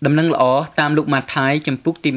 ដំណឹងល្អតាមលោកម៉ាថាយចំពុកទី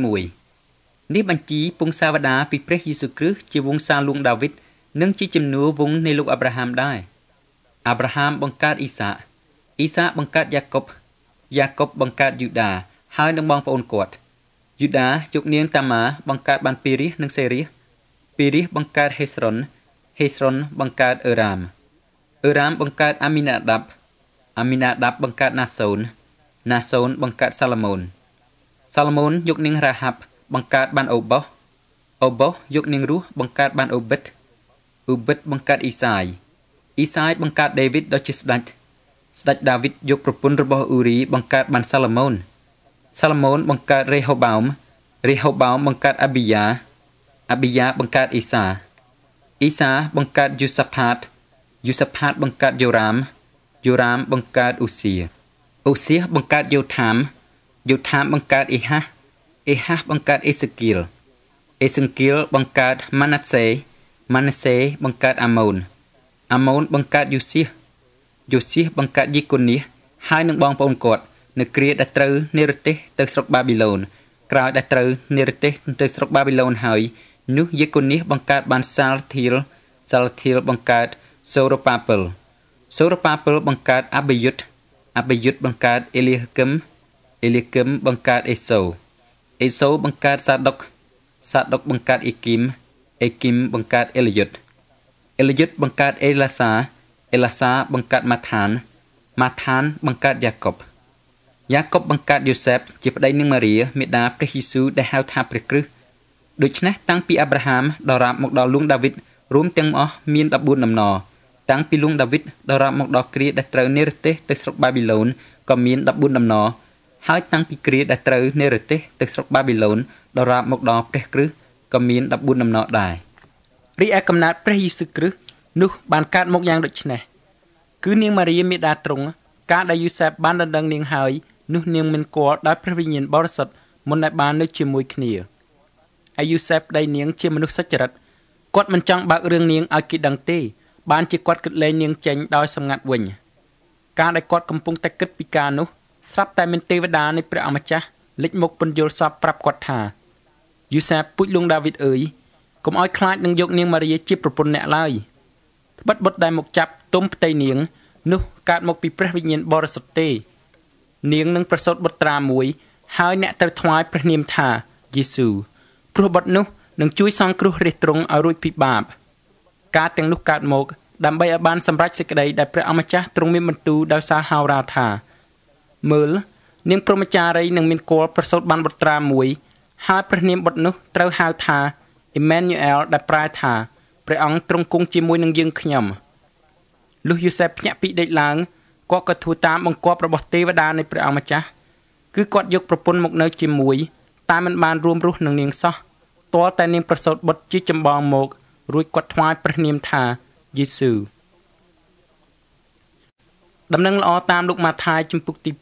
1នេះបញ្ជីពងសាវតាពីព្រះយេស៊ូវគ្រីស្ទជាវង្សាលួងដាវីតនិងជាជំនួសវង្សនៃលោកអាប់រ៉ាហាំដែរអាប់រ៉ាហាំបង្កើតអ៊ីសាបង្កើតយ៉ាកុបបង្កើតយូដាហើយនឹងបងប្អូនគាត់យូដាយកនាងតាម៉ាបង្កើតបានពីរិះនិងសេរិះពីរិះបង្កើតហេស្រុនបង្កើតអឺរ៉ាមបង្កើតអាមីណាដាប់បង្កើតណាសូនបង្កើតសាឡូមោនយកនាងរ៉ាហាប់បង្កើតបានអូបោសយកនាងរស់បង្កើតបានអូប៊ិតបង្កើតអ៊ីសាយបង្កើតដេវីតដ៏ជាស្ដេចដាវីតយកប្រពន្ធរបស់អ៊ូរីបង្កើតបានសាឡូមោនបង្កើតរេហូបោមបង្កើតអាប៊ីយ៉ាបង្កើតអ៊ីសាបង្កើតយូសាផាតបង្កើតយូរ៉ាមបង្កើតអូសៀបង្កើតយោថាមបង្កើតអ៊ីហាបង្កើតអេសេគៀលបង្កើតម៉ាណាសេបង្កើតអាម៉ូនបង្កើតយូសៀបង្កើតយេកូនីសហើយនឹងបងប្អូនគាត់នៅគ្រាដែលត្រូវនិរទេសទៅស្រុកបាប៊ីឡូនក្រោយដែលត្រូវនិរទេសទៅស្រុកបាប៊ីឡូនហើយនោះយេកូនីសបង្កើតបានសាល់ធីលបង្កើតសូរ៉ូប៉ាពិលបង្កើតអាប៊ីយុតបង្កើតអេលីគឹមបង្កើតអេសូបង្កើតសាដុកបង្កើតអ៊ីគីមបង្កើតអេលយុតបង្កើតអេឡាសាបង្កើតម៉ាថានបង្កើតយ៉ាកុបបង្កើតយូសេបជាប្តីនឹងម៉ារីមាតាព្រះយេស៊ូវដែលហៅថាព្រះគ្រីស្ទដូច្នេះតាំងពីអាប់រ៉ាហាំដល់រាប់មកដល់លួងដាវីតរួមទាំងអស់មាន14ដំណរតាំងពីលួងដាវីតដល់រាប់មកដល់គ្រាដែលត្រូវនិរទេសទៅស្រុកបាប៊ីឡូនក៏មាន14ដំណរហើយតាំងពីគ្រាដែលត្រូវនិរទេសទៅស្រុកបាប៊ីឡូនដល់រាប់មកដល់ព្រះគ្រីស្ទក៏មាន14ដំណរដែររីឯកំណើតព្រះយេស៊ូវគ្រីស្ទនោះបានកើតមកយ៉ាងដូចនេះគឺនាងម៉ារីមាតាទ្រង់ការដែលយូសេបបានដណ្ដឹងនាងហើយនោះនាងមានគល់ដោយព្រះវិញ្ញាណបរិសុទ្ធមុនដែលបាននៅជាមួយគ្នាហើយយូសេបប្តីនាងជាមនុស្សសុចរិតគាត់មិនចង់បើករឿងនាងឲ្យគេដឹងទេបានជាគាត់គិតលែងនាងចេញដោយសម្ងាត់វិញការដែលគាត់កំពុងតែគិតពីការនោះស្រាប់តែមានទេវតានៃព្រះអម្ចាស់លេចមកពន្យល់សពប្រាប់គាត់ថាយូសេបពូជលួងដាវីតអើយកុំឲ្យខ្លាចនឹងយកនាងម៉ារីជាប្រពន្ធអ្នកឡើយត្បិតបុត្រដែលមកចាប់ទុំផ្ទៃនាងនោះកើតមកពីព្រះវិញ្ញាណបរិសុទ្ធទេនាងនឹងប្រសូតបុត្រាមួយហើយអ្នកត្រូវថ្វាយព្រះនាមថាយេស៊ូវព្រោះបុត្រនោះនឹងជួយសង្គ្រោះរាជទ្រង់ឲ្យរួចពីបាបការទាំងនោះកើតមកដើម្បីឲ្យបានសម្រេចសេចក្តីដែលព្រះអម្ចាស់ទ្រង់មានបន្ទូលដោយសារហោរាថាមើលនាងព្រហ្មចារីនឹងមានគល់ប្រសូតបានបុត្រាមួយហើយព្រះនាមបុត្រនោះត្រូវហៅថាអ៊ីម៉ានូអែលដែលប្រែថាព្រះអង្គទ្រង់គង់ជាមួយនឹងយើងខ្ញុំលុះយូសេបភ្ញាក់ពីដេកឡើងគាត់ក៏ធ្វើតាមបង្គាប់របស់ទេវតានៃព្រះអម្ចាស់គឺគាត់យកប្រពន្ធមកនៅជាមួយតែមិនបានរួមរស់នឹងនាងសោះទាល់តែនាងប្រសូតបុត្រជាចម្បងមករួចគាត់ថ្វាយព្រះនាមថាយេស៊ូវដំណឹងល្អតាមលោកម៉ាថាយជំពូកទី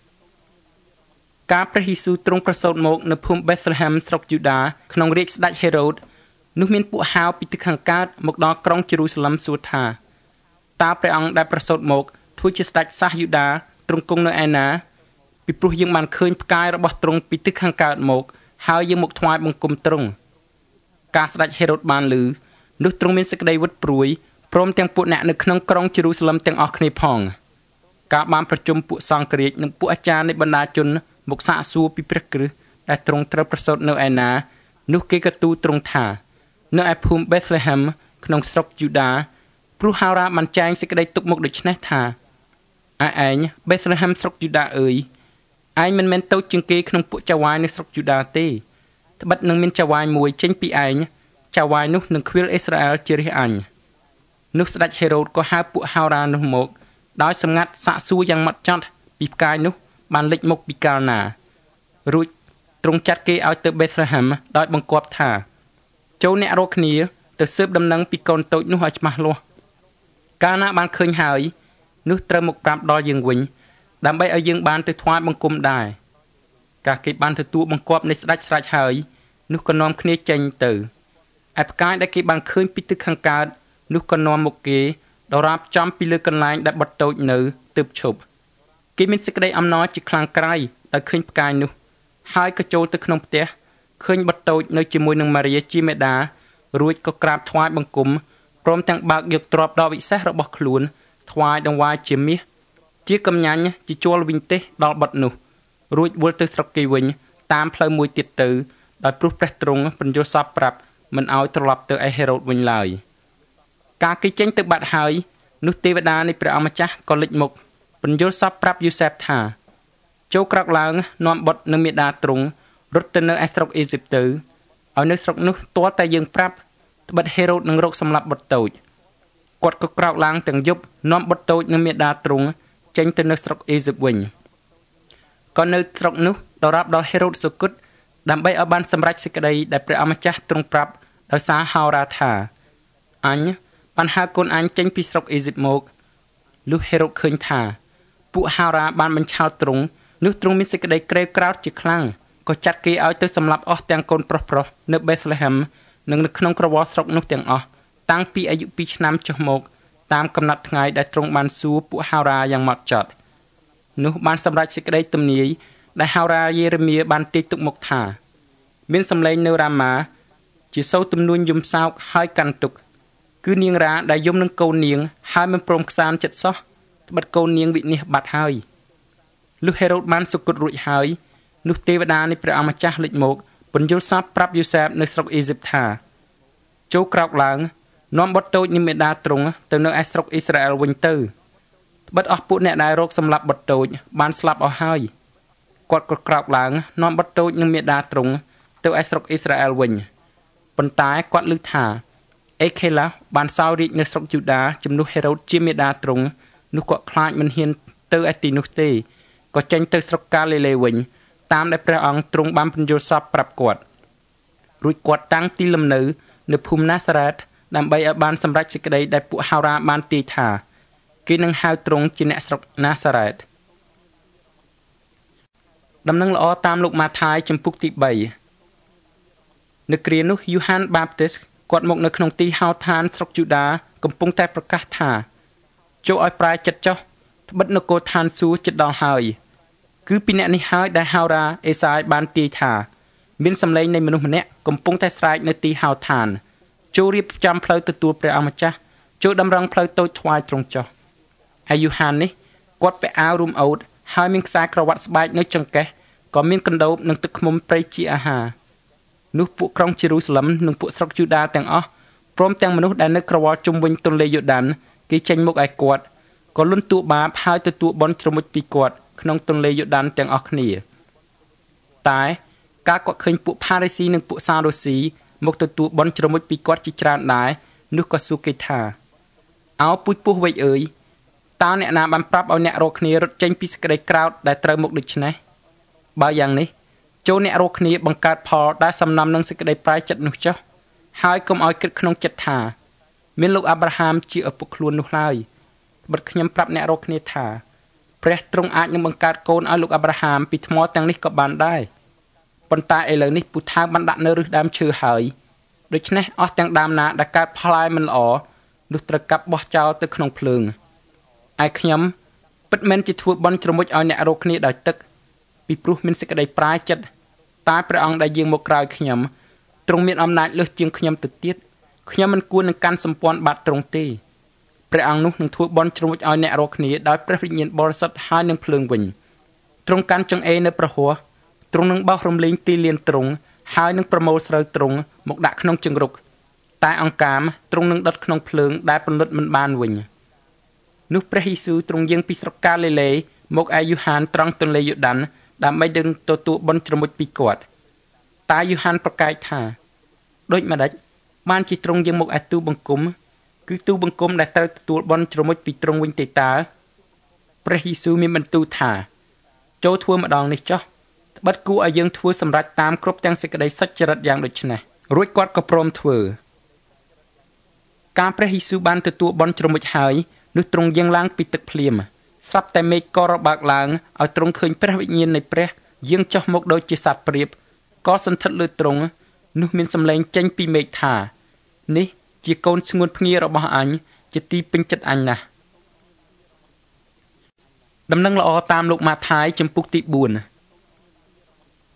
2ការព្រះយេស៊ូវទ្រង់ប្រសូតមកនៅភូមិបេតលេហែមស្រុកយូដាក្នុងរាជស្ដេចហេរ៉ូតនោះមានពួកហៅពីទិសខាងកើតមកដល់ក្រុងយេរូសាឡិមសួរថាតើព្រះអង្គដែលប្រសូតមកធ្វើជាស្ដេចសាសយូដាទ្រង់គង់នៅឯណាពីព្រោះយើងបានឃើញផ្កាយរបស់ទ្រង់ពីទិសខាងកើតមកហើយយើងមកថ្វាយបង្គំទ្រង់ការស្ដេចហេរ៉ូតបានឮនោះទ្រង់មានសេចក្តីវឹតព្រួយព្រមទាំងពួកអ្នកនៅក្នុងក្រុងយេរូសាឡិមទាំងអស់គ្នាផងការបានប្រជុំពួកសង្ឃរាជនិងពួកអាចារ្យនៃបណ្ដាជនមកសាកសួរពីព្រះគ្រីស្ទដែលទ្រង់ត្រូវប្រសូតនៅឯណានោះគេក៏ទូលទ្រង់ថានៅឯភូមិបេតលេហែមក្នុងស្រុកយូដាព្រោះហោរាបានចែងសេចក្តីទុកមកដូចនេះថាឯងបេតលេហែមស្រុកយូដាអើយឯងមិនមែនតូចជាងគេក្នុងពួកចៅហ្វាយនៅស្រុកយូដាទេត្បិតនឹងមានចៅហ្វាយមួយចេញពីឯងចៅហ្វាយនោះនឹងខ្វៀលអ៊ីស្រាអែលជារាជអញនោះស្ដេចហេរ៉ូតក៏ហៅពួកហោរានោះមកដោយសម្ងាត់សាកសួរយ៉ាងម៉ត់ចត់ពីផ្កាយនោះបានលេចមកពីកាលណារួចទ្រង់ចាត់គេឲ្យទៅបេតលេហែមដោយបង្គាប់ថាចូលអ្នករាល់គ្នាទៅស៊ើបដំណឹងពីកូនតូចនោះឲ្យច្បាស់លាស់កាលណាបានឃើញហើយនោះត្រូវមកប្រាប់ដល់យើងវិញដើម្បីឲ្យយើងបានទៅថ្វាយបង្គំដែរកាលគេបានទទួលបង្គាប់នៃស្ដេចស្រេចហើយនោះក៏នាំគ្នាចេញទៅឯផ្កាយដែលគេបានឃើញពីទិសខាងកើតនោះក៏នាំមកគេដរាបចំពីលើកន្លែងដែលបុត្រតូចនៅទើបឈប់គេមានសេចក្តីអំណរជាខ្លាំងក្រៃដោយឃើញផ្កាយនោះហើយក៏ចូលទៅក្នុងផ្ទះឃើញបុត្រតូចនៅជាមួយនឹងម៉ារីជាមេដារួចក៏ក្រាបថ្វាយបង្គំព្រមទាំងបើកយកទ្រព្យដ៏វិសេសរបស់ខ្លួនថ្វាយដង្វាយជាមាសជាកំញាញ់ជាជួលវិញទេសដល់បុត្រនោះរួចវិលទៅស្រុកគេវិញតាមផ្លូវមួយទៀតទៅដោយព្រោះព្រះទ្រង់ពន្យល់សពប្រាប់មិនឲ្យត្រឡប់ទៅឯហេរ៉ូតវិញឡើយការគេចេញទៅបាត់ហើយនោះទេវតានៃព្រះអម្ចាស់ក៏លេចមុខពន្យល់សពប្រាប់យូសែបថាចូលក្រោកឡើងនាំបុត្រនិងមាតាទ្រង់រត់ទៅនៅឯស្រុកអេស៊ីបទៅឲ្យនៅស្រុកនោះទាល់តែយើងប្រាប់ត្បិតហេរ៉ូតនឹងរកសម្លាប់បុត្រតូចគាត់ក៏ក្រោកឡើងទាំងយប់នាំបុត្រតូចនិងមាតាទ្រង់ចេញទៅនៅស្រុកអេស៊ីបវិញក៏នៅស្រុកនោះដរាបដល់ហេរ៉ូតសុគតដើម្បីឲ្យបានសម្រេចសេចក្តីដែលព្រះអម្ចាស់ទ្រង់ប្រាប់ដោយសារហោរាថាអញបានហៅកូនអញចេញពីស្រុកអេស៊ីបមកលុះហេរ៉ូតឃើញថាពួកហោរាបានបញ្ឆោតទ្រង់នោះទ្រង់មានសេចក្តីក្រេវក្រោធជាខ្លាំងក៏ចាត់គេឲ្យទៅសម្លាប់អស់ទាំងកូនប្រុសនៅបេធលេហឹមនិងនៅក្នុងក្រវល់ស្រុកនោះទាំងអស់តាំងពីអាយុ2ឆ្នាំចុះមកតាមកំណត់ថ្ងៃដែលទ្រង់បានសួរពួកហោរាយ៉ាងម៉ត់ចត់នោះបានសម្រេចសេចក្តីទំនាយដែលហោរាយេរេមៀបានទាយទុកមកថាមានសម្លេងនៅរ៉ាម៉ាជាសូរទំនួញយំសោកហើយកាន់ទុក្ខគឺនាងរ៉ាដែលយំនឹងកូននាងហើយមិនព្រមខ្សានចិត្តសោះត្បិតកូននាងវិនាសបាត់ហើយលុះហេរ៉ូតបានសុគតរួចហើយនោះទេវតានៃព្រះអម្ចាស់លេចមកពន្យល់សពប្រាប់យូសែបនៅស្រុកអេស៊ីបថាចូលក្រោកឡើងនាំបុត្រតូចនិងមេដាទ្រង់ទៅនៅឯស្រុកអ៊ីស្រាអែលវិញទៅត្បិតអស់ពួកអ្នកដែលរកសម្លាប់បុត្រតូចបានស្លាប់អស់ហើយគាត់ក៏ក្រោកឡើងនាំបុត្រតូចនិងមេដាទ្រង់ទៅឯស្រុកអ៊ីស្រាអែលវិញប៉ុន្តែគាត់ឮថាអេខេឡាបានសោយរាជនៅស្រុកយូដាជំនួសហេរ៉ូតជាមេដាទ្រង់នោះគាត់ខ្លាចមិនហ៊ានទៅឯទីនោះទេក៏ចេញទៅស្រុកកាលីលេវិញតាមដែលព្រះអង្គទ្រង់បានពន្យល់សពប្រាប់គាត់រួចគាត់តាំងទីលំនៅនៅភូមិណាសារ៉េតដើម្បីឲ្យបានសម្រេចសេចក្តីដែលពួកហោរាបានទាយថាគេនឹងហៅទ្រង់ជាអ្នកស្រុកណាសារ៉េតដំណឹងល្អតាមលោកម៉ាថាយចំពុកទី3នៅគ្រានោះយូហានបាបទីសគាត់មកនៅក្នុងទីហោឋានស្រុកយូដាកំពុងតែប្រកាសថាចូលឲ្យប្រាយចិត្តចុះត្បិតនគរឋានសួគ៌ជិតដល់ហើយគឺពីអ្នកនេះហើយដែលហោរាអេសាយបានទាយថាមានសម្លេងនៃមនុស្សម្នាក់កំពុងតែស្រែកនៅទីហោឋានចូលរៀបចំផ្លូវទទួលព្រះអម្ចាស់ចូលតម្រង់ផ្លូវតូចថ្វាយទ្រង់ចុះហើយយូហាននេះគាត់ពាក់អាវរុំអូតហើយមានខ្សែក្រវ៉ាត់ស្បែកនៅចង្កេះក៏មានកណ្ដូបនិងទឹកឃ្មុំព្រៃជាអាហារនោះពួកក្រុងយេរូសាឡឹមនិងពួកស្រុកយូដាទាំងអស់ព្រមទាំងមនុស្សដែលនៅក្រវល់ជុំវិញទន្លេយូដានគេចេញមកឯគាត់ក៏លន់តួបាបហើយទទួលបន់ជ្រមុជពីគាត់ក្នុងទន្លេយូដានទាំងអស់គ្នាតែការគាត់ឃើញពួកផារីស៊ីនិងពួកសាដូស៊ីមកទទួលបន់ជ្រមុជពីគាត់ជាច្រើនដែរនោះក៏សួរគេថាអោពូជពោះវែកអើយតើអ្នកណាបានប្រាប់ឲ្យអ្នករកគ្នារត់ចេញពីសេចក្តីក្រោធដែលត្រូវមកដូច្នេះបើយ៉ាងនេះចូលអ្នករកគ្នាបង្កើតផលដែលសំណំនឹងសេចក្តីប្រែចិត្តនោះចុះហើយកុំឲ្យគិតក្នុងចិត្តថាមានលោកអាប់រ៉ាហាមជាឪពុកខ្លួននោះឡើយបិទខ្ញុំប្រាប់អ្នករកគ្នាថាព្រះទ្រង់អាចនឹងបង្កើតកូនឲ្យលោកអាប់រ៉ាហាមពីថ្មទាំងនេះក៏បានដែរប៉ុន្តែឥឡូវនេះពូថៅបានដាក់នៅឫសដើមឈើហើយដូច្នេះអស់ទាំងដើមណាដែលកើតផ្លែមិនល្អនោះត្រូវកាប់បោះចោលទៅក្នុងភ្លើងឯខ្ញុំពិតមែនជាធ្វើបន់ជ្រមុជឲ្យអ្នករកគ្នាដោយទឹកពីព្រោះមានសេចក្តីប្រាចិត្តតែព្រះអង្គដែលយាងមកក្រោយខ្ញុំទ្រង់មានអំណាចលើសជាងខ្ញុំទៅទៀតខ្ញុំមិនគួរនឹងកាន់សម្ព័ន្ធបាត់ទ្រង់ទេព្រះអង្គនោះនឹងធ្វើបន់ជ្រមុជឲ្យអ្នករកគ្នាដោយព្រះវិញ្ញាណបរិសុទ្ធហើយនឹងភ្លើងវិញទ្រង់កាន់ចង្អេរនៅប្រហោះទ្រង់នឹងបោះរំលែងទីលានទ្រង់ហើយនឹងប្រមូលស្រូវទ្រង់មកដាក់ក្នុងជង្រុកតែអង្កាមទ្រង់នឹងដុតក្នុងភ្លើងដែលពន្លត់មិនបានវិញនោះព្រះយេស៊ូវទ្រង់យាងពីស្រុកកាលីលេមកឯយូហានត្រង់ទន្លេយូដានដើម្បីនឹងទទួលបន់ជ្រមុជពីគាត់តែយូហានប្រកែកថាដូចម្ដេចបានជាទ្រង់យាងមកឯទូបង្គំគឺទូបង្គំដែលត្រូវទទួលបន់ជ្រមុជពីទ្រង់វិញទេតើព្រះយេស៊ូវមានបន្ទូលថាចូលធ្វើម្ដងនេះចុះត្បិតគួរឲ្យយើងធ្វើសម្រេចតាមគ្រប់ទាំងសេចក្តីសុចរិតយ៉ាងដូចនេះរួចគាត់ក៏ព្រមធ្វើការព្រះយេស៊ូវបានទទួលបន់ជ្រមុជហើយនោះទ្រង់យាងឡើងពីទឹកភ្លាមស្រាប់តែមេឃក៏របើកឡើងឲ្យទ្រង់ឃើញព្រះវិញ្ញាណនៃព្រះយាងចុះមកដូចជាសត្វព្រាបក៏សន្ធិដ្ឋលើទ្រង់នោះមានសម្លេងចេញពីមេឃថានេះជាកូនស្ងួនភ្ងារបស់អញជាទីពេញចិត្តអញណាស់ដំណឹងល្អតាមលោកម៉ាថាយចំពុកទី4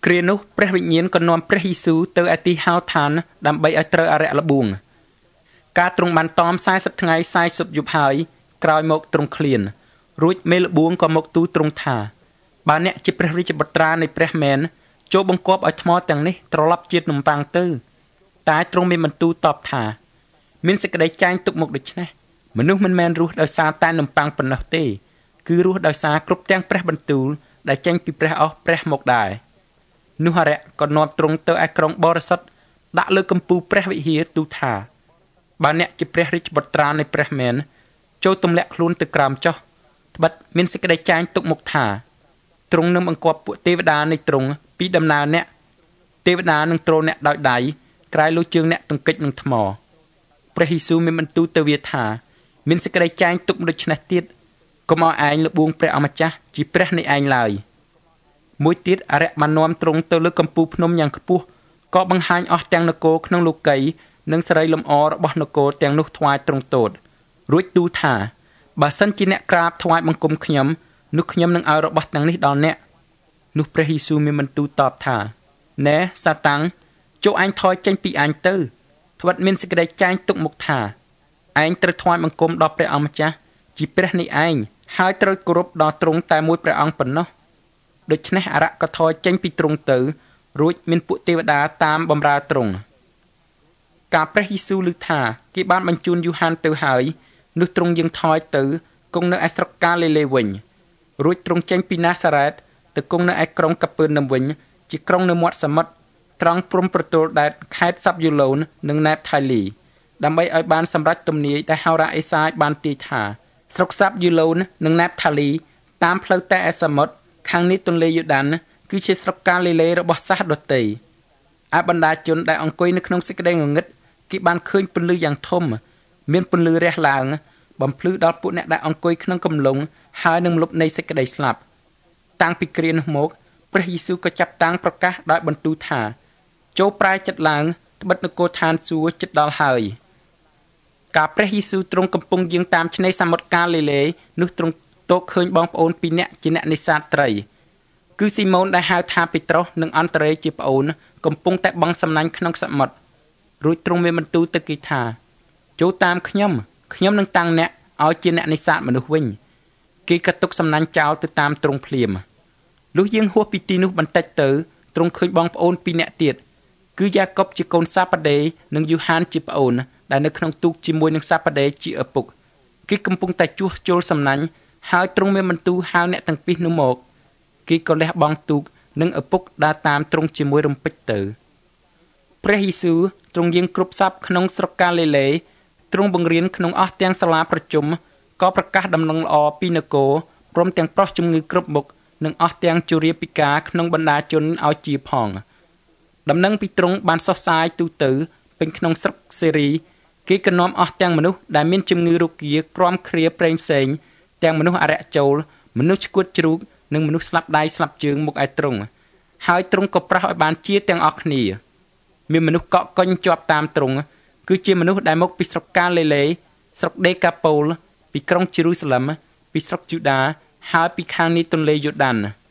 គ្រានោះព្រះវិញ្ញាណក៏នាំព្រះយេស៊ូវទៅឯទីហោឋានដើម្បីឲ្យត្រូវអរិយល្បួងការទ្រង់បានតម40ថ្ងៃ40យប់ហើយក្រោយមកទ្រង់ឃ្លានរួចមេល្បួងក៏មកទូលទ្រង់ថាបើអ្នកជាព្រះរាជបុត្រានៃព្រះមែនចូលបង្គាប់ឲ្យថ្មទាំងនេះត្រឡប់ជានំប៉័ងទៅតែទ្រង់មានបន្ទូលតបថាមានសេចក្តីចែងទុកមកដូច្នេះមនុស្សមិនមែនរស់ដោយសារតែនំប៉័ងប៉ុណ្ណោះទេគឺរស់ដោយសារគ្រប់ទាំងព្រះបន្ទូលដែលចេញពីព្រះអស់ព្រះមកដែរនោះអរិយក៏នាំទ្រង់ទៅឯក្រុងបរិសុទ្ធដាក់លើកំពូលព្រះវិហារទូលថាបើអ្នកជាព្រះរាជបុត្រានៃព្រះមែនចូលទម្លាក់ខ្លួនទៅក្រោមចុះត្បិតមានសេចក្តីចែងទុកមកថាទ្រង់នឹងបង្គាប់ពួកទេវតានៃទ្រង់ពីដំណើរអ្នកទេវតានឹងទ្រអ្នកដោយដៃក្រែលើជើងអ្នកទង្គិចនឹងថ្មព្រះយេស៊ូវមានបន្ទូលទៅវាថាមានសេចក្តីចែងទុកដូច្នេះទៀតកុំឲ្យឯងលបួងព្រះអម្ចាស់ជាព្រះនៃឯងឡើយមួយទៀតអរិយបាននាំទ្រង់ទៅលើកំពូលភ្នំយ៉ាងខ្ពស់ក៏បង្ហាញអស់ទាំងនគរក្នុងលោកីនិងសេរីលម្អរបស់នគរទាំងនោះថ្វាយទ្រង់ទតរួចទូលថាបើសិនជាអ្នកក្រាបថ្វាយបង្គំខ្ញុំនោះខ្ញុំនឹងឲ្យរបស់ទាំងនេះដល់អ្នកនោះព្រះយេស៊ូវមានបន្ទូលតបថាណែសាតាំងចូលឯងថយចេញពីឯងទៅត្បិតមានសេចក្តីចែងទុកមកថាឯងត្រូវថ្វាយបង្គំដល់ព្រះអម្ចាស់ជាព្រះនៃឯងហើយត្រូវគោរពដល់ទ្រង់តែមួយព្រះអង្គប៉ុណ្ណោះដូច្នេះអរិយក៏ថយចេញពីទ្រង់ទៅរួចមានពួកទេវតាតាមបម្រើទ្រង់ការព្រះយេស៊ូវឮថាគេបានបញ្ជូនយូហានទៅហើយនោះទ្រង់យាងថយទៅគង់នៅឯស្រុកកាលីលេវិញរួចទ្រង់ចេញពីណាសារ៉េតទៅគង់នៅឯក្រុងកាពឺណាំវិញជាក្រុងនៅមាត់សមុទ្រត្រង់ព្រំប្រទល់ដែនខេត្តសាប់យូឡូននិងណេបថៃលីដើម្បីឲ្យបានសម្រេចទំនាយដែលហោរាអេសាយបានទាយថាស្រុកសាប់យូឡូននិងណេបថៃលីតាមផ្លូវតែឯសមុទ្រខាងនេះទន្លេយូដានគឺជាស្រុកកាលីលេរបស់សាសដទៃឯបណ្ដាជនដែលអង្គុយនៅក្នុងសេចក្តីងងឹតគេបានឃើញពន្លឺយ៉ាងធំមានពន្លឺរះឡើងបំភ្លឺដល់ពួកអ្នកដែលអង្គុយក្នុងកំឡុងហើយនឹងលុបនៃសេចក្តីស្លាប់តាំងពីគ្រានោះមកព្រះយេស៊ូវក៏ចាប់តាំងប្រកាសដោយបន្ទូលថាចូលប្រែចិត្តឡើងត្បិតនគរឋានសួគ៌ជិតដល់ហើយការព្រះយេស៊ូវទ្រង់កំពុងយាងតាមឆ្នេរសមុទ្រកាលីលេនោះទ្រង់ទតឃើញបងប្អូនពីរនាក់ជាអ្នកនេសាទត្រីគឺស៊ីម៉ូនដែលហៅថាពេត្រុសនិងអង់ដ្រេជាប្អូនកំពុងតែបង់សំណាញ់ក្នុងសមុទ្ររួចទ្រង់មានបន្ទូលទៅគេថាចូលតាមខ្ញុំនឹងតាំងអ្នកឲ្យជាអ្នកនេសាទមនុស្សវិញគេក៏ទុកសំណាញ់ចោលទៅតាមទ្រង់ភ្លាមលុះយាងហួសពីទីនោះបន្តិចទៅទ្រង់ឃើញបងប្អូនពីរនាក់ទៀតគឺយ៉ាកុបជាកូនសាបដេនិងយូហានជាប្អូនដែលនៅក្នុងទូកជាមួយនឹងសាបដេជាឪពុកគេកំពុងតែជួសជុលសំណាញ់ហើយទ្រង់មានបន្ទូលហៅអ្នកទាំងពីរនោះមកគេក៏លះបង់ទូកនិងឪពុកដើរតាមទ្រង់ជាមួយរំពេចទៅព្រះយេស៊ូវទ្រង់យាងគ្រប់សពក្នុងស្រុកកាលីលេទ្រង់បង្រៀនក្នុងអស់ទាំងសាលាប្រជុំក៏ប្រកាសដំណឹងល្អពីនគរព្រមទាំងប្រោះជំងឺគ្រប់មុខនិងអស់ទាំងជរាពិការក្នុងបណ្ដាជនឲ្យជាផងដំណឹងពីទ្រង់បានសុសសាយទូទៅពេញក្នុងស្រុកសេរីគេក៏នាំអស់ទាំងមនុស្សដែលមានជំងឺរោគាក្រំគ្រាប្រេងផ្សេងទាំងមនុស្សអរិយចូលមនុស្សឆ្កួតជ្រូកនិងមនុស្សស្លាប់ដៃស្លាប់ជើងមកឯទ្រង់ហើយទ្រង់ក៏ប្រោះឲ្យបានជាទាំងអស់គ្នាមានមនុស្សកក់កុញជាប់តាមទ្រង់គឺជាមនុស្សដែលមកពីស្រុកកាលីលេស្រុកដេកាប៉ូលពីក្រុងជេរូសាឡឹមពីស្រុកយូដាហើយពីខាងនេះទន្លេយូដាន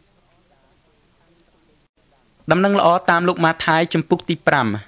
ដំណឹងល្អតាមលោកម៉ាថាយជំពូកទី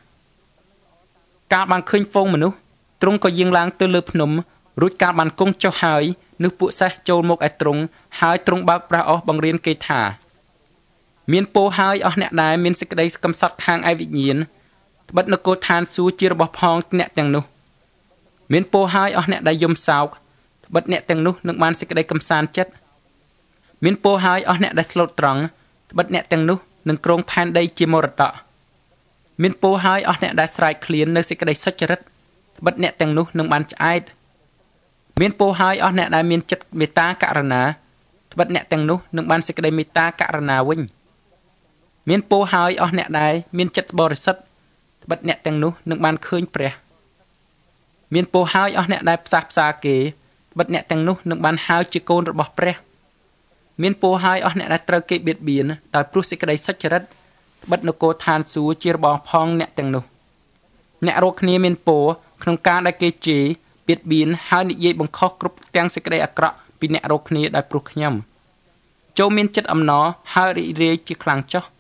5កាលបានឃើញហ្វូងមនុស្សទ្រង់ក៏យាងឡើងទៅលើភ្នំរួចកាលបានគង់ចុះហើយនោះពួកសេះចូលមកឯទ្រង់ហើយទ្រង់បើកព្រះអស់បង្រៀនគេថាមានពោហើយអស់អ្នកដែលមានសេចក្តីកំសត់ខាងឯវិញ្ញាណត្បិតនគរឋានសួគ៌ជារបស់ផងអ្នកទាំងនោះមានពោហើយអស់អ្នកដែលយំសោកត្បិតអ្នកទាំងនោះនឹងបានសេចក្តីកំសាន្តចិត្តមានពោហើយអស់អ្នកដែលស្លូតត្រង់ត្បិតអ្នកទាំងនោះនឹងគ្រងផែនដីជាមរតកមានពោហើយអស់អ្នកដែលស្រែកឃ្លាននៅសេចក្តីសុចរិតត្បិតអ្នកទាំងនោះនឹងបានឆ្អែតមានពោហើយអស់អ្នកដែលមានចិត្តមេត្តាករុណាត្បិតអ្នកទាំងនោះនឹងបានសេចក្តីមេត្តាករុណាវិញមានពោហើយអស់អ្នកដែលមានចិត្តបរិសុទ្ធត្បិតអ្នកទាំងនោះនឹងបានឃើញព្រះមានពោហើយអស់អ្នកដែលផ្សះផ្សាគេត្បិតអ្នកទាំងនោះនឹងបានហៅជាកូនរបស់ព្រះមានពោហើយអស់អ្នកដែលត្រូវគេបៀតបៀនដោយព្រោះសេចក្តីសុចរិតត្បិតនគរឋានសួគ៌ជារបស់ផងអ្នកទាំងនោះអ្នករកគ្នាមានពោក្នុងការដែលគេជេរបៀតបៀនហើយនិយាយបង្ខុសគ្រប់ទាំងសេចក្តីអាក្រក់ពីអ្នករកគ្នាដោយព្រោះខ្ញុំចូលមានចិត្តអំណរហើយរីករាយជាខ្លាំងចុះ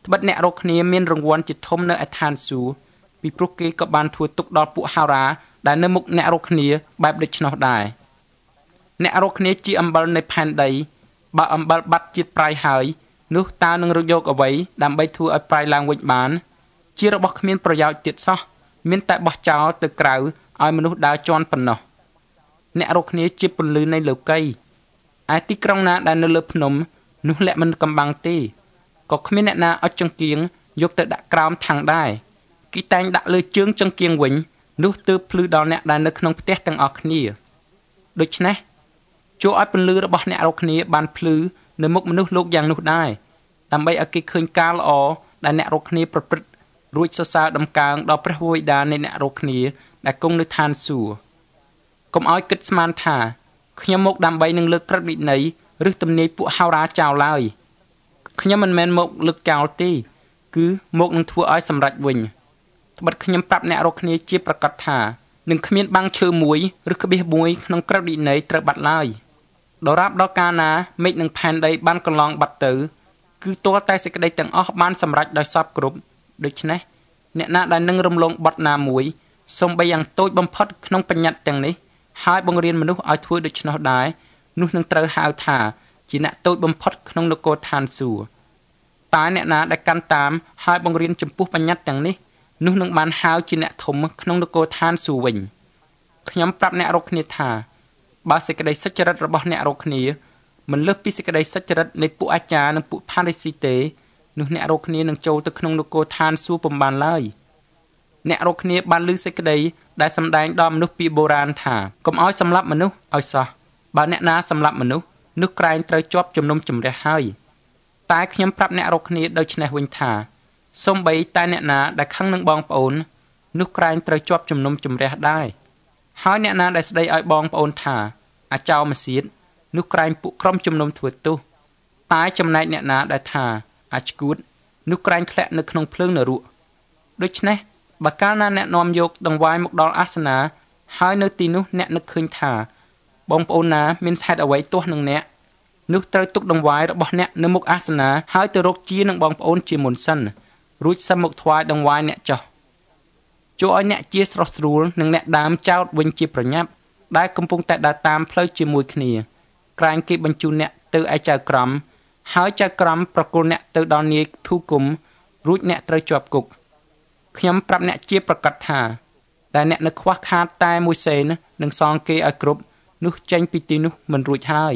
ត្បិតអ្នករកគ្នាមានរង្វាន់ជាធំនៅឯឋានសួគ៌ពីព្រោះគេក៏បានធ្វើទុកដល់ពួកហោរាដែលនៅមុខអ្នករកគ្នាបែបដូច្នោះដែរអ្នករកគ្នាជាអំបិលនៃផែនដីបើអំបិលបាត់ជាតិប្រៃហើយនោះតើនឹងរកយកអ្វីដើម្បីធ្វើឲ្យប្រៃឡើងវិញបានជារបស់គ្មានប្រយោជន៍ទៀតសោះមានតែបោះចោលទៅក្រៅឲ្យមនុស្សដើរជន់ប៉ុណ្ណោះអ្នករកគ្នាជាពន្លឺនៃលោកីឯទីក្រុងណាដែលនៅលើភ្នំនោះលាក់មិនកំបាំងទេក៏គ្មានអ្នកណាអុជចង្គៀងយកទៅដាក់ក្រោមថាំងដែរគេតែងដាក់លើជើងចង្គៀងវិញនោះទើបភ្លឺដល់អ្នកដែលនៅក្នុងផ្ទះទាំងអស់គ្នាដូច្នេះចូលឲ្យពន្លឺរបស់អ្នករកគ្នាបានភ្លឺនៅមុខមនុស្សលោកយ៉ាងនោះដែរដើម្បីឲ្យគេឃើញការល្អដែលអ្នករកគ្នាប្រព្រឹត្តរួចសរសើរដំកើងដល់ព្រះវរបិតានៃអ្នករកគ្នាដែលគង់នៅឋានសួគ៌កុំឲ្យគិតស្មានថាខ្ញុំមកដើម្បីនឹងលើកក្រឹតវិន័យឬទំនាយពួកហោរាចោលឡើយខ្ញុំមិនមែនមកលើកចោលទេគឺមកនឹងធ្វើឲ្យសម្រេចវិញត្បិតខ្ញុំប្រាប់អ្នករកគ្នាជាប្រកាសថានឹងគ្មានបាំងឈើមួយឬក្បៀសមួយក្នុងក្រឹតវិន័យត្រូវបាត់ឡើយដរាបដល់កាលណាមេឃនិងផែនដីបានកន្លងបាត់ទៅគឺទាល់តែសេចក្តីទាំងអស់បានសម្រេចដោយសពគ្រប់ដូច្នេះអ្នកណាដែលនឹងរំលងបត់ណាមួយសូម្បីយ៉ាងតូចបំផុតក្នុងបញ្ញត្តិទាំងនេះហើយបង្រៀនមនុស្សឲ្យធ្វើដូច្នោះដែរនោះនឹងត្រូវហៅថាជាអ្នកតូចបំផុតក្នុងនគរឋានសួគ៌តែអ្នកណាដែលកាន់តាមហើយបង្រៀនចំពោះបញ្ញត្តិទាំងនេះនោះនឹងបានហៅជាអ្នកធំក្នុងនគរឋានសួគ៌វិញខ្ញុំប្រាប់អ្នករកគ្នាថាបើសេចក្តីសុចរិតរបស់អ្នករកគ្នាមិនលើសពីសេចក្តីសុចរិតនៃពួកអាចារ្យនិងពួកផារីស៊ីទេនោះអ្នករកគ្នានឹងចូលទៅក្នុងនគរឋានសួគ៌ពុំបានឡើយអ្នករកគ្នាបានឮសេចក្តីដែលសម្ដែងដល់មនុស្សពីបុរាណថាកុំឲ្យសម្លាប់មនុស្សឲ្យសោះបើអ្នកណាសម្លាប់មនុស្សនោះក្រែងត្រូវជាប់ជំនុំជម្រះហើយតែខ្ញុំប្រាប់អ្នករកគ្នាដូច្នេះវិញថាសូម្បីតែអ្នកណាដែលខឹងនឹងបងប្អូននោះក្រែងត្រូវជាប់ជំនុំជម្រះដែរហើយអ្នកណាដែលស្ដីឲ្យបងប្អូនថាអាចោរម្សៀតនោះក្រែងពួកក្រុមជំនុំធ្វើទោសតែចំណែកអ្នកណាដែលថាអាចគួតនោះក្រែងធ្លាក់នៅក្នុងភ្លើងនរកដូច្នេះបើកាលណាអ្នកនាំយកដង្វាយមកដល់អាសនាហើយនៅទីនោះអ្នកនឹកឃើញថាបងប្អូនណាមានហេតុអ្វីទាស់នឹងអ្នកនោះត្រូវទុកដង្វាយរបស់អ្នកនៅមុខអាសនាហើយទៅរកជានឹងបងប្អូនជាមុនសិនរួចសឹមមកថ្វាយដង្វាយអ្នកចោះចូលឲ្យអ្នកជាស្រស់ស្រួលនិងអ្នកដើមចោតវិញជាប្រញាប់ដែលកំពុងតែដើរតាមផ្លូវជាមួយគ្នាក្រែងគេបញ្ជូនអ្នកទៅឯចៅក្រមហើយចៅក្រមប្រគល់អ្នកទៅដល់នាយភូគុំរួចអ្នកត្រូវជាប់គុកខ្ញុំប្រាប់អ្នកជាប្រកាសថាតែអ្នកនៅខ្វះខាតតែមួយសេននឹងសងគេឲ្យគ្រប់នោះចេញពីទីនោះមិនរួចហើយ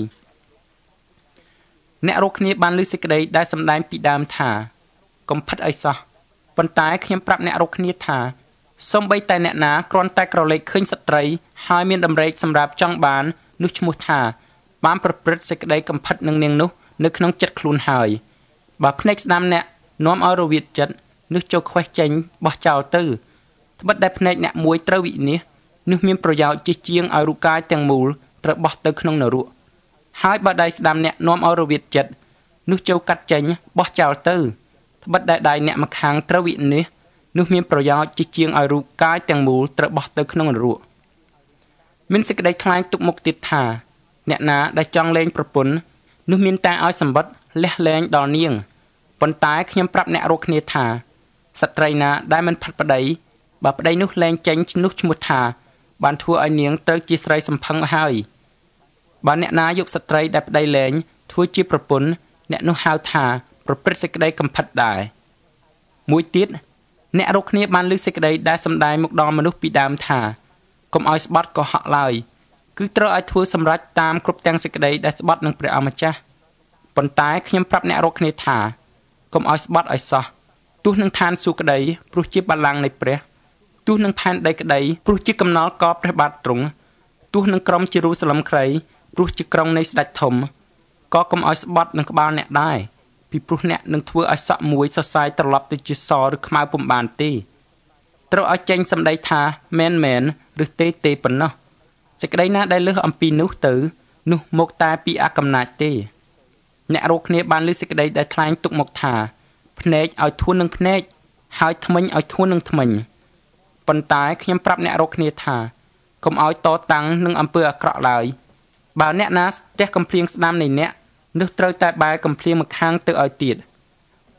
អ្នករកគ្នាបានឮសេចក្តីដែលសម្ដែងពីដើមថាកុំផិតអីសោះប៉ុន្តែខ្ញុំប្រាប់អ្នករកគ្នាថាសូម្បីតែអ្នកណាគ្រាន់តែក្រឡេកឃើញស្ត្រីហើយមានដំណេកសម្រាប់ចង់បាននោះឈ្មោះថាបានប្រព្រឹត្តសេចក្តីកំផិតនឹងនាងនោះនៅក្នុងចិត្តខ្លួនហើយបើភ្នែកស្ដាំអ្នកនាំឲ្យរវាទចិត្តនោះចូលខ្វេះចេញបោះចោលទៅត្បិតតែភ្នែកអ្នកមួយត្រូវវិនិច្ឆ័យនោះមានប្រយោជន៍ជាជាងឲ្យរូបកាយទាំងមូលត្រូវបោះទៅក្នុងនរកហើយបើដៃស្ដាំអ្នកនាំឲ្យរវាទចិត្តនោះចូលកាត់ចេញបោះចោលទៅត្បិតតែដៃអ្នកម្ខាងត្រូវវិនិច្ឆ័យនោះមានប្រយោជន៍ជាជាងឲ្យរូបកាយទាំងមូលត្រូវបោះទៅក្នុងនរកមានសេចក្តីថ្លែងទុកមុខទៀតថាអ្នកណាដែលចង់លែងប្រពន្ធនោះមានតែឲ្យសម្បត្តិលះលែងដល់នាងប៉ុន្តែខ្ញុំប្រាប់អ្នករកគ្នាថាស្ត្រីណាដែលមិនផិតប្តីបើប្តីនោះលែងចេញនោះឈ្មោះថាបានធ្វើឲ្យនាងត្រូវជាស្រីសម្ផឹងហើយបើអ្នកណាយកស្ត្រីដែលប្តីលែងធ្វើជាប្រពន្ធអ្នកនោះហៅថាប្រព្រឹត្តសេចក្តីកំផិតដែរមួយទៀតអ្នករកគ្នាបានលើសេចក្តីដែលសម្ដែងមកដល់មនុស្សពីដើមថាកុំឲ្យស្បត់កុហកឡើយគឺត្រូវឲ្យធ្វើសម្រេចតាមគ្រប់ទាំងសេចក្តីដែលស្បត់នឹងព្រះអម្ចាស់ប៉ុន្តែខ្ញុំប្រាប់អ្នករកគ្នាថាកុំឲ្យស្បត់ឲ្យសោះទោះនឹងឋានសួគ៌ក្តីព្រោះជាបល្ល័ង្កនៃព្រះទោះនឹងផែនដីក្តីព្រោះជាកំណល់កព្រះបាទទ្រង់ទោះនឹងក្រុងយេរូសាឡឹមក្រីព្រោះជាក្រុងនៃស្ដេចធំក៏កុំឲ្យស្បត់នឹងក្បាលអ្នកដែរពីព្រោះអ្នកនឹងធ្វើឲ្យសក់មួយសរសៃត្រឡប់ទៅជាសឬខ្មៅពុំបានទេត្រូវឲ្យចេញសម្ដីថាមែនឬទេប៉ុណ្ណោះសេចក្តីណាដែលលើសអំពីនោះទៅនោះមកតែពីអកំណាចទេអ្នករកគ្នាបានលើសេចក្តីដែលថ្លែងទុកមកថាភ្នែកឲ្យធួននឹងភ្នែកហើយធ្មេញឲ្យធួននឹងធ្មេញប៉ុន្តែខ្ញុំប្រាប់អ្នករកគ្នាថាកុំឲ្យតតាំងនឹងអំពើអាក្រក់ឡើយបើអ្នកណាស្ទះកំភ្លៀងស្ដាំនៃអ្នកនោះត្រូវតែបែរកំភ្លៀងម្ខាងទៅឲ្យទៀត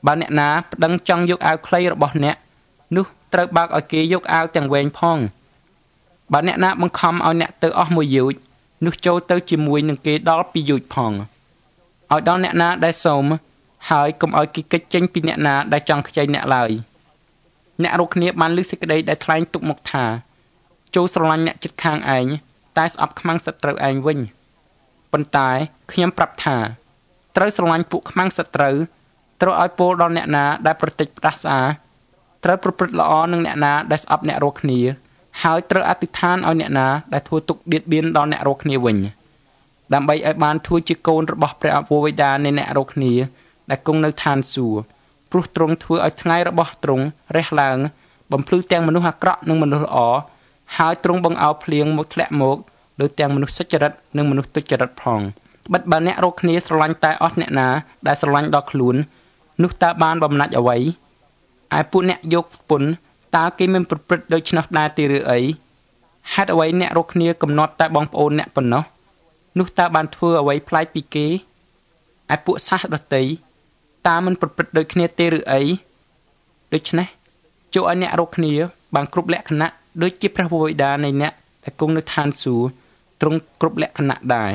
បើអ្នកណាប្តឹងចង់យកអាវខ្លីរបស់អ្នកនោះត្រូវបើកឲ្យគេយកអាវទាំងវែងផងបើអ្នកណាបង្ខំឲ្យអ្នកទៅអស់មួយយោជនោះចូលទៅជាមួយនឹងគេដល់2យោជផងឲ្យដល់អ្នកណាដែលសូមហើយកុំឲ្យគេគេចចេញពីអ្នកណាដែលចង់ខ្ចីអ្នកឡើយអ្នករកគ្នាបានលើសេចក្តីដែលថ្លែងទុកមកថាចូលស្រឡាញ់អ្នកជិតខាងឯងតែស្អប់ខ្មាំងសត្រូវឯងវិញប៉ុន្តែខ្ញុំប្រាប់ថាត្រូវស្រឡាញ់ពួកខ្មាំងសត្រូវត្រូវឲ្យពោលដល់អ្នកណាដែលប្រតិចផ្ដាសាត្រូវប្រព្រឹត្តល្អនឹងអ្នកណាដែលស្អប់អ្នករកគ្នាហើយត្រូវអធិដ្ឋានឲ្យអ្នកណាដែលធ្វើទុកបៀតបៀនដល់អ្នករកគ្នាវិញដើម្បីឲ្យបានធ្វើជាកូនរបស់ព្រះអវបិតានៃអ្នករកគ្នាដែលគង់នៅឋានសួគ៌ព្រោះទ្រង់ធ្វើឲ្យថ្ងៃរបស់ទ្រង់រះឡើងបំភ្លឺទាំងមនុស្សអាក្រក់និងមនុស្សល្អហើយទ្រង់បង្អោបភ្លៀងមកធ្លាក់មកលើទាំងមនុស្សសុចរិតនិងមនុស្សទុច្ចរិតផងបិទបើអ្នករកគ្នាស្រឡាញ់តែអស់អ្នកណាដែលស្រឡាញ់ដល់ខ្លួននោះតើបានបំណាច់អ្វីឯពួកអ្នកយកពុនតើគេមិនប្រព្រឹត្តដូច្នោះដែរទេឬអីហេតុអ្វីអ្នករកគ្នាកំណត់តែបងប្អូនអ្នកប៉ុណ្ណោះនោះតើបានធ្វើអ្វីប្លែកពីគេឯពួកសាសដតីតើមិនប្រព្រឹត្តដូចគ្នាទេឬអីដូច្នេះចូលឲ្យអ្នករកគ្នាបានគ្រប់លក្ខណៈដូចជាព្រះវរបិតានៃអ្នកដែលគង់នៅឋានសួគ៌ទ្រង់គ្រប់លក្ខណៈដែរ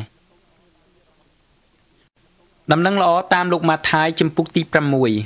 ដំណឹងល្អតាមលោកម៉ាថាយជំពូកទី6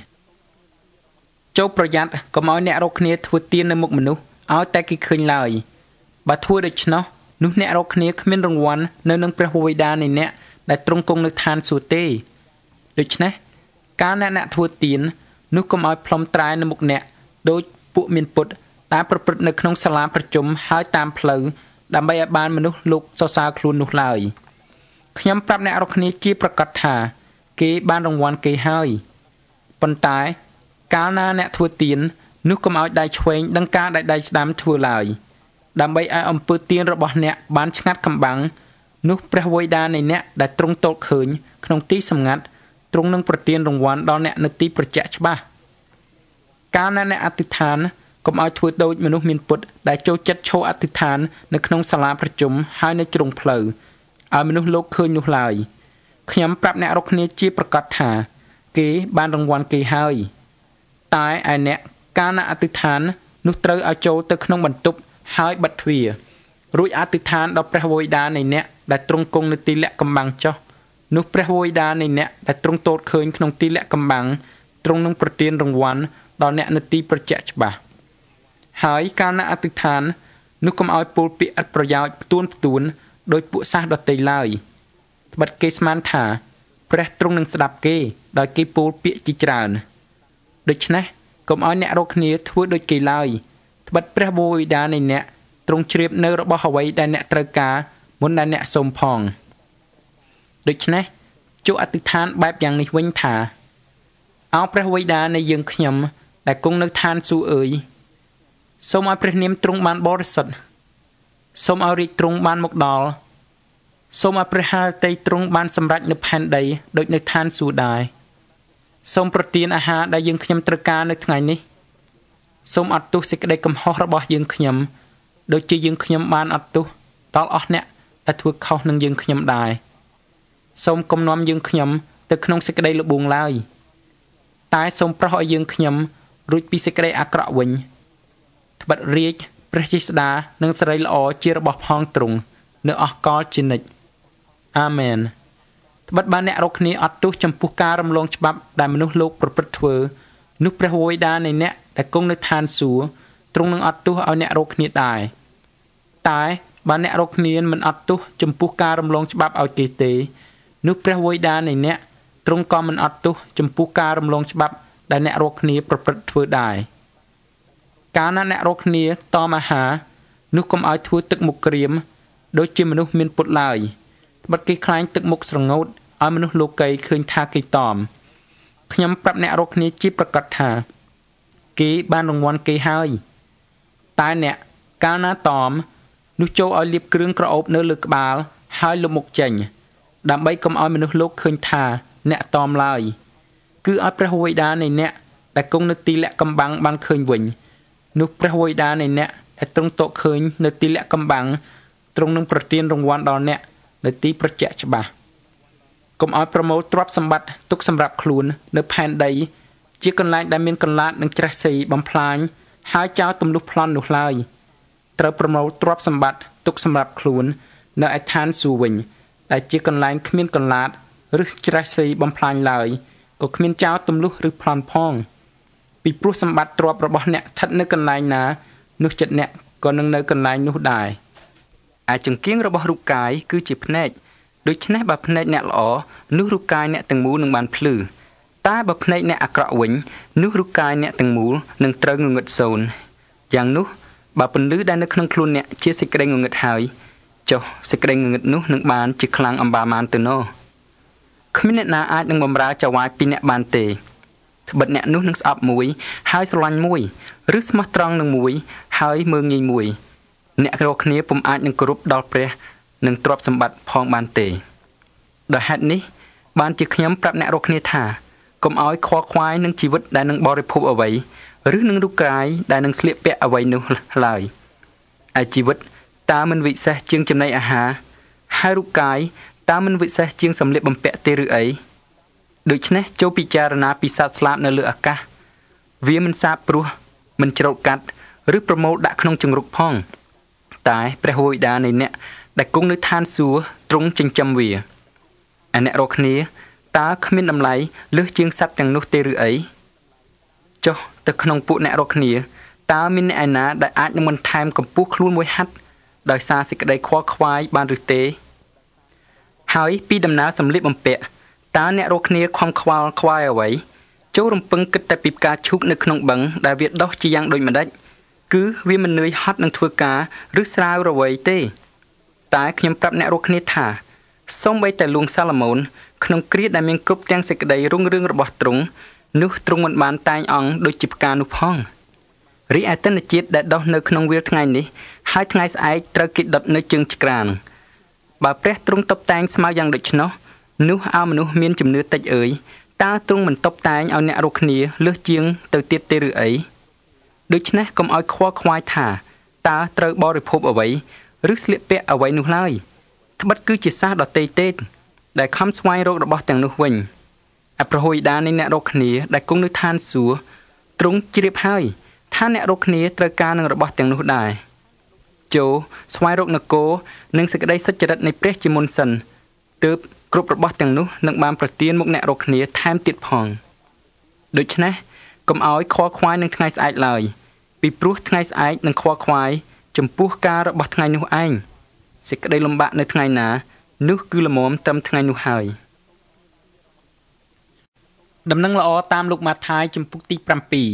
ចូលប្រយ័ត្នកុំឲ្យអ្នករកគ្នាធ្វើទាននៅមុខមនុស្សឲ្យតែគេឃើញឡើយបើធ្វើដូច្នោះនោះអ្នករកគ្នាគ្មានរង្វាន់នៅនឹងព្រះវរបិតានៃអ្នកដែលទ្រង់គង់នៅឋានសួគ៌ទេដូច្នេះកាលអ្នកធ្វើទាននោះកុំឲ្យផ្លុំត្រែនៅមុខអ្នកដូចពួកមានពុតតែប្រព្រឹត្តនៅក្នុងសាលាប្រជុំហើយតាមផ្លូវដើម្បីឲ្យបានមនុស្សលោកសរសើរខ្លួននោះឡើយខ្ញុំប្រាប់អ្នករកគ្នាជាប្រកាសថាគេបានរង្វាន់គេហើយប៉ុន្តែកាលណាអ្នកធ្វើទាននោះកុំឲ្យដៃឆ្វេងដឹងការដែលដៃស្ដាំធ្វើឡើយដើម្បីឲ្យអំពើទានរបស់អ្នកបានឆ្ងាត់កំបាំងនោះព្រះវរបិតានៃអ្នកដែលទ្រង់ទតឃើញក្នុងទីសម្ងាត់ទ្រង់នឹងប្រទានរង្វាន់ដល់អ្នកនៅទីប្រជែកច្បាស់កាលណាអ្នកអធិដ្ឋានកុំឲ្យធ្វើដូចមនុស្សមានពុតដែលចូលចិត្តឈរអធិដ្ឋាននៅក្នុងសាលាប្រជុំហើយនៅជ្រុងផ្លូវឲ្យមនុស្សលោកឃើញនោះឡើយខ្ញុំប្រាប់អ្នករកគ្នាជាប្រកាសថាគេបានរង្វាន់គេហើយតែឯអ្នកកាលណាអធិដ្ឋាននោះត្រូវឲ្យចូលទៅក្នុងបន្ទប់ហើយបិទទ្វាររួចអធិដ្ឋានដល់ព្រះវរបិតានៃអ្នកដែលទ្រង់គង់នៅទីលាក់កំបាំងចុះនោះព្រះវរបិតានៃអ្នកដែលទ្រង់ទតឃើញក្នុងទីលាក់កំបាំងទ្រង់នឹងប្រទានរង្វាន់ដល់អ្នកនៅទីប្រជែកច្បាស់ហើយកាលណាអធិដ្ឋាននោះកុំឲ្យពោលពាក្យឥតប្រយោជន៍ផ្ទួនដោយពួកសាសដតីឡើយត្បិតគេស្មានថាព្រះទ្រង់នឹងស្ដាប់គេដោយគេពោលពាក្យជាច្រើនដូច្នេះកុំឲ្យអ្នករកគ្នាធ្វើដូចគេឡើយត្បិតព្រះវរបិតានៃអ្នកទ្រង់ជ្រាបនៅរបស់អ្វីដែលអ្នកត្រូវការមុនដែលអ្នកសូមផងដូច្នេះចូលអធិដ្ឋានបែបយ៉ាងនេះវិញថាអោព្រះវរបិតានៃយើងខ្ញុំដែលគង់នៅឋានសួគ៌អើយសូមឲ្យព្រះនាមទ្រង់បានបរិសុទ្ធសូមឲ្យរាជទ្រង់បានមកដល់សូមឲ្យព្រះハរតីទ្រង់បានសម្រេចនៅផែនដីដូចនៅឋានសួគ៌ដែរសូមប្រទានអាហារដែលយើងខ្ញុំត្រូវការនៅថ្ងៃនេះសូមអត់ទោសសេចក្តីកំហុសរបស់យើងខ្ញុំដូចជាយើងខ្ញុំបានអត់ទោសដល់អស់អ្នកដែលធ្វើខុសនឹងយើងខ្ញុំដែរសូមកុំនាំយើងខ្ញុំទៅក្នុងសេចក្តីល្បួងឡើយតែសូមប្រោសឲ្យយើងខ្ញុំរួចពីសេចក្តីអាក្រក់វិញត្បិតរាជព្រះចេស្តានិងសិរីល្អជារបស់ផងទ្រង់នៅអស់កលជានិច្ចអាមែនត្បិតបានអ្នករកគ្នាអត់ទោសចំពោះការរំលងច្បាប់ដែលមនុស្សលោកប្រព្រឹត្តធ្វើនោះព្រះវរបិតានៃអ្នកដែលគង់នៅឋានសួគ៌ទ្រង់នឹងអត់ទោសឲ្យអ្នករកគ្នាដែរតែបើអ្នករកគ្នាមិនអត់ទោសចំពោះការរំលងច្បាប់ឲ្យគេទេនោះព្រះវរបិតានៃអ្នកទ្រង់ក៏មិនអត់ទោសចំពោះការរំលងច្បាប់ដែលអ្នករកគ្នាប្រព្រឹត្តធ្វើដែរកាលណាអ្នករកគ្នាតមអាហារនោះកុំឲ្យធ្វើទឹកមុខក្រៀមដូចជាមនុស្សមានពុតឡើយត្បិតគេខ្លាញ់ទឹកមុខស្រងោតឲ្យមនុស្សលោកីឃើញថាគេតមខ្ញុំប្រាប់អ្នករកគ្នាជាប្រកាសថាគេបានរង្វាន់គេហើយតែអ្នកកាលណាតមនោះចូលឲ្យលាបគ្រឿងក្រអូបនៅលើក្បាលហើយលុបមុខចេញដើម្បីកុំឲ្យមនុស្សលោកឃើញថាអ្នកតមឡើយគឺឲ្យព្រះវរបិតានៃអ្នកដែលគង់នៅទីលាក់កំបាំងបានឃើញវិញនោះព្រះវរបិតានៃអ្នកដែលទ្រង់ទតឃើញនៅទីលាក់កំបាំងទ្រង់នឹងប្រទានរង្វាន់ដល់អ្នកនៅទីប្រជែកច្បាស់កុំឲ្យប្រមូលទ្រព្យសម្បត្តិទុកសម្រាប់ខ្លួននៅផែនដីជាកន្លែងដែលមានកន្លាតនិងច្រេះស៊ីបំផ្លាញហើយចោលទំលុះប្លន់នោះឡើយត្រូវប្រមូលទ្រព្យសម្បត្តិទុកសម្រាប់ខ្លួននៅឯឋានសួគ៌វិញដែលជាកន្លែងគ្មានកន្លាតឬច្រេះស៊ីបំផ្លាញឡើយក៏គ្មានចោលទំលុះឬប្លន់ផងពីព្រោះសម្បត្តិទ្រព្យរបស់អ្នកស្ថិតនៅកន្លែងណានោះចិត្តអ្នកក៏នឹងនៅកន្លែងនោះដែរឯចង្គៀងរបស់រូបកាយគឺជាភ្នែកដូច្នេះបើភ្នែកអ្នកល្អនោះរូបកាយអ្នកទាំងមូលនឹងបានភ្លឺតែបើភ្នែកអ្នកអាក្រក់វិញនោះរូបកាយអ្នកទាំងមូលនឹងត្រូវងងឹតសូន្យយ៉ាងនោះបើពន្លឺដែលនៅក្នុងខ្លួនអ្នកជាសេចក្តីងងឹតហើយចុះសេចក្តីងងឹតនោះនឹងបានជាខ្លាំងអំបាមានទៅណោះគ្មានអ្នកណាអាចនឹងបម្រើចៅហ្វាយពីអ្នកបានទេត្បិតអ្នកនោះនឹងស្អប់មួយហើយស្រឡាញ់មួយឬស្មោះត្រង់នឹងមួយហើយមើងងាយមួយអ្នករាល់គ្នាពុំអាចនឹងគោរពដល់ព្រះនិងទ្រព្យសម្បត្តិផងបានទេដោយហេតុនេះបានជាខ្ញុំប្រាប់អ្នករាល់គ្នាថាកុំឲ្យខ្វល់ខ្វាយនឹងជីវិតដែលនឹងបរិភោគអ្វីឬនឹងរូបកាយដែលនឹងស្លៀកពាក់អ្វីនោះឡើយឯជីវិតតើមិនវិសេសជាងចំណីអាហារហើយរូបកាយតើមិនវិសេសជាងសម្លៀកបំពាក់ទេឬអីដូច្នេះចូលពិចារណាពីសត្វស្លាបនៅលើអាកាសវាមិនសាបព្រោះមិនច្រូតកាត់ឬប្រមូលដាក់ក្នុងជង្រុកផងតែព្រះវរបិតានៃអ្នកដែលគង់នៅឋានសួគ៌ទ្រង់ចិញ្ចឹមវាឯអ្នករាល់គ្នាតើគ្មានតម្លៃលើសជាងសត្វទាំងនោះទេឬអីចុះទៅក្នុងពួកអ្នករាល់គ្នាតើមានអ្នកឯណាដែលអាចនឹងបន្ថែមកម្ពស់ខ្លួនមួយហាត់ដោយសារសេចក្តីខ្វល់ខ្វាយបានឬទេហើយពីដំណើរសម្លៀកបំពាក់តើអ្នករាល់គ្នាខំខ្វល់ខ្វាយអ្វីចូលរំពឹងគិតតែពីផ្កាឈូកនៅក្នុងបឹងដែលវាដុះជាយ៉ាងដូចម្ដេចគឺវាមិននឿយហត់នឹងធ្វើការឬស្រាវរវៃទេតែខ្ញុំប្រាប់អ្នករាល់គ្នាថាសូម្បីតែលួងសាឡូមោនក្នុងគ្រាដែលមានគ្រប់ទាំងសេចក្តីរុងរឿងរបស់ទ្រង់នោះទ្រង់មិនបានតែងអង្គដូចជាផ្កានោះផងរីឯទិន្នជាតិដែលដុះនៅក្នុងវាលថ្ងៃនេះហើយថ្ងៃស្អែកត្រូវគេដុតនៅជើងឆ្ក្រានបើព្រះទ្រង់តុបតែងស្មៅយ៉ាងដូច្នោះនោះឲ្យមនុស្សមានជំនឿតិចអើយតើទ្រង់មិនតុបតែងឲ្យអ្នករាល់គ្នាលើសជាងទៅទៀតទេឬអីដូច្នេះកុំឲ្យខ្វល់ខ្វាយថាតើត្រូវបរិភោគអ្វីឬស្លៀកពាក់អ្វីនោះឡើយត្បិតគឺជាសាសដតេទេដែលខំស្វែងរករបស់ទាំងនោះវិញអព្រះហូយដានៃអ្នករាល់គ្នាដែលគង់នៅឋានសួគ៌ទ្រង់ជ្រាបហើយថាអ្នករាល់គ្នាត្រូវការនឹងរបស់ទាំងនោះដែរចូលស្វែងរកនគរនិងសេចក្តីសុចរិតនៃព្រះជាមុនសិនទើបគ្រប់របស់ទាំងនោះនឹងបានប្រទានមកអ្នករាល់គ្នាថែមទៀតផងដូច្នេះកុំឲ្យខ្វល់ខ្វាយនឹងថ្ងៃស្អែកឡើយពីព្រោះថ្ងៃស្អែកនឹងខ្វល់ខ្វាយចំពោះការរបស់ថ្ងៃនោះឯងសេចក្តីលំបាកនៅថ្ងៃណានោះគឺល្មមត្រឹមថ្ងៃនោះហើយដំណឹងល្អតាមលោកម៉ាថាយជំពូកទី7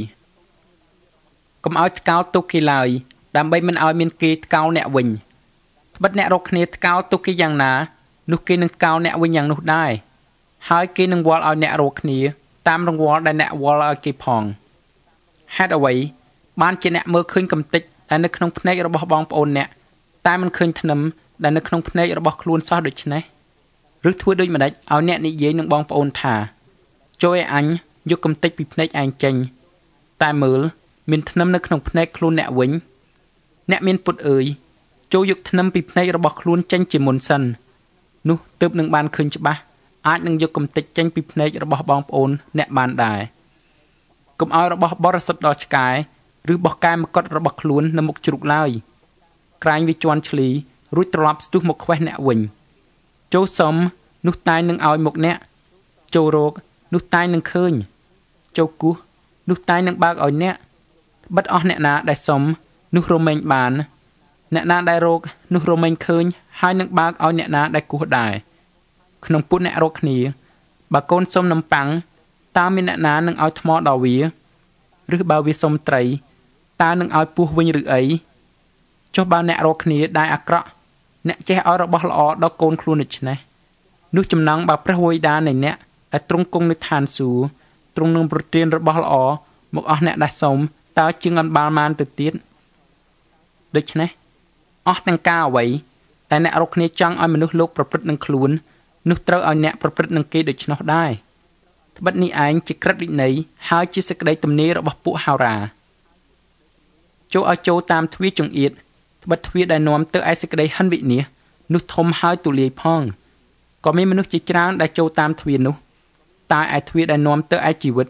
កុំឲ្យថ្កោលទោសគេឡើយដើម្បីមិនឲ្យមានគេថ្កោលអ្នកវិញត្បិតអ្នករកគ្នាថ្កោលទោសគេយ៉ាងណានោះគេនឹងថ្កោលអ្នកវិញយ៉ាងនោះដែរហើយគេនឹងវាល់ឲ្យអ្នករកគ្នាតាមរង្វាល់ដែលអ្នកវាល់ឲ្យគេផងហេតុអ្វីបានជាអ្នកមើលឃើញកំតិចដែលនៅក្នុងភ្នែករបស់បងប្អូនអ្នកតែមិនឃើញធ្នឹមដែលនៅក្នុងភ្នែករបស់ខ្លួនសោះដូច្នេះឬធ្វើដូចម្ដេចឲ្យអ្នកនិយាយនឹងបងប្អូនថាចូលឲ្យអញយកកំតិចពីភ្នែកឯងចេញតែមើលមានធ្នឹមនៅក្នុងភ្នែកខ្លួនអ្នកវិញអ្នកមានពុតអើយចូលយកធ្នឹមពីភ្នែករបស់ខ្លួនចេញជាមុនសិននោះទើបនឹងបានឃើញច្បាស់អាចនឹងយកកំតិចចេញពីភ្នែករបស់បងប្អូនអ្នកបានដែរកុំឲ្យរបស់បរិសុទ្ធដល់ឆ្កែឬបោះកែមកុដរបស់ខ្លួននៅមុខជ្រូកឡើយក្រែងវាជន់ឈ្លីរួចត្រឡប់ស្ទុះមកខ្វេះអ្នកវិញចូលសុំនោះតែងនឹងឲ្យមកអ្នកចូលរកនោះតែងនឹងឃើញចូលគោះនោះតែងនឹងបើកឲ្យអ្នកបិទអស់អ្នកណាដែលសុំនោះរមែងបានអ្នកណាដែលរកនោះរមែងឃើញហើយនឹងបើកឲ្យអ្នកណាដែលគោះដែរក្នុងពុទ្ធអ្នករកគ្នាបើកូនសុំនំប៉័ងតើមានអ្នកណានឹងឲ្យថ្មដល់វាឬបើវាសុំត្រីតើនឹងឲ្យពស់វិញឬអីចុះបើអ្នករកគ្នាដែលអាក្រក់អ្នកចេះឲ្យរបស់ល្អដល់កូនខ្លួនដូច្នេះនោះចំណងបើព្រះវរបិតានៃអ្នកដែលទ្រង់គង់នៅឋានសួគ៌ទ្រង់នឹងប្រទានរបស់ល្អមកអស់អ្នកដែលសុំតើជាងអនបាលមានទៅទៀតដូច្នេះអស់ទាំងការអ្វីតែអ្នករកគ្នាចង់ឲ្យមនុស្សលោកប្រព្រឹត្តនឹងខ្លួននោះត្រូវឲ្យអ្នកប្រព្រឹត្តនឹងគេដូច្នោះដែរត្បិតនេះឯងជាក្រឹតវិន័យហើយជាសេចក្តីទំនាយរបស់ពួកហោរាចូលឲ្យចូលតាមទ្វារចង្អៀតត្បិតទ្វារដែលនាំទៅឯសេចក្តីហិនវិនាសនោះធំហើយទូលាយផងក៏មានមនុស្សជាច្រើនដែលចូលតាមទ្វារនោះតែឯទ្វារដែលនាំទៅឯជីវិត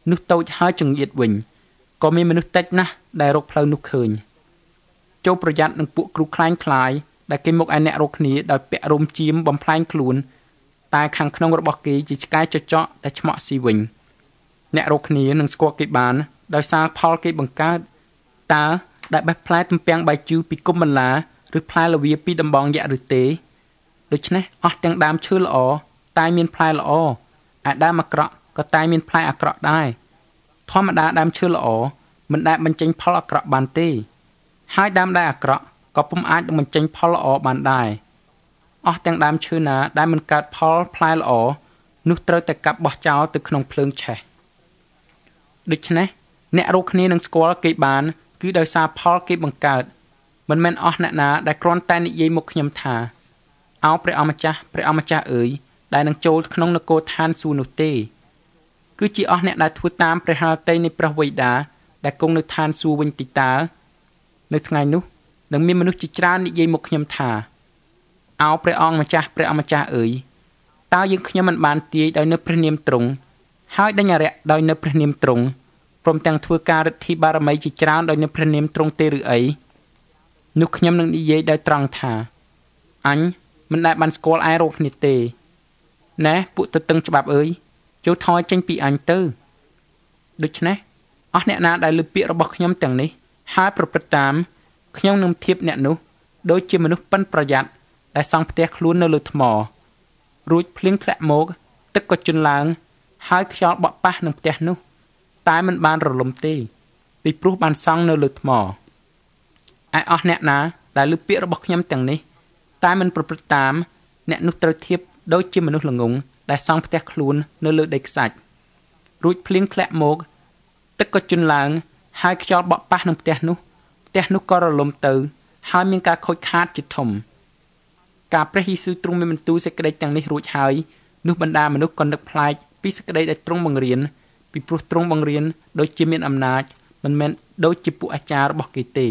នោះតូចហើយចង្អៀតវិញក៏មានមនុស្សតិចណាស់ដែលរកផ្លូវនោះឃើញចូលប្រយ័ត្ននឹងពួកគ្រូខ្លាញ់ខ្លាយដែលគេមកឯអ្នករកគ្នាដោយពាក់រោមជាមបំផ្លាញខ្លួនតែខាងក្នុងរបស់គេជាឆ្កែចចកដែលឆ្មក់ស៊ីវិញអ្នករកគ្នានឹងស្គាល់គេបានដោយសារផលគេបង្កើតតើដែលបេះផ្លែទំពាំងបាយជូរពីគុម្ពបន្លាឬផ្លែល្វាពីដំបងយក្សឬទេដូច្នេះអស់ទាំងដើមឈើល្អតែមានផ្លែល្អឯដើមអាក្រក់ក៏តែមានផ្លែអាក្រក់ដែរធម្មតាដើមឈើល្អមិនដែលបញ្ចេញផលអាក្រក់បានទេហើយដើមដែលអាក្រក់ក៏ពុំអាចនឹងបញ្ចេញផលល្អបានដែរអស់ទាំងដើមឈើណាដែលមិនកើតផលផ្លែល្អនោះត្រូវតែកាប់បោះចោលទៅក្នុងភ្លើងឆេះដូច្នេះអ្នករកគ្នានឹងស្គាល់គេបានគឺដោយសារផលគេបង្កើតមិនមែនអស់អ្នកណាដែលគ្រាន់តែនិយាយមកខ្ញុំថាអោព្រះអម្ចាស់អើយដែលនឹងចូលក្នុងនគរឋានសួគ៌នោះទេគឺជាអស់អ្នកដែលធ្វើតាមព្រះហឫទ័យនៃព្រះវេដាដែលគង់នៅឋានសួគ៌វិញទីតើនៅថ្ងៃនោះនឹងមានមនុស្សជាច្រើននិយាយមកខ្ញុំថាអោព្រះអង្គម្ចាស់អើយតើយើងខ្ញុំមិនបានទាយដោយនៅព្រះនាមទ្រង់ហើយដេញអារក្សដោយនៅព្រះនាមទ្រង់ព្រមទាំងធ្វើការឫទ្ធិបារមីជាច្រើនដោយនៅព្រះនាមទ្រង់ទេឬអីនោះខ្ញុំនឹងនិយាយដោយត្រង់ថាអញមិនដែលបានស្គាល់ឯរកគ្នាទេណែពួកទទឹងច្បាប់អើយចូលថយចេញពីអញទៅដូច្នេះអស់អ្នកណាដែលលើពាក្យរបស់ខ្ញុំទាំងនេះហើយប្រព្រឹត្តតាមខ្ញុំនឹងធៀបអ្នកនោះដូចជាមនុស្សប៉ិនប្រយ័ត្នដែលសង់ផ្ទះខ្លួននៅលើថ្មរួចភ្លៀងធ្លាក់មកទឹកក៏ជន់ឡើងហើយខ្យល់បក់ប៉ះនឹងផ្ទះនោះតែមិនបានរលំទេពីព្រោះបានសង់នៅលើថ្មឯអស់អ្នកណាដែលលើពាក្យរបស់ខ្ញុំទាំងនេះតែមិនប្រព្រឹត្តតាមអ្នកនោះត្រូវធៀបដូចជាមនុស្សល្ងង់ដែលសង់ផ្ទះខ្លួននៅលើដីខ្សាច់រួចភ្លៀងធ្លាក់មកទឹកក៏ជន់ឡើងហើយខ្យល់បក់ប៉ះនឹងផ្ទះនោះក៏រលំទៅហើយមានការខូចខាតជាធំការព្រះយេស៊ូវទ្រង់មានបន្ទូលសេចក្តីទាំងនេះរួចហើយនោះបណ្ដាមនុស្សក៏នឹកប្លែកពីសេចក្តីដែលទ្រង់បង្រៀនពីព្រោះទ្រង់បង្រៀនដូចជាមានអំណាចមិនមែនដូចជាពួកអាចារ្យរបស់គេទេ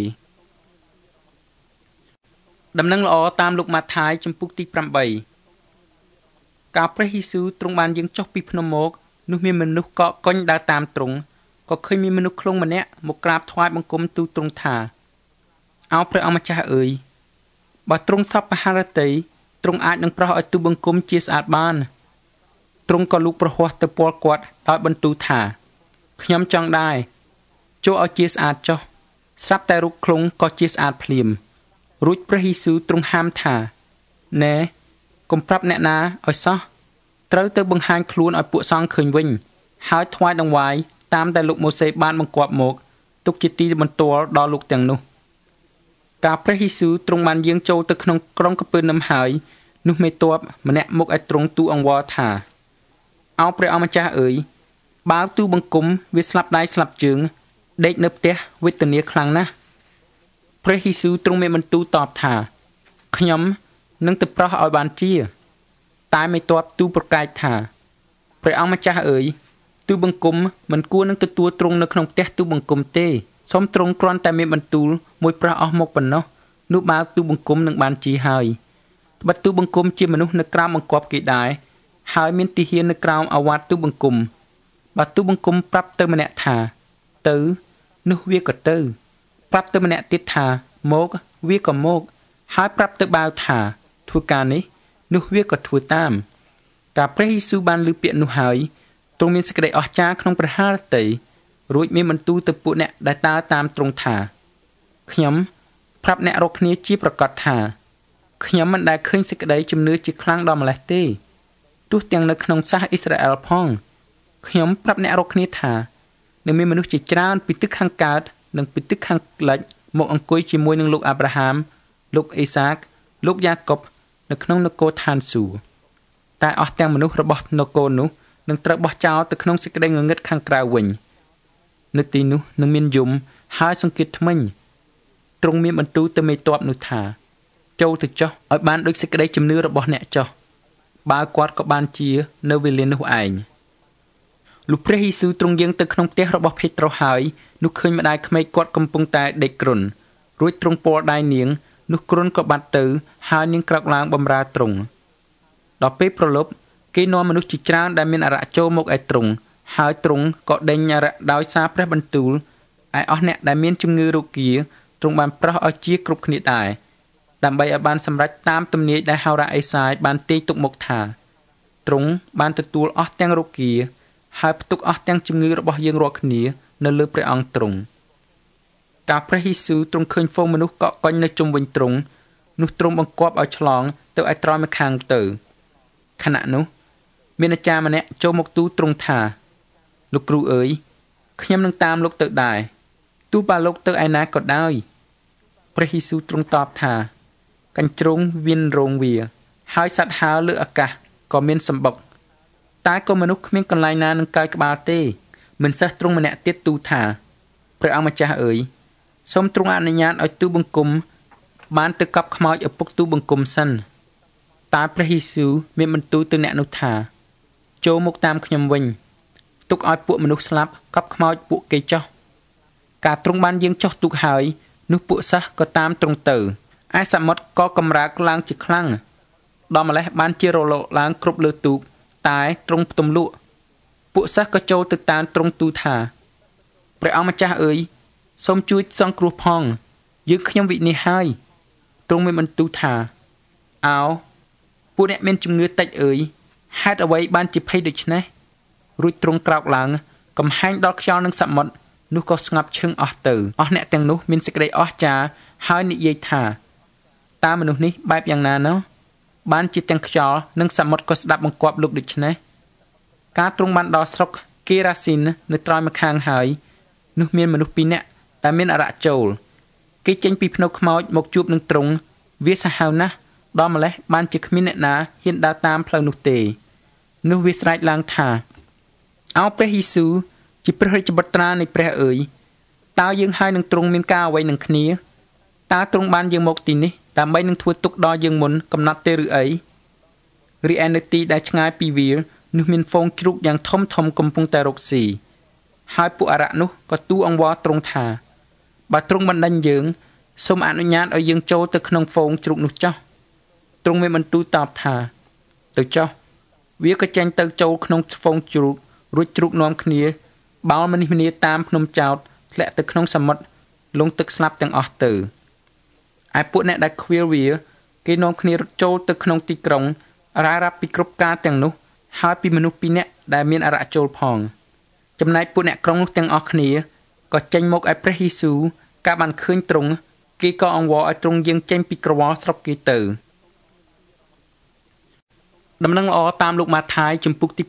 ដំណឹងល្អតាមលោកម៉ាថាយជំពូកទី8ការព្រះយេស៊ូវទ្រង់បានយាងចុះពីភ្នំមកនោះមានមនុស្សកកកុញដើរតាមទ្រង់ក៏ឃើញមានមនុស្សខ្លងម្នាក់មកក្រាបថ្វាយបង្គំទូលទ្រង់ថាអោព្រះអម្ចាស់អើយបើទ្រង់សពមហារតីទ្រង់អាចនឹងប្រោសឲ្យទូបង្គំជាស្អាតបានទ្រង់ក៏លូកប្រហ័សទៅពលគាត់ដោយបន្ទូលថាខ្ញុំចង់ដែរចូលឲ្យជាស្អាតចុះស្រាប់តែរូបខ្លងក៏ជាស្អាតភ្លាមរួចព្រះយេស៊ូវទ្រង់ហាមថាណែកុំប្រាប់អ្នកណាឲ្យសោះត្រូវទៅបង្ហាញខ្លួនឲ្យពួកសង្ឃឃើញវិញហើយថ្វាយដង្វាយតាមដែលលោកម៉ូសេបានបង្គាប់មកទុកជាទីបន្ទាល់ដល់លោកទាំងនោះការព្រះយេស៊ូវទ្រង់បានយាងចូលទៅក្នុងក្រុងកាពឺនឹមហើយនោះមេទ័ពម្នាក់មកឲ្យទ្រង់ទូលអង្វរថាអោព្រះអម្ចាស់អើយបើទូបង្គំវាស្លាប់ដៃស្លាប់ជើងដេកនៅផ្ទះវេទនាខ្លាំងណាស់ព្រះយេស៊ូវទ្រង់មានបន្ទូលតបថាខ្ញុំនឹងទៅប្រោសឲ្យបានជាតែមេទ័ពទូលប្រកែកថាព្រះអង្គម្ចាស់អើយទូបង្គំមិនគួរនឹងទទួលទ្រង់នៅក្នុងផ្ទះទូបង្គំទេសូមទ្រង់គ្រាន់តែមានបន្ទូលមួយប្រោសអស់មកប៉ុណ្ណោះនោះបើទូបង្គំនឹងបានជាហើយត្បិតទូបង្គំជាមនុស្សនៅក្រោមបង្គាប់គេដែរហើយមានទីហ៊ាននៅក្រោមអាវ៉ាត់ទូបង្គំបើទូបង្គំប្រាប់ទៅម្នាក់ថាទៅនោះវាក៏ទៅប្រាប់ទៅម្នាក់ទៀតថាមកវាក៏មកហើយប្រាប់ទៅបាវថាធ្វើការនេះនោះវាក៏ធ្វើតាមការព្រះយេស៊ូវបានលើពាក្យនោះហើយទ្រង់មានសេចក្តីអស្ចារ្យក្នុងព្រះハរតីរួចមានបន្ទូលទៅពួកអ្នកដែលដើរតាមទ្រង់ថាខ្ញុំប្រាប់អ្នករកគ្នាជាប្រកាសថាខ្ញុំមិនដែលឃើញសេចក្តីជំនឿជាខ្លាំងដល់ម្លេះទេទោះទាំងនៅក្នុងសាសអ៊ីស្រាអែលផងខ្ញុំប្រាប់អ្នករកគ្នាថានឹងមានមនុស្សជាច្រើនពីទិសខាងកើតនិងពីទិសខាងលិចមកអង្គុយជាមួយនឹងលោកអាប់រ៉ាហាមលោកអេសាកលោកយ៉ាកុបនៅក្នុងនគរឋានសួគ៌តែអស់ទាំងមនុស្សរបស់នគរនោះនឹងត្រូវបោះចោលទៅក្នុងសេចក្តីងងឹតខាងក្រៅវិញនៅទីនោះនឹងមានយំហើយសង្កេតថ្មិញទ្រង់មានបន្ទូលទៅមេទ័ពនោះថាចូលទៅចុះឲ្យបានដូចសេចក្តីជំនឿរបស់អ្នកចុះបើគាត់ក៏បានជានៅវេលានោះឯងលុះព្រះយេស៊ូវទ្រង់យាងទៅក្នុងផ្ទះរបស់ភេត្រុសហើយនោះឃើញម្ដាយក្មេកគាត់កំពុងតែដេកគ្រុនរួចទ្រង់ពោលដៃនាងនោះគ្រុនក៏បាត់ទៅហើយនាងក្រោកឡើងបម្រើទ្រង់ដល់ពេលប្រលប់គេនាំមនុស្សជាច្រើនដែលមានអារក្សចូលមកឯទ្រង់ហើយទ្រង់ក៏ដេញអរិយដោយសារព្រះបន្ទូលឯអស់អ្នកដែលមានជំងឺរោគាទ្រង់បានប្រោសឲ្យជាគ្រប់គ្នាដែរដើម្បីឲ្យបានសម្រេចតាមទំនាយដែលហោរាអេសាយបានទាយទុកមកថាទ្រង់បានទទួលអស់ទាំងរោគាហើយផ្ទុកអស់ទាំងជំងឺរបស់យើងរាល់គ្នានៅលើព្រះអង្គទ្រង់កាលព្រះយេស៊ូវទ្រង់ឃើញហ្វូងមនុស្សកកកុញនៅជុំវិញទ្រង់នោះទ្រង់បង្គាប់ឲ្យឆ្លងទៅឯត្រង់ម្ខាងទៅខណៈនោះមានអាចារ្យម្នាក់ចូលមកទូលទ្រង់ថាលោកគ្រូអើយខ្ញុំនឹងតាមលោកទៅដែរទោះបើលោកទៅឯណាក៏ដោយព្រះយេស៊ូវទ្រង់តបថាកញ្ជ្រងវៀនរងវាហើយសត្វហើរលើអាកាសក៏មានសម្បុកតែក៏មនុស្សគ្មានកន្លែងណានឹងកើយក្បាលទេមិនសេះទ្រង់ម្នាក់ទៀតទូលថាព្រះអង្គម្ចាស់អើយសូមទ្រង់អនុញ្ញាតឲ្យទូបង្គំបានទៅកប់ខ្មោចឪពុកទូបង្គំសិនតែព្រះយេស៊ូវមានបន្ទូលទៅអ្នកនោះថាចូលមកតាមខ្ញុំវិញទុកឲ្យពួកមនុស្សស្លាប់កប់ខ្មោចពួកគេចុះការទ្រង់បានយាងចុះទូកហើយនោះពួកសិស្សក៏តាមទ្រង់ទៅឯសមុទ្រក៏កម្រើកឡើងជាខ្លាំងដល់ម្លេះបានជារលកឡើងគ្រប់លើទូកតែទ្រង់ផ្ទំលក់ពួកសិស្សក៏ចូលទៅតាមទ្រង់ទូលថាព្រះអង្គម្ចាស់អើយសូមជួយសង្គ្រោះផងយើងខ្ញុំវិនាសហើយទ្រង់មានបន្ទូលថាអោពួកអ្នកមានជំងឺតិចអើយហេតុអ្វីបានជាភ័យដូច្នេះរួចទ្រង់ក្រោកឡើងកំហែងដល់ខ្យល់និងសមុទ្រនោះក៏ស្ងប់ឈឹងអស់ទៅអស់អ្នកទាំងនោះមានសេចក្តីអស្ចារ្យហើយនិយាយថាតើមនុស្សនេះបែបយ៉ាងណាណោះបានជាទាំងខ្យល់និងសមុទ្រក៏ស្ដាប់បង្គាប់លោកដូច្នេះការទ្រង់បានដល់ស្រុកកេរ៉ាស៊ីននៅត្រង់ម្ខាងហើយនោះមានមនុស្ស2នាក់ដែលមានអារក្សចូលគេចេញពីភ្នៅខ្មោចមកជួបនឹងទ្រង់វាសាហាវណាស់ដល់ម្លេះបានជាគ្មានអ្នកណាហ៊ានដើរតាមផ្លូវនោះទេនោះវាស្រែកឡើងថាអោព្រះយេស៊ូវជាព្រះរាជបុត្រានៃព្រះអើយតើយើងហើយនឹងទ្រង់មានការអ្វីនឹងគ្នាតើទ្រង់បានយើងមកទីនេះដើម្បីនឹងធ្វើទុកដល់យើងមុនកំណត់ទេឬអីរីឯនៅទីដែលឆ្ងាយពីវានោះមានហ្វូងជ្រូកយ៉ាងធំកំពុងតែរកស៊ីហើយពួកអារក្សនោះក៏ទូអង្វរទ្រង់ថាបើទ្រង់បណ្ដេញយើងសូមអនុញ្ញាតឲ្យយើងចូលទៅក្នុងហ្វូងជ្រូកនោះចុះទ្រង់មានបន្ទូលតបថាទៅចុះវាក៏ចេញទៅចូលក្នុងហ្វូងជ្រូករួចជ្រូកនាំគ្នាបោលម្នីតាមភ្នំចោតធ្លាក់ទៅក្នុងសមុទ្រលង់ទឹកស្លាប់ទាំងអស់ទៅឯពួកអ្នកដែលខ្វៀលវាគេនាំគ្នារត់ចូលទៅក្នុងទីក្រុងរ៉ារ៉ាប់ពីគ្រប់ការទាំងនោះហើយពីមនុស្ស2នាក់ដែលមានអារក្សចូលផងចំណែកពួកអ្នកក្រុងនោះទាំងអស់គ្នាក៏ចេញមកឯព្រះយេស៊ូវកាលបានឃើញទ្រង់គេក៏អង្វរឲ្យទ្រង់យាងចេញពីក្រវល់ស្រុកគេទៅដំណឹងល្អតាមលោកម៉ាថាយជំពូកទី9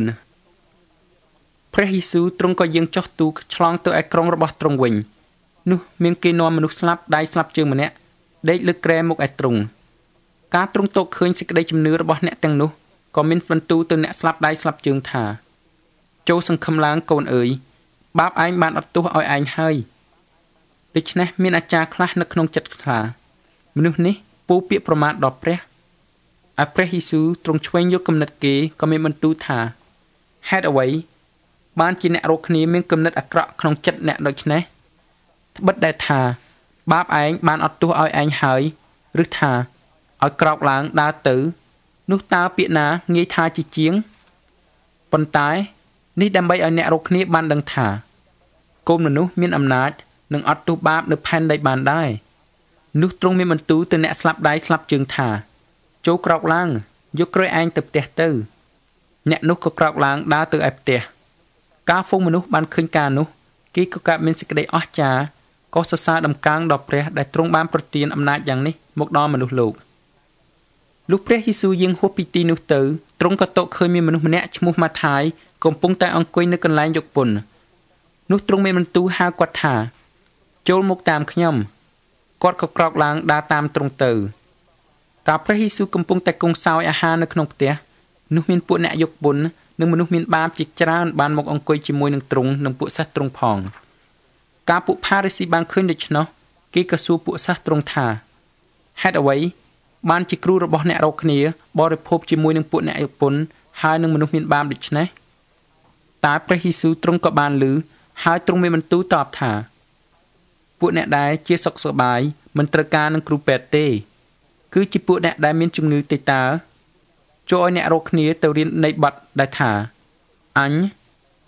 ព្រះយេស៊ូវទ្រង់ក៏យាងចុះទូកឆ្លងទៅឯក្រុងរបស់ទ្រង់វិញនោះមានគេនាំមនុស្សស្លាប់ដៃស្លាប់ជើងម្នាក់ដេកលើក្រែមកឯទ្រង់ការទ្រង់តកឃើញសេចក្តីជំនឿរបស់អ្នកទាំងនោះក៏មានបន្ទូលទៅអ្នកស្លាប់ដៃស្លាប់ជើងថាចូលសង្ឃឹមឡើងកូនអើយបាបឯងបានអត់ទោសឲ្យឯងហើយដូច្នេះមានអាចារ្យខ្លះនៅក្នុងចិត្តថាមនុស្សនេះពូពាក្យប្រមាថដល់ព្រះឯព្រះយេស៊ូវទ្រង់ឆ្វេងយកគំនិតគេក៏មានបន្ទូលថាហេតុអ្វីបានជាអ្នករកគ្នាមានគំនិតអាក្រក់ក្នុងចិត្តអ្នកដូច្នេះត្បិតតែថាបាបឯងបានអត់ទោសឲ្យឯងហើយឬថាឲ្យក្រោកឡើងដើរទៅនោះតើពាក្យណាងាយថាជាជាងប៉ុន្តែនេះដើម្បីឲ្យអ្នករកគ្នាបានដឹងថាកូនមនុស្សមានអំណាចនឹងអត់ទោសបាបនៅផែនដីបានដែរនោះទ្រង់មានបន្ទូលទៅអ្នកស្លាប់ដៃស្លាប់ជើងថាចូលក្រោកឡើងយកក្រោយឯងទៅផ្ទះទៅអ្នកនោះក៏ក្រោកឡើងដើរទៅឯផ្ទះការហ្វូងមនុស្សបានឃើញការនោះគេក៏កើតមានសេចក្តីអស្ចារ្យក៏សរសើរដំកើងដល់ព្រះដែលទ្រង់បានប្រទានអំណាចយ៉ាងនេះមកដល់មនុស្សលោកលុះព្រះយេស៊ូវយាងហួសពីទីនោះទៅទ្រង់ក៏តកឃើញមានមនុស្សម្នាក់ឈ្មោះម៉ាថាយកំពុងតែអង្គុយនៅកន្លែងយកពន្ធនោះទ្រង់មានបន្ទូលហៅគាត់ថាចូលមកតាមខ្ញុំគាត់ក៏ក្រោកឡើងដើរតាមទ្រង់ទៅកាលព្រះយេស៊ូវកំពុងតែគង់សោយអាហារនៅក្នុងផ្ទះនោះមានពួកអ្នកយកពន្ធនិងមនុស្សមានបាបជាច្រើនបានមកអង្គុយជាមួយនឹងទ្រង់និងពួកសិស្សទ្រង់ផងកាលពួកផារីស៊ីបានឃើញដូច្នោះគេក៏សួរពួកសិស្សទ្រង់ថាហេតុអ្វីបានជាគ្រូរបស់អ្នករកគ្នាបរិភោគជាមួយនឹងពួកអ្នកយកពន្ធហើយនឹងមនុស្សមានបាបដូច្នេះតែព្រះយេស៊ូវទ្រង់ក៏បានឮហើយទ្រង់មានបន្ទូលតបថាពួកអ្នកដែលជាសុខសប្បាយមិនត្រូវការនឹងគ្រូពេទ្យទេគឺជាពួកអ្នកដែលមានជំងឺទេតើចូលឲ្យអ្នករកគ្នាទៅរៀននៃបទដែលថាអញ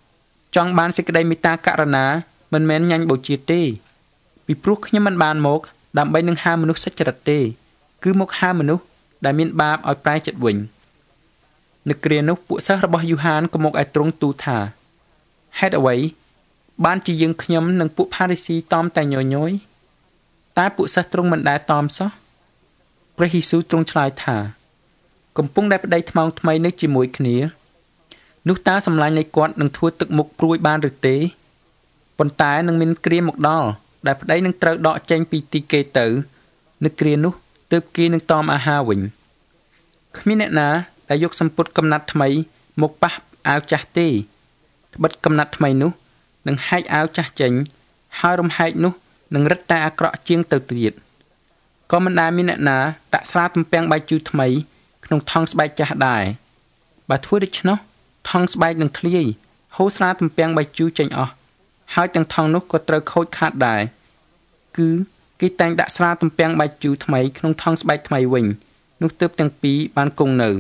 ចង់បានសេចក្តីមេត្តាករុណាមិនមែនញ៉ាញ់បូជាទេពីព្រោះខ្ញុំមិនបានមកដើម្បីនឹងហៅមនុស្សសុចរិតទេគឺមកហៅមនុស្សដែលមានបាបឲ្យប្រែចិត្តវិញនៅគ្រានោះពួកសិស្សរបស់យូហានក៏មកឲ្យទ្រង់ទូលថាហេតុអ្វីបានជាយើងខ្ញុំនិងពួកផារីស៊ីតមតែញយញយតែពួកសិស្សទ្រង់មិនដែលតមសោះព្រះយេស៊ូវទ្រង់ឆ្លើយថាកំពុងតែប្តីថ្មងថ្មីនេះជាមួយគ្នានោះតើសម្លាញ់នៃគាត់នឹងធ្វើទឹកមុខព្រួយបានឬទេប៉ុន្តែនឹងមានគ្រាមកដល់ដែលប្តីនឹងត្រូវដកចេញពីទីគេទៅនៅគ្រានោះទើបគេនឹងតមអាហារវិញគ្មានអ្នកណាដែលយកសម្ពុតកំណាត់ថ្មីមកប៉ះអាវចាស់ទេត្បិតកំណាត់ថ្មីនោះនឹងហែកអាវចាស់ចេញហើយរំហែកនោះនឹងរឹតតែអាក្រក់ជាងទៅទៀតក៏មិនដែលមានអ្នកណាដាក់ស្រាទំពាំងបាយជូរថ្មីក្នុងថង់ស្បែកចាស់ដែរបើធ្វើដូច្នោះថង់ស្បែកនឹងធ្លាយហូរស្រាទំពាំងបាយជូរចេញអស់ហើយទាំងថង់នោះក៏ត្រូវខូចខាតដែរគឺគេតែងដាក់ស្រាទំពាំងបាយជូរថ្មីក្នុងថង់ស្បែកថ្មីវិញនោះទើបទាំងពីរបានគង់នៅ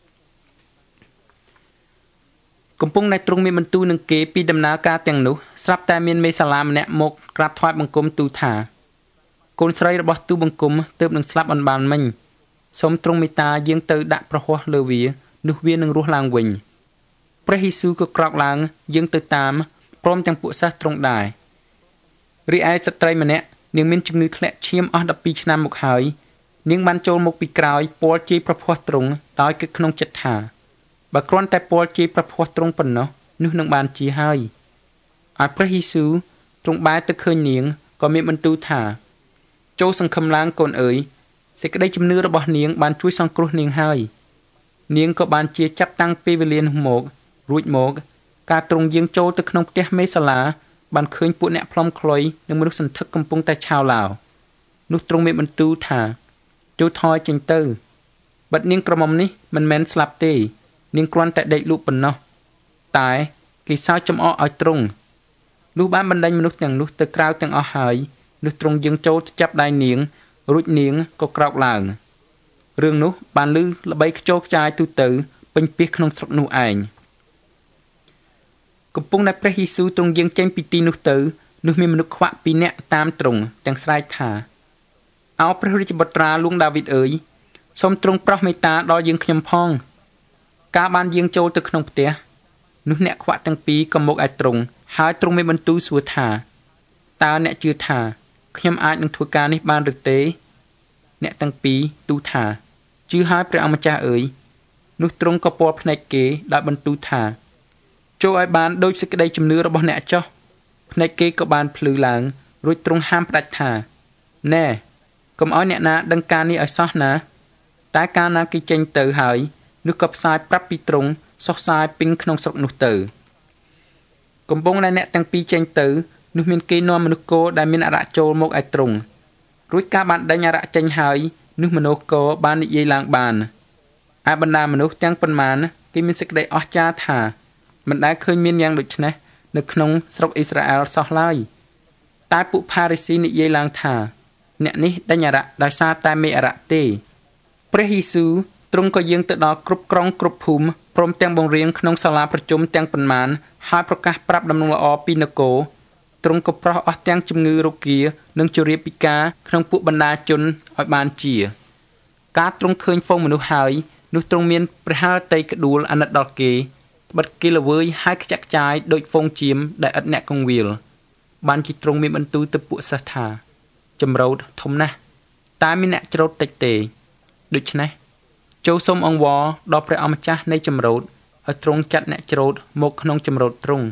កំពុងតែទ្រង់មានបន្ទូលនឹងគេពីដំណើរការទាំងនោះស្រាប់តែមានមេសាឡាម្នាក់មកក្រាបថ្វាយបង្គំទូលថាកូនស្រីរបស់ទូបង្គំទើបនឹងស្លាប់អនបានមិញសូមទ្រង់មេត្តាយាងទៅដាក់ប្រហ័សលើវានោះវានឹងរស់ឡើងវិញព្រះយេស៊ូវក៏ក្រោកឡើងយាងទៅតាមព្រមទាំងពួកសិស្សទ្រង់ដែររីឯស្ត្រីម្នាក់នាងមានជំងឺធ្លាក់ឈាមអស់12ឆ្នាំមកហើយនាងបានចូលមកពីក្រោយពលជេរប្រផាស់ទ្រង់ដោយគិតក្នុងចិត្តថាបើគ្រាន់តែពលជេរប្រផាស់ទ្រង់ប៉ុណ្ណោះនោះនឹងបានជាហើយហើយព្រះយេស៊ូវទ្រង់បែរទៅឃើញនាងក៏មានបន្ទូលថាចូលសង្ឃឹមឡើងកូនអើយសេចក្តីជំនឿរបស់នាងបានជួយសង្គ្រោះនាងហើយនាងក៏បានជាចាប់តាំងពេលវេលានោះមករួចមកការទ្រង់យាងចូលទៅក្នុងផ្ទះមេសាឡាបានឃើញពួកអ្នកផ្លុំខ្លុយនិងមនុស្សសន្ធឹកកំពុងតែឆាវឡោនោះទ្រង់មានបន្ទូលថាចូលថយចេញទៅបិទនាងក្រមុំនេះមិនមែនស្លាប់ទេនាងគ្រាន់តែដេកលក់ប៉ុណ្ណោះតែគេសើចចំអកឲ្យទ្រង់លុះបានបណ្ដេញមនុស្សទាំងនោះទៅក្រៅទាំងអស់ហើយនោះទ្រង់យាងចូលទៅចាប់ដៃនាងរួចនាងក៏ក្រោកឡើងរឿងនោះបានឮល្បីខ្ចោខ្ចាយទូទៅពេញពាសក្នុងស្រុកនោះឯងកំពុងតែព្រះយេស៊ូវទ្រង់យាងចេញពីទីនោះទៅនោះមានមនុស្សខ្វាក់ពីរនាក់តាមទ្រង់ទាំងស្រែកថាអោព្រះរាជបុត្រាលួងដាវីតអើយសូមទ្រង់ប្រោះមេត្តាដល់យើងខ្ញុំផងការបានយាងចូលទៅក្នុងផ្ទះនោះអ្នកខ្វាក់ទាំងពីរក៏មកឲ្យទ្រង់ហើយទ្រង់មានបន្ទូលសួរថាតើអ្នកជឿថាខ្ញុំអាចនឹងធ្វើការនេះបានឬទេអ្នកទាំងពីរទូលថាជឿហើយព្រះអម្ចាស់អើយនោះទ្រង់ក៏ពណ៌ភ្នែកគេដោយបន្ទូលថាចូលឲ្យបានដូចសេចក្តីជំនឿរបស់អ្នកចុះភ្នែកគេក៏បានភ្លឺឡើងរួចទ្រង់ហាមផ្ដាច់ថាណែកុំឲ្យអ្នកណាដឹងការនេះឲ្យសោះណាតែកាលណាគេចេញទៅហើយនោះក៏ផ្សាយប្រាប់ពីទ្រង់សុសសាយពេញក្នុងស្រុកនោះទៅកំពុងតែអ្នកទាំងពីរចេញទៅនោះមានគេនាំមនុស្សគោដែលមានអារក្សចូលមកឲ្យទ្រង់រួចការបានដេញអារក្សចេញហើយនោះមនុស្សគោបាននិយាយឡើងបានឯបណ្ដាមនុស្សទាំងប៉ុន្មានគេមានសេចក្តីអស្ចារ្យថាមិនដែលឃើញមានយ៉ាងដូចនេះនៅក្នុងស្រុកអ៊ីស្រាអែលសោះឡើយតែពួកផារីស៊ីនិយាយឡើងថាអ្នកនេះដេញអារក្សដោយសារតែមេអារក្សទេព្រះយេស៊ូវទ្រង់ក៏យាងទៅដល់គ្រប់ក្រុងគ្រប់ភូមិព្រមទាំងបង្រៀនក្នុងសាលាប្រជុំទាំងប៉ុន្មានហើយប្រកាសប្រាប់ដំណឹងល្អពីនគរទ្រង់ក៏ប្រោះអស់ទាំងជំងឺរោគានិងជរាពិការក្នុងពួកបណ្ដាជនឲ្យបានជាការទ្រង់ឃើញហ្វូងមនុស្សហើយនោះទ្រង់មានព្រះハរតីក្ដួលអាណិតដល់គេត្បិតគេល្វើយហើយខ្ចាក់ខ្ចាយដូចហ្វូងជៀមដែលឥតអ្នកកងវាលបានជាទ្រង់មានបន្ទូលទៅពួកសិស្សថាចម្រោតធំណាស់តែមានអ្នកច្រូតតិចទេដូច្នេះចូលសូមអង្វរដល់ព្រះអម្ចាស់នៃចម្រោតឲ្យទ្រង់ចាត់អ្នកច្រូតមកក្នុងចម្រោតទ្រង់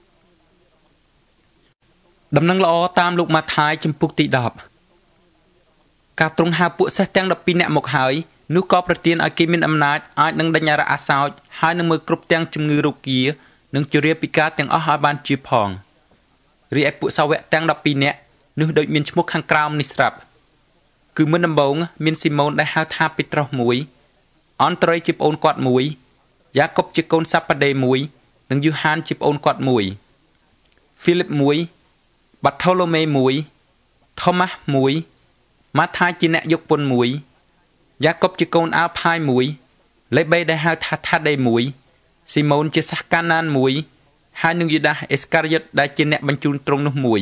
ដំណឹងល្អតាមលោកម៉ាថាយជំពូកទី10ការទ្រង់ហៅពួកសិស្សទាំង12នាក់មកហើយនោះក៏ប្រទានឲ្យគេមានអំណាចអាចនឹងដេញអារក្សអាសោចហើយនឹងមើលគ្រប់ទាំងជំងឺរោគានិងជរាពិការទាំងអស់ឲ្យបានជាផងរីឯពួកសាវកទាំង12នាក់នោះដូចមានឈ្មោះខាងក្រោមនេះស្រាប់គឺមុនដំបូងមានស៊ីម៉ូនដែលហៅថាពេត្រុសមួយអន្ត្រីជាប្អូនគាត់មួយយ៉ាកុបជាកូនសាប៉ាដេមួយនិងយូហានជាប្អូនគាត់មួយហ្វីលីបមួយបាថូឡូមេមួយថូម៉ាស់មួយម៉ាថាយជាអ្នកយកពន្ធមួយយ៉ាកុបជាកូនអាល់ផាយមួយលេបេដែលហៅថាថាដេមួយស៊ីម៉ូនជាសាសកាណានមួយហើយនឹងយូដាសអេសការីយ៉ុតដែលជាអ្នកបញ្ជូនទ្រង់នោះមួយ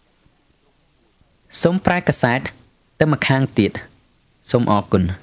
សូមប្រែកាសែតទៅម្ខាងទៀតសូមអរគុណ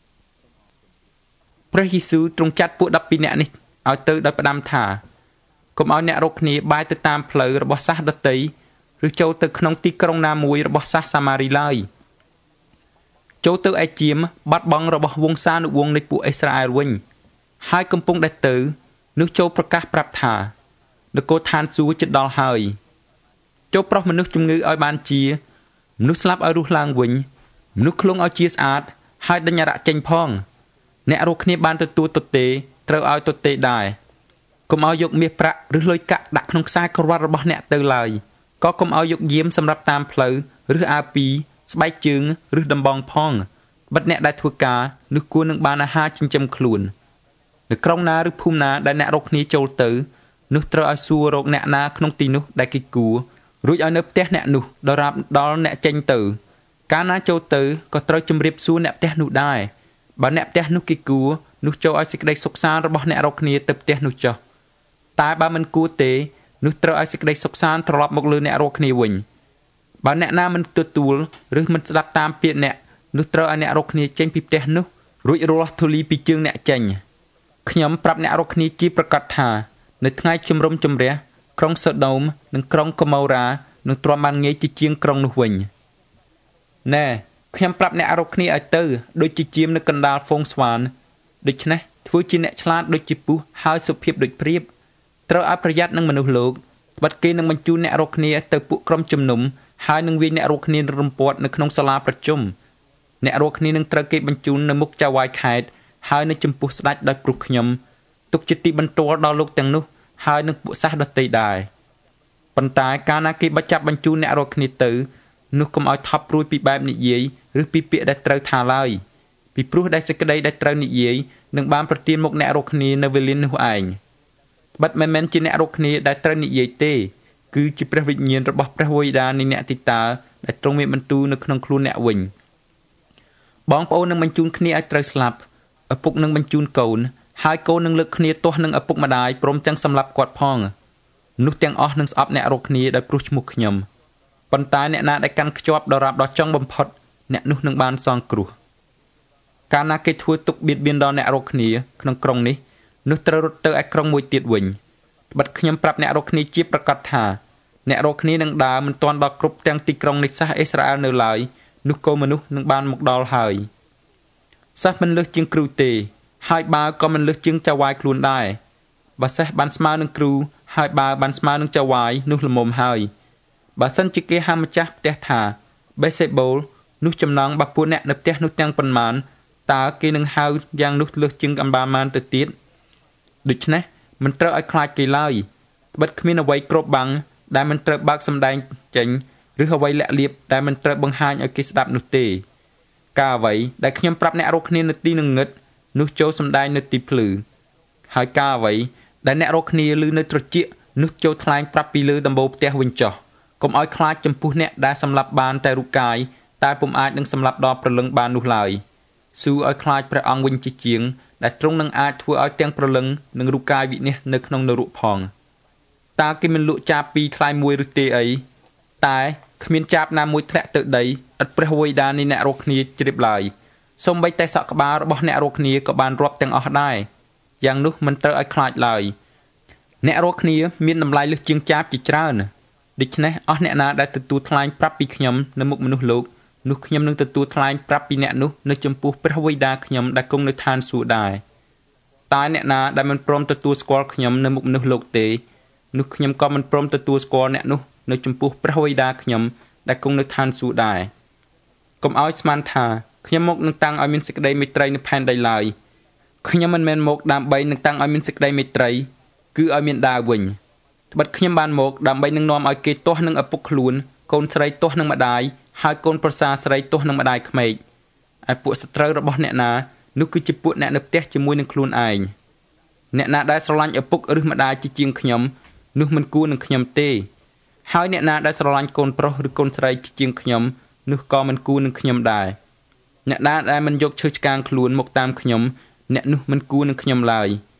ព្រះយេស៊ូវទ្រង់ចាត់ពួក12នាក់នេះឲ្យទៅដោយផ្ដាំថាកុំឲ្យអ្នករកគ្នាបែរទៅតាមផ្លូវរបស់សាសដតីឬចូលទៅក្នុងទីក្រុងណាមួយរបស់សាសសាម៉ារីឡើយចូលទៅឯជាមបាត់បង់របស់វង្សានុវង្សនៃពួកអេស្រាអែលវិញហើយកំពុងតែទៅនោះចូលប្រកាសប្រាប់ថានគរឋានសួគ៌ជិតដល់ហើយចូលប្រោះមនុស្សជំងឺឲ្យបានជាមនុស្សស្លាប់ឲ្យរស់ឡើងវិញមនុស្សខ្លងឲ្យជាស្អាតហើយដេញអារក្សចេញផងអ្នករកគ្នាបានទទួលទទេត្រូវឲ្យទទេដែរកុំឲ្យយកមាសប្រាក់ឬលុយកាក់ដាក់ក្នុងខ្សែក្រវ៉ាត់របស់អ្នកទៅឡើយក៏កុំឲ្យយកយាមសម្រាប់តាមផ្លូវឬអាវពីស្បែកជើងឬដំបងផងបិទអ្នកដែលធ្វើការនោះគួរនឹងបានអាហារចិញ្ចឹមខ្លួននៅក្រុងណាឬភូមិណាដែលអ្នករកគ្នាចូលទៅនោះត្រូវឲ្យសួររកអ្នកណាក្នុងទីនោះដែលគេគួររួចឲ្យនៅផ្ទះអ្នកនោះដល់រាប់ដល់អ្នកចេញទៅកាលណាចូលទៅក៏ត្រូវជម្រាបសួរអ្នកផ្ទះនោះដែរបើអ្នកផ្ទះនោះគេគួរនោះចូលឲ្យសេចក្តីសុខសាន្តរបស់អ្នករកគ្នាទៅផ្ទះនោះចុះតែបើមិនគួរទេនោះត្រូវឲ្យសេចក្តីសុខសាន្តត្រឡប់មកលើអ្នករកគ្នាវិញបើអ្នកណាមិនទទួលឬមិនស្ដាប់តាមពាក្យអ្នកនោះត្រូវឲ្យអ្នករកគ្នាចេញពីផ្ទះនោះរួចរាស់ធូលីពីជើងអ្នកចេញខ្ញុំប្រាប់អ្នករកគ្នាជាប្រកាសថានៅថ្ងៃជំរុំជម្រះក្រុងសូដូមនិងក្រុងកូម៉ូរ៉ានឹងទ្រាំបានងាយជាជាងក្រុងនោះវិញណែខ្ញុំប្រាប់អ្នករកគ្នាឲ្យទៅដូចជាជាមនៅកណ្ដាលហ្វូងស្វានដូច្នេះធ្វើជាអ្នកឆ្លាតដូចជាពស់ហើយសុភាពដូចព្រាបត្រូវឲ្យប្រយ័ត្ននឹងមនុស្សលោកត្បិតគេនឹងបញ្ជូនអ្នករកគ្នាទៅពួកក្រុមជំនុំហើយនឹងវាយអ្នករកគ្នារំពាត់នៅក្នុងសាលាប្រជុំអ្នករកគ្នានឹងត្រូវគេបញ្ជូននៅមុខចៅហ្វាយខេត្តហើយនៅចំពោះស្ដេចដោយព្រោះខ្ញុំទុកជាទីបន្ទាល់ដល់លោកទាំងនោះហើយនឹងពួកសាសដតីដែរប៉ុន្តែកាលណាគេបញ្ចាប់បញ្ជូនអ្នករកគ្នាទៅនោះកុំឲ្យថប់ព្រួយពីបែបនិយាយឬពីពាក្យដែលត្រូវថាឡើយពីព្រោះដែលសេចក្តីដែលត្រូវនិយាយនឹងបានប្រទានមកអ្នករកគ្នានៅវេលានោះឯងបិទមិនមែនជាអ្នករកគ្នាដែលត្រូវនិយាយទេគឺជាព្រះវិញ្ញាណរបស់ព្រះវេដានៃអ្នកទីតាដែលទ្រង់មានបន្ទូលនៅក្នុងខ្លួនអ្នកវិញបងប្អូននឹងបញ្ជូនគ្នាឲ្យត្រូវស្លាប់ឪពុកនឹងបញ្ជូនកូនហើយកូននឹងលើកគ្នាទាស់នឹងឪពុកម្ដាយព្រមទាំងសម្លាប់គាត់ផងនោះទាំងអស់នឹងស្អប់អ្នករកគ្នាដោយព្រោះឈ្មោះខ្ញុំប៉ុន្តែអ្នកណាដែលកាន់ខ្ជាប់ដល់រាប់ដល់ចុងបំផុតអ្នកនោះនឹងបានសងគ្រោះកាលណាគេធ្វើទុកបៀតបៀនដល់អ្នករកគ្នាក្នុងក្រុងនេះនោះត្រូវរត់ទៅឯក្រុងមួយទៀតវិញត្បិតខ្ញុំប្រាប់អ្នករកគ្នាជាប្រកាសថាអ្នករកគ្នានឹងដើរមិនទាន់ដល់គ្រប់ទាំងទីក្រុងនៃសាសអេស្រាអែលនៅឡើយនោះកូនមនុស្សនឹងបានមកដល់ហើយសិស្សមិនលើសជាងគ្រូទេហើយបើក៏មិនលើសជាងចៅហ្វាយខ្លួនដែរបើសិស្សបានស្មើនឹងគ្រូហើយបើបានស្មើនឹងចៅហ្វាយនោះល្មមហើយបើសិនជាគេហៅម្ចាស់ផ្ទះថាបេសេបូលនោះចំណងបើពួកអ្នកនៅផ្ទះនោះទាំងប៉ុន្មានតើគេនឹងហៅយ៉ាងនោះលើសជាងអំបានបានទៅទៀតដូច្នេះមិនត្រូវឲ្យខ្លាចគេឡើយត្បិតគ្មានអ្វីគ្របបាំងដែលមិនត្រូវបើកសម្ដែងចេញឬអ្វីលាក់លៀបដែលមិនត្រូវបង្ហាញឲ្យគេស្ដាប់នោះទេការអ្វីដែលខ្ញុំប្រាប់អ្នករកគ្នានៅទីងងឹតនោះចូលសម្ដែងនៅទីភ្លឺហើយការអ្វីដែលអ្នករកគ្នាឮនៅត្រចៀកនោះចូលថ្លែងប្រាប់ពីលើដំបូលផ្ទះវិញចុះកុំឲ្យខ្លាចចំពោះអ្នកដែលសម្លាប់បានតែរូបកាយតែពុំអាចនឹងសម្លាប់ដល់ព្រលឹងបាននោះឡើយស៊ូឲ្យខ្លាចព្រះអង្គវិញជាងដែលទ្រង់នឹងអាចធ្វើឲ្យទាំងព្រលឹងនិងរូបកាយវិនិច្ឆ័យនៅក្នុងនរកផងតើគេមិនលក់ចាបពីរថ្លៃមួយឬទេអីតែគ្មានចាបណាមួយធ្លាក់ទៅដីឥតព្រះវេដានៃអ្នករកគ្នាជ្រាបឡើយសូម្បីតែសក់ក្បាលរបស់អ្នករកគ្នាក៏បានរាប់ទាំងអស់ដែរយ៉ាងនោះមិនត្រូវឲ្យខ្លាចឡើយអ្នករកគ្នាមានតម្លៃលើសជាងចាបជាច្រើនដូច្នេះអស់អ្នកណាដែលទទួលថ្លែងប្រាប់ពីខ្ញុំនៅមុខមនុស្សលោកនោះខ្ញុំនឹងទទួលថ្លែងប្រាប់ពីអ្នកនោះនៅចំពោះព្រះវេដាខ្ញុំដែលគង់នៅឋានសួគ៌ដែរតែអ្នកណាដែលមិនព្រមទទួលស្គាល់ខ្ញុំនៅមុខមនុស្សលោកទេនោះខ្ញុំក៏មិនព្រមទទួលស្គាល់អ្នកនោះនៅចំពោះព្រះវេដាខ្ញុំដែលគង់នៅឋានសួគ៌ដែរកុំឲ្យស្មានថាខ្ញុំមកនឹងតាំងឲ្យមានសេចក្តីមេត្រីនៅផែនដីឡើយខ្ញុំមិនមែនមកដើម្បីនឹងតាំងឲ្យមានសេចក្តីមេត្រីគឺឲ្យមានដាវវិញត្បិតខ្ញុំបានមកដើម្បីនឹងនាំឲ្យគេទាស់នឹងឪពុកខ្លួនកូនស្រីទាស់នឹងម្ដាយហើយកូនប្រសាស្រីទាស់នឹងម្ដាយក្មេកឯពួកសត្រូវរបស់អ្នកណានោះគឺជាពួកអ្នកនៅផ្ទះជាមួយនឹងខ្លួនឯងអ្នកណាដែលស្រឡាញ់ឪពុកឬម្ដាយជាងខ្ញុំនោះមិនគួរនឹងខ្ញុំទេហើយអ្នកណាដែលស្រឡាញ់កូនប្រុសឬកូនស្រីជាងខ្ញុំនោះក៏មិនគួរនឹងខ្ញុំដែរអ្នកណាដែលមិនយកឈើឆ្កាងខ្លួនមកតាមខ្ញុំអ្នកនោះមិនគួរនឹងខ្ញុំឡើយ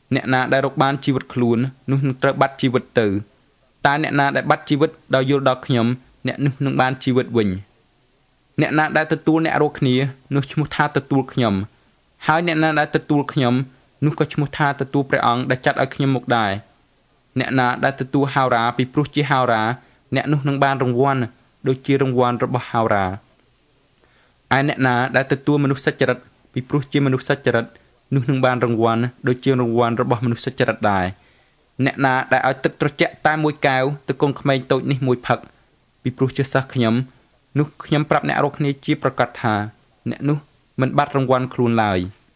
អ្នកណាដែលរកបានជីវិតខ្លួននោះនឹងត្រូវបាត់ជីវិតទៅតែអ្នកណាដែលបាត់ជីវិតដោយយល់ដល់ខ្ញុំអ្នកនោះនឹងបានជីវិតវិញអ្នកណាដែលទទួលអ្នករកគ្នានោះឈ្មោះថាទទួលខ្ញុំហើយអ្នកណាដែលទទួលខ្ញុំនោះក៏ឈ្មោះថាទទួលព្រះអង្គដែលចាត់ឲ្យខ្ញុំមកដែរអ្នកណាដែលទទួលហោរាពីព្រោះជាហោរាអ្នកនោះនឹងបានរង្វាន់ដូចជារង្វាន់របស់ហោរាឯអ្នកណាដែលទទួលមនុស្សសុចរិតពីព្រោះជាមនុស្សសុចរិតនោះនឹងបានរង្វាន់ដូចជារង្វាន់របស់មនុស្សសុចរិតដែរអ្នកណាដែលឲ្យទឹកត្រជាក់តែមួយកែវទៅកូនក្មេងតូចនេះមួយផឹកពីព្រោះជាសិស្សខ្ញុំនោះខ្ញុំប្រាប់អ្នករកគ្នាជាប្រកាសថាអ្នកនោះមិនបាត់រង្វាន់ខ្លួនឡើយ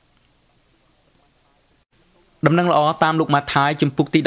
ដំណឹងល្អតាមលោកម៉ាថាយជំពូកទី11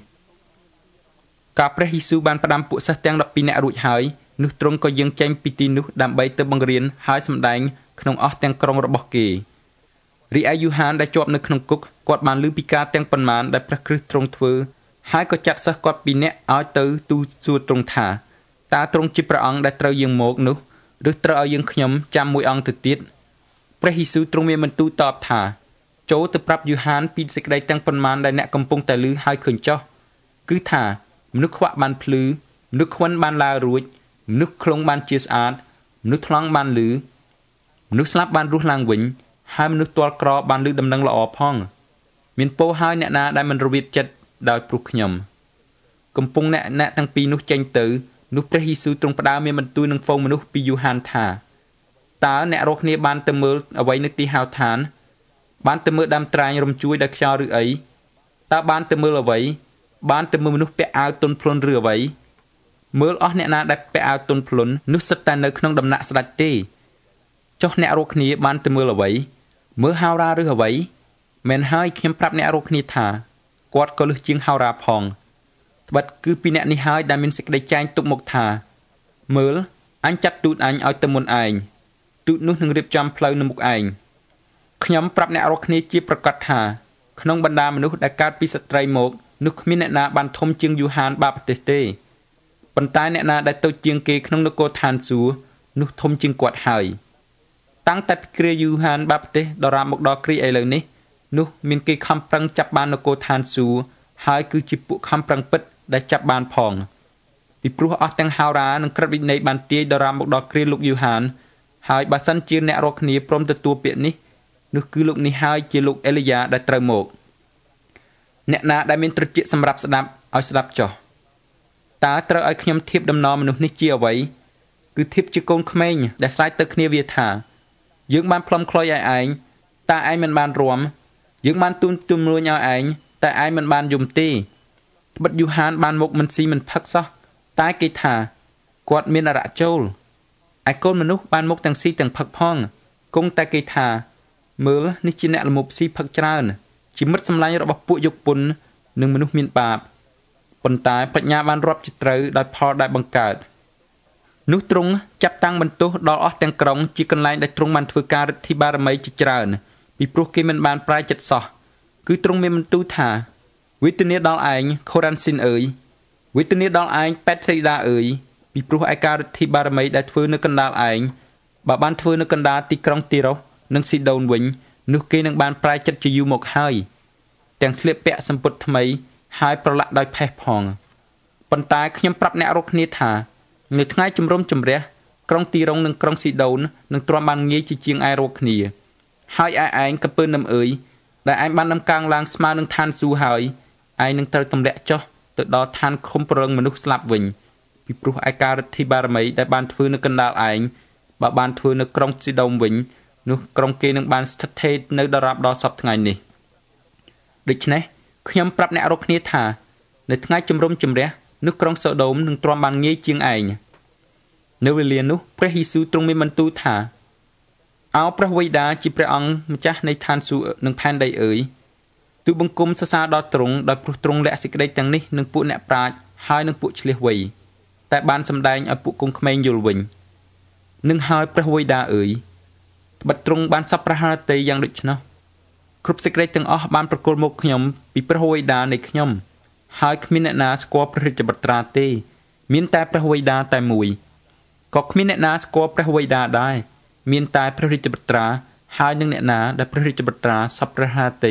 កាលព្រះយេស៊ូវបានផ្ដាំពួកសិស្សទាំង12នាក់រួចហើយនោះទ្រង់ក៏យាងចេញពីទីនោះដើម្បីទៅបង្រៀនហើយសម្ដែងក្នុងអស់ទាំងក្រុងរបស់គេរីឯយូហានដែលជាប់នៅក្នុងគុកគាត់បានឮពីការទាំងប៉ុន្មានដែលព្រះគ្រីស្ទទ្រង់ធ្វើហើយក៏ចាត់សិស្សគាត់ពីរនាក់ឲ្យទៅទូលសួរទ្រង់ថាតើទ្រង់ជាព្រះអង្គដែលត្រូវយាងមកនោះឬត្រូវឲ្យយើងខ្ញុំចាំមួយអង្គទៅទៀតព្រះយេស៊ូវទ្រង់មានបន្ទូលតបថាចូលទៅប្រាប់យូហានពីសេចក្តីទាំងប៉ុន្មានដែលអ្នកកំពុងតែឮហើយឃើញចោះគឺថាមនុស្សខ្វាក់បានភ្លឺមនុស្សខ្វិនបានឡើងរួចមនុស្សខ្លងបានជាស្អាតមនុស្សថ្លង់បានឮមនុស្សស្លាប់បានរស់ឡើងវិញហើយមនុស្សទាល់ក្របានឮដំណឹងល្អផងមានពរហើយអ្នកណាដែលមិនរវិតចិត្តដោយព្រោះខ្ញុំកំពុងអ្នកទាំងពីរនោះចេញទៅនោះព្រះយេស៊ូវទ្រង់ផ្ដើមមានបន្ទូលនឹងហ្វូងមនុស្សពីយូហានថាតើអ្នករកគ្នាបានទៅមើលអ្វីនៅទីហោឋានបានទៅមើលដើមត្រាញរំជួយដោយខ្យល់ឬអីតើបានទៅមើលអ្វីបានទៅមើលមនុស្សពាក់អាវទន់ភ្លន់ឬអ្វីមើលអស់អ្នកណាដែលពាក់អាវទន់ភ្លន់នោះសុទ្ធតែនៅក្នុងដំណាក់ស្ដេចទេចុះអ្នករកគ្នាបានទៅមើលអ្វីមើលហោរាឬអ្វីមែនហើយខ្ញុំប្រាប់អ្នករកគ្នាថាគាត់ក៏លឹះជាងហោរាផងត្បិតគឺពីអ្នកនេះហើយដែលមានសេចក្តីចែងទុកមកថាមើលអញចាត់ទូតអញឲ្យទៅមុនឯងទូតនោះនឹងរៀបចំផ្លូវនៅមុខឯងខ្ញុំប្រាប់អ្នករកគ្នាជាប្រកាសថាក្នុងបណ្ដាមនុស្សដែលកើតពីស្ត្រីមកនោះគ្មានអ្នកណាបានធំជាងយូហានបាបតិសទេប៉ុន្តែអ្នកណាដែលតូចជាងគេក្នុងនគរឋានសួគ៌នោះធំជាងគាត់ហើយតាំងតែពីគ្រាយូហានបាបតិសដរាបមកដល់គ្រាឥឡូវនេះនោះមានគេខំប្រឹងចាប់បាននគរឋានសួគ៌ហើយគឺជាពួកខំប្រឹងពិតដែលចាប់បានផងពីព្រោះអស់ទាំងហោរានិងក្រឹតវិន័យបានទាយដរាបមកដល់គ្រាលោកយូហានហើយបើសិនជាអ្នករកគ្នាព្រមទទួលពាក្យនេះនោះគឺលោកនេះហើយជាលោកអេលីយ៉ាដែលត្រូវមកអ្នកណាដែលមានត្រចៀកសម្រាប់ស្ដាប់ឲ្យស្ដាប់ចុះតើត្រូវឲ្យខ្ញុំធៀបដំណរមនុស្សនេះជាអ្វីគឺធៀបជាកូនក្មេងដែលស្រែកទៅគ្នាវាថាយើងបានផ្លុំខ្លុយឲ្យឯងតើឯងមិនបានរាំយើងបានទូនទំនួញឲ្យឯងតែឯងមិនបានយំទេត្បិតយូហានបានមកមិនស៊ីមិនផឹកសោះតែគេថាគាត់មានអរៈចូលឯកូនមនុស្សបានមកទាំងស៊ីទាំងផឹកផងគង់តែគេថាមើលនេះជាអ្នកល្មមស៊ីផឹកច្រើនជាមិត្តសម្លាញ់របស់ពួកយកពន្ធនិងមនុស្សមានបាបប៉ុន្តែប្រាជ្ញាបានរាប់ជាត្រូវដោយផលដែលបង្កើតនោះទ្រង់ចាប់តាំងបន្ទោសដល់អស់ទាំងក្រុងជាកន្លែងដែលទ្រង់បានធ្វើការឫទ្ធិបារមីជាច្រើនពីព្រោះគេមិនបានប្រែចិត្តសោះគឺទ្រង់មានបន្ទូលថាវេទនាដល់ឯងខូរ៉ាន់ស៊ីនអើយវេទនាដល់ឯងប៉េតសេដាអើយពីព្រោះឯការឫទ្ធិបារមីដែលធ្វើនៅកណ្ដាលឯងបើបានធ្វើនៅកណ្ដាលទីក្រុងទីរ៉ូសនិងស៊ីដូនវិញនោះគេនឹងបានប្រែចិត្តជាយូរមកហើយទាំងស្លៀកពាក់សម្ពុតថ្មីហើយប្រឡាក់ដោយផេះផងប៉ុន្តែខ្ញុំប្រាប់អ្នករកគ្នាថានៅថ្ងៃជំរុំជម្រះក្រុងទីរុងនិងក្រុងស៊ីដូននឹងទ្រាំបានងាយជាជាងឯរកគ្នាហើយឯងកំពើនឹមអើយដែលឯងបានដំកើងឡើងស្មើនឹងឋានសួគ៌ហើយឯងនឹងត្រូវទម្លាក់ចុះទៅដល់ឋានឃុំប្រឹងមនុស្សស្លាប់វិញពីព្រោះឯការឫទ្ធិបារមីដែលបានធ្វើនៅកណ្ដាលឯងបើបានធ្វើនៅក្រុងស៊ីដូនវិញនោះក្រុងគេនឹងបានស្ថិតថេរនៅដរាបដល់សពថ្ងៃនេះដូច្នេះខ្ញុំប្រាប់អ្នករកគ្នាថានៅថ្ងៃជំរុំជម្រះនោះក្រុងសូដូមនឹងទ្រាំបានងាយជាងឯងនៅវេលានោះព្រះយេស៊ូវទ្រង់មានបន្ទូលថាអោព្រះវេដាជាព្រះអង្គម្ចាស់នៃឋានសួគ៌និងផែនដីអើយទូលបង្គំសរសើរដល់ទ្រង់ដោយព្រោះទ្រង់លាក់សេចក្តីទាំងនេះនឹងពួកអ្នកប្រាជ្ញហើយនឹងពួកឆ្លៀសវៃតែបានសម្ដែងឲ្យពួកកូនក្មេងយល់វិញនឹងហើយព្រះវេដាអើយត្បិតទ្រង់បានសពប្រហារតីយ៉ាងដូច្នោះគ្រប់សេចក្តីទាំងអស់បានប្រគល់មកខ្ញុំពីព្រះវេដានៃខ្ញុំហើយគ្មានអ្នកណាស្គាល់ព្រះរាជបុត្រាទេមានតែព្រះវេដាតែមួយក៏គ្មានអ្នកណាស្គាល់ព្រះវេដាដែរមានតែព្រះរាជបុត្រាហើយនឹងអ្នកណាដែលព្រះរាជបុត្រាសពប្រហារតី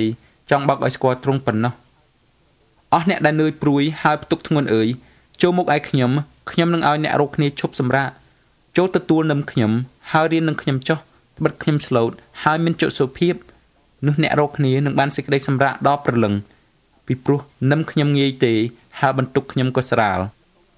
ចង់បើកឲ្យស្គាល់ទ្រង់ប៉ុណ្ណោះអស់អ្នកដែលនឿយព្រួយហើយផ្ទុកធ្ងន់អើយចូលមកឯខ្ញុំនឹងឲ្យអ្នករកគ្នាឈប់សម្រាកចូលទទួលនឹមខ្ញុំហើយរៀននឹងខ្ញុំចុះត្បិតខ្ញុំស្លូតហើយមានចុសុភាពនោះអ្នករកគ្នានឹងបានសេចក្តីសម្រាកដល់ព្រលឹងពីព្រោះនឹមខ្ញុំងាយទេហើយបន្ទុកខ្ញុំក៏ស្រាល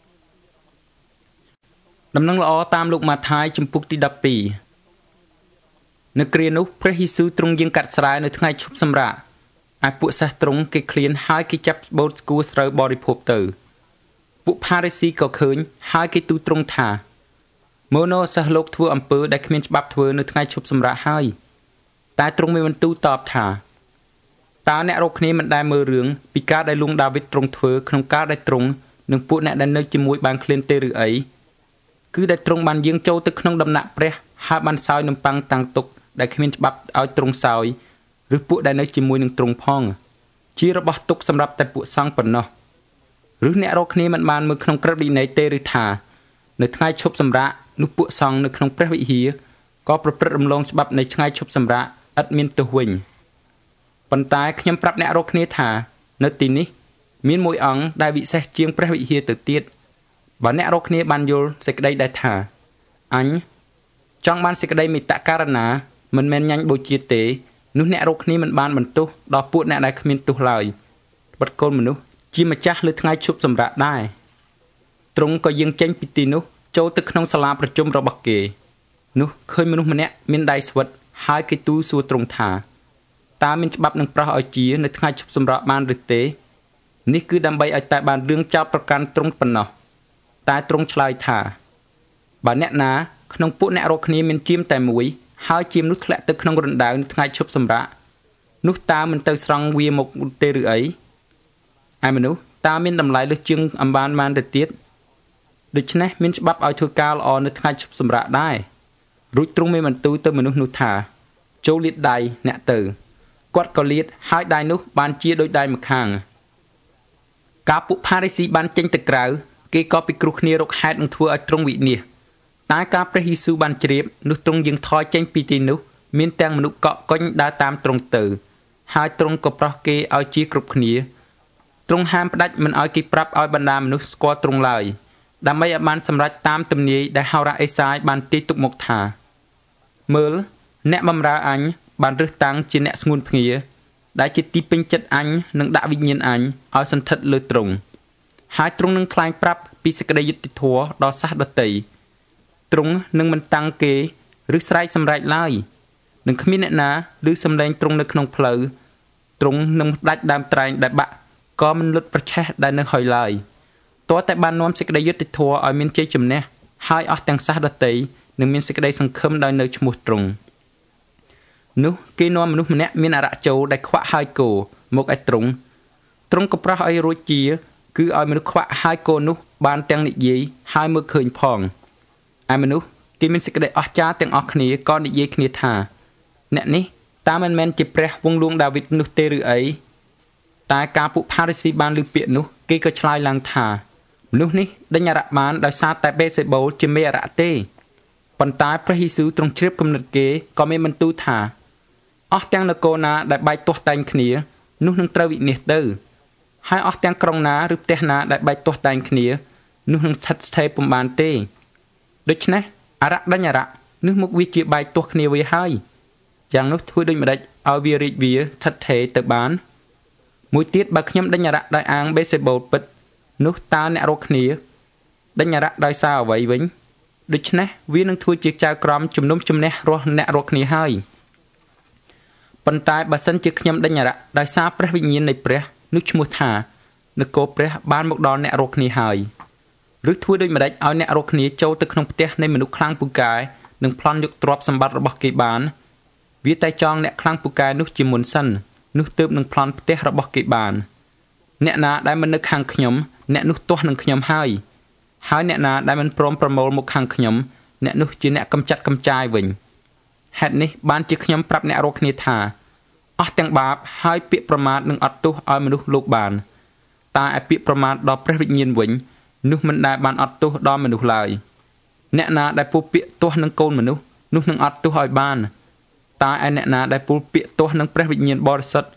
ដំណឹងល្អតាមលោកម៉ាថាយជំពូកទី12នៅគ្រានោះព្រះយេស៊ូវទ្រង់យាងកាត់ស្រែនៅថ្ងៃឈប់សម្រាកឯពួកសិស្សទ្រង់គេឃ្លានហើយគេចាប់បូតស្គួរស្រូវបរិភោគទៅពួកផារីស៊ីក៏ឃើញហើយគេទូលទ្រង់ថាម៉ូណូសិស្សលោកធ្វើអំពើដែលគ្មានច្បាប់ធ្វើនៅថ្ងៃឈប់សម្រាកហើយតែទ្រង់មានបន្ទូលតបថាតើអ្នករកគ្នាមិនដែលមើលរឿងពីការដែលលួងដាវីតទ្រង់ធ្វើក្នុងការដែលទ្រង់និងពួកអ្នកដែលនៅជាមួយបានឃ្លានទេឬអីគឺដែលទ្រង់បានយាងចូលទៅក្នុងដំណាក់ព្រះហើយបានសោយនំប៉័ងតាំងទុកដែលគ្មានច្បាប់ឲ្យទ្រង់សោយឬពួកដែលនៅជាមួយនឹងទ្រង់ផងជារបស់ទុកសម្រាប់តែពួកសង្ឃប៉ុណ្ណោះឬអ្នករកគ្នាមិនបានមើលក្នុងក្រឹត្យវិន័យទេឬថានៅថ្ងៃឈប់សម្រាកនោះពួកសង្ឃនៅក្នុងព្រះវិហារក៏ប្រព្រឹត្តរំលងច្បាប់នៃថ្ងៃឈប់សម្រាកឥតមានទោសវិញប៉ុន្តែខ្ញុំប្រាប់អ្នករកគ្នាថានៅទីនេះមានមួយអង្គដែលវិសេសជាងព្រះវិហារទៅទៀតបើអ្នករកគ្នាបានយល់សេចក្តីដែលថាអញចង់បានសេចក្តីមេត្តាករណាមិនមែនញ៉ាញ់បូជាទេនោះអ្នករកគ្នាមិនបានបន្ទោសដល់ពួកអ្នកដែលគ្មានទោសឡើយបិទកូនមនុស្សជាម្ចាស់លើថ្ងៃឈប់សម្រាកដែរទ្រង់ក៏យាងចេញពីទីនោះចូលទៅក្នុងសាលាប្រជុំរបស់គេនោះឃើញមនុស្សម្នាក់មានដៃស្វិតហើយគេទូលសួរទ្រង់ថាតើមានច្បាប់នឹងប្រោសឲ្យជានៅថ្ងៃឈប់សម្រាកបានឬទេនេះគឺដើម្បីឲ្យតែបានរឿងចោទប្រកាន់ទ្រង់ប៉ុណ្ណោះតែទ្រង់ឆ្លើយថាបើអ្នកណាក្នុងពួកអ្នករកគ្នាមានជាមតែមួយហើយជាមនោះធ្លាក់ទៅក្នុងរណ្ដៅនៅថ្ងៃឈប់សម្រាកនោះតើមិនទៅស្រង់វាមកទេឬអីឯមនុស្សតើមានតម្លៃលើសជាងអំបានបានទៅទៀតដូច្នេះមានច្បាប់ឲ្យធ្វើការល្អនៅថ្ងៃឈប់សម្រាកដែររួចទ្រង់មានបន្ទូលទៅមនុស្សនោះថាចូលលាតដៃអ្នកទៅគាត់ក៏លាតហើយដៃនោះបានជាដូចដៃម្ខាងការពួកផារីស៊ីបានចេញទៅក្រៅគេក៏ពិគ្រោះគ្នារកហេតុនឹងធ្វើឲ្យទ្រង់វិនាសតែការព្រះយេស៊ូវបានជ្រាបនោះទ្រង់យាងថយចេញពីទីនោះមានទាំងមនុស្សកក់កុញដើរតាមទ្រង់ទៅហើយទ្រង់ក៏ប្រោសគេឲ្យជាគ្រប់គ្នាទ្រង់ហាមផ្ដាច់មិនឲ្យគេប្រាប់ឲ្យបណ្ដាមនុស្សស្គាល់ទ្រង់ឡើយដើម្បីឲ្យបានសម្រេចតាមទំនាយដែលហោរ៉ាអេសាយបានទាយទុកមកថាមើលអ្នកបម្រើអញបានរើសតាំងជាអ្នកស្ងួនភ្ងាដែលជាទីពេញចិត្តអញនឹងដាក់វិញ្ញាណអញឲ្យសន្ធិដ្ឋលើទ្រង់ហើយទ្រង់នឹងថ្លែងប្រាប់ពីសេចក្តីយុត្តិធម៌ដល់សាសដតីទ្រង់នឹងមិនតាំងគេឬស្រែកសម្រែកឡើយនឹងគ្មានអ្នកណាឬសំឡេងទ្រង់នៅក្នុងផ្លូវទ្រង់នឹងដាច់ដើមត្រែងដែលបាក់ក៏មិនលុតប្រឆេះដែលនៅហុយឡើយតើតែបាននាំសេចក្តីយុត្តិធម៌ឲ្យមានជ័យជំនះហើយអស់ទាំងសាសដតីនឹងមានសេចក្តីសង្ឃឹមដោយនៅឈ្មោះទ្រង់នោះគេនាំមនុស្សម្នាក់មានអារក្សចូលដែលខ្វាក់ហើយគោមកឲ្យទ្រង់ក៏ប្រោះឲ្យរួចជាគឺឲ្យមនុស្សខ្វាក់ហើយគោនោះបានទាំងនិយាយហើយមើលឃើញផងឯមនុស្សគេមានសេចក្តីអស្ចារ្យទាំងអស់គ្នាក៏និយាយគ្នាថាអ្នកនេះតើមិនមែនជាព្រះវង្សលួងដាវីតនោះទេឬអីតែការពួកផារីស៊ីបានឮពាក្យនោះគេក៏ឆ្លើយឡើងថាមនុស្សនេះដេញអារក្សបានដោយសារតែបេសេបូលជាមេអារក្សទេប៉ុន្តែព្រះយេស៊ូវទ្រង់ជ្រាបគំនិតគេក៏មានបន្ទូលថាអស់ទាំងនគរណាដែលបែកទាស់តែងគ្នានោះនឹងត្រូវវិនាសទៅហើយអស់ទាំងក្រុងណាឬផ្ទះណាដែលបែកទាស់តែងគ្នានោះនឹងស្ថិតស្ថេរពុំបានទេដូច្នេះអារក្សដេញអារក្សនោះមកវាជាបែកទាស់គ្នាវាហើយយ៉ាងនោះធ្វើដូចម្ដេចឲ្យវារីកវាស្ថិតថេរទៅបានមួយទៀតបើខ្ញុំដេញអារក្សដោយអាងបេសេបូលពិតនោះតើអ្នករកគ្នាដេញអារក្សដោយសារអ្វីវិញដូច្នេះវានឹងធ្វើជាចៅក្រមជំនុំជម្នះរស់អ្នករកគ្នាហើយប៉ុន្តែបើសិនជាខ្ញុំដេញអារក្សដោយសារព្រះវិញ្ញាណនៃព្រះនោះឈ្មោះថានគរព្រះបានមកដល់អ្នករកគ្នាហើយឬធ្វើដូចម្ដេចឲ្យអ្នករកគ្នាចូលទៅក្នុងផ្ទះនៃមនុស្សខ្លាំងពូកែនិងប្លន់យកទ្រព្យសម្បត្តិរបស់គេបានវាតែចងអ្នកខ្លាំងពូកែនោះជាមុនសិននោះទើបនឹងប្លន់ផ្ទះរបស់គេបានអ្នកណាដែលមិននៅខាងខ្ញុំអ្នកនោះទាស់នឹងខ្ញុំហើយអ្នកណាដែលមិនព្រមប្រមូលមកខាងខ្ញុំអ្នកនោះជាអ្នកកំចាត់កំចាយវិញហេតុនេះបានជាខ្ញុំប្រាប់អ្នករកគ្នាថាអស់ទាំងបាបហើយពាក្យប្រមាថនឹងអត់ទោសឲ្យមនុស្សលោកបានតែឯពាក្យប្រមាថដល់ព្រះវិញ្ញាណវិញនោះមិនដែលបានអត់ទោសដល់មនុស្សឡើយអ្នកណាដែលពោលពាក្យទាស់នឹងកូនមនុស្សនោះនឹងអត់ទោសឲ្យបានតែឯអ្នកណាដែលពោលពាក្យទាស់នឹងព្រះវិញ្ញាណបរិសុទ្ធ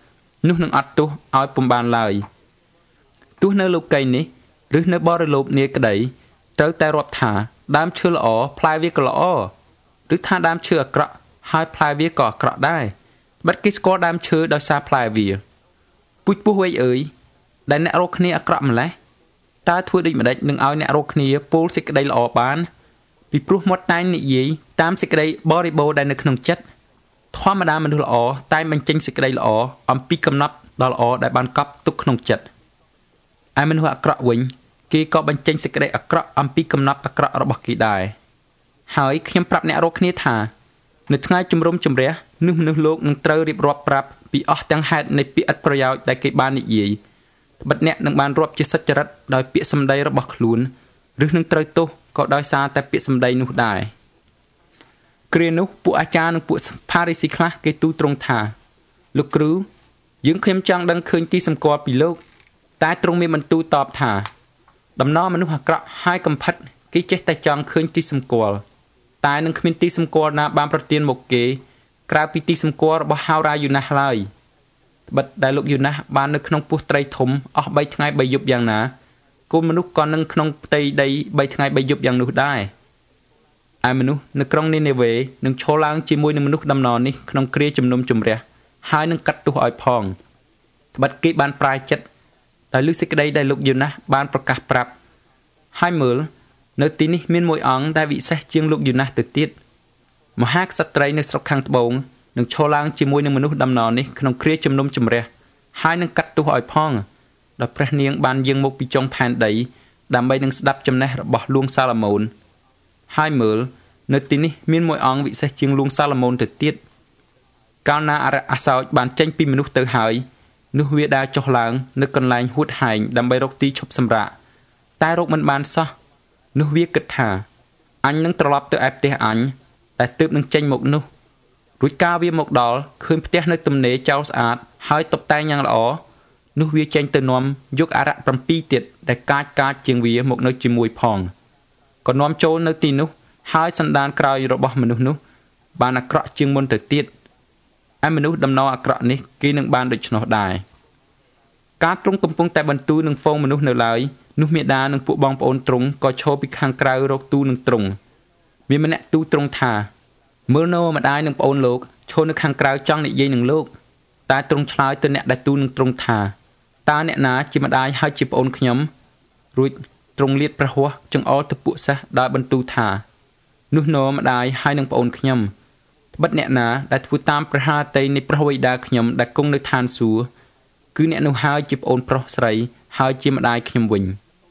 នោះនឹងអត់ទោសឲ្យពុំបានឡើយទោះនៅលោកីនេះឬនៅបរិលោបនាក្តីត្រូវតែរាប់ថាដើមឈើល្អផ្លែវាក៏ល្អឬថាដើមឈើអាក្រក់ហើយផ្លែវាក៏អាក្រក់ដែរបាត់គេស្គាល់ដើមឈើដោយសារផ្លែវាពូជពោះវែងអើយដែលអ្នករកគ្នាអាក្រក់ម្លេះតើធ្វើដូចម្ដេចនឹងឲ្យអ្នករកគ្នាពោលសេចក្តីល្អបានពីព្រោះមាត់តែងនិយាយតាមសេចក្តីបរិបូរណ៍ដែលនៅក្នុងចិត្តធម្មតាមនុស្សល្អតែងបញ្ចេញសេចក្តីល្អអំពីកំណត់ដ៏ល្អដែលបានកប់ទុកក្នុងចិត្តឯមនុស្សអាក្រក់វិញគេក៏បញ្ចេញសេចក្តីអាក្រក់អំពីកំណត់អាក្រក់របស់គេដែរហើយខ្ញុំប្រាប់អ្នករកគ្នាថានៅថ្ងៃជំរុំជម្រះនោះមនុស្សលោកនឹងត្រូវរៀបរាប់ប្រាប់ពីអស់ទាំងហេតុនៃពាក្យឥតប្រយោជន៍ដែលគេបាននិយាយត្បិតអ្នកនឹងបានរាប់ជាសច្ចរិតដោយពាក្យសម្ដីរបស់ខ្លួនឬនឹងត្រូវទោសក៏ដោយសារតែពាក្យសម្ដីនោះដែរគ្រានោះពួកអាចារ្យនិងពួកផារីស៊ីខ្លះគេទូលទ្រង់ថាលោកគ្រូយើងខ្ញុំចង់ដឹងឃើញទីសម្គាល់ពីលោកតែទ្រង់មានបន្ទូលតបថាដំណរមនុស្សអាក្រក់ហើយកំផិតគេចេះតែចង់ឃើញទីសម្គាល់តែនឹងគ្មានទីសម្គាល់ណាបានប្រទានមកគេក្រៅពីទីសម្គាល់របស់ហោរាយូណាស់ឡើយត្បិតដែលលោកយូណាស់បាននៅក្នុងពោះត្រីធំអស់3ថ្ងៃ3យប់យ៉ាងណាកូនមនុស្សក៏នឹងក្នុងផ្ទៃដី3ថ្ងៃ3យប់យ៉ាងនោះដែរឯមនុស្សនៅក្រុងនីនេវេនឹងឈរឡើងជាមួយនឹងមនុស្សដំណរនេះក្នុងគ្រាជំនុំជម្រះហើយនឹងកាត់ទោសឲ្យផងត្បិតគេបានប្រាយចិត្តដោយលើសេចក្តីដែលលោកយូណាស់បានប្រកាសប្រាប់ហើយមើលនៅទីនេះមានមួយអង្គដែលវិសេសជាងលោកយូណាស់ទៅទៀតមហាក្សត្រីនៅស្រុកខាងត្បូងនឹងឈរឡើងជាមួយនឹងមនុស្សដំណរនេះក្នុងគ្រាជំនុំជម្រះហើយនឹងកាត់ទោសឲ្យផងដោយព្រះនាងបានយាងមកពីចុងផែនដីដើម្បីនឹងស្ដាប់ចំណេះរបស់លួងសាឡូមោនហើយមើលនៅទីនេះមានមួយអង្គវិសេសជាងលួងសាឡូមោនទៅទៀតកាលណាអរិយអាសោចបានចេញពីមនុស្សទៅហើយនោះវាដើរចុះឡើងនៅកន្លែងហួតហែងដើម្បីរកទីឈប់សម្រាកតែរកមិនបានសោះនោះវាគិតថាអញនឹងត្រឡប់ទៅឯផ្ទះអញតែទើបនឹងចេញមកនោះរួចកាលវាមកដល់ឃើញផ្ទះនៅទំនេរចោលស្អាតហើយតុបតែងយ៉ាងល្អនោះវាចេញទៅនាំយកអារក្ស7ទៀតដែលកាចជាងវាមកនៅជាមួយផងក៏នាំចូលនៅទីនោះហើយសន្តានក្រោយរបស់មនុស្សនោះបានអាក្រក់ជាងមុនទៅទៀតឯមនុស្សដំណរអាក្រក់នេះគេនឹងបានដូច្នោះដែរការទ្រង់កំពុងតែបន្ទូលនឹងហ្វូងមនុស្សនៅឡើយនោះមេដានិងពួកបងប្អូនទ្រង់ក៏ឈរពីខាងក្រៅរកទូលនឹងទ្រង់មានម្នាក់ទូលទ្រង់ថាមើលនៅម្ដាយនិងប្អូនលោកឈរនៅខាងក្រៅចង់និយាយនឹងលោកតែទ្រង់ឆ្លើយទៅអ្នកដែលទូលនឹងទ្រង់ថាតើអ្នកណាជាម្ដាយហើយជាប្អូនខ្ញុំរួចទ្រង់លាតព្រះហស្ថចង្អុលទៅពួកសិស្សដោយបន្ទូលថានោះនៅម្ដាយហើយនឹងប្អូនខ្ញុំត្បិតអ្នកណាដែលធ្វើតាមព្រះハរតីនៃព្រះវេដាខ្ញុំដែលគង់នៅឋានសួគ៌គឺអ្នកនោះហើយជាប្អូនប្រុសស្រីហើយជាម្ដាយខ្ញុំវិញ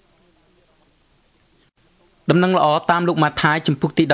ដំណឹងល្អតាមលោកម៉ាថាយជំពូកទី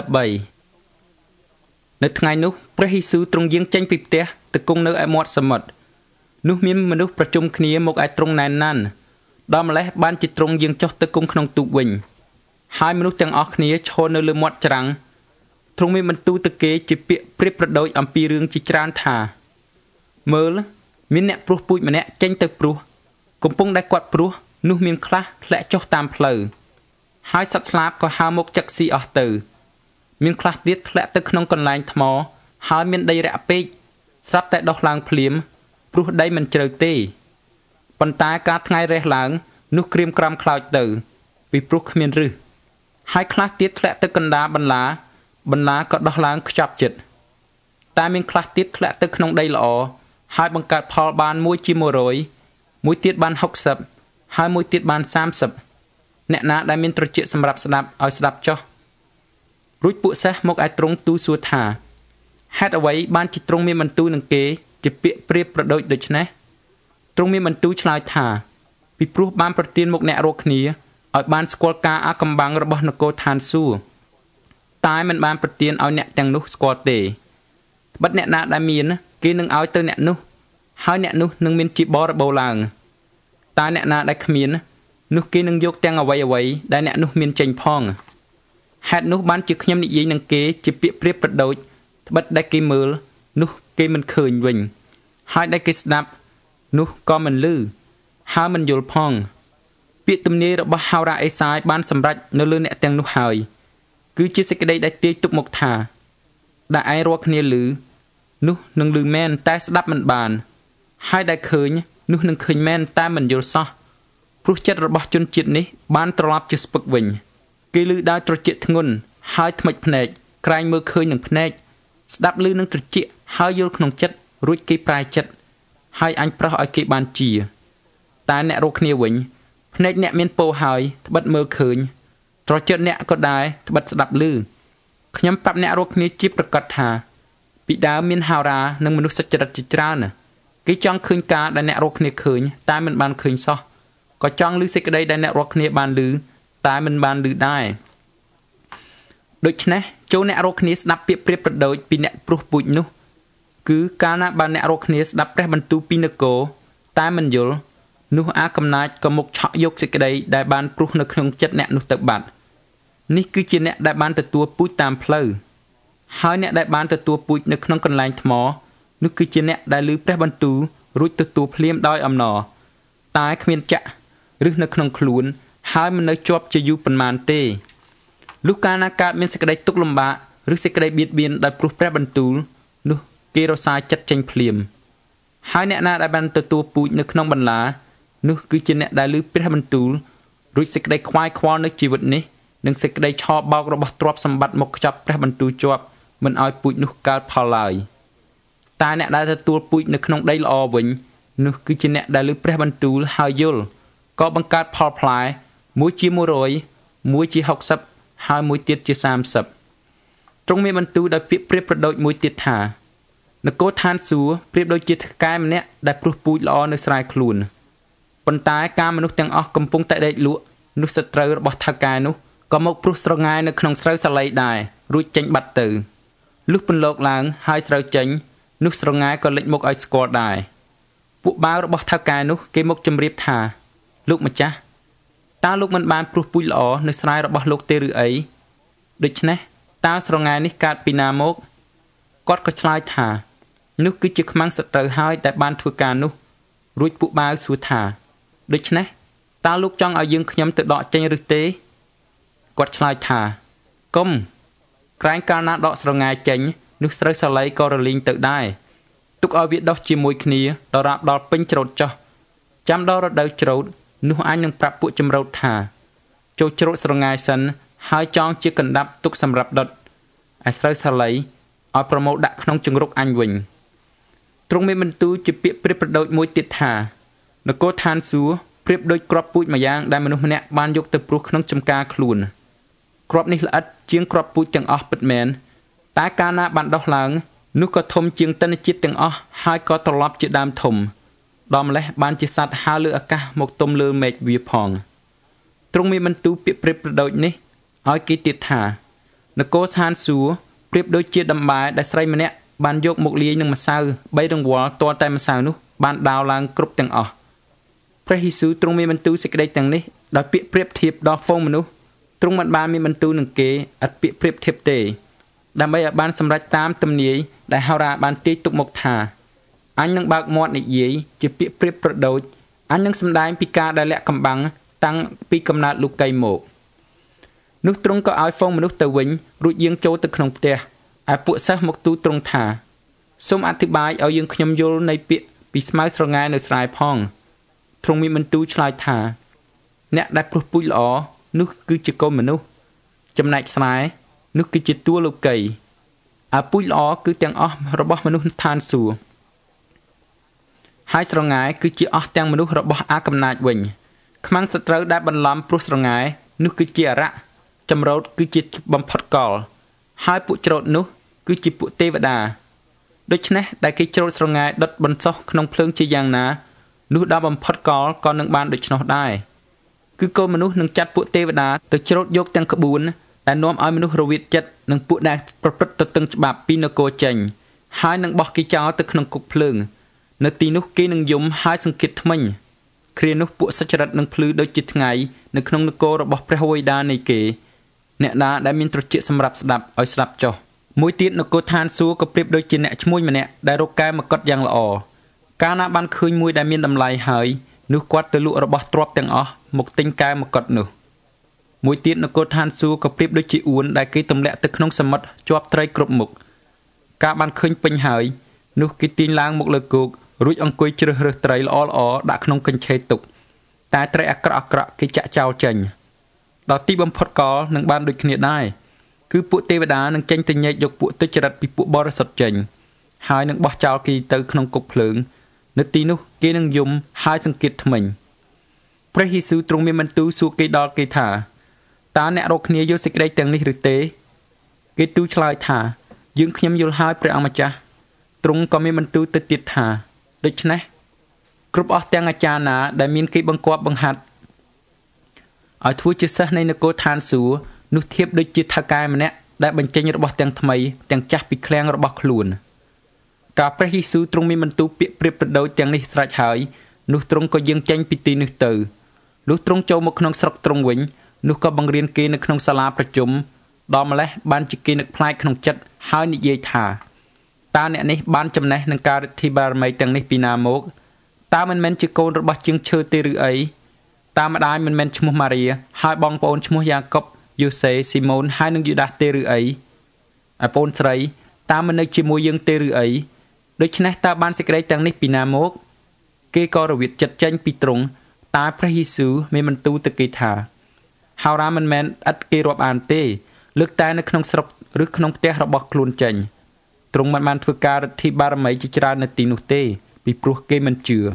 13នៅថ្ងៃនោះព្រះយេស៊ូវទ្រង់យាងចេញពីផ្ទះទៅគង់នៅឯមាត់សមុទ្រនោះមានមនុស្សប្រជុំគ្នាមកឯទ្រង់ណែនណាន់ដល់ម្លេះបានជាទ្រង់យាងចុះទៅគង់ក្នុងទូកវិញហើយមនុស្សទាំងអស់គ្នាឈរនៅលើមាត់ច្រាំងទ្រង់មានបន្ទូលទៅគេជាពាក្យប្រៀបប្រដូចអំពីរឿងជាច្រើនថាមើលមានអ្នកព្រោះពូចម្នាក់ចេញទៅព្រោះកំពុងតែគាត់ព្រោះនោះមានខ្លះធ្លាក់ចុះតាមផ្លូវហើយសត្វស្លាបក៏ហើរមកចឹកស៊ីអស់ទៅមានខ្លះទៀតធ្លាក់ទៅក្នុងកន្លែងថ្មហើយមានដីរាក់ពេកស្រាប់តែដុះឡើងភ្លាមព្រោះដីមិនជ្រៅទេប៉ុន្តែការថ្ងៃរះឡើងនោះក្រៀមក្រំខ្លោចទៅពីព្រោះគ្មានឫសហើយខ្លះទៀតធ្លាក់ទៅកណ្ដាលបន្លាក៏ដុះឡើងខ្ចប់ចិត្តតែមានខ្លះទៀតធ្លាក់ទៅក្នុងដីល្អហើយបង្កើតផលបានមួយជា100មួយទៀតបាន60ហើយមួយទៀតបាន30អ្នកណាដែលមានត្រចៀកសម្រាប់ស្ដាប់ឲ្យស្ដាប់ចុះរួចពួកសិស្សមកឯទ្រង់ទូលសួរថាហេតុអ្វីបានជាទ្រង់មានបន្ទូលនឹងគេជាពាក្យប្រៀបប្រដូចដូច្នេះទ្រង់មានបន្ទូលឆ្លើយថាពីព្រោះបានប្រទានមកអ្នករកគ្នាឲ្យបានស្គាល់ការអាកំបាំងរបស់នគរឋានសួគ៌តែមិនបានប្រទានឲ្យអ្នកទាំងនោះស្គាល់ទេត្បិតអ្នកណាដែលមានគេនឹងឲ្យទៅអ្នកនោះហើយអ្នកនោះនឹងមានជាបរិបូរណ៍ឡើងតែអ្នកណាដែលគ្មាននោះគេនឹងយកទាំងអ្វីដែលអ្នកនោះមានចេញផងហេតុនោះបានជាខ្ញុំនិយាយនឹងគេជាពាក្យប្រៀបប្រដូចត្បិតដែលគេមើលនោះគេមិនឃើញវិញហើយដែលគេស្ដាប់នោះក៏មិនឮហើយមិនយល់ផងពាក្យទំនាយរបស់ហោរ៉ាអេសាយបានសម្រេចនៅលើអ្នកទាំងនោះហើយគឺជាសេចក្តីដែលទាយទុកមកថាដែលឯងរាល់គ្នាឮនោះនឹងឮមែនតែស្ដាប់មិនបានហើយដែលឃើញនោះនឹងឃើញមែនតែមិនយល់សោះព្រោះចិត្តរបស់ជនជាតិនេះបានត្រឡប់ជាស្ពឹកវិញគេឮដោយត្រចៀកធ្ងន់ហើយថ្មិចភ្នែកក្រែងមើលឃើញនឹងភ្នែកស្ដាប់ឮនឹងត្រចៀកហើយយល់ក្នុងចិត្តរួចគេប្រែចិត្តហើយអញប្រោះឲ្យគេបានជាតែអ្នករកគ្នាវិញភ្នែកអ្នកមានពោហើយត្បិតមើលឃើញត្រចៀកអ្នកក៏ដែរត្បិតស្ដាប់ឮខ្ញុំប្រាប់អ្នករកគ្នាជាប្រកាសថាពីដើមមានហោរានិងមនុស្សសុចរិតជាច្រើនគេចង់ឃើញការដែលអ្នករកគ្នាឃើញតែមិនបានឃើញសោះក៏ចង់ឮសេចក្តីដែលអ្នករកគ្នាបានឮតែមិនបានឮដែរដូច្នេះចូលអ្នករកគ្នាស្ដាប់ពាក្យប្រៀបប្រដូចពីអ្នកព្រោះពូជនោះគឺកាលណាបានអ្នករកគ្នាស្ដាប់ព្រះបន្ទូលពីនគរតែមិនយល់នោះអាកំណាចក៏មុខឆក់យកសេចក្តីដែលបានព្រោះនៅក្នុងចិត្តអ្នកនោះទៅបាត់នេះគឺជាអ្នកដែលបានទទួលពូជតាមផ្លូវហើយអ្នកដែលបានទទួលពូជនៅក្នុងកន្លែងថ្មនោះគឺជាអ្នកដែលឮព្រះបន្ទូលរួចទទួលភ្លាមដោយអំណរតែគ្មានចាក់ឬនៅក្នុងខ្លួនហើយមិននៅជាប់ជាយូរប៉ុន្មានទេលុះកាលណាកើតមានសេចក្តីទុក្ខលំបាកឬសេចក្តីបៀតបៀនដោយព្រោះព្រះបន្ទូលនោះគេរសាយចិត្តចេញភ្លាមហើយអ្នកណាដែលបានទទួលពូជនៅក្នុងបន្លានោះគឺជាអ្នកដែលឮព្រះបន្ទូលរួចសេចក្តីខ្វាយខ្វល់នៅជីវិតនេះនិងសេចក្តីឆោបោករបស់ទ្រព្យសម្បត្តិមកខ្ចប់ព្រះបន្ទូលជាប់មិនឲ្យពូជនោះកើតផលឡើយតែអ្នកដែលទទួលពូជនៅក្នុងដីល្អវិញនោះគឺជាអ្នកដែលឮព្រះបន្ទូលហើយយល់ក៏បង្កើតផលផ្លែមួយជា100មួយជា60ហើយមួយទៀតជា30ទ្រង់មានបន្ទូលដោយពាក្យប្រៀបប្រដូចមួយទៀតថានគរឋានសួគ៌ប្រៀបដូចជាថកែម្នាក់ដែលព្រោះពូជល្អនៅស្រែខ្លួនប៉ុន្តែការមនុស្សទាំងអស់កំពុងតែដេកលក់នោះសត្រូវរបស់ថកែនោះក៏មកព្រោះស្រងាយនៅក្នុងស្រូវសាលីដែររួចចេញបាត់ទៅលុះពន្លកឡើងហើយស្រូវចេញនោះស្រងាយក៏លេចមុខឲ្យស្គាល់ដែរពួកបាវរបស់ថៅកែនោះគេមកជម្រាបថាលោកម្ចាស់តើលោកមិនបានព្រោះពូជល្អនៅស្រែរបស់លោកទេឬអីដូច្នេះតើស្រងាយនេះកើតពីណាមកគាត់ក៏ឆ្លើយថានោះគឺជាខ្មាំងសត្រូវហើយដែលបានធ្វើការនោះរួចពួកបាវសួរថាដូច្នេះតើលោកចង់ឲ្យយើងខ្ញុំទៅដកចេញឬទេគាត់ឆ្លើយថាកុំក្រែងកាលណាដកស្រងាយចេញនោះស្រូវសាលីក៏រលីងទៅដែរទុកឲ្យវាដុះជាមួយគ្នាដរាបដល់ពេញច្រូតចុះចាំដល់រដូវច្រូតនោះអញនឹងប្រាប់ពួកចម្រូតថាចូលច្រូតស្រងាយសិនហើយចងជាកណ្ដាប់ទុកសម្រាប់ដុតឯស្រូវសាលីឲ្យប្រមូលដាក់ក្នុងជង្រុកអញវិញទ្រង់មានបន្ទូលជាពាក្យប្រៀបប្រដូចមួយទៀតថានគរឋានសួគ៌ប្រៀបដូចគ្រាប់ពូចម្យ៉ាងដែលមនុស្សម្នាក់បានយកទៅព្រោះក្នុងចំការខ្លួនគ្រាប់នេះល្អិតជាងគ្រាប់ពូជទាំងអស់ពិតមែនតែកាលណាបានដុះឡើងនោះក៏ធំជាងទិន្នជាតិទាំងអស់ហើយក៏ត្រឡប់ជាដើមធំដល់ម្លេះបានជាសត្វហើរលើអាកាសមកទុំលើមេឃវាផងទ្រង់មានបន្ទូលពាក្យប្រៀបប្រដូចនេះឲ្យគេទៀតថានគរឋានសួគ៌ប្រៀបដូចជាដំបែដែលស្រីម្នាក់បានយកមកលាយនឹងម្សៅ3រង្វាល់ទាល់តែម្សៅនោះបានដាវឡើងគ្រប់ទាំងអស់ព្រះយេស៊ូវទ្រង់មានបន្ទូលសេចក្តីទាំងនេះដោយពាក្យប្រៀបធៀបដល់ហ្វូងមនុស្សទ្រង់មិនបានមានបន្ទូលនឹងគេឥតពាក្យប្រៀបធៀបទេដើម្បីឲ្យបានសម្រេចតាមទំនាយដែលហោរាបានទាយទុកមកថាអញនឹងបើកមាត់និយាយជាពាក្យប្រៀបប្រដូចអញនឹងសម្ដែងពីការដែលលាក់កំបាំងតាំងពីកំណើតលោកីមកនោះទ្រង់ក៏ឲ្យហ្វូងមនុស្សទៅវិញរួចយាងចូលទៅក្នុងផ្ទះឯពួកសិស្សមកទូលទ្រង់ថាសូមអធិប្បាយឲ្យយើងខ្ញុំយល់នៃពាក្យពីស្មៅស្រងាយនៅស្រែផងទ្រង់មានបន្ទូលឆ្លើយថាអ្នកដែលព្រោះពូជល្អនោះគឺជាកូនមនុស្សចំណែកស្រែនោះគឺជាតួលោកីអាពូជល្អគឺទាំងអស់របស់មនុស្សឋានសួគ៌ហើយស្រងាយគឺជាអស់ទាំងមនុស្សរបស់អាកំណាចវិញខ្មាំងសត្រូវដែលបន្លំព្រោះស្រងាយនោះគឺជាអរៈចម្រូតគឺជាបំផុតកលហើយពួកច្រូតនោះគឺជាពួកទេវតាដូច្នេះដែលគេច្រូតស្រងាយដុតបន្សោះក្នុងភ្លើងជាយ៉ាងណានោះដល់បំផុតកលក៏នឹងបានដូច្នោះដែរគឺកូនមនុស្សនឹងចាត់ពួកទេវតាទៅច្រូតយកទាំងក្បួនដែលនាំឲ្យមនុស្សរវិតចិត្តនឹងពួកដែលប្រព្រឹត្តទៅតឹងច្បាប់ពីនគរចេញហើយនឹងបោះគេចោលទៅក្នុងគុកភ្លើងនៅទីនោះគេនឹងយំហើយសង្កេតថ្មិញគ្រានោះពួកសុចរិតនឹងភ្លឺដូចជាថ្ងៃនៅក្នុងនគររបស់ព្រះវេដានៃគេអ្នកណាដែលមានត្រចៀកសម្រាប់ស្ដាប់ឲ្យស្ដាប់ចុះមួយទៀតនគរឋានសួគ៌ក៏ប្រៀបដូចជាអ្នកឈ្មួញម្នាក់ដែលរកកែមកុដយ៉ាងល្អកាលណាបានឃើញមួយដែលមានតម្លៃហើយនោះគាត់ទៅលក់របស់ទ្រព្យទាំងអស់មកទិញកែមកុដនោះមួយទៀតនគរឋានសួគ៌ក៏ប្រៀបដូចជាអួនដែលគេទម្លាក់ទៅក្នុងសមុទ្រជាប់ត្រីគ្រប់មុខការបានឃើញពេញហើយនោះគេទាញឡើងមកលើគោករួចអង្គុយជ្រើសរើសត្រីល្អៗដាក់ក្នុងកញ្ឆេរទុកតែត្រីអាក្រក់ៗគេចាក់ចោលចេញដល់ទីបំផុតក៏នឹងបានដូចគ្នាដែរគឺពួកទេវតានឹងចេញទៅញែកយកពួកទុច្ចរិតពីពួកបរិសុទ្ធចេញហើយនឹងបោះចោលគេទៅក្នុងគុកភ្លើងនៅទីនោះគេនឹងយំហើយសង្កេតថ្មិញព្រះយេស៊ូវទ្រង់មានបន្ទូលសួរគេដល់គេថាតើអ្នករកគ្នាយល់សេចក្តីទាំងនេះឬទេគេទូលឆ្លើយថាយើងខ្ញុំយល់ហើយព្រះអង្គម្ចាស់ទ្រង់ក៏មានបន្ទូលទៅទៀតថាដូច្នេះគ្រប់អស់ទាំងអាចារ្យណាដែលមានគេបង្គាប់បង្ហាត់ឲ្យធ្វើជាសិស្សនៃនគរឋានសួគ៌នោះធៀបដូចជាថៅកែម្នាក់ដែលបញ្ចេញរបស់ទាំងថ្មីទាំងចាស់ពីឃ្លាំងរបស់ខ្លួនកាលព្រះយេស៊ូវទ្រង់មានបន្ទូលពាក្យប្រៀបប្រដូចទាំងនេះស្រេចហើយនោះទ្រង់ក៏យាងចេញពីទីនោះទៅលុះទ្រង់ចូលមកក្នុងស្រុកទ្រង់វិញនោះក៏បង្រៀនគេនៅក្នុងសាលាប្រជុំដល់ម្លេះបានជាគេនឹកផ្លែកក្នុងចិត្តហើយនិយាយថាតើអ្នកនេះបានចំណេះនឹងការឫទ្ធិបារមីទាំងនេះពីណាមកតើមិនមែនជាកូនរបស់ជាងឈើទេឬអីតើម្ដាយមិនមែនឈ្មោះម៉ារីហើយបងប្អូនឈ្មោះយ៉ាកុបយូសេស៊ីម៉ូនហើយនិងយូដាសទេឬអីឯប្អូនស្រីតើមិននៅជាមួយយើងទេឬអីដូច្នេះតើបានសេចក្តីទាំងនេះពីណាមកគេក៏រវិតចិត្តចេញពីទ្រង់តែព្រះយេស៊ូវមានបន្ទូលទៅគេថាហោរាមិនមែនឥតគេរាប់អានទេលើកតែនៅក្នុងស្រុកឬក្នុងផ្ទះរបស់ខ្លួនចេញទ្រង់មិនបានធ្វើការឫទ្ធិបារមីជាច្រើននៅទីនោះទេពីព្រោះគេមិនជឿ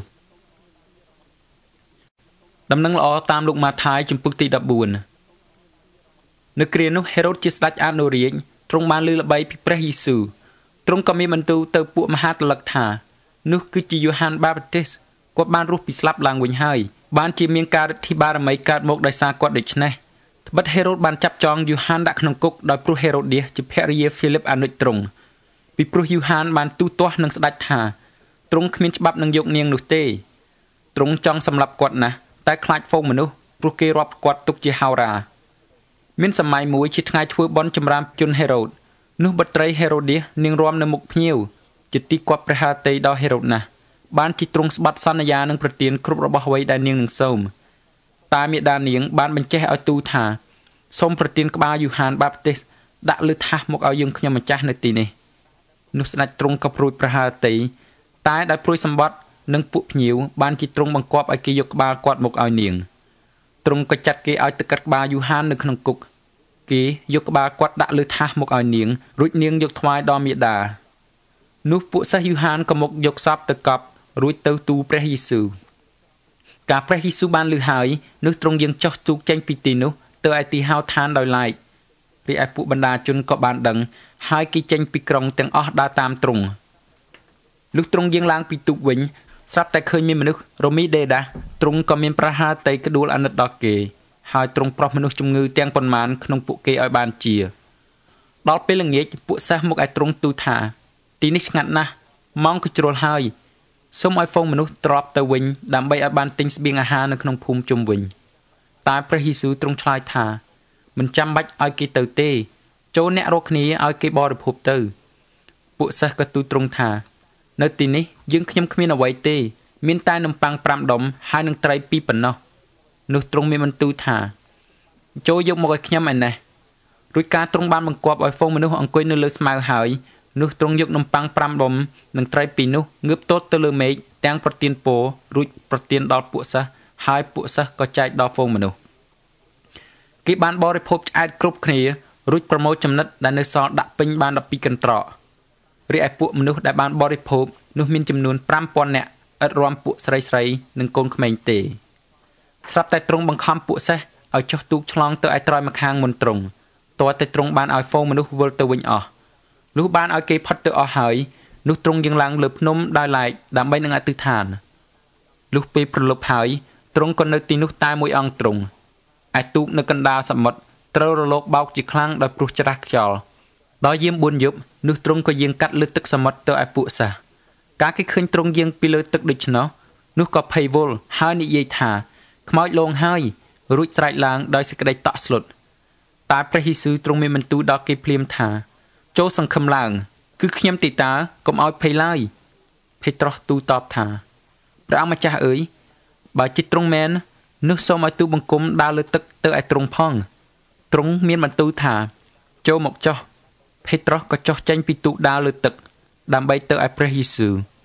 ដំណឹងល្អតាមលោកម៉ាថាយជំពូកទី14នៅគ្រានោះហេរ៉ូតជាស្ដេចអនុរាជទ្រង់បានឮល្បីពីព្រះយេស៊ូវទ្រង់ក៏មានបន្ទូលទៅពួកមហាតលិកថានោះគឺជាយូហានបាបតិស្តគាត់បានរស់ពីស្លាប់ឡើងវិញហើយបានជាមានការឫទ្ធិបារមីកើតមកដោយសារគាត់ដូច្នេះត្បិតហេរ៉ូតបានចាប់ចងយូហានដាក់ក្នុងគុកដោយព្រោះហេរ៉ូឌៀសជាភរិយាហ្វីលីបអនុជទ្រង់ពីព្រោះយូហានបានទូទាស់នឹងស្ដេចថាទ្រង់គ្មានច្បាប់នឹងយកនាងនោះទេទ្រង់ចង់សម្លាប់គាត់ណាស់តែខ្លាចហ្វូងមនុស្សព្រោះគេរាប់គាត់ទុកជាហោរាមានសម័យមួយជាថ្ងៃធ្វើបុណ្យចម្រើនជនហេរ៉ូតនោះបុត្រីហេរ៉ូឌៀសនាងរាំនៅមុខភ្ញៀវជាទីគាប់ព្រះハតីដល់ហេរ៉ូតណាស់បានជាទ្រង់ស្បត់សន្យានឹងប្រទានគ្រប់របស់អ្វីដែលនាងនឹងសូមតែមេដានាងបានបញ្ជាឲ្យទូថាសូមប្រទានក្បាលយូហានបាបតិស្តដាក់លើថាសមកឲ្យយើងខ្ញុំម្ចាស់នៅទីនេះនោះស្ដេចទ្រង់ក៏ព្រួយព្រះハតីតែដោយព្រួយសម្បត្តិនឹងពួកភ្ញៀវបានជាទ្រង់បង្គាប់ឲ្យគេយកក្បាលគាត់មកឲ្យនាងទ្រង់ក៏ចាត់គេឲ្យទៅកាត់ក្បាលយូហាននៅក្នុងគុកគេយកក្បាលគាត់ដាក់លើថាសមកឲ្យនាងរួចនាងយកថ្វាយដល់មាតានោះពួកសិស្សយូហានក៏មកយកសពទៅកប់រួចទៅទូលព្រះយេស៊ូវកាលព្រះយេស៊ូវបានឮហើយនោះទ្រង់យាងចុះទូកចេញពីទីនោះទៅឯទីហោឋានដោយឡែករីឯពួកបណ្ដាជនក៏បានដឹងហើយគេចេញពីក្រុងទាំងអស់ដើរតាមទ្រង់លុះទ្រង់យាងឡើងពីទូកវិញស្រាប់តែឃើញមានមនុស្សរ៉ូមីដេដាទ្រង់ក៏មានព្រះハតីក្ដួលអាណិតដល់គេហើយទ្រង់ប្រោះមនុស្សជំងឺទាំងប៉ុន្មានក្នុងពួកគេឲ្យបានជាដល់ពេលល្ងាចពួកសិស្សមកឲ្យទ្រង់ទូលថាទីនេះស្ងាត់ណាស់ម៉ោងក៏ជ្រុលហើយសូមឲ្យហ្វូងមនុស្សត្រឡប់ទៅវិញដើម្បីឲ្យបានទិញស្បៀងអាហារនៅក្នុងភូមិជុំវិញតែព្រះយេស៊ូវទ្រង់ឆ្លើយថាមិនចាំបាច់ឲ្យគេទៅទេចូលអ្នករកគ្នាឲ្យគេបរិភោគទៅពួកសិស្សក៏ទូលទ្រង់ថានៅទីនេះយើងខ្ញុំគ្មានអ្វីទេមានតែនំប៉័ង5ដុំហើយនឹងត្រី2ប៉ុណ្ណោះនោះទ្រង់មានបន្ទូលថាចូលយកមកឲ្យខ្ញុំឯណេះរួចការទ្រង់បានបង្គាប់ឲ្យហ្វូងមនុស្សអង្គុយនៅលើស្មៅហើយនោះទ្រង់យកនំប៉័ង5ដុំនិងត្រី2នោះងើបទតទៅលើមេឃទាំងប្រទានពររួចប្រទានដល់ពួកសិស្សហើយពួកសិស្សក៏ចែកដល់ហ្វូងមនុស្សគេបានបរិភោគឆ្អែតគ្រប់គ្នារួចប្រមូលចំណិតដែលនៅសល់ដាក់ពេញបាន12កន្ត្រករីឯពួកមនុស្សដែលបានបរិភោគនោះមានចំនួន 5000 នាក់ឥតរួមពួកស្រីនិងកូនក្មេងទេស្រាប់តែទ្រង់បង្ខំពួកសិស្សឲ្យចុះទូកឆ្លងទៅឯត្រើយម្ខាងមុនទ្រង់ទាល់តែទ្រង់បានឲ្យហ្វូងមនុស្សវិលទៅវិញអស់លុះបានឲ្យគេផុតទៅអស់ហើយនោះទ្រង់យាងឡើងលើភ្នំដោយឡែកដើម្បីនឹងអធិដ្ឋានលុះពេលព្រលប់ហើយទ្រង់ក៏នៅទីនោះតែមួយអង្គទ្រង់ឯទូកនៅកណ្ដាលសមុទ្រត្រូវរលកបោកជាខ្លាំងដោយព្រោះច្រាស់ខ្យល់ដល់យាម4យប់នោះទ្រង់ក៏យាងកាត់លើទឹកសមុទ្រទៅឯពួកសិស្សកាលគេឃើញទ្រង់យាងពីលើទឹកដូច្នោះនោះក៏ភ័យវល់ហើយនិយាយថាខ្មោចលងហើយរួចស្រែកឡើងដោយសេចក្តីតក់ស្លុតតែព្រះយេស៊ូវទ្រង់មានបន្ទូលដល់គេភ្លាមថាចូលសង្ឃឹមឡើងគឺខ្ញុំទីតាកុំឲ្យភ័យឡើយភេត្រុសទូលតបថាព្រះអង្គម្ចាស់អើយបើជាទ្រង់មែននោះសូមឲ្យទូបង្គំដើរលើទឹកទៅឲ្យទ្រង់ផងទ្រង់មានបន្ទូលថាចូលមកចុះភេត្រុសក៏ចុះចេញពីទូកដើរលើទឹកដើម្បីទៅឲ្យព្រះយេស៊ូវ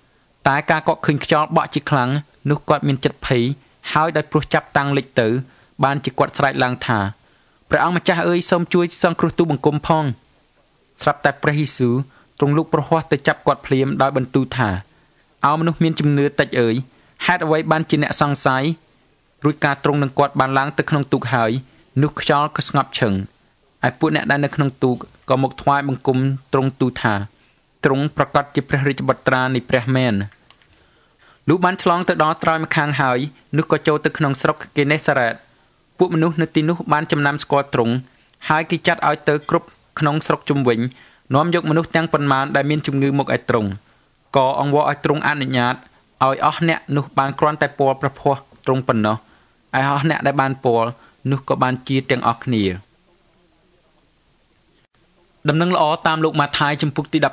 តែការកក់ឃើញខ្យល់បក់ជាខ្លាំងនោះគាត់មានចិត្តភ័យហើយដោយព្រោះចាប់តាំងលេចទៅបានជាគាត់ស្រែកឡើងថាព្រះអង្គម្ចាស់អើយសូមជួយសង្គ្រោះទូបង្គំផងស្រាប់តែព្រះយេស៊ូវទ្រង់លូកប្រហ័សទៅចាប់គាត់ភ្លាមដោយបន្ទូលថាអោមនុស្សមានជំនឿតិចអើយហេតុអ្វីបានជាអ្នកសង្ស័យរួចការទ្រង់នឹងគាត់បានឡើងទៅក្នុងទូកហើយនោះខ្យល់ក៏ស្ងប់ឈឹងឯពួកអ្នកដែលនៅក្នុងទូកក៏មកថ្វាយបង្គំទ្រង់ទូលថាទ្រង់ប្រកាសជាព្រះរាជបុត្រានៃព្រះមែនលុះបានឆ្លងទៅដល់ត្រើយម្ខាងហើយនោះក៏ចូលទៅក្នុងស្រុកកេនេសារ៉េតពួកមនុស្សនៅទីនោះបានចំណាំស្គាល់ទ្រង់ហើយគេចាត់ឲ្យទៅគ្រប់ក្នុងស្រុកជុំវិញនាំយកមនុស្សទាំងប៉ុន្មានដែលមានជំងឺមកឲ្យទ្រង់ក៏អង្វរឲ្យទ្រង់អនុញ្ញាតឲ្យអស់អ្នកនោះបានគ្រាន់តែពាល់ព្រះភ័ស្ត្រទ្រង់ប៉ុណ្ណោះឯអស់អ្នកដែលបានពាល់នោះក៏បានជាទាំងអស់គ្នាដំណឹងល្អតាមលោកម៉ាថាយជំពូកទី15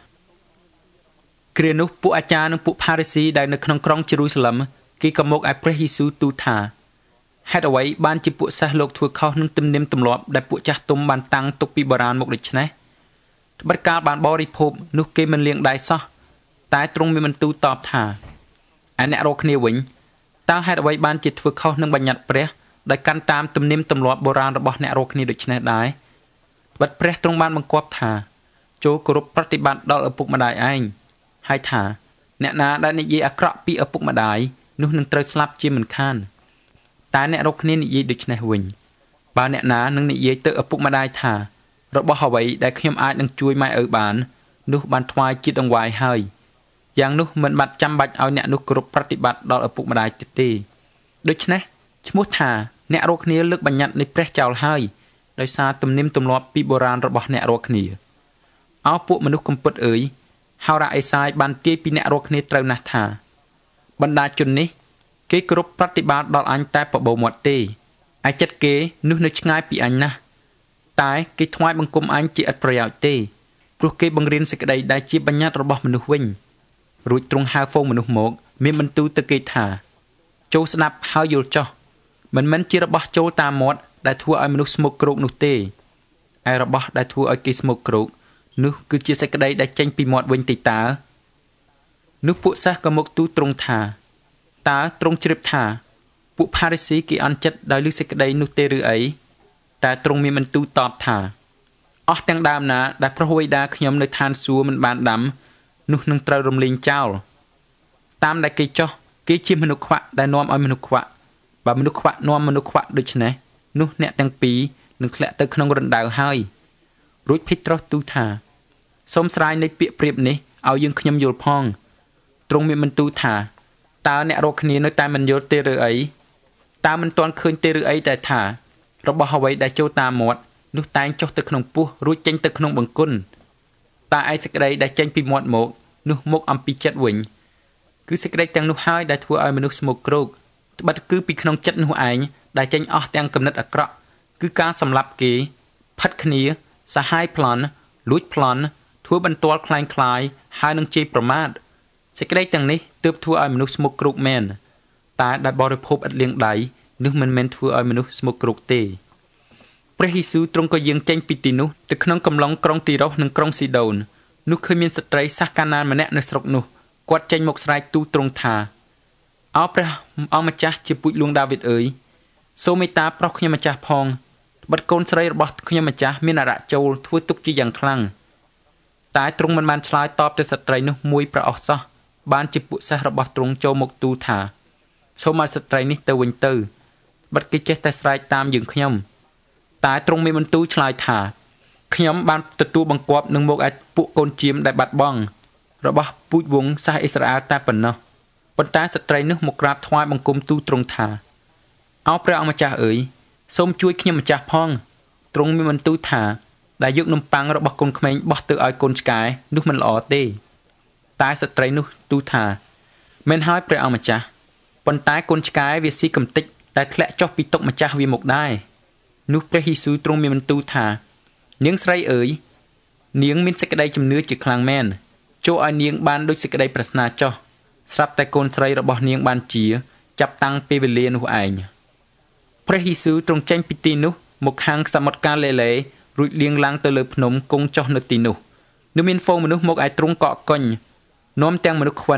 គ្រានោះពួកអាចារ្យនិងពួកផារីស៊ីដែលនៅក្នុងក្រុងយេរូសាឡឹមគេក៏មកឲ្យព្រះយេស៊ូវទូលថាហេតុអ្វីបានជាពួកសិស្សលោកធ្វើខុសនឹងទំនៀមទម្លាប់ដែលពួកចាស់ទុំបានតាំងទុកពីបុរាណមកដូច្នេះត្បិតកាលបានបរិភោគនោះគេមិនលាងដៃសោះតែទ្រង់មានបន្ទូលតបថាឯអ្នករកគ្នាវិញតើហេតុអ្វីបានជាធ្វើខុសនឹងបញ្ញត្តិព្រះដោយកាន់តាមទំនៀមទម្លាប់បុរាណរបស់អ្នករកគ្នាដូច្នេះដែរត្បិតព្រះទ្រង់បានបង្គាប់ថាចូលគោរពប្រតិបត្តិដល់ឪពុកម្ដាយឯងហើយថាអ្នកណាដែលនិយាយអាក្រក់ពីឪពុកម្ដាយនោះនឹងត្រូវស្លាប់ជាមិនខានតែអ្នករកគ្នានិយាយដូច្នេះវិញបើអ្នកណានឹងនិយាយទៅឪពុកម្ដាយថារបស់អ្វីដែលខ្ញុំអាចនឹងជួយម៉ែឪបាននោះបានថ្វាយជាតិអង្វាយហើយយ៉ាងនោះមិនបាត់ចាំបាច់ឲ្យអ្នកនោះគោរពប្រតិបត្តិដល់ឪពុកម្ដាយទៀតទេដូច្នេះឈ្មោះថាអ្នករកគ្នាលើកបញ្ញត្តិនៃព្រះចោលហើយដោយសារទំនៀមទម្លាប់ពីបុរាណរបស់អ្នករកគ្នាអោពួកមនុស្សកំពឹតអើយហោរ៉ាអេសាយបានទាយពីអ្នករកគ្នាត្រូវណាស់ថាបណ្ដាជននេះគេគោរពប្រតិបត្តិដល់អញតែបបោមាត់ទេឯចិត្តគេនោះនៅឆ្ងាយពីអញណាស់តែគេថ្វាយបង្គំអញជាឥតប្រយោជន៍ទេព្រោះគេបង្រៀនសេចក្តីដែលជាបញ្ញត្តិរបស់មនុស្សវិញរួចទ្រង់ហៅហ្វូងមនុស្សមកមានបន្ទូលទៅគេថាចូលស្ដាប់ហើយយល់ចោះមិនមែនជារបស់ចូលតាមមាត់ដែលធ្វើឲ្យមនុស្សស្មុគគ្រោកនោះទេឯរបស់ដែលធ្វើឲ្យគេស្មុគគ្រោកនោះគឺជាសេចក្តីដែលចេញពីមាត់វិញទេតើនោះពួកសិស្សក៏មកទូលទ្រង់ថាតើទ្រង់ជ្រាបថាពួកផារីស៊ីគេអន់ចិត្តដោយឮសេចក្តីនោះទេឬអីតែទ្រង់មានបន្ទូលតបថាអស់ទាំងដើមណាដែលប្រវេដាខ្ញុំនៅឋានសួគ៌មិនបានដាំនោះនឹងត្រូវរំលែងចោលតាមដែលគេចោះគេជាមនុស្សខ្វាក់ដែលនាំឲ្យមនុស្សខ្វាក់បើមនុស្សខ្វាក់នាំមនុស្សខ្វាក់ដូច្នេះនោះអ្នកទាំងពីរនឹងធ្លាក់ទៅក្នុងរណ្ដៅហើយរួចភេត្រុសទូលថាសូមស្រាយនៃពាក្យប្រៀបនេះឲ្យយើងខ្ញុំយល់ផងទ្រង់មានបន្ទូលថាតើអ្នករកគ្នានៅតែមិនយល់ទេឬអីតើមិនទាន់ឃើញទេឬអីតែថារបស់អ្វីដែលចូលតាមមាត់នោះតែងចុះទៅក្នុងពោះរួចចេញទៅក្នុងបង្គន់តែឯសេចក្តីដែលចេញពីមាត់មកនោះមកអំពីចិត្តវិញគឺសេចក្តីទាំងនោះហើយដែលធ្វើឲ្យមនុស្សស្មុគគ្រោកត្បិតគឺពីក្នុងចិត្តនោះឯងដែលចេញអស់ទាំងគំនិតអាក្រក់គឺការសម្លាប់គេផិតគ្នាសាហាយប្លន់លួចប្លន់ធ្វើបន្ទាល់คล้ายហើយនឹងជេរប្រមាថសេចក្តីទាំងនេះទើបធ្វើឲ្យមនុស្សស្មុគគ្រោកមែនតែដែលបរិភោគឥតលាងដៃនោះមិនមែនធ្វើឲ្យមនុស្សស្មុគគ្រោកទេព្រះយេស៊ូវទ្រង់ក៏យាងចេញពីទីនោះទៅក្នុងកំឡុងក្រុងទីរុសនិងក្រុងស៊ីដូននោះឃើញមានស្ត្រីសាសកាណានម្នាក់នៅស្រុកនោះគាត់ចេញមកស្រែកទូលទ្រង់ថាអោព្រះអង្គម្ចាស់ជាពូជលួងដាវីតអើយសូមមេត្តាប្រោសខ្ញុំម្ចាស់ផងបិទកូនស្រីរបស់ខ្ញុំម្ចាស់មានអារក្សចូលធ្វើទុកជាយ៉ាងខ្លាំងតែទ្រង់មិនបានឆ្លើយតបទៅស្ត្រីនោះមួយប្រអស់សោះបានជាពួកសិស្សរបស់ទ្រង់ចូលមកទូលថាសូមឲ្យស្ត្រីនេះទៅវិញទៅបិទគេចេះតែស្រែកតាមយើងខ្ញុំតែទ្រង់មានបន្ទូលឆ្លើយថាខ្ញុំបានទទួលបង្គាប់នឹងមកឲ្យពួកកូនជៀមដែលបាត់បង់របស់ពូជវង្សសាសអ៊ីស្រាអែលតែប៉ុណ្ណោះប៉ុន្តែស្ត្រីនោះមកក្រាបថ្វាយបង្គំទូលទ្រង់ថាអោព្រះអង្គម្ចាស់អើយសូមជួយខ្ញុំម្ចាស់ផងទ្រង់មានបន្ទូលថាដែលយកនំប៉័ងរបស់កូនក្មេងបោះទៅឲ្យកូនឆ្កែនោះមិនល្អទេតែស្ត្រីនោះទូលថាមិនហើយព្រះអង្គម្ចាស់ប៉ុន្តែកូនឆ្កែវាស៊ីកំតិចដែលធ្លាក់ចុះពីតុម្ចាស់វាមកដែរនោះព្រះយេស៊ូវទ្រង់មានបន្ទូលថានាងស្រីអើយនាងមានសេចក្តីជំនឿជាខ្លាំងមែនចូលឲ្យនាងបានដូចសេចក្តីប្រាថ្នាចុះស្រាប់តែកូនស្រីរបស់នាងបានជាចាប់តាំងពេលវេលានោះឯងព្រះយេស៊ូវទ្រង់ចេញពីទីនោះមកខាងសមុទ្រកាឡេលេរួចលាងឡើងទៅលើភ្នំគង់ចុះនៅទីនោះមានហ្វូងមនុស្សមកឲ្យទ្រង់កក់កុញនាំទាំងមនុស្សខ្វិន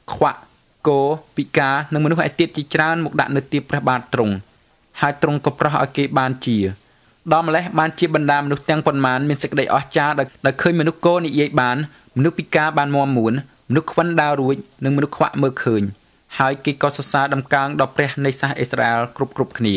ខ្វាក់គោពិការនិងមនុស្សឯទៀតជាច្រើនមកដាក់នៅទីព្រះបាទទ្រង់ហើយទ្រង់ក៏ប្រោះឲ្យគេបានជាដល់ម្លេះបានជាបណ្ដាមនុស្សទាំងប៉ុន្មានមានសេចក្តីអស្ចារ្យដែលឃើញមនុស្សគោនិយាយបានមនុស្សពិការបានមាំមួនមនុស្សខ្វិនដើររួចនិងមនុស្សខ្វាក់មើលឃើញហើយគេក៏សរសើរដំកើងដល់ព្រះនៃសាសអ៊ីស្រាអែលគ្រប់គ្នា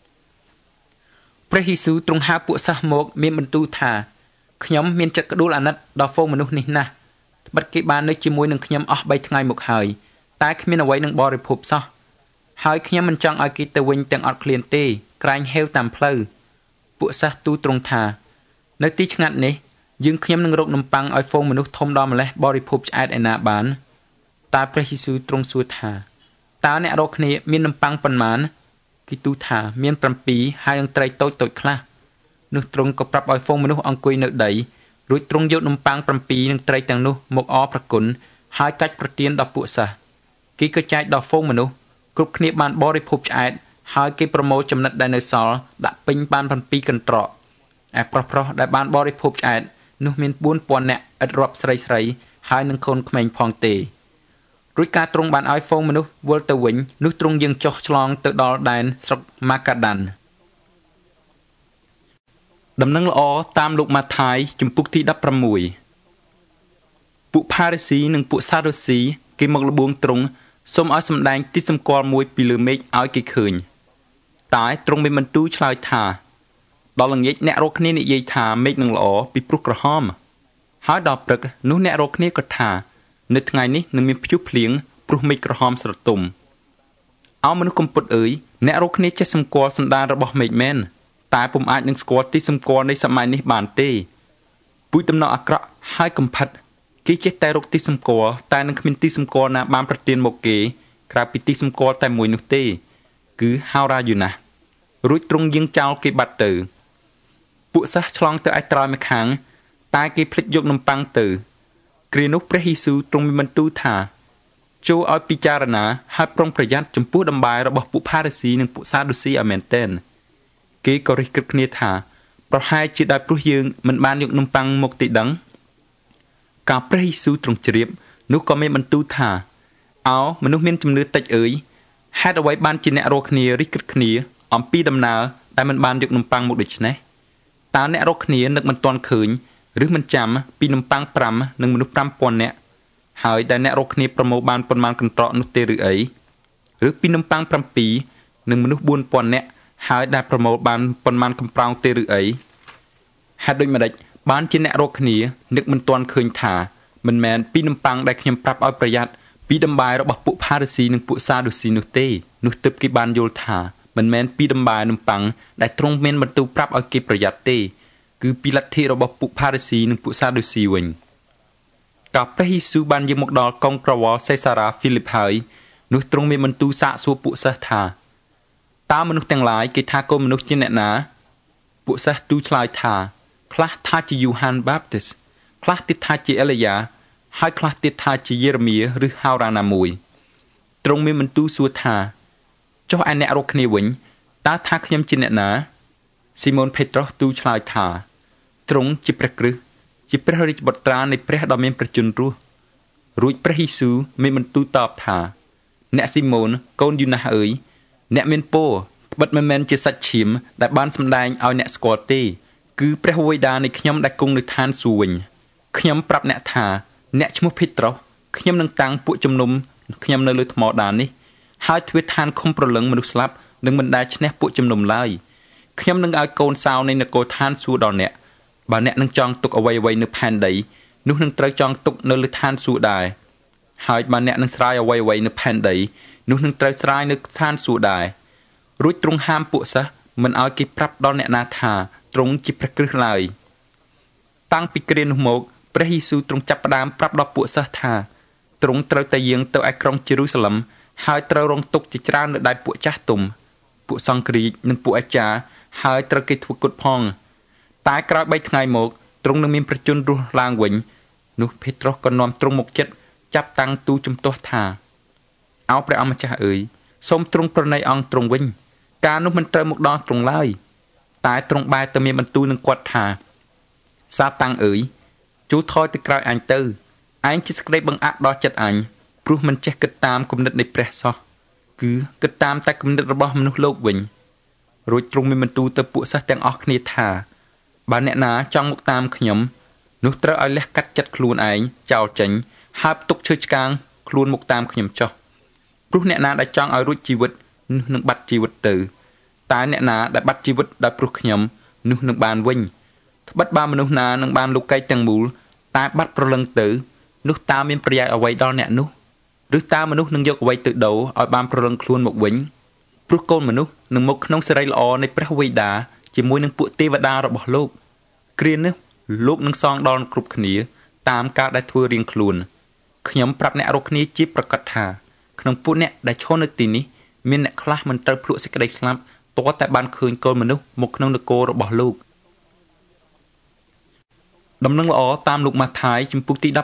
ព្រះយេស៊ូវទ្រង់ហៅពួកសិស្សមកមានបន្ទូលថាខ្ញុំមានចិត្តក្ដួលអាណិតដល់ហ្វូងមនុស្សនេះណាស់ត្បិតគេបាននៅជាមួយនឹងខ្ញុំអស់3ថ្ងៃមកហើយតែគ្មានអ្វីនឹងបរិភោគសោះហើយខ្ញុំមិនចង់ឲ្យគេទៅវិញទាំងអត់ឃ្លានទេក្រែងហេវតាមផ្លូវពួកសិស្សទូលទ្រង់ថានៅទីឆ្ងាត់នេះយើងខ្ញុំនឹងរកនំប៉័ងឲ្យហ្វូងមនុស្សធំដល់ម្លេះបរិភោគឆ្អែតឯណាបានតែព្រះយេស៊ូវទ្រង់សួរថាតើអ្នករកគ្នាមាននំប៉័ងប៉ុន្មានគេទូលថាមាន7ហើយនឹងត្រីតូចខ្លះនោះទ្រង់ក៏ប្រាប់ឲ្យហ្វូងមនុស្សអង្គុយនៅដីរួចទ្រង់យកនំប៉័ង7និងត្រីទាំងនោះមកអរប្រគុណហើយកាច់ប្រទានដល់ពួកសិស្សគេក៏ចែកដល់ហ្វូងមនុស្សគ្រប់គ្នាបានបរិភោគឆ្អែតហើយគេប្រមូលចំណិតដែលនៅសល់ដាក់ពេញបាន7កន្ត្រកឯប្រុសដែលបានបរិភោគឆ្អែតនោះមាន4000នាក់ឥតរាប់ស្រីហើយនឹងកូនក្មេងផងទេរួចការទ្រង់បានឲ្យហ្វូងមនុស្សវិលទៅវិញនោះទ្រង់យាងចុះឆ្លងទៅដល់ដែនស្រុកម៉ាកាដានដំណឹងល្អតាមលោកម៉ាថាយជំពូកទី16ពួកផារីស៊ីនិងពួកសាដូស៊ីគេមកលបួងទ្រង់សូមឲ្យសម្ដែងទីសម្គាល់មួយពីលើមេឃឲ្យគេឃើញតែទ្រង់មានបន្ទូលឆ្លើយថាដល់ល្ងាចអ្នករកគ្នានិយាយថាមេឃនឹងល្អពីព្រោះក្រហមហើយដល់ព្រឹកនោះអ្នករកគ្នាក៏ថានៅថ្ងៃនេះនឹងមានព្យុះភ្លៀងព្រោះមេឃក្រហមស្រទុំអោមនុស្សកំពត់អើយអ្នករកគ្នាចេះសម្គាល់សន្តានរបស់មេឃមែនតែពុំអាចនឹងស្គាល់ទីសម្គាល់នៃសម័យនេះបានទេពូជដំណក់អាក្រក់ហើយកំផិតគេចេះតែរកទីសម្គាល់តែនឹងគ្មានទីសម្គាល់ណាបានប្រទានមកគេក្រៅពីទីសម្គាល់តែមួយនោះទេគឺហោរាយូណាស់រួចទ្រង់យាងចោលគេបាត់ទៅពួកសិស្សឆ្លងទៅឯត្រើយម្ខាងតែគេភ្លេចយកនំប៉័ងទៅគ្រានោះព្រះយេស៊ូវទ្រង់មានបន្ទូលថាចូលឲ្យពិចារណាហើយប្រុងប្រយ័ត្នចំពោះដំបែរបស់ពួកផារីស៊ីនិងពួកសាដូស៊ីឲ្យមែនទែនគេក៏រិះគិតគ្នាថាប្រហែលជាដោយព្រោះយើងមិនបានយកនំប៉័ងមកទីដឹងកាលព្រះយេស៊ូវទ្រង់ជ្រាបនោះក៏មានបន្ទូលថាអោមនុស្សមានជំនឿតិចអើយហេតុអ្វីបានជាអ្នករកគ្នារិះគិតគ្នាអំពីដំណើរដែលមិនបានយកនំប៉័ងមកដូច្នេះតើអ្នករកគ្នានឹកមិនទាន់ឃើញឬមិនចាំពីនំប៉័ង5និងមនុស្ស5000នាក់ហើយដែលអ្នករកគ្នាប្រមូលបានប៉ុន្មានកន្ត្រកនោះទេឬអីឬពីនំប៉័ង7និងមនុស្ស4000នាក់ហើយដែលប្រមូលបានប៉ុន្មានកំប្រោងទេឬអីហេតុដូចម្ដេចបានជាអ្នករកគ្នានឹកមិនទាន់ឃើញថាមិនមែនពីនំប៉័ងដែលខ្ញុំប្រាប់ឲ្យប្រយ័ត្នពីដំបែរបស់ពួកផារីស៊ីនិងពួកសាដូស៊ីនោះទេនោះទើបគេបានយល់ថាមិនមែនពីដំបែនំប៉័ងដែលទ្រង់មានបន្ទូលប្រាប់ឲ្យគេប្រយ័ត្នទេគឺពីលទ្ធិរបស់ពួកផារីស៊ីនិងពួកសាដូស៊ីវិញកាលព្រះយេស៊ូវបានយាងមកដល់កុងក្រវ៉ាសេសារ៉ាហ្វីលីបហើយនោះទ្រង់មានបន្ទូលសាកសួរពួកសិស្សថាតើមនុស្សទាំងឡាយគេថាកូនមនុស្សជាអ្នកណាពួកសិស្សទូលឆ្លើយថាខ្លះថាជាយូហានបាបទីសខ្លះទៀតថាជាអេលីយ៉ាហើយខ្លះទៀតថាជាយេរេមៀឬហោរ៉ាណាមួយទ្រង់មានបន្ទូលសួរថាចុះឯអ្នករកគ្នាវិញតើថាខ្ញុំជាអ្នកណាស៊ីម៉ូនផេត្រុសទូលឆ្លើយថាទ្រង់ជាព្រះគ្រិស្តជាព្រះរាជបុត្រានៃព្រះដ៏មានព្រះជន្មរស់រួចព្រះយេស៊ូវមានបន្ទូលតបថាអ្នកស៊ីម៉ូនកូនយូណាស់អើយអ្នកមានពរត្បិតមិនមែនជាសាច់ឈាមដែលបានសម្ដែងឲ្យអ្នកស្គាល់ទេគឺព្រះវេដានៃខ្ញុំដែលគង់នៅឋានសួគ៌វិញខ្ញុំប្រាប់អ្នកថាអ្នកឈ្មោះភេត្រុសខ្ញុំនឹងតាំងពួកជំនុំខ្ញុំនៅលើថ្មដាននេះហើយទ្វារឋានឃុំប្រលឹងមនុស្សស្លាប់នឹងមិនដែលឈ្នះពួកជំនុំឡើយខ្ញុំនឹងឲ្យកូនសោនៃនគរឋានសួគ៌ដល់អ្នកបើអ្នកនឹងចង់ទុកអ្វីនៅផែនដីនោះនឹងត្រូវចង់ទុកនៅលើឋានសួគ៌ដែរហើយបើអ្នកនឹងស្រាយអ្វីនៅផែនដីនោះនឹងត្រូវស្រាយនៅឋានសួគ៌ដែររួចទ្រង់ហាមពួកសិស្សមិនឲ្យគេប្រាប់ដល់អ្នកណាថាទ្រង់ជាព្រះគ្រិស្តឡើយតាំងពីគ្រានោះមកព្រះយេស៊ូវទ្រង់ចាប់ផ្ដើមប្រាប់ដល់ពួកសិស្សថាទ្រង់ត្រូវតែយាងទៅឯក្រុងយេរូសាឡិមហើយត្រូវរងទុក្ខជាច្រើននៅដៃពួកចាស់ទុំពួកសង្ឃរាជនិងពួកអាចារ្យហើយត្រូវគេធ្វើគុតផងតែក្រោយ3ថ្ងៃមកទ្រង់នឹងមានប្រជញ្ញរស់ឡើងវិញនោះភេត្រុសក៏នាំទ្រង់មកចិត្តចាប់តាំងទូជំទាស់ថាអោព្រះអម្ចាស់អើយសូមទ្រង់ប្រណីអង្គទ្រង់វិញការនោះមិនត្រូវមកដល់ទ្រង់ឡើយតែទ្រង់បែរទៅមានបន្ទូលនឹងគាត់ថាសាតាំងអើយជួថយទៅក្រោយអញទៅឯងជាសេចក្តីបង្អាក់ដល់ចិត្តអញព្រោះមិនចេះគិតតាមគំនិតនៃព្រះសោះគឺគិតតាមតែគំនិតរបស់មនុស្សលោកវិញរួចទ្រង់មានបន្ទូលទៅពួកសិស្សទាំងអស់គ្នាថាបើអ្នកណាចង់មកតាមខ្ញុំនោះត្រូវឲ្យលះកាត់ចិត្តខ្លួនឯងចោលចេញហើយផ្ទុកឈើឆ្កាងខ្លួនមកតាមខ្ញុំចុះព្រោះអ្នកណាដែលចង់ឲ្យរួចជីវិតនោះនឹងបាត់ជីវិតទៅតែអ្នកណាដែលបាត់ជីវិតដោយព្រោះខ្ញុំនោះនឹងបានវិញត្បិតបើមនុស្សណានឹងបានលោកីទាំងមូលតែបាត់ប្រលឹងទៅនោះតើមានប្រយោជន៍អ្វីដល់អ្នកនោះឬតើមនុស្សនឹងយកអ្វីទៅដូរឲ្យបានប្រលឹងខ្លួនមកវិញព្រោះកូនមនុស្សនឹងមកក្នុងសេរីល្អនៃព្រះវេដាជាមួយនឹងពួកទេវតារបស់លោកគ្រានេះលោកនឹងសងដល់គ្រប់គ្នាតាមការដែលធ្វើរៀងខ្លួនខ្ញុំប្រាប់អ្នករាល់គ្នាជាប្រកាសថាក្នុងពួកអ្នកដែលឈរនៅទីនេះមានអ្នកខ្លះមិនត្រូវភ្លក់សេចក្តីស្លាប់ទាល់តែបានឃើញកូនមនុស្សមកក្នុងនគររបស់លោកដំណឹងល្អតាមលោកម៉ាថាយជំពូកទី17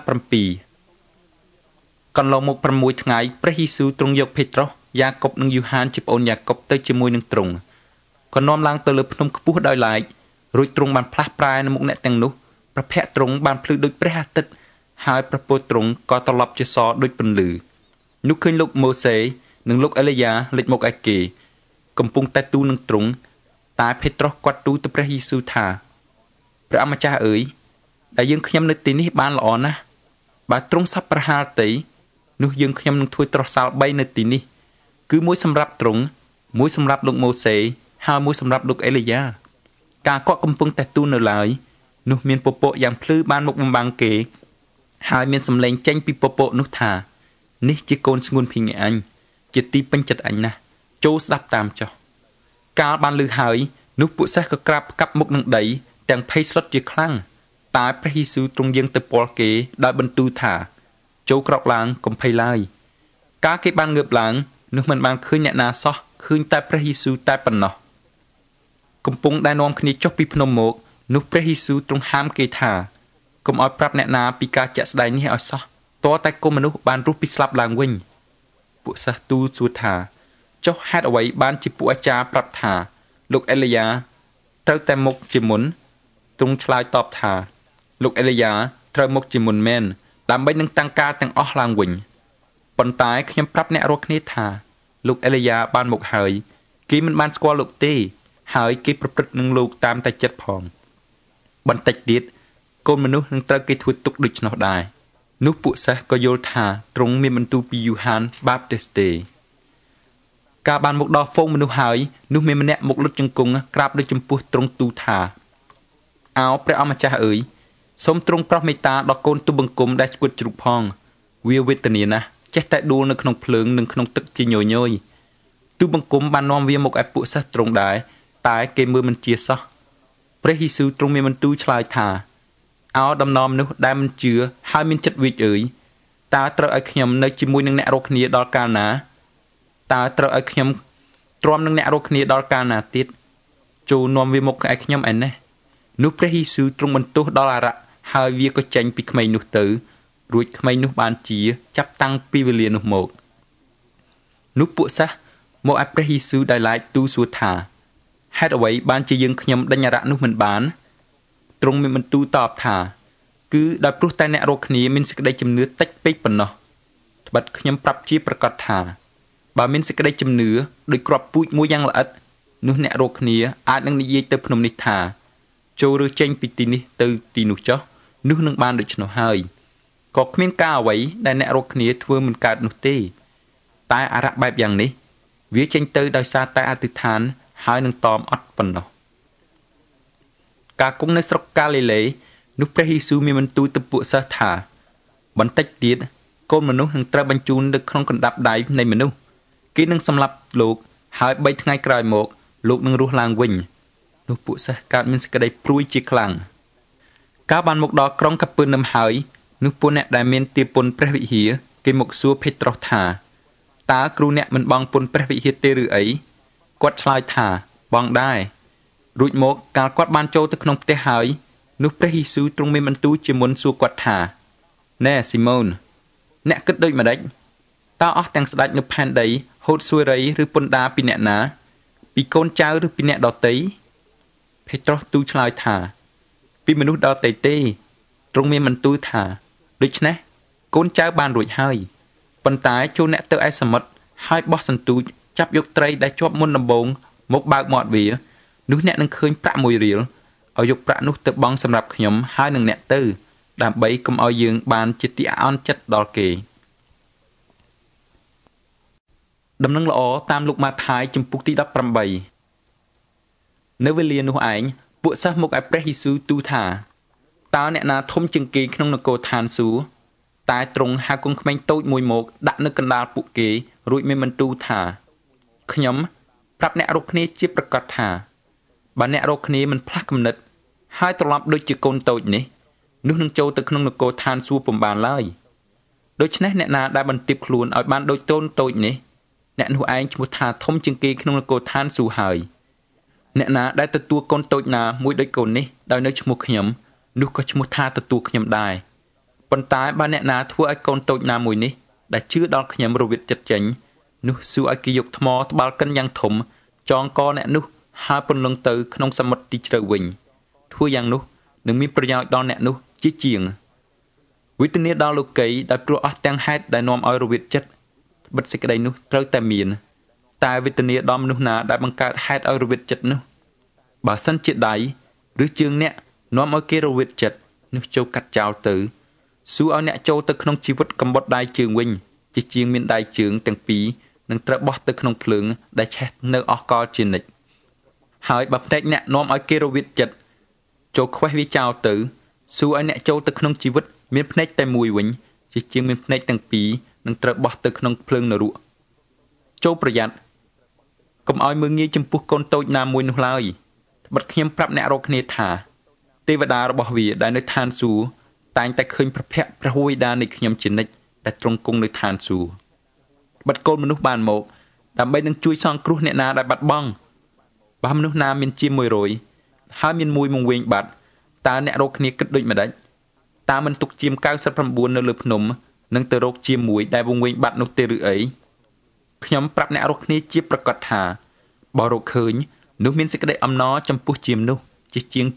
កន្លងមក6ថ្ងៃព្រះយេស៊ូវទ្រង់យកពេត្រុសយ៉ាកុបនិងយូហានជាប្អូនយ៉ាកុបទៅជាមួយនឹងទ្រង់ក៏នាំឡើងទៅលើភ្នំខ្ពស់ដោយឡែករួចទ្រង់បានផ្លាស់ប្រែនៅមុខអ្នកទាំងនោះព្រះភ័ក្ត្រទ្រង់បានភ្លឺដូចព្រះអាទិត្យហើយព្រះពរទ្រង់ក៏ត្រឡប់ជាសដូចពន្លឺនោះឃើញលោកម៉ូសេនិងលោកអេលីយ៉ាលេចមកឯគេកំពុងតែទូលនឹងទ្រង់តែពេត្រុសគាត់ទូលទៅព្រះយេស៊ូវថាព្រះអម្ចាស់អើយដែលយើងខ្ញុំនៅទីនេះបានល្អណាស់បើទ្រង់សពប្រហាលទីនោះយើងខ្ញុំនឹងធ្វើត្រសាល3នៅទីនេះគឺមួយសម្រាប់ទ្រង់មួយសម្រាប់លោកម៉ូសេហើយមួយសម្រាប់លោកអេលីយ៉ាការគាត់កំពុងតែទូលនៅឡើយនោះមានពពកយ៉ាងភ្លឺបានមកបំបាំងគេហើយមានសម្លេងចេញពីពពកនោះថានេះជាកូនស្ងួនភីងអញជាទីពេញចិត្តអញណាស់ចូលស្ដាប់តាមចុះកាលបានឮហើយនោះពួកសិស្សក៏ក្រាបផ្កាប់មុខនឹងដីទាំងភ័យស្លុតជាខ្លាំងតែព្រះយេស៊ូវទ្រង់យាងទៅពាល់គេដោយបន្ទូលថាចូលក្រោកឡើងកុំភ័យឡើយកាលគេបានងើបឡើងនោះមិនបានឃើញអ្នកណាសោះឃើញតែព្រះយេស៊ូវតែប៉ុណ្ណោះកំពុងតែនាំគ្នាចុះពីភ្នំមកនោះព្រះយេស៊ូវទ្រង់ហាមគេថាកុំឲ្យប្រាប់អ្នកណាពីការជាក់ស្ដែងនេះឲ្យសោះតើតែកុំមនុស្សបានរស់ពីស្លាប់ឡើងវិញពួកសិស្សទូលសួរថាចុះហេតុអ្វីបានជាពួកអាចារ្យប្រាប់ថាលោកអេលីយ៉ាត្រូវតែមកជាមុនទ្រង់ឆ្លើយតបថាលោកអេលីយ៉ាត្រូវមកជាមុនមែនដើម្បីនឹងតាំងការទាំងអស់ឡើងវិញប៉ុន្តែខ្ញុំប្រាប់អ្នករាល់គ្នាថាលោកអេលីយ៉ាបានមកហើយគេមិនបានស្គាល់លោកទេហើយគេប្រព្រឹត្តនឹងលោកតាមតែចិត្តផងបន្តិចទៀតកូនមនុស្សនឹងត្រូវគេធ្វើទុកដូច្នោះដែរនោះពួកសិស្សក៏យល់ថាទ្រង់មានបន្ទូលពីយូហានបាបតេស្តេកាលបានមកដល់ហ្វូងមនុស្សហើយនោះមានម្នាក់មកលុតជង្គង់ក្រាបលើចំពោះទ្រង់ទូលថាអោព្រះអម្ចាស់អើយសូមទ្រង់ប្រោះមេត្តាដល់កូនទូបង្គំដែលឆ្កួតជ្រូកផងវាវេទនាណាស់ចេះតែដួលនៅក្នុងភ្លើងនិងក្នុងទឹកជាញយញយទូបង្គំបាននាំវាមកឲ្យពួកសិស្សទ្រង់ដែរតែគេមើលមិនជាសោះព្រះយេស៊ូវទ្រង់មានបន្ទូលឆ្លើយថាអោដំណំមនុស្សដែលមិនជឿហើយមានចិត្តវិជ្ជអើយតើត្រូវឲ្យខ្ញុំនៅជាមួយនឹងអ្នករាល់គ្នាដល់កាលណាតើត្រូវឲ្យខ្ញុំទ្រាំនឹងអ្នករាល់គ្នាដល់កាលណាទៀតចូលនាំវាមកឲ្យខ្ញុំឯនេះនោះព្រះយេស៊ូវទ្រង់បន្ទោសដល់អារក្សហើយវាក៏ចេញពីក្មេងនោះទៅរួចក្មេងនោះបានជាចាប់តាំងពីវេលានោះមកនោះពួកសិស្សមកឲ្យព្រះយេស៊ូវដោយឡែកទូលសួរថាហេតុអ្វីបានជាយើងខ្ញុំដេញអារក្សនោះមិនបានទ្រង់មានបន្ទូលតបថាគឺដោយព្រោះតែអ្នករាល់គ្នាមានសេចក្តីជំនឿតិចពេកប៉ុណ្ណោះត្បិតខ្ញុំប្រាប់ជាប្រកាសថាបើមានសេចក្តីជំនឿដោយគ្រាប់ពូជមួយយ៉ាងល្អិតនោះអ្នករាល់គ្នាអាចនឹងនិយាយទៅភ្នំនេះថាចូលឬចេញពីទីនេះទៅទីនោះចុះនោះនឹងបានដូច្នោះហើយក៏គ្មានការអ្វីដែលអ្នករាល់គ្នាធ្វើមិនកើតនោះទេតែអារក្សបែបយ៉ាងនេះវាចេញទៅដោយសារតែអធិដ្ឋានហើយនឹងតមអត់ប៉ុណ្ណោះការគង់នៅស្រុកកាលីលេនោះព្រះយេស៊ូវមានបន្ទូលទៅពួកសិស្សថាបន្តិចទៀតកូនមនុស្សនឹងត្រូវបញ្ជូនទៅក្នុងកណ្ដាប់ដៃនៃមនុស្សគេនឹងសម្លាប់លោកហើយ3ថ្ងៃក្រោយមកលោកនឹងរស់ឡើងវិញនោះពួកសិស្សកើតមានសេចក្តីព្រួយជាខ្លាំងកាលបានមកដល់ក្រុងកាពឺនឹមហើយនោះពួកអ្នកដែលមានទារពន្ធព្រះវិហារគេមកសួរពេត្រុសថាតើគ្រូអ្នកមិនបង់ពន្ធព្រះវិហារទេឬអីគាត់ឆ្លើយថាបង់ដែររួចមកកាលគាត់បានចូលទៅក្នុងផ្ទះហើយនោះព្រះយេស៊ូវទ្រង់មានបន្ទូលជាមុនសួរគាត់ថាណែស៊ីម៉ូនអ្នកគិតដូចម្ដេចតើអស់ទាំងស្ដេចនៅផែនដីហូតសួយរីឬពន្ធដារពីអ្នកណាពីកូនចៅឬពីអ្នកដទៃពេត្រុសទូលឆ្លើយថាពីមនុស្សដទៃទេទ្រង់មានបន្ទូលថាដូច្នេះកូនចៅបានរួចហើយប៉ុន្តែចូលអ្នកទៅឯសមុទ្រហើយបោះសន្ទូចចាប់យកត្រីដែលជាប់មុនដំបូងមកបើកមាត់វានោះអ្នកនឹងឃើញប្រាក់1រៀលឲ្យយកប្រាក់នោះទៅបង់សម្រាប់ខ្ញុំហើយនឹងអ្នកទៅដើម្បីកុំឲ្យយើងបានជាទីអាក់អន់ចិត្តដល់គេដំណឹងល្អតាមលោកម៉ាថាយជំពូកទី18នៅវេលានោះឯងពួកសិស្សមកឲ្យព្រះយេស៊ូវទូលថាតើអ្នកណាធំជាងគេក្នុងនគរឋានសួគ៌តែទ្រង់ហៅកូនក្មេងតូចមួយមកដាក់នៅកណ្ដាលពួកគេរួចមានបន្ទូលថាខ្ញុំប្រាប់អ្នករកគ្នាជាប្រកាសថាបើអ្នករកគ្នាមិនផ្លាស់គំនិតហើយត្រឡប់ដូចជាកូនតូចនេះនោះនឹងចូលទៅក្នុងនគរឋានសួគ៌ពុំបានឡើយដូច្នេះអ្នកណាដែលបន្ទាបខ្លួនឲ្យបានដូចតូនតូចនេះអ្នកនោះឯងឈ្មោះថាធំជាងគេក្នុងនគរឋានសួគ៌ហើយអ្នកណាដែលទទួលកូនតូចណាមួយដូចកូននេះដោយនៅឈ្មោះខ្ញុំនោះក៏ឈ្មោះថាទទួលខ្ញុំដែរប៉ុន្តែបើអ្នកណាធ្វើឲ្យកូនតូចណាមួយនេះដែលជឿដល់ខ្ញុំរវិតចិត្តចេញនោះសួរឲ្យគេយកថ្មត្បាល់កិនយ៉ាងធំចងកអ្នកនោះហើយពន្លឹងទៅក្នុងសមុទ្រទីជ្រៅវិញធ្វើយ៉ាងនោះនឹងមានប្រយោជន៍ដល់អ្នកនោះជាជាងវិធានាដល់លោកីដែលព្រោះអស់ទាំងហេតុដែលនាំឲ្យរវិតចិត្តបិទសេចក្តីនោះត្រូវតែមានតែវិធានាដល់មនុស្សណាដែលបង្កើតហេតុឲ្យរវិតចិត្តនោះបើសិនជាដៃឬជើងអ្នកនាំឲ្យគេរវិតចិត្តនោះចូលកាត់ចោលទៅសួរឲ្យអ្នកចូលទៅក្នុងជីវិតកំបុតដៃជើងវិញជាជាងមានដៃជើងទាំងពីរនឹងត្រូវបោះទៅក្នុងភ្លើងដែលឆេះនៅអស់កលជានិច្ចហើយបើភ្នែកអ្នកនាំឲ្យគេរវិតចិត្តចូលខ្វេះវាចោលទៅសួរឲ្យអ្នកចូលទៅក្នុងជីវិតមានភ្នែកតែមួយវិញជាជាងមានភ្នែកទាំងពីរនឹងត្រូវបោះទៅក្នុងភ្លើងនរកចូលប្រយ័ត្នកុំឲ្យមើងងាយចំពោះកូនតូចណាមួយនោះឡើយត្បិតខ្ញុំប្រាប់អ្នករកគ្នាថាទេវតារបស់វាដែលនៅឋានសួគ៌តែងតែឃើញព្រះភ័ក្ត្រព្រះវេដានៃខ្ញុំជានិច្ចដែលទ្រង់គង់នៅឋានសួគ៌បិទកូនមនុស្សបានមកដើម្បីនឹងជួយសង្គ្រោះអ្នកណាដែលបាត់បង់បើមនុស្សណាមានជា100ហើយមានមួយមកវិញបាត់តើអ្នករកគ្នាគិតដូចម្ដេចតើមិនទុកជាម99នៅលើភ្នំនឹងទៅរកជាមួយដែលវង្វេងបាត់នោះទេឬអីខ្ញុំប្រាប់អ្នករកគ្នាជាប្រកាសថាបើរកឃើញនោះមានសេចក្តីអំណរចំពោះជាមនោះជាជាង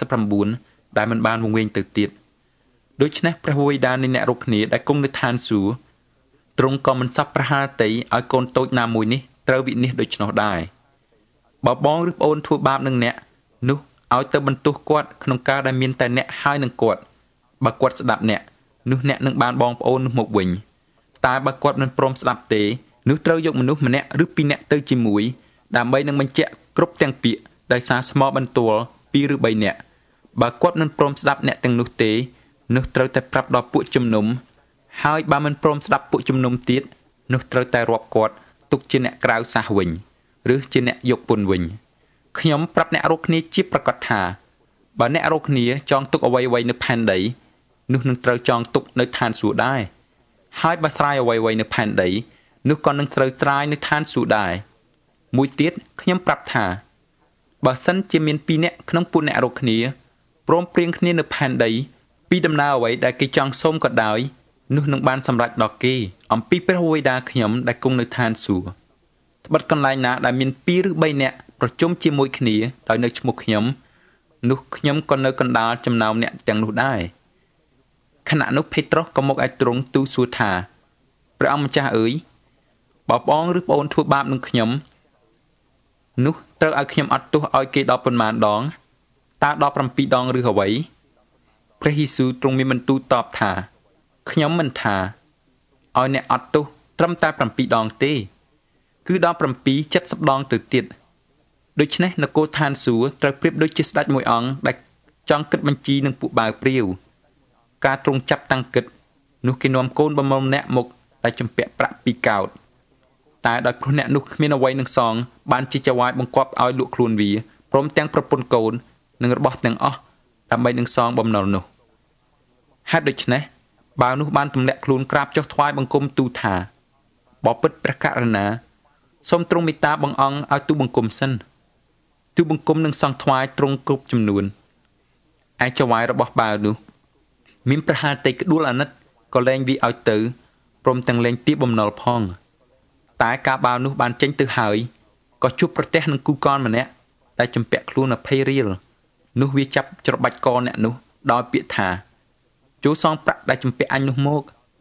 99ដែលមិនបានវង្វេងទៅទៀតដូច្នេះព្រះវេដានៃអ្នករកគ្នាដែលគង់នៅឋានសួគ៌ទ្រង់ក៏មិនសប្ប្រហារតីឲ្យកូនតូចណាមួយនេះត្រូវវិនិច្ឆ័យដូច្នោះដែរបើបងឬប្អូនធ្វើបាបនឹងអ្នកនោះឲ្យទៅបន្ទោសគាត់ក្នុងការដែលមានតែអ្នកហើយនឹងគាត់បើគាត់ស្ដាប់អ្នកនោះអ្នកនឹងបានបងប្អូននោះមកវិញតែបើគាត់មិនព្រមស្ដាប់ទេនោះត្រូវយកមនុស្សម្នាក់ឬពីរនាក់ទៅជាមួយដើម្បីនឹងបញ្ជាក់គ្រប់ទាំងពាក្យដោយសារស្មោបន្ទាល់2ឬ3នាក់បើគាត់មិនព្រមស្ដាប់អ្នកទាំងនោះទេនោះត្រូវតែប្រាប់ដល់ពួកជំនុំហើយបើមិនព្រមស្ដាប់ពួកជំនុំទៀតនោះត្រូវតែរាប់គាត់ទុកជាអ្នកក្រៅសាសវិញឬជាអ្នកយកពន្ធវិញខ្ញុំប្រាប់អ្នករកគ្នាជាប្រកាសថាបើអ្នករកគ្នាចងទុកអ្វីៗនៅផែនដីនោះនឹងត្រូវចងទុកនៅឋានសួគ៌ដែរហើយបើស្រាយអ្វីៗនៅផែនដីនោះក៏នឹងត្រូវស្រាយនៅឋានសួគ៌ដែរមួយទៀតខ្ញុំប្រាប់ថាបើសិនជាមាន2នាក់ក្នុងពួកអ្នករកគ្នាព្រមព្រៀងគ្នានៅផែនដីពីដំណើរអ្វីដែលគេចង់សូមក៏ដោយនោះនឹងបានសម្រេចដល់គេអំពីព្រះវេដាខ្ញុំដែលគង់នៅឋានសួគ៌ត្បិតកន្លែងណាដែលមាន2ឬ3នាក់ប្រជុំជាមួយគ្នាដោយនៅឈ្មោះខ្ញុំនោះខ្ញុំក៏នៅកណ្ដាលចំណោមអ្នកទាំងនោះដែរខណៈនោះពេត្រុសក៏មកឲ្យទ្រង់ទូលសួរថាព្រះអង្គម្ចាស់អើយបើបងឬប្អូនធ្វើបាបនឹងខ្ញុំនោះត្រូវឲ្យខ្ញុំអត់ទោសឲ្យគេដល់ប៉ុន្មានដងតើដល់7ដងឬអ្វីព្រះយេស៊ូវទ្រង់មានបន្ទូលតបថាខ្ញុំមិនថាឲ្យអ្នកអត់ទោសត្រឹមតែ7ដងទេគឺដល់70ដងទៅទៀតដូច្នេះនគរឋានសួគ៌ត្រូវប្រៀបដូចជាស្ដេចមួយអង្គដែលចង់គិតបញ្ជីនឹងពួកបាវព្រាវការទ្រង់ចាប់តាំងគិតនោះគេនាំកូនបំរុងអ្នកមកដែលចម្ពាក់ប្រាក់2កោដតែដោយព្រោះអ្នកនោះគ្មានអ្វីនឹងសងបានជាចៅហ្វាយបង្គាប់ឲ្យលក់ខ្លួនវាព្រមទាំងប្រពន្ធកូននិងរបស់ទាំងអស់ដើម្បីនឹងសងបំណុលនោះហេតុដូច្នេះបាវនោះបានទម្លាក់ខ្លួនក្រាបចុះថ្វាយបង្គំទូលថាបបិទ្ធព្រះករុណាសូមទ្រង់មេត្តាបង្អង់ឲ្យទូបង្គំសិនទូបង្គំនឹងសង់ថ្វាយទ្រង់គ្រប់ចំនួនឯចៅហ្វាយរបស់បាវនោះមានប្រហារតីក្ដួលអាណិតក៏លែងវាឲ្យទៅព្រមទាំងលែងទាបបំណុលផងតែការបាវនោះបានចេញទៅហើយក៏ជួបប្រទះនឹងគូកនម្នាក់ដែលចម្ពាក់ខ្លួន20រៀលនោះវាចាប់ច្របាច់កអ្នកនោះដោយពាក្យថាចូលសងប្រាក់ដែលចម្ពាក់អញនោះមក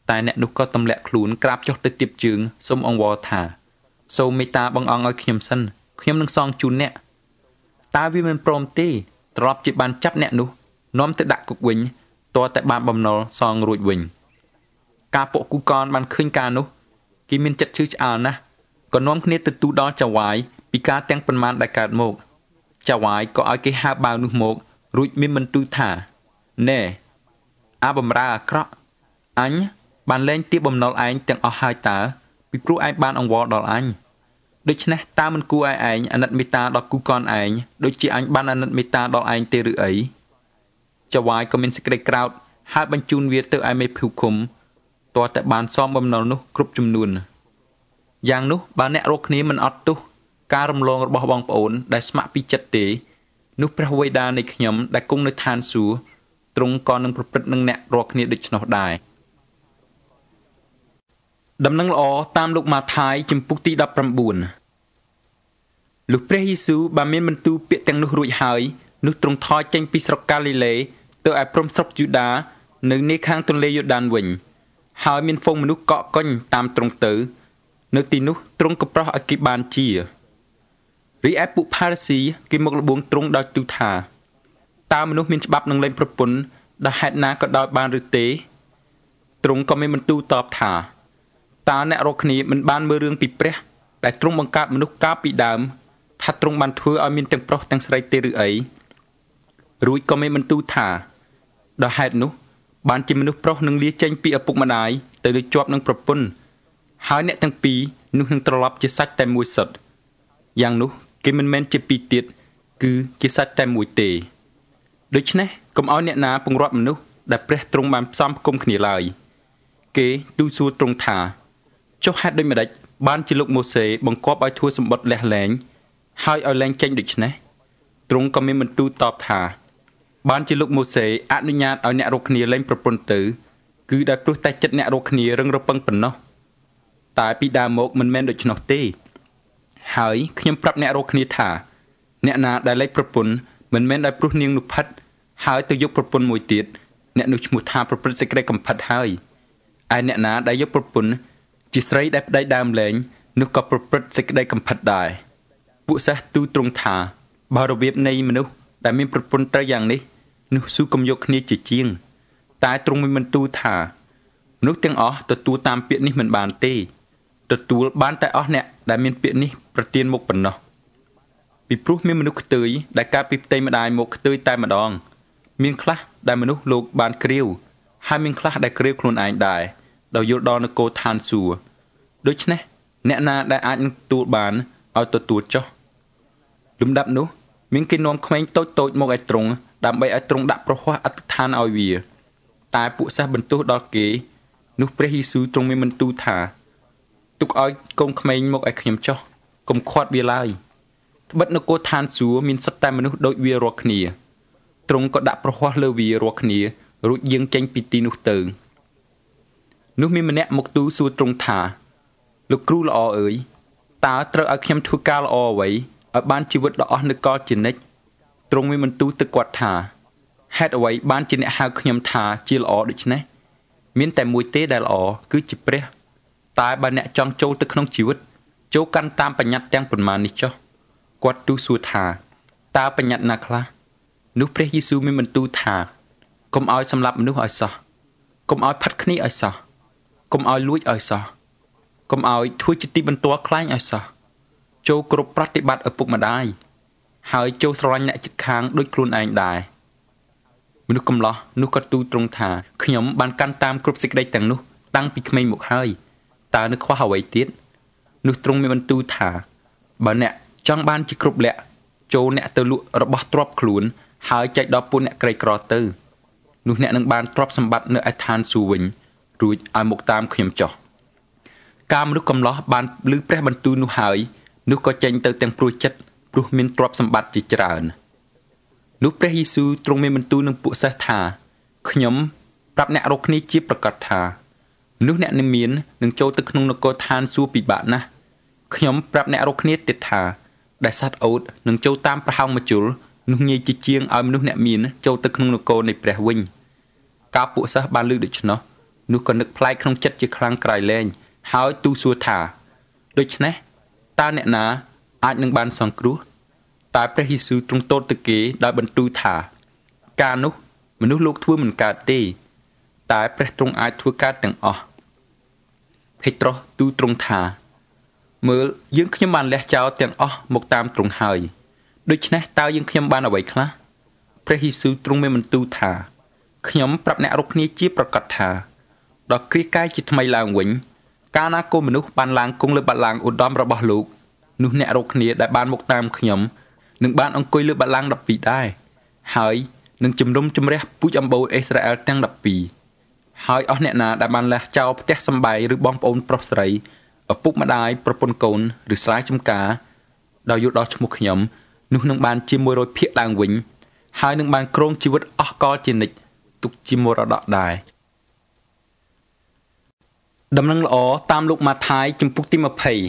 តែអ្នកនោះក៏ទម្លាក់ខ្លួនក្រាបចុះទៅទៀបជើងសូមអង្វរថាសូមមេត្តាបងអង្គឲ្យខ្ញុំសិនខ្ញុំនឹងសងជូនអ្នកតើវាមិនព្រមទេត្រឡប់ជាបានចាប់អ្នកនោះនាំទៅដាក់គុកវិញទាល់តែបានបំណុលសងរួចវិញការពួកគូកនបានឃើញការនោះគេមានចិត្តឈឺឆ្អាលណាស់ក៏នាំគ្នាទៅទូលដល់ចៅហ្វាយពីការទាំងប៉ុន្មានដែលកើតមកចៅហ្វាយក៏ឲ្យគេហៅបាវនោះមករួចមានបន្ទូលថាណែអាបំរើអាក្រក់អញបានលែងទាបបំណុលឯងទាំងអស់ហើយតើពីព្រោះឯងបានអង្វរដល់អញដូច្នេះតើមិនគួរឲ្យឯងអាណិតមេត្តាដល់គូកនឯងដូចជាអញបានអាណិតមេត្តាដល់ឯងទេឬអីចៅហ្វាយក៏មានសេចក្តីក្រោធហើយបញ្ជូនវាទៅឯមេភូមិឃុំទាល់តែបានសមបំណុលនោះគ្រប់ចំនួនយ៉ាងនោះបើអ្នករកគ្នាមិនអត់ទោសការរំលងរបស់បងប្អូនដែលស្ម័គ្រពីចិត្តទេនោះព្រះវេដានៃខ្ញុំដែលគង់នៅឋានសួគ៌ទ្រង់ក៏នឹងប្រព្រឹត្តនឹងអ្នករកគ្នាដូច្នោះដែរដំណឹងល្អតាមលោកម៉ាថាយជំពូកទី19លុះព្រះយេស៊ូវបានមានបន្ទូលពាក្យទាំងនោះរួចហើយនោះទ្រង់ថយចេញពីស្រុកកាលីលេទៅឯព្រំស្រុកយូដានៅនាខាងទន្លេយូដានវិញហើយមានហ្វូងមនុស្សកកកុញតាមទ្រង់ទៅនៅទីនោះទ្រង់ក៏ប្រោសឲ្យគេបានជារីឯពួកផារីស៊ីគេមកលបួងទ្រង់ដោយទូលថាតើមនុស្សមានច្បាប់នឹងលែងប្រពន្ធដោយហេតុណាក៏ដោយបានឬទេទ្រង់ក៏មានបន្ទូលតបថាតើអ្នករកគ្នាមិនបានមើលរឿងពីព្រះដែលទ្រង់បង្កើតមនុស្សកាលពីដើមថាទ្រង់បានធ្វើឲ្យមានទាំងប្រុសទាំងស្រីទេឬអីរួចក៏មានបន្ទូលថាដោយហេតុនោះបានជាមនុស្សប្រុសនឹងលាចេញពីឪពុកម្ដាយទៅលើជាប់នឹងប្រពន្ធហើយអ្នកទាំងពីរនោះនឹងត្រឡប់ជាសាច់តែមួយសុទ្ធយ៉ាងនោះគេមិនមែនជាពីរទៀតគឺជាសាច់តែមួយទេដូច្នេះកុំឲ្យអ្នកណាពង្រាប់មនុស្សដែលព្រះទ្រង់បានផ្សំផ្គុំគ្នាឡើយគេទូលសួរទ្រង់ថាចុះហេតុដូចម្ដេចបានជាលោកម៉ូសេបង្គាប់ឲ្យធ្វើសម្បត្តិលះលែងហើយឲ្យលែងចេញដូច្នេះទ្រង់ក៏មានបន្ទូលតបថាបានជាលោកម៉ូសេអនុញ្ញាតឲ្យអ្នករកគ្នាលែងប្រពន្ធទៅគឺដោយព្រោះតែចិត្តអ្នករកគ្នារឹងរពឹងប៉ុណ្ណោះតែពីដើមមកមិនមែនដូច្នោះទេហើយខ្ញុំប្រាប់អ្នករកគ្នាថាអ្នកណាដែលលែងប្រពន្ធមិនមែនដោយព្រោះនាងនោះផិតហើយទៅយកប្រពន្ធមួយទៀតអ្នកនោះឈ្មោះថាប្រព្រឹត្តសេចក្តីកំផិតហើយឯអ្នកណាដែលយកប្រពន្ធជាស្រីដែលប្តីដើមលែងនោះក៏ប្រព្រឹត្តសេចក្តីកំផិតដែរពួកសិស្សទូលទ្រង់ថាបើរបៀបនៃមនុស្សដែលមានប្រពន្ធត្រូវយ៉ាងនេះនោះស៊ូកុំយកគ្នាជាជាងតែទ្រង់មានបន្ទូលថាមនុស្សទាំងអស់ទទួលតាមពាក្យនេះមិនបានទេទទួលបានតែអស់អ្នកដែលមានពាក្យនេះប្រទានមកប៉ុណ្ណោះពីព្រោះមានមនុស្សខ្ទើយដែលកើតពីផ្ទៃម្ដាយមកខ្ទើយតែម្ដងមានខ្លះដែលមនុស្សលោកបានគ្រាវហើយមានខ្លះដែលគ្រាវខ្លួនឯងដែរដោយយល់ដល់នគរឋានសួគ៌ដូច្នេះអ្នកណាដែលអាចនឹងទទួលបានឲ្យទទួលចុះលំដាប់នោះមានគេនាំក្មេងតូចៗមកឲ្យទ្រង់ដើម្បីឲ្យទ្រង់ដាក់ប្រហ័សអធិដ្ឋានឲ្យវាតែពួកសិស្សបន្ទោសដល់គេនោះព្រះយេស៊ូវទ្រង់មានបន្ទូលថាទុកឲ្យកូនក្មេងមកឲ្យខ្ញុំចុះកុំខាត់វាឡើយត្បិតនគរឋានសួគ៌មានសុទ្ធតែមនុស្សដូចវារាល់គ្នាទ្រង់ក៏ដាក់ប្រហ័សលើវារាល់គ្នារួចយាងចេញពីទីនោះទៅនោះមានម្នាក់មកទូលសួរទ្រង់ថាលោកគ្រូល្អអើយតើត្រូវឲ្យខ្ញុំធ្វើការល្អអ្វីឲ្យបានជីវិតដ៏អស់នៅកលជានិច្ចទ្រង់មានបន្ទូលទៅគាត់ថាហេតុអ្វីបានជាអ្នកហៅខ្ញុំថាជាល្អដូច្នេះមានតែមួយទេដែលល្អគឺជាព្រះតែបើអ្នកចង់ចូលទៅក្នុងជីវិតចូលកាន់តាមបញ្ញត្តិទាំងប៉ុន្មាននេះចុះគាត់ទូលសួរថាតើបញ្ញត្តិណាខ្លះនោះព្រះយេស៊ូវមានបន្ទូលថាកុំឲ្យសម្លាប់មនុស្សឲ្យសោះកុំឲ្យផិតគ្នាឲ្យសោះកុំឲ្យលួចឲ្យសោះកុំឲ្យធ្វើជាទីបន្ទាល់ខ្លែងឲ្យសោះចូលគ្រប់ប្រតិបត្តិឪពុកម្ដាយហើយចូលស្រឡាញ់អ្នកជិតខាងដូចខ្លួនឯងដែរមនុស្សកំឡោះនោះក៏ទូលទ្រង់ថាខ្ញុំបានកាន់តាមគ្រប់សេចក្តីទាំងនោះតាំងពីក្មេងមកហើយតើនៅខ្វះអ្វីទៀតនោះទ្រង់មានបន្ទូលថាបើអ្នកចង់បានជាគ្រប់លក្ខចូលអ្នកទៅលក់របស់ទ្រព្យខ្លួនហើយចែកដល់ពួកអ្នកក្រីក្រទៅនោះអ្នកនឹងបានទ្រព្យសម្បត្តិនៅឯឋានសួគ៌វិញរួចឲ្យមកតាមខ្ញុំចុះកាលមនុស្សកំឡោះបានឮព្រះបន្ទូលនោះហើយនោះក៏ចេញទៅទាំងព្រួយចិត្តព្រោះមានទ្រព្យសម្បត្តិជាច្រើននោះព្រះយេស៊ូវទ្រង់មានបន្ទូលនឹងពួកសិស្សថាខ្ញុំប្រាប់អ្នករកគ្នាជាប្រកាសថាមនុស្សអ្នកនឹងមាននឹងចូលទៅក្នុងនគរឋានសួគ៌ពិបាកណាស់ខ្ញុំប្រាប់អ្នករកគ្នាទៀតថាដែលសត្វអូតនឹងចូលតាមប្រហោងម្ជុលនោះងាយជាជាងឲ្យមនុស្សអ្នកមានចូលទៅក្នុងនគរនៃព្រះវិញកាលពួកសិស្សបានឮដូច្នោះនោះក៏នឹកប្លែកក្នុងចិត្តជាខ្លាំងក្រៃលែងហើយទូសួរថាដូច្នេះតើអ្នកណាអាចនឹងបានសង្គ្រោះតែព្រះយេស៊ូវទ្រង់ទតទៅគេដោយបន្ទូលថាការនោះមនុស្សលោកធ្វើមិនកើតទេតែព្រះទ្រង់អាចធ្វើកើតទាំងអស់ភេត្រុសទូលទ្រង់ថាមើលយើងខ្ញុំបានលះចោលទាំងអស់មកតាមទ្រង់ហើយដូច្នេះតើយើងខ្ញុំបានអ្វីខ្លះព្រះយេស៊ូវទ្រង់មានបន្ទូលថាខ្ញុំប្រាប់អ្នករកគ្នាជាប្រកាសថាដល់គ្រាកាយជាថ្មីឡើងវិញកាលណាកូនមនុស្សបានឡើងគង់លើបល្ល័ង្កឧត្តមរបស់លោកនោះអ្នករកគ្នាដែលបានមកតាមខ្ញុំនឹងបានអង្គុយលើបល្ល័ង្ក12ដែរហើយនឹងជំនុំជម្រះពូជអម្បូរអេស្រាអែលទាំង12ហើយអស់អ្នកណាដែលបានលះចោលផ្ទះសម្បែងឬបងប្អូនប្រុសស្រីឪពុកម្ដាយប្រពន្ធកូនឬស្រែចម្ការដោយយល់ដល់ឈ្មោះខ្ញុំនោះនឹងបានជា100ភាគឡើងវិញហើយនឹងបានគ្រងជីវិតអស់កលជានិច្ចទុកជាមរតកដែរដំណឹងល្អតាមលោកម៉ាថាយជំពូកទី20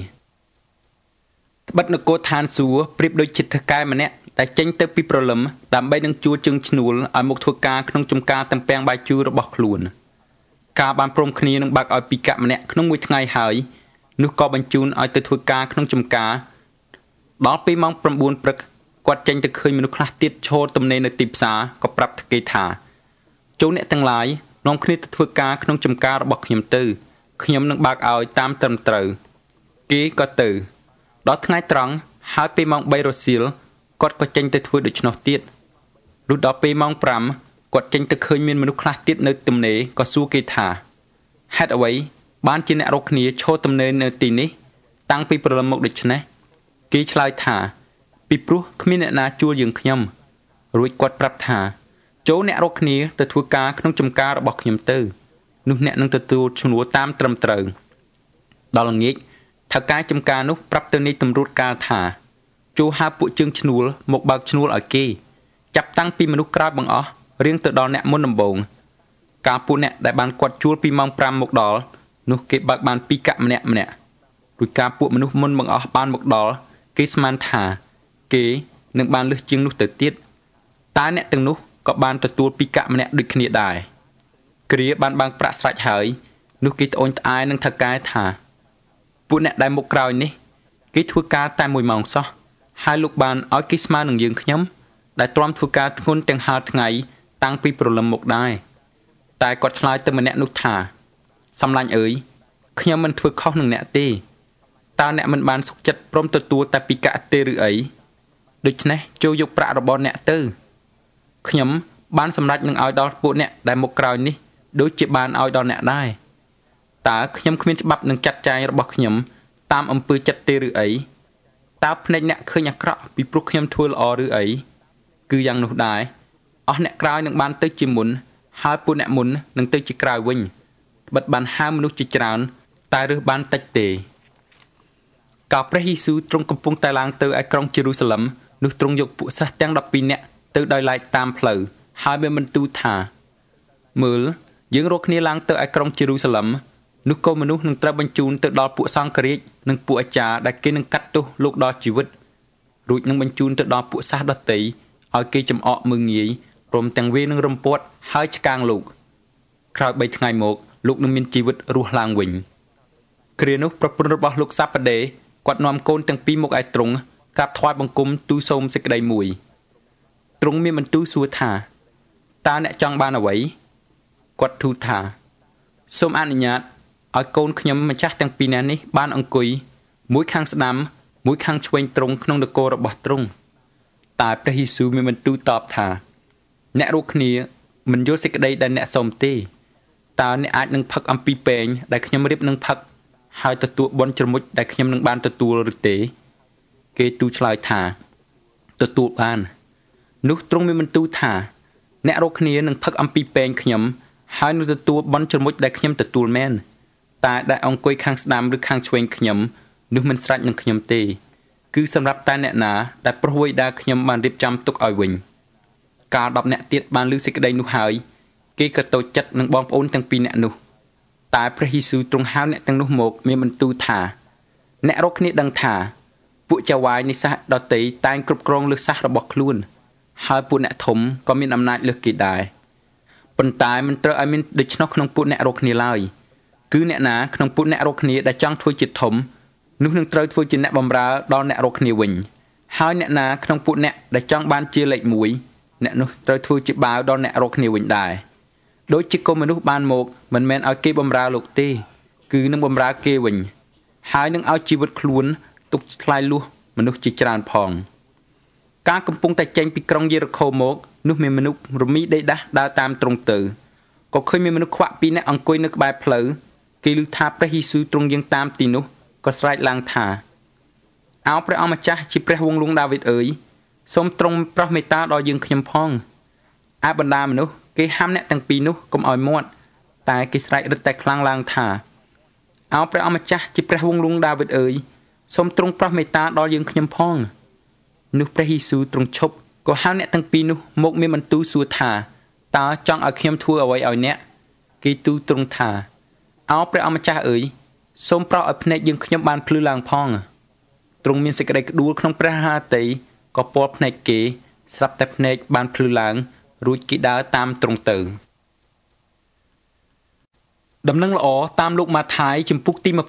ត្បិតនគរឋានសួគ៌ប្រៀបដូចជាថកែម្នាក់ដែលចេញទៅពីព្រលឹមដើម្បីនឹងជួជើងឈ្នួលឲ្យមកធ្វើការក្នុងចំការទំពាំងបាយជូររបស់ខ្លួនការបានព្រមគ្នានឹងបាក់ឲ្យពីកៈម្នាក់ក្នុងមួយថ្ងៃហើយនោះក៏បញ្ជូនឲ្យទៅធ្វើការក្នុងចំការដល់ពេលម៉ោង9ព្រឹកគាត់ចេញទៅឃើញមនុស្សខ្លះទៀតឈរទំនេរនៅទីផ្សារក៏ប្រាប់គេថាចូលអ្នកទាំងឡាយនាំគ្នាទៅធ្វើការក្នុងចំការរបស់ខ្ញុំទៅខ្ញុំនឹងបើកឲ្យតាមត្រឹមត្រូវគេក៏ទៅដល់ថ្ងៃត្រង់ហើយពេលម៉ោង3រសៀលគាត់ក៏ចេញទៅធ្វើដូច្នោះទៀតលុះដល់ពេលម៉ោង5គាត់ចេញទៅឃើញមានមនុស្សខ្លះទៀតនៅទំនេរក៏សួរគេថាហេតុអ្វីបានជាអ្នករកគ្នាឈរទំនេរនៅទីនេះតាំងពីព្រលឹមមកដូច្នេះគេឆ្លើយថាពីព្រោះគ្មានអ្នកណាជួលយើងខ្ញុំរួចគាត់ប្រាប់ថាចូលអ្នករកគ្នាទៅធ្វើការក្នុងចំការរបស់ខ្ញុំទៅនោះអ្នកនឹងទទួលឈ្នួលតាមត្រឹមត្រូវដល់ល្ងាចថៅកែចំការនោះប្រាប់ទៅនាយតម្រួតកាលថាចូលហៅពួកជើងឈ្នួលមកបើកឈ្នួលឲ្យគេចាប់តាំងពីមនុស្សក្រោយបង្អស់រៀងទៅដល់អ្នកមុនដំបូងការពួកអ្នកដែលបានគាត់ជួលពីម៉ោង5មកដល់នោះគេបើកបានពីកៈម្នាក់រួចការពួកមនុស្សមុនបង្អស់បានមកដល់គេស្មានថាគេនឹងបានលើសជាងនោះទៅទៀតតែអ្នកទាំងនោះក៏បានទទួលពីកៈម្នាក់ដូចគ្នាដែរគ្រាបានបាំងប្រាក់ស្រេចហើយនោះគេត្អូញត្អែនឹងថៅកែថាពួកអ្នកដែលមកក្រោយនេះគេធ្វើការតែ1ម៉ោងសោះហើយលោកបានឲ្យគេស្មើនឹងយើងខ្ញុំដែលទ្រាំធ្វើការធ្ងន់ទាំងហាលថ្ងៃតាំងពីព្រលឹមមកដែរតែគាត់ឆ្លើយទៅម្នាក់នោះថាសំឡាញ់អើយខ្ញុំមិនធ្វើខុសនឹងអ្នកទេតើអ្នកមិនបានសុខចិត្តព្រមទទួលតែពីកៈទេឬអីដូច្នេះចូលយកប្រាក់របស់អ្នកទៅខ្ញុំបានសម្រេចនឹងឲ្យដល់ពួកអ្នកដែលមកក្រោយនេះដូចជាបានឲ្យដល់អ្នកដែរតើខ្ញុំគ្មានច្បាប់នឹងចាត់ចែងរបស់ខ្ញុំតាមអំពើចិត្តទេឬអីតើភ្នែកអ្នកឃើញអាក្រក់ពីព្រោះខ្ញុំធ្វើល្អឬអីគឺយ៉ាងនោះដែរអស់អ្នកក្រោយនឹងបានទៅជាមុនហើយពួកអ្នកមុននឹងទៅជាក្រោយវិញបិទបានហាមមនុស្សជាច្រើនតែរើសបានតិចទេកាលព្រះយេស៊ូវទ្រង់កំពុងតែឡើងទៅឯក្រុងយេរូសាឡឹមនោះទ្រង់យកពួកសិស្សទាំង12នាក់ទៅដោយឡែកតាមផ្លូវហើយមានបន្ទូលថាមើលយើងរកគ្នាឡើងទៅឯក្រុងយេរូសាឡឹមនោះក៏មនុស្សនឹងត្រូវបញ្ជូនទៅដល់ពួកសង្ឃរាជនិងពួកអាចារ្យដែលគេនឹងកាត់ទោសលោកដល់ជីវិតរួចនឹងបញ្ជូនទៅដល់ពួកសាសដតីឲ្យគេចំអកមើងងាយព្រមទាំងវានឹងរំពាត់ហើយឆ្កាងលោកក្រោយ3ថ្ងៃមកលោកនឹងមានជីវិតរស់ឡើងវិញគ្រានោះប្រពន្ធរបស់លោកសាប៉ាដេគាត់នាំកូនទាំងពីរមកឯទ្រង់ក្រាបថ្វាយបង្គំទូលសូមសេចក្តីមួយទ្រង់មានបន្ទូលសួរថាតើអ្នកចង់បានអ្វីគាត់ទូលថាសូមអនុញ្ញាតឲ្យកូនខ្ញុំម្ចាស់ទាំងពីរនាក់នេះបានអង្គុយមួយខាងស្ដាំមួយខាងឆ្វេងទ្រង់ក្នុងនគររបស់ទ្រង់តែព្រះយេស៊ូវមានបន្ទូលតបថាអ្នករកគ្នាមិនយល់សេចក្តីដែលអ្នកសូមទេតើអ្នកអាចនឹងផឹកអំពីពែងដែលខ្ញុំរៀបនឹងផឹកហើយទទួលបុណ្យជ្រមុជដែលខ្ញុំនឹងបានទទួលឬទេគេទូលឆ្លើយថាទទួលបាននោះទ្រង់មានបន្ទូលថាអ្នករកគ្នានឹងផឹកអំពីពែងខ្ញុំហើយនឹងទទួលបុណ្យជ្រមុជដែលខ្ញុំទទួលមែនតែដែលអង្គុយខាងស្ដាំឬខាងឆ្វេងខ្ញុំនោះមិនស្រេចនឹងខ្ញុំទេគឺសម្រាប់តែអ្នកណាដែលប្រុសវ័យដែលខ្ញុំបានរៀបចំទុកឲ្យវិញកាល10នាក់ទៀតបានឮសេចក្តីនោះហើយគេក៏តូចចិត្តនឹងបងប្អូនទាំងពីរនាក់នោះតែព្រះយេស៊ូវទ្រង់ហៅអ្នកទាំងនោះមកមានបន្ទូលថាអ្នករកគ្នាដឹងថាពួកចៅហ្វាយនៃសាសដតីតែងគ្រប់គ្រងលើសាសរបស់ខ្លួនហើយពួកអ្នកធំក៏មានអំណាចលើសគេដែរប៉ុន្តែមិនត្រូវឲ្យមានដូច្នោះក្នុងពួកអ្នករកគ្នាឡើយគឺអ្នកណាក្នុងពួកអ្នករកគ្នាដែលចង់ធ្វើជាធំនោះនឹងត្រូវធ្វើជាអ្នកបម្រើដល់អ្នករកគ្នាវិញហើយអ្នកណាក្នុងពួកអ្នកដែលចង់បានជាលេខ1អ្នកនោះត្រូវធ្វើជាបាវដល់អ្នករកគ្នាវិញដែរដូចជាកុំមនុស្សបានមកមិនមែនឲ្យគេបម្រើលោកទេគឺនឹងបម្រើគេវិញហើយនឹងឲ្យជីវិតខ្លួនទុកថ្លៃលួសមនុស្សជាច្រើនផងការកំពុងតែចេញពីក្រុងយេរីខូមកនោះមានមនុស្សរមីដេដាស់ដើរតាមទ្រង់ទៅក៏ឃើញមានមនុស្សខ្វាក់ពីរនាក់អង្គុយនៅក្បែរផ្លូវគេឮថាព្រះយេស៊ូវទ្រង់យាងតាមទីនោះក៏ស្រែកឡើងថាអោព្រះអង្គម្ចាស់ជាព្រះវង្សលួងដាវីតអើយសូមទ្រង់ប្រោះមេត្តាដល់យើងខ្ញុំផងឯបណ្ដាមនុស្សគេហាមអ្នកទាំងពីរនោះកុំឲ្យមាត់តែគេស្រែករឹតតែខ្លាំងឡើងថាអោព្រះអង្គម្ចាស់ជាព្រះវង្សលួងដាវីតអើយសូមទ្រង់ប្រោះមេត្តាដល់យើងខ្ញុំផងនោះព្រះយេស៊ូវទ្រង់ឈប់ក៏ហៅអ្នកទាំងពីរនោះមកមានបន្ទូលសួរថាតើចង់ឲ្យខ្ញុំធ្វើអ្វីឲ្យអ្នកគេទូលទ្រង់ថាអោព្រះអង្គម្ចាស់អើយសូមប្រោសឲ្យភ្នែកយើងខ្ញុំបានភ្លឺឡើងផងទ្រង់មានសេចក្តីក្ដួលក្នុងព្រះハតីក៏ពាល់ភ្នែកគេស្រាប់តែភ្នែកបានភ្លឺឡើងរួចគេដើរតាមទ្រង់ទៅដំណឹងល្អតាមលោកម៉ាថាយជំពូកទី21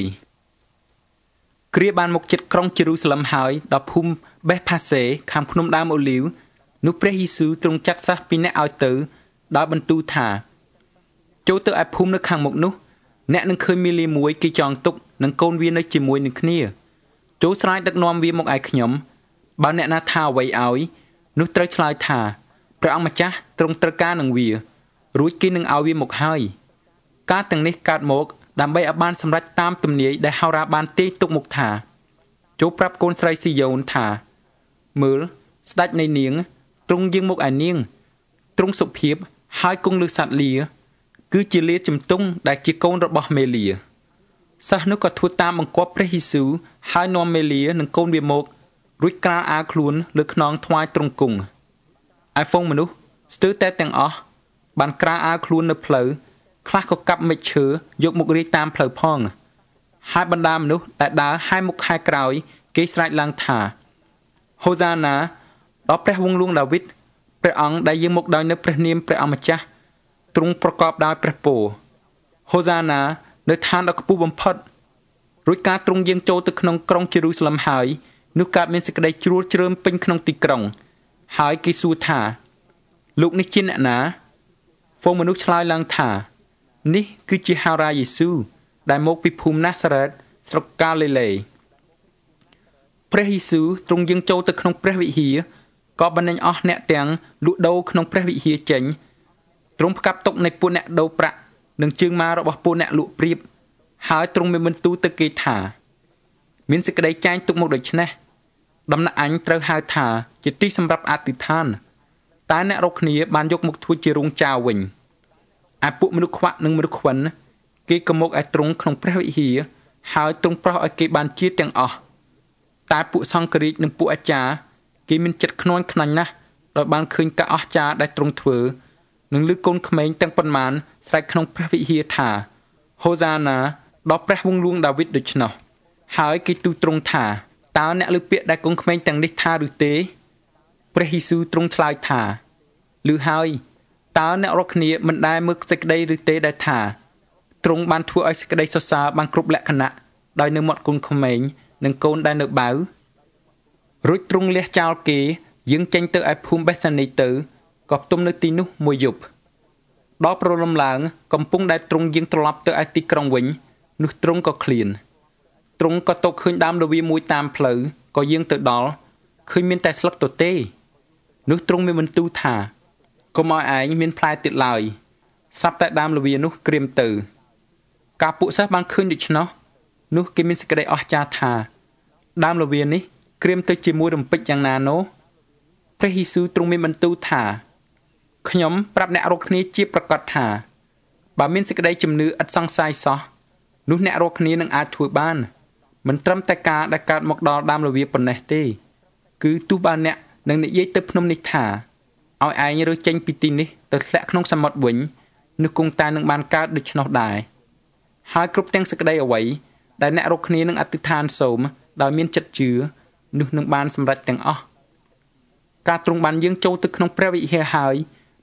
គ្រាបានមកជិតក្រុងយេរូសាឡឹមហើយដល់ភូមិបេសផាសេខាងភ្នំដើមអូលីវនោះព្រះយេស៊ូវទ្រង់ចាត់សិស្សពីរនាក់ឲ្យទៅដោយបន្ទូលថាចូលទៅឯភូមិនៅខាងមុខនោះអ្នកនឹងឃើញមាលីមួយគេចងទុកនឹងកូនវានៅជាមួយនឹងគ្នាចូលស្រាយដឹកនាំវាមកឯខ្ញុំបើអ្នកណាថាអ្វីឲ្យនោះត្រូវឆ្លើយថាព្រះអង្គម្ចាស់ទ្រង់ត្រូវការនឹងវារួចគេនឹងឲ្យវាមកហើយការទាំងនេះកើតមកដើម្បីឲ្យបានសម្រេចតាមទំនាយដែលហោរាបានទាយទុកមកថាចូលប្រាប់កូនស្រីស៊ីយ៉ូនថាមើលស្ដេចនៃនាងទ្រង់យាងមកឯនាងទ្រង់សុភាពហើយគង់លើសត្វលាគឺជាលាជំទង់ដែលជាកូនរបស់មេលាសិស្សនោះក៏ធ្វើតាមបង្គាប់ព្រះយេស៊ូវហើយនាំមេលានិងកូនវាមករួចក្រាលអាវខ្លួនលើខ្នងថ្វាយទ្រង់គង់ឯហ្វូងមនុស្សស្ទើរតែទាំងអស់បានក្រាលអាវខ្លួននៅផ្លូវខ្លះក៏កាប់មែកឈើយកមករាយតាមផ្លូវផងហើយបណ្ដាមនុស្សដែលដើរហែមុខហែក្រោយគេស្រែកឡើងថាហូសាណាដល់ព្រះវង្សលួងដាវីតព្រះអង្គដែលយាងមកដោយនៅព្រះនាមព្រះអម្ចាស់ទ្រង់ប្រកបដោយព្រះពរហូសាណានៅឋានដ៏ខ្ពស់បំផុតរួចការទ្រង់យាងចូលទៅក្នុងក្រុងយេរូសាឡឹមហើយនោះកើតមានសេចក្តីជ្រួលជ្រើមពេញក្នុងទីក្រុងហើយគេសួរថាលោកនេះជាអ្នកណាហ្វូងមនុស្សឆ្លើយឡើងថានេះគឺជាហោរាយេស៊ូវដែលមកពីភូមិណាសារ៉េតស្រុកកាលីលេព្រះយេស៊ូវទ្រង់យាងចូលទៅក្នុងព្រះវិហារក៏បណ្ដេញអស់អ្នកទាំងលក់ដូរក្នុងព្រះវិហារចេញទ្រង់ផ្កាប់ទុកនៃពួកអ្នកដូរប្រាក់និងជើងម៉ារបស់ពួកអ្នកលក់ព្រាបហើយទ្រង់មានបន្ទូលទៅគេថាមានសេចក្តីចែងទុកមកដូច្នេះដំណាក់អញត្រូវហៅថាជាទីសម្រាប់អធិដ្ឋានតែអ្នករកគ្នាបានយកមកធ្វើជារោងចោលវិញឯពួកមនុស្សខ្វាក់និងមនុស្សខ្វិនគេក៏មកឯទ្រង់ក្នុងព្រះវិហារហើយទ្រង់ប្រោសឲ្យគេបានជាទាំងអស់តែពួកសង្ឃរាជនិងពួកអាចារ្យគេមានចិត្តខ្នាន់ខ្នាញ់ណាស់ដោយបានឃើញការអស្ចារ្យដែលទ្រង់ធ្វើនិងឮកូនក្មេងទាំងប៉ុន្មានស្រែកក្នុងព្រះវិហារថាហូសាណាដល់ព្រះវង្សលួងដាវីតដូច្នោះហើយគេទូលទ្រង់ថាតើអ្នកឮពាក្យដែលកូនក្មេងទាំងនេះថាឬទេព្រះយេស៊ូវទ្រង់ឆ្លើយថាឮហើយតើអ្នករកគ្នាមិនដែលមើលសេចក្តីឬទេដែលថាទ្រង់បានធ្វើឲ្យសេចក្តីសរសើរបានគ្រប់លក្ខណៈដោយនៅមាត់កូនក្មេងនិងកូនដែលនៅបាវរួចទ្រង់លះចោលគេយាងចេញទៅឯភូមិបេសានីទៅក៏ផ្ទំនៅទីនោះមួយយប់ដល់ព្រលឹមឡើងកំពុងដែលទ្រង់យាងត្រឡប់ទៅឯទីក្រុងវិញនោះទ្រង់ក៏ឃ្លានទ្រង់ក៏តកឃើញដើមលវាមួយតាមផ្លូវក៏យាងទៅដល់ឃើញមានតែស្លឹកទទេនោះទ្រង់មានបន្ទូលថាកុំឲ្យឯងមានផ្លែទៀតឡើយស្រាប់តែដើមលវានោះក្រៀមទៅការពួកសិស្សបានឃើញដូច្នោះនោះគេមានសេចក្តីអស្ចារ្យថាដើមលវានេះក្រៀមទៅជាមួយរំពេចយ៉ាងណាណូព្រះយេស៊ូវទ្រង់មានបន្ទូលថាខ្ញុំប្រាប់អ្នករកគ្នាជាប្រកាសថាបើមានសេចក្តីជំនឿឥតសង្ស័យសោះនោះអ្នករកគ្នានឹងអាចធ្វើបានមិនត្រឹមតែការដែលកើតមកដល់ដើមលវាប៉ុណ្ណេះទេគឺទោះបើអ្នកនឹងនិយាយទៅភ្នំនេះថាឲ្យឯងរើចេញពីទីនេះទៅធ្លាក់ក្នុងសមុទ្រវិញនោះគង់តែនឹងបានកើតដូច្នោះដែរហើយគ្រប់ទាំងសេចក្តីអ្វីដែលអ្នករកគ្នានឹងអធិដ្ឋានសូមដោយមានចិត្តជឿនោះនឹងបានសម្រេចទាំងអស់ការទ្រង់បានយាងចូលទៅក្នុងព្រះវិហារហើយ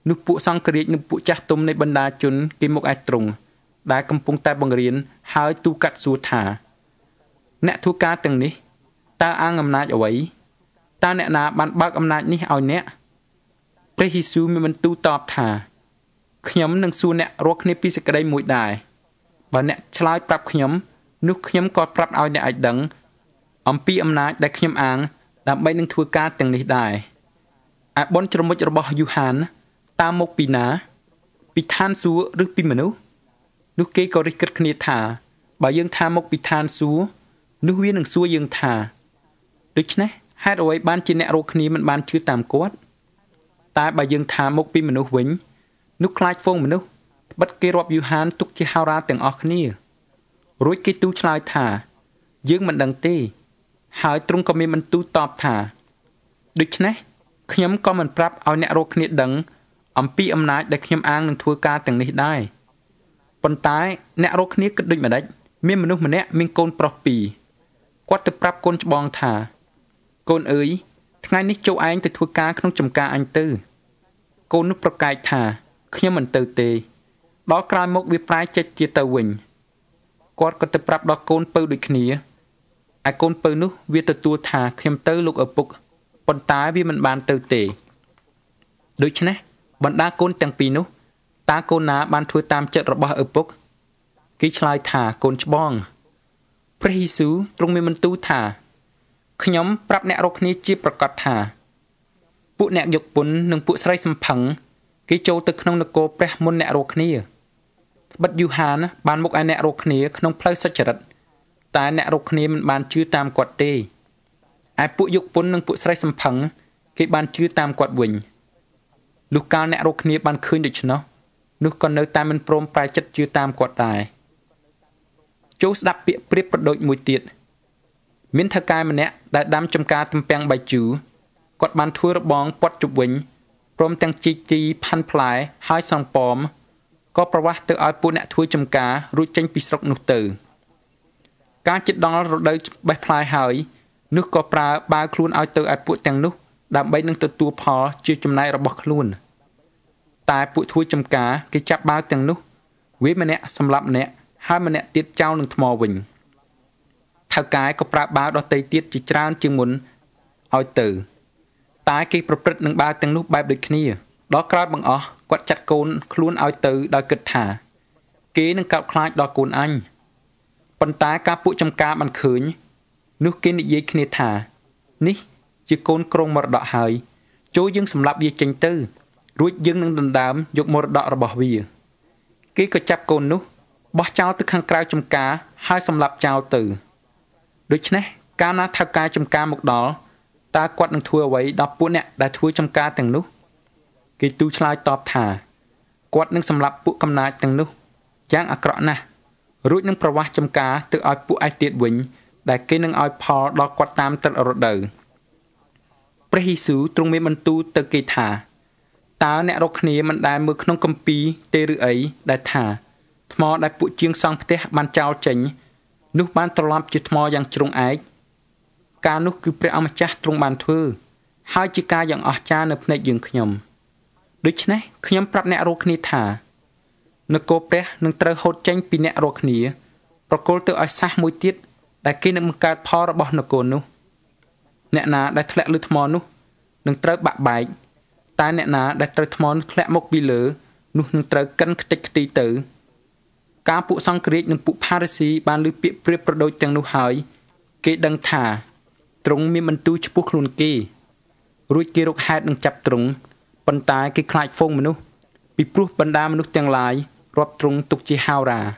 នោះពួកសង្ឃរាជនិងពួកចាស់ទុំនៃបណ្ដាជនគេមកឯទ្រង់ដែលកំពុងតែបង្រៀនហើយទូកាត់សួរថាអ្នកធ្វើការទាំងនេះតើអាងអំណាចអ្វីតើអ្នកណាបានបើកអំណាចនេះឲ្យអ្នកព្រះយេស៊ូវមានបន្ទូលតបថាខ្ញុំនឹងសួរអ្នករាល់គ្នាពីសេចក្តីមួយដែរបើអ្នកឆ្លើយប្រាប់ខ្ញុំនោះខ្ញុំក៏ប្រាប់ឲ្យអ្នកឲ្យដឹងអំពីអំណាចដែលខ្ញុំអាងដើម្បីនឹងធ្វើការទាំងនេះដែរឯបុណ្យជ្រមុជរបស់យូហានតើមកពីណាពីឋានសួគ៌ឬពីមនុស្សនោះគេក៏រិះគិតគ្នាថាបើយើងថាមកពីឋានសួគ៌នោះវានឹងសួរយើងថាដូច្នេះហេតុអ្វីបានជាអ្នករកគ្នាមិនបានជឿតាមគាត់តែបើយើងថាមកពីមនុស្សវិញនោះខ្លាចហ្វូងមនុស្សបិទគេរាប់យូហានទុកជាហោរាទាំងអស់គ្នារួចគេទូលឆ្លើយថាយើងមិនដឹងទេហើយទ្រង់ក៏មានបន្ទូលតបថាដូច្នេះខ្ញុំក៏មិនប្រាប់ឲ្យអ្នករកគ្នាដឹងអំពីអំណាចដែលខ្ញុំអាងនឹងធ្វើការទាំងនេះដែរប៉ុន្តែអ្នករកគ្នាគិតដូចម្ដេចមានមនុស្សម្នាក់មានកូនប្រុសពីរគាត់ទៅប្រាប់កូនច្បងថាកូនអើយថ្ងៃនេះចូលឯងទៅធ្វើការក្នុងចម្ការអញទៅកូននោះប្រកែកថាខ្ញុំមិនទៅទេដល់ក្រោយមកវាប្រែចិត្តជាទៅវិញគាត់ក៏ទៅប្រាប់ដល់កូនពៅដូចគ្នាឯកូនពៅនោះវាទទួលថាខ្ញុំទៅលោកឪពុកប៉ុន្តែវាមិនបានទៅទេដូច្នេះបណ្ដាកូនទាំងពីរនោះតើកូនណាបានធ្វើតាមចិត្តរបស់ឪពុកគេឆ្លើយថាកូនច្បងព្រះយេស៊ូវទ្រង់មានបន្ទូលថាខ្ញុំប្រាប់អ្នករកគ្នាជាប្រកាសថាពួកអ្នកយកពន្ធនិងពួកស្រីសំផឹងគេចូលទៅក្នុងនគរព្រះមុនអ្នករកគ្នាត្បិតយូហានបានមកឯអ្នករកគ្នាក្នុងផ្លូវសុចរិតតែអ្នករកគ្នាមិនបានជឿតាមគាត់ទេឯពួកយកពន្ធនិងពួកស្រីសំផឹងគេបានជឿតាមគាត់វិញលុះកាលអ្នករកគ្នាបានឃើញដូច្នោះនោះក៏នៅតែមិនព្រមប្រែចិត្តជឿតាមគាត់ដែរចូលស្ដាប់ពាក្យប្រៀបប្រដូចមួយទៀតមានថៅកែម្នាក់ដែលដាំចំការទំពាំងបាយជូរគាត់បានធ្វើរបងព័ទ្ធជប់វិញព្រមទាំងជីកជីផាន់ផ្លែហើយសង់ប៉មក៏ប្រវាស់ទៅឲ្យពួកអ្នកធ្វើចំការរួចចេញពីស្រុកនោះទៅការជិតដល់រដូវបេះផ្លែហើយនោះក៏ប្រើបាវខ្លួនឲ្យទៅឲ្យពួកទាំងនោះដើម្បីនឹងទទួលផលជាចំណែករបស់ខ្លួនតែពួកធ្វើចំការគេចាប់បាវទាំងនោះវាម្នាក់សម្លាប់ម្នាក់ហើយម្នាក់ទៀតចោលនឹងថ្មវិញថៅកែក៏ប្រើបាវដទៃទៀតជាច្រើនជាងមុនឲ្យទៅតែគេប្រព្រឹត្តនឹងបាវទាំងនោះបែបដូចគ្នាដល់ក្រោយបង្អស់គាត់ចាត់កូនខ្លួនឲ្យទៅដោយគិតថាគេនឹងកោតខ្លាចដល់កូនអញប៉ុន្តែការពួកចំការបានឃើញនោះគេនិយាយគ្នាថានេះជាកូនក្រុងមរតកហើយចូលយើងសម្លាប់វាចេញទៅរួចយើងនឹងដណ្ដើមយកមរតករបស់វាគេក៏ចាប់កូននោះបោះចោលទៅខាងក្រៅចំការហើយសម្លាប់ចោលទៅដូច្នេះកាលណាថៅកែចំការមកដល់តើគាត់នឹងធ្វើអ្វីដល់ពួកអ្នកដែលធ្វើចំការទាំងនោះគេទូលឆ្លើយតបថាគាត់នឹងសម្លាប់ពួកកំណាចទាំងនោះយ៉ាងអាក្រក់ណាស់រួចនឹងប្រវាស់ចំការទៅឲ្យពួកឯទៀតវិញដែលគេនឹងឲ្យផលដល់គាត់តាមទឹករដូវព្រះយេស៊ូវទ្រង់មានបន្ទូលទៅគេថាតើអ្នករកគ្នាមិនដែលមើលក្នុងគម្ពីរទេឬអីដែលថាថ្មដែលពួកជាងសង់ផ្ទះបានចោលចេញនោះបានត្រឡប់ជាថ្មយ៉ាងជ្រុងឯកការនោះគឺព្រះអម្ចាស់ទ្រង់បានធ្វើហើយជាការយ៉ាងអស្ចារ្យនៅភ្នែកយើងខ្ញុំដូច្នេះខ្ញុំប្រាប់អ្នករកគ្នាថានគរព្រះនឹងត្រូវហូតចេញពីអ្នករកគ្នាប្រគល់ទៅឲ្យសាសមួយទៀតដែលគេនឹងបង្កើតផលរបស់នគរនោះអ្នកណាដែលធ្លាក់លើថ្មនោះនឹងត្រូវបាក់បែកតែអ្នកណាដែលត្រូវថ្មនោះធ្លាក់មកពីលើនោះនឹងត្រូវកិនខ្ទេចខ្ទីទៅការពួកសង្ឃរាជនិងពួកផារីស៊ីបានឮពាក្យប្រៀបប្រដូចទាំងនោះហើយគេដឹងថាទ្រង់មានបន្ទូលចំពោះខ្លួនគេរួចគេរកហេតុនឹងចាប់ទ្រង់ប៉ុន្តែគេខ្លាចហ្វូងមនុស្សពីព្រោះបណ្ដាមនុស្សទាំងឡាយរាប់ទ្រង់ទុកជាហោរា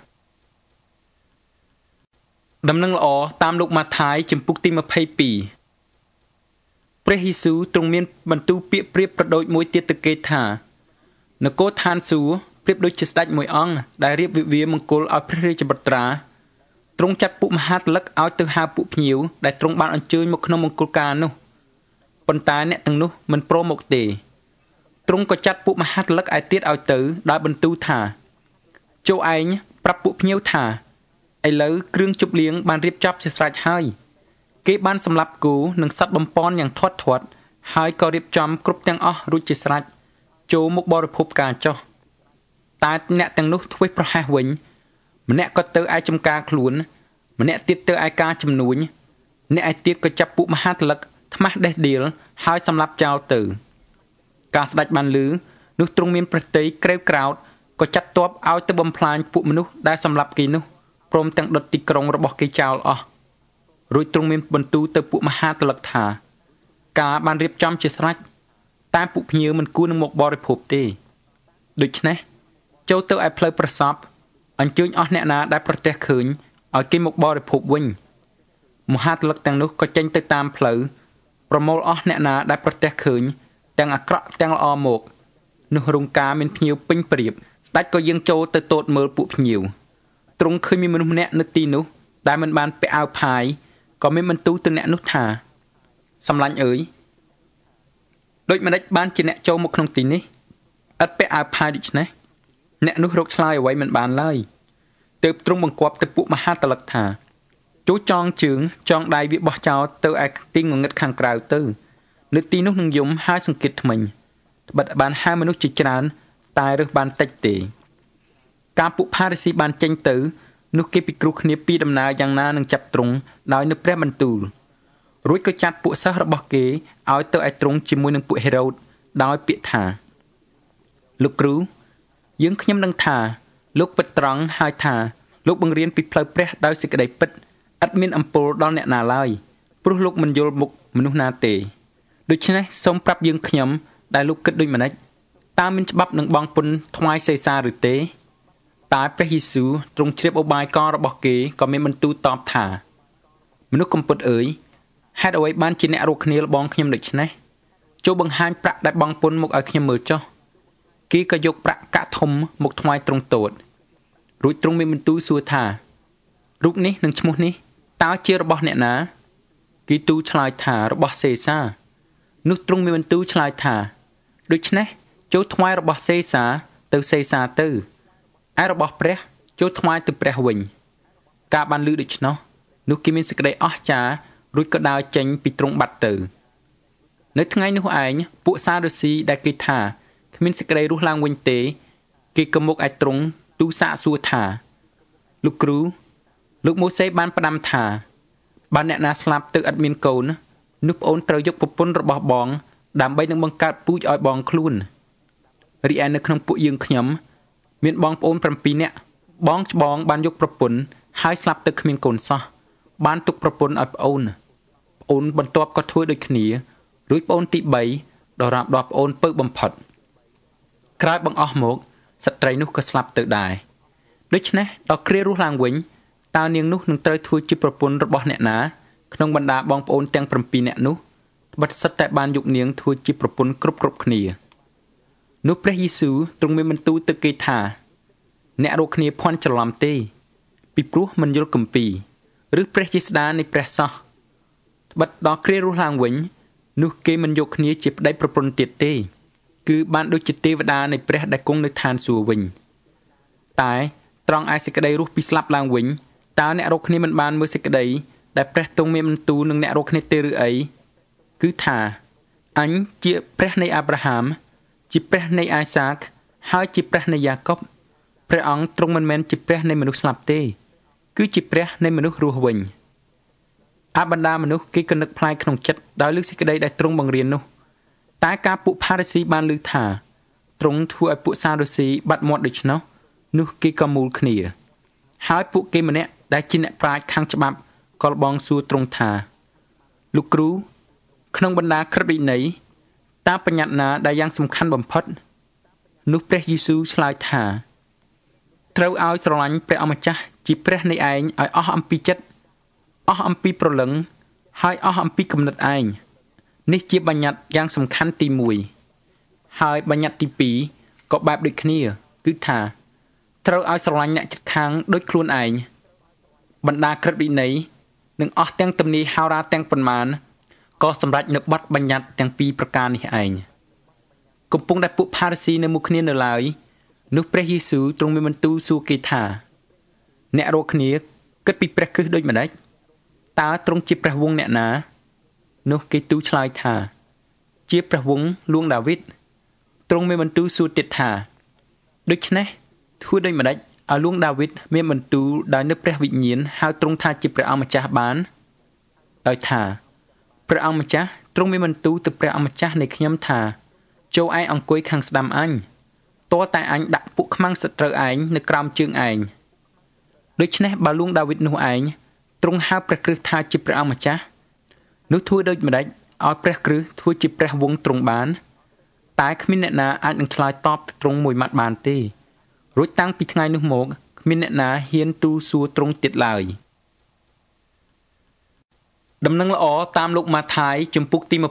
ដំណឹងល្អតាមលោកម៉ាថាយជំពូកទី22ព្រះយេស៊ូវទ្រង់មានបន្ទូលពាក្យប្រៀបប្រដូចមួយទៀតទៅគេថានគរឋានសួគ៌ប្រៀបដូចជាស្ដេចមួយអង្គដែលរៀបវិវាមង្គលឲ្យព្រះរាជបុត្រាទ្រង់ចាត់ពួកមហាតលិកឲ្យទៅហៅពួកភ្ញៀវដែលទ្រង់បានអញ្ជើញមកក្នុងមង្គលការនោះប៉ុន្តែអ្នកទាំងនោះមិនព្រមមកទេទ្រង់ក៏ចាត់ពួកមហាតលិកឯទៀតឲ្យទៅដោយបន្ទូលថាចូលឯងប្រាប់ពួកភ្ញៀវថាឥឡូវគ្រឿងជប់លៀងបានរៀបចំជាស្រេចហើយគេបានសម្លាប់គោនិងសត្វបំពន់យ៉ាងធាត់ៗហើយក៏រៀបចំគ្រប់ទាំងអស់រួចជាស្រេចចូលមកបរិភពការចុះតែអ្នកទាំងនោះធ្វេសប្រហែសវិញម្នាក់ក៏ទៅឯចំការខ្លួនម្នាក់ទៀតទៅឯការជំនួញអ្នកឯទៀតក៏ចាប់ពួកមហាតលិកថ្មាស់ដេះដៀលហើយសម្លាប់ចោលទៅការស្ដេចបានឮនោះទ្រង់មានព្រះទ័យក្រេវក្រោធក៏ចាត់ទ័ពឲ្យទៅបំផ្លាញពួកមនុស្សដែលសម្លាប់គេនោះព្រមទាំងដុតទីក្រុងរបស់គេចោលអស់រួចទ្រង់មានបន្ទូលទៅពួកមហាតលិកថាការបានរៀបចំជាស្រេចតែពួកភ្ញៀវមិនគួរនឹងមកបរិភោគទេដូច្នេះចូលទៅឯផ្លូវប្រសពអញ្ជើញអស់អ្នកណាដែលប្រទះឃើញឲ្យគេមកបរិភោគវិញមហាតលិកទាំងនោះក៏ចេញទៅតាមផ្លូវប្រមូលអស់អ្នកណាដែលប្រទះឃើញទាំងអាក្រក់ទាំងល្អមកនោះរោងការមានភ្ញៀវពេញព្រៀបស្ដេចក៏យាងចូលទៅទតមើលពួកភ្ញៀវទ្រង់ឃើញមានមនុស្សម្នាក់នៅទីនោះដែលមិនបានពាក់អាវផាយក៏មានបន្ទូលទៅអ្នកនោះថាសម្លាញ់អើយដូចម្ដេចបានជាអ្នកចូលមកក្នុងទីនេះឥតពាក់អាវផាយដូច្នេះអ្នកនោះរកឆ្លើយអ្វីមិនបានឡើយទើបទ្រង់បង្គាប់ទៅពួកមហាតលិកថាចូលចងជើងចងដៃវាបោះចោលទៅឯទីងងឹតខាងក្រៅទៅនៅទីនោះនឹងយំហើយសង្កេតថ្មិញត្បិតបានហៅមនុស្សជាច្រើនតែរើសបានតិចទេការពួកផារីស៊ីបានចេញទៅនោះគេពិគ្រោះគ្នាពីដំណើរយ៉ាងណានឹងចាប់ទ្រង់ដោយនៅព្រះបន្ទូលរួចក៏ចាត់ពួកសិស្សរបស់គេឲ្យទៅឯទ្រង់ជាមួយនឹងពួកហេរ៉ូតដោយពាក្យថាលោកគ្រូយើងខ្ញុំនឹងថាលោកពិតត្រង់ហើយថាលោកបង្រៀនពីផ្លូវព្រះដោយសេចក្តីពិតឥតមានអំពើដល់អ្នកណាឡើយព្រោះលោកមិនយល់មុខមនុស្សណាទេដូច្នេះសូមប្រាប់យើងខ្ញុំដែលលោកគិតដូចម្តេចតើមានច្បាប់នឹងបង់ពន្ធថ្វាយសេសាឬទេតែព្រះយេស៊ូវទ្រង់ជ្រាបឧបាយកលរបស់គេក៏មានបន្ទូលតបថាមនុស្សកំពត់អើយហេតុអ្វីបានជាអ្នករកគ្នាលបងខ្ញុំដូច្នេះចូលបង្ហាញប្រាក់ដែលបង់ពន្ធមកឲ្យខ្ញុំមើលចុះគេក៏យកប្រាក់កាក់ធំមកថ្វាយទ្រង់ទតរួចទ្រង់មានបន្ទូលសួរថារូបនេះនិងឈ្មោះនេះតើជារបស់អ្នកណាគេទូលឆ្លើយថារបស់សេសានោះទ្រង់មានបន្ទូលឆ្លើយថាដូច្នេះចូលថ្វាយរបស់សេសាទៅសេសាទៅឯរបស់ព្រះចូលថ្វាយទៅព្រះវិញការបានឮដូច្នោះនោះគេមានសេចក្តីអស្ចារ្យរួចក៏ដើរចេញពីទ្រង់បាត់ទៅនៅថ្ងៃនោះឯងពួកសារុស៊ីដែលគេថាគ្មានសេចក្តីរស់ឡើងវិញទេគេក៏មកឯទ្រង់ទូលសាកសួរថាលោកគ្រូលោកម៉ូសេបានផ្ដាំថាបើអ្នកណាស្លាប់ទៅឥតមានកូននោះប្អូនត្រូវយកប្រពន្ធរបស់បងដើម្បីនឹងបង្កើតពូជឲ្យបងខ្លួនរីឯនៅក្នុងពួកយើងខ្ញុំមានបងប្អូន7នាក់បងច្បងបានយកប្រពន្ធហើយស្លាប់ទៅគ្មានកូនសោះបានទុកប្រពន្ធឲ្យប្អូនបន្ទាប់ក៏ធ្វើដូចគ្នារួចប្អូនទី3ដរាបដល់ប្អូនពើបំផុតក្រោយបង្អស់មកស្ត្រីនោះក៏ស្លាប់ទៅដែរដូច្នេះដល់គ្រារស់ឡើងវិញតើនាងនោះនឹងត្រូវធ្វើជាប្រពន្ធរបស់អ្នកណាក្នុងបណ្ដាបងប្អូនទាំង7នាក់នោះត្បិតសុទ្ធតែបានយកនាងធ្វើជាប្រពន្ធគ្រប់គ្នានោះព្រះយេស៊ូវទ្រង់មានបន្ទូលទៅគេថាអ្នករកគ្នាភ័ន្តច្រឡំទេពីព្រោះមិនយល់គម្ពីរឬព្រះជាស្ដានៃព្រះសោះត្បិតដល់គ្រារស់ឡើងវិញនោះគេមិនយកគ្នាជាប្តីប្រពន្ធទៀតទេគឺបានដូចជាទេវតានៃព្រះដែលគង់នៅឋានសួគ៌វិញតែត្រង់ឯសេចក្តីរស់ពីស្លាប់ឡើងវិញតើអ្នករកគ្នាមិនបានមើលសេចក្តីដែលព្រះទ្រង់មានបន្ទូលនឹងអ្នករកគ្នាទេឬអីគឺថាអញជាព្រះនៃអាប់រ៉ាហាំជាព្រះនៃអៃសាកហើយជាព្រះនៃយ៉ាកុបព្រះអង្គទ្រង់មិនមែនជាព្រះនៃមនុស្សស្លាប់ទេគឺជាព្រះនៃមនុស្សរស់វិញអបណ្ដាមនុស្សគេក៏នឹកផ្លែក្នុងចិត្តដោយលើសេចក្តីដែលទ្រង់បង្រៀននោះតែការពួកផារីស៊ីបានឮថាទ្រង់ធ្វើឲ្យពួកសារុស៊ីបាត់មាត់ដូច្នោះនោះគេក៏មូលគ្នាហើយពួកគេម្នាក់ដែលជាអ្នកប្រាជ្ញខាងច្បាប់ក៏លបងសួរទ្រង់ថាលោកគ្រូក្នុងបណ្ដាក្រឹតវិន័យតើបញ្ញត្តិណាដែលយ៉ាងសំខាន់បំផុតនោះព្រះយេស៊ូវឆ្លើយថាត្រូវឲ្យស្រឡាញ់ព្រះអម្ចាស់ជាព្រះនៃឯងឲ្យអស់អំពីចិត្តអស់អំពីព្រលឹងហើយអស់អំពីគំនិតឯងនេះជាបញ្ញត្តិយ៉ាងសំខាន់ទី1ហើយបញ្ញត្តិទី2ក៏បែបដូចគ្នាគឺថាត្រូវឲ្យស្រឡាញ់អ្នកជិតខាងដូចខ្លួនឯងបណ្ដាក្រឹតវិន័យនិងអស់ទាំងទំនាយហោរាទាំងប៉ុន្មានក៏សម្រេចនៅបទបញ្ញត្តិទាំងពីរប្រការនេះឯងកំពុងតែពួកផារីស៊ីនៅមុខគ្នានៅឡើយនោះព្រះយេស៊ូវទ្រង់មានបន្ទូលសួរគេថាអ្នករកគ្នាគិតពីព្រះគ្រិស្តដូចម្ដេចតើទ្រង់ជាព្រះវង្សអ្នកណានោះគេទូលឆ្លើយថាជាព្រះវង្សលួងដាវីតទ្រង់មានបន្ទូលសួរទៀតថាដូច្នេះធ្វើដូចម្តេចឲ្យលោកដាវីតមានបន្ទូលដោយនឹកព្រះវិញ្ញាណហៅទ្រង់ថាជាព្រះអង្គម្ចាស់បានដោយថាព្រះអង្គម្ចាស់ទ្រង់មានបន្ទូលទៅព្រះអង្គម្ចាស់នៃខ្ញុំថាចូលឯងអង្គុយខាងស្ដាំអញទាល់តែអញដាក់ពួកខ្មាំងសត្រូវឯងនៅក្រោមជើងឯងដូច្នេះបើលោកដាវីតនោះឯងទ្រង់ហៅព្រះគ្រិស្តថាជាព្រះអង្គម្ចាស់នោះធ្វើដូចម្តេចឲ្យព្រះគ្រិស្តធ្វើជាព្រះវង្សទ្រង់បានតែគ្មានអ្នកណាអាចនឹងឆ្លើយតបទ្រង់មួយម៉ាត់បានទេរួចតាំងពីថ្ងៃនោះមកគ្មានអ្នកណាហ៊ានទូលសួរទ្រង់ទៀតឡើយដំណឹងល្អតាមលោកម៉ាថាយជំពូកទី23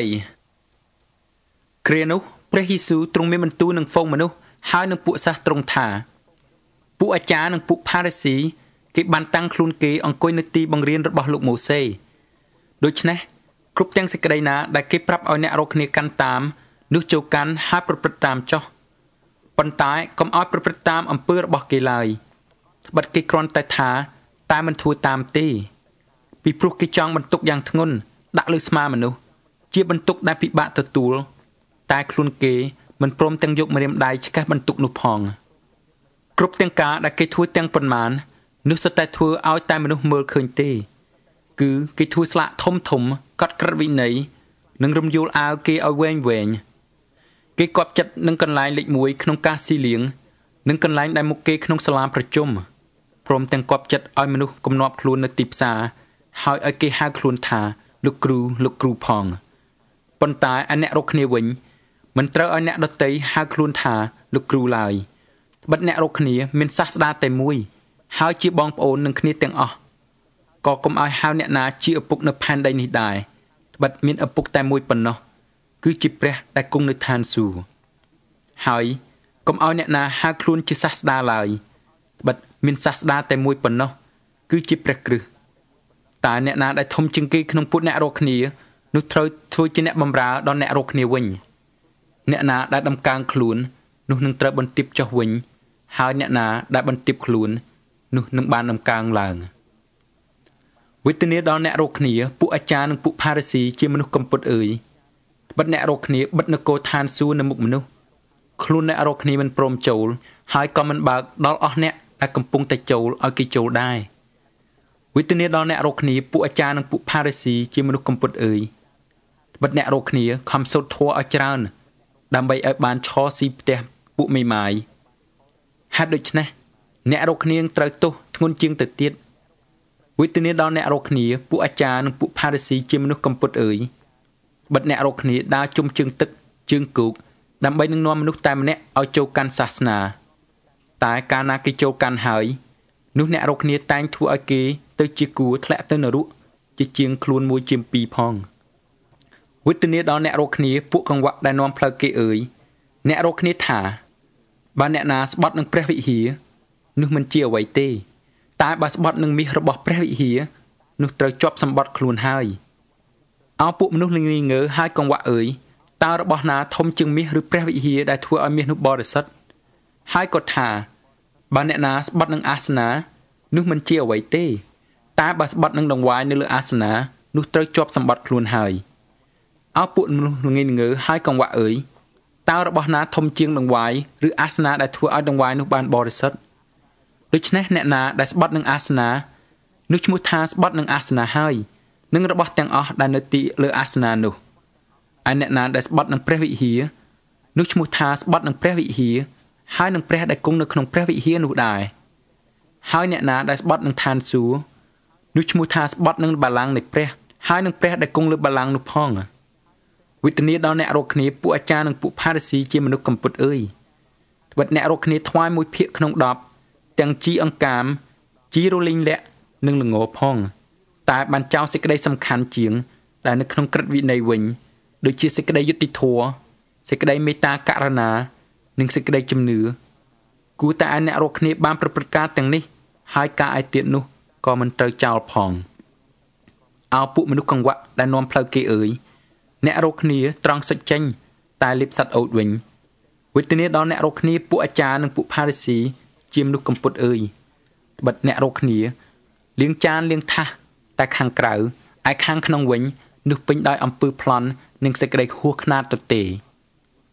គ្រានោះព្រះយេស៊ូវទ្រង់មានបន្ទូលនឹងហ្វូងមនុស្សហើយនឹងពួកសាសទ្រង់ថាពួកអាចារ្យនិងពួកផារីស៊ីគេបានតាំងខ្លួនគេអង្គុយនៅទីបង្រៀនរបស់លោកម៉ូសេដូច្នេះគ្រប់ទាំងសេចក្តីណាដែលគេប្រាប់ឲ្យអ្នករកគ្នាកាន់តាមនោះចូលកាន់ហើយប្រព្រឹត្តតាមចុះប៉ុន្តែកុំឲ្យប្រព្រឹត្តតាមអំពើរបស់គេឡើយត្បិតគេគ្រាន់តែថាតែមិនធ្វើតាមទេពីព្រោះគេចង់បន្ទុកយ៉ាងធ្ងន់ដាក់លើស្មាមនុស្សជាបន្ទុកដែលពិបាកទទួលតែខ្លួនគេមិនព្រមទាំងយកម្រាមដៃឆ្កេះបន្ទុកនោះផងគ្រប់ទាំងការដែលគេធ្វើទាំងប៉ុន្មាននោះសុទ្ធតែធ្វើឲ្យតែមនុស្សមើលឃើញទេគឺគេធ្វើស្លាកធំធំកត់ក្រិតវិន័យនិងរំយោលអាវគេឲ្យវែងគេគប់ចិត្តនឹងកន្លែងលេខ1ក្នុងការស៊ីលៀងនិងកន្លែងដែលមុខគេក្នុងសាលាប្រជុំព្រមទាំងគប់ចិត្តឲ្យមនុស្សគំនាប់ខ្លួននៅទីផ្សារហើយឲ្យគេហៅខ្លួនថាលោកគ្រូផងប៉ុន្តែអាអ្នករកគ្នាវិញមិនត្រូវឲ្យអ្នកដទៃហៅខ្លួនថាលោកគ្រូឡើយត្បិតអ្នករកគ្នាមានសាស្តាតែមួយហើយជាបងប្អូននឹងគ្នាទាំងអស់ក៏កុំឲ្យហៅអ្នកណាជាឪពុកនៅផែនដីនេះដែរត្បិតមានឪពុកតែមួយប៉ុណ្ណោះគឺជាព្រះដែលគង់នៅឋានសួគ៌ហើយកុំឲ្យអ្នកណាហៅខ្លួនជាសាស្តាឡើយត្បិតមានសាស្តាតែមួយប៉ុណ្ណោះគឺជាព្រះគ្រិស្តតែអ្នកណាដែលធំជាងគេក្នុងពួកអ្នករកគ្នានោះត្រូវធ្វើជាអ្នកបម្រើដល់អ្នករកគ្នាវិញអ្នកណាដែលដំកើងខ្លួននោះនឹងត្រូវបន្ទាបចុះវិញហើយអ្នកណាដែលបន្ទាបខ្លួននោះនឹងបានដំកើងឡើងវេទនាដល់អ្នករកគ្នាពួកអាចារ្យនិងពួកផារីស៊ីជាមនុស្សកំពត់អើយបិទអ្នករកគ្នាបិទនគរឋានសួគ៌នៅមុខមនុស្សខ្លួនអ្នករកគ្នាមិនព្រមចូលហើយក៏មិនបើកដល់អស់អ្នកដែលកំពុងតែចូលឲ្យគេចូលដែរវេទនាដល់អ្នករកគ្នាពួកអាចារ្យនិងពួកផារីស៊ីជាមនុស្សកំពត់អើយបិទអ្នករកគ្នាខំសូត្រធម៌ឲ្យច្រើនដើម្បីឲ្យបានឈរស៊ីផ្ទះពួកមេម៉ាយហេតុដូច្នេះអ្នករកគ្នាត្រូវទោសធ្ងន់ជាងទៅទៀតវេទនាដល់អ្នករកគ្នាពួកអាចារ្យនិងពួកផារីស៊ីជាមនុស្សកំពត់អើយបិទអ្នករកគ្នាដើរជុំជើងទឹកជើងគោកដើម្បីនឹងនាំមនុស្សតែម្នាក់ឲ្យចូលកាន់សាសនាតែកាលណាគេចូលកាន់ហើយនោះអ្នករកគ្នាតែងធ្វើឲ្យគេទៅជាគួរធ្លាក់ទៅនរកជាជាងខ្លួនមួយជាពីរផងវេទនាដល់អ្នករកគ្នាពួកកង្វក់ដែលនាំផ្លូវគេអើយអ្នករកគ្នាថាបើអ្នកណាស្បត់នឹងព្រះវិហារនោះមិនជាអ្វីទេតែបើស្បត់នឹងមាសរបស់ព្រះវិហារនោះត្រូវជាប់សម្បត្តិខ្លួនហើយអោពួកមនុស្សល្ងងើហើយកង្វក់អើយតើរបស់ណាធំជាងមាសឬព្រះវិហារដែលធ្វើឲ្យមាសនោះបរិសុទ្ធហើយក៏ថាបើអ្នកណាស្បត់នឹងអាសនានោះមិនជាអ្វីទេតែបើស្បត់នឹងដង្វាយនៅលើអាសនានោះត្រូវជាប់សម្បត្តិខ្លួនហើយអោពួកមនុស្សល្ងងើហើយកង្វក់អើយតើរបស់ណាធំជាងដង្វាយឬអាសនាដែលធ្វើឲ្យដង្វាយនោះបានបរិសុទ្ធដូច្នេះអ្នកណាដែលស្បត់នឹងអាសនានោះឈ្មោះថាស្បត់នឹងអាសនាហើយនិងរបស់ទាំងអស់ដែលនៅទីលើអាសនានោះឯអ្នកណាដែលស្បត់នឹងព្រះវិហារនោះឈ្មោះថាស្បត់នឹងព្រះវិហារហើយនឹងព្រះដែលគង់នៅក្នុងព្រះវិហារនោះដែរហើយអ្នកណាដែលស្បត់នឹងឋានសួគ៌នោះឈ្មោះថាស្បត់នឹងបល្ល័ង្កនៃព្រះហើយនឹងព្រះដែលគង់លើបល្ល័ង្កនោះផងវេទនាដល់អ្នករកគ្នាពួកអាចារ្យនិងពួកផារីស៊ីជាមនុស្សកំពត់អើយត្បិតអ្នករកគ្នាថ្វាយ1ភាគក្នុង10ទាំងជីអង្កាមជីរលីងលាក់និងល្ងផងតែបានចោលសេចក្តីសំខាន់ជាងដែលនៅក្នុងក្រឹតវិន័យវិញដូចជាសេចក្តីយុត្តិធម៌សេចក្តីមេត្តាករុណានិងសេចក្តីជំនឿគួរតែឲ្យអ្នករកគ្នាបានប្រព្រឹត្តការទាំងនេះហើយការឲ្យទៀតនោះក៏មិនត្រូវចោលផងអោពួកមនុស្សកង្វក់ដែលនាំផ្លូវគេអើយអ្នករកគ្នាត្រង់សុចចេញតែលៀបសត្វអូតវិញវេទនាដល់អ្នករកគ្នាពួកអាចារ្យនិងពួកផារីស៊ីជាមនុស្សកំពត់អើយបិទអ្នករកគ្នាលាងចានលាងថាសតែខាងក្រៅឯខាងក្នុងវិញនោះពេញដោយអំពើប្លន់និងសេចក្តីហួសខ្នាតទៅទេ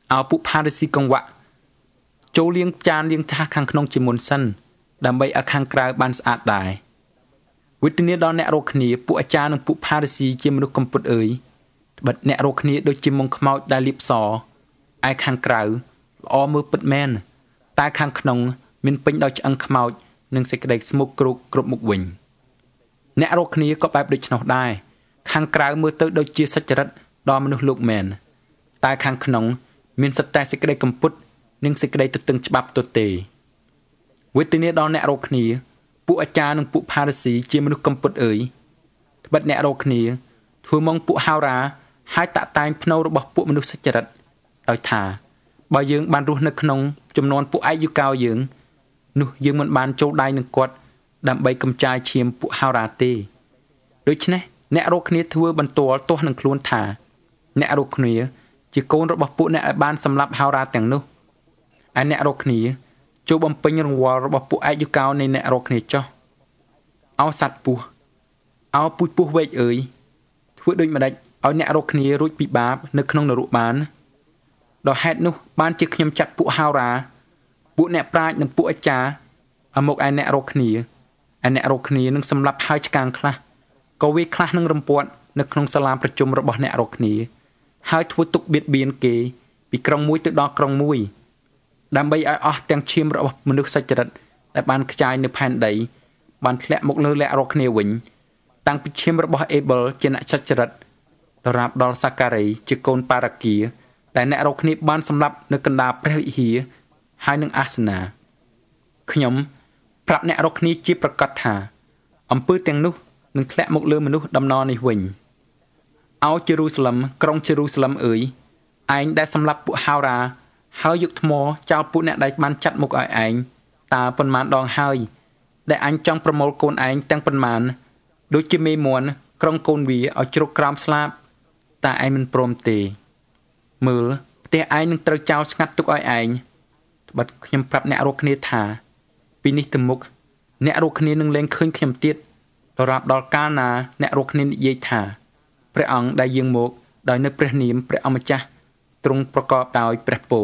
អោពួកផារីស៊ីកង្វៈចូលលាងចានលាងថាសខាងក្នុងជាមុនសិនដើម្បីឲ្យខាងក្រៅបានស្អាតដែរវិធានដល់អ្នករកគ្នាពួកអាចារ្យនិងពួកផារីស៊ីជាមនុស្សកំពត់អើយត្បិតអ្នករកគ្នាដូចជាមុងខ្មោចដែលលាបសឯខាងក្រៅល្អមើលពិតមែនតែខាងក្នុងមានពេញដោយឆ្អឹងខ្មោចនិងសេចក្តីស្មុគគ្រោកគ្រប់មុខវិញអ្នករកគ្នាក៏បែបដូចនោះដែរខាងក្រៅមើលទៅដូចជាសច្ចរិតដល់មនុស្សលោកមែនតែខាងក្នុងមានសិតតែសេចក្តីកំពត់និងសេចក្តីទទឹងច្បាប់ទទេវិធានដល់អ្នករកគ្នាពួកអាចារ្យនិងពួកផារីស៊ីជាមនុស្សកំពត់អើយត្បិតអ្នករកគ្នាធ្វើមកពួកហោរាហើយតាក់តែងភ្នូររបស់ពួកមនុស្សសច្ចរិតដោយថាបើយើងបានរស់នៅក្នុងចំនួនពួកឯកយូកោយើងនោះយើងមិនបានចូលដៃនឹងគាត់ដើម្បីកំចាយឈាមពួកហោរាទេដូច្នេះអ្នករកគ្នាធ្វើបន្ទាល់ទាស់នឹងខ្លួនថាអ្នករកគ្នាជាកូនរបស់ពួកអ្នកឲ្យបានសម្លាប់ហោរាទាំងនោះឯអ្នករកគ្នាចូលបំពេញរង្វាល់របស់ពួកឯកយូកោនៃអ្នករកគ្នាចុះអោសត្វពស់អោពូជពស់វែកអើយធ្វើដូចម្ដេចឲ្យអ្នករកគ្នារួចពីបាបនៅក្នុងនរកបានដោយហេតុនោះបានជាខ្ញុំចាត់ពួកហោរាពួកអ្នកប្រាជ្ញនិងពួកអាចារ្យឲ្យមកឯអ្នករកគ្នាឯអ្នករកគ្នានឹងសម្លាប់ហើយឆ្កាងខ្លះក៏វាខ្លះនឹងរំពាត់នៅក្នុងសាលាប្រជុំរបស់អ្នករកគ្នាហើយធ្វើទុកបៀតបៀនគេពីក្រុងមួយទៅដល់ក្រុងមួយដើម្បីឲ្យអស់ទាំងឈាមរបស់មនុស្សសច្ចរិតដែលបានខ្ចាយនៅផែនដីបានធ្លាក់មកលើអ្នករកគ្នាវិញតាំងពីឈាមរបស់អេបលជាអ្នកសច្ចរិតដរាបដល់សាការីជាកូនប៉ារ៉ាគៀដែលអ្នករកគ្នាបានសម្លាប់នៅកណ្ដាលព្រះវិហារហើយនឹងអាសនាខ្ញុំប្រាប់អ្នករកគ្នាជាប្រកាសថាអំពើទាំងនោះនឹងធ្លាក់មកលើមនុស្សដំណរនេះវិញអោជេរូសាឡឹមក្រុងជេរូសាឡឹមអើយឯងដែលសម្លាប់ពួកហោរាហើយយកថ្មចោលពួកអ្នកដែលបានចាត់មុខឲ្យឯងតើប៉ុន្មានដងហើយដែលអញចង់ប្រមូលកូនឯងទាំងប៉ុន្មានដូចជាមេមន់ក្រុងកូនវាឲ្យជ្រុកក្រោមស្លាបតែឯងមិនព្រមទេមើលផ្ទះឯងនឹងត្រូវចោលស្ងាត់ទុកឲ្យឯងត្បិតខ្ញុំប្រាប់អ្នករកគ្នាថាពីនេះទៅមុខអ្នករកគ្នានឹងលែងឃើញខ្ញុំទៀតដរាបដល់កាលណាអ្នករកគ្នានិយាយថាព្រះអង្គដែលយាងមកដោយនៅព្រះនាមព្រះអម្ចាស់ទ្រង់ប្រកបដោយព្រះពរ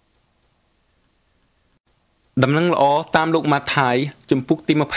ដំណឹងល្អតាមលោកម៉ាថាយជំពូកទី24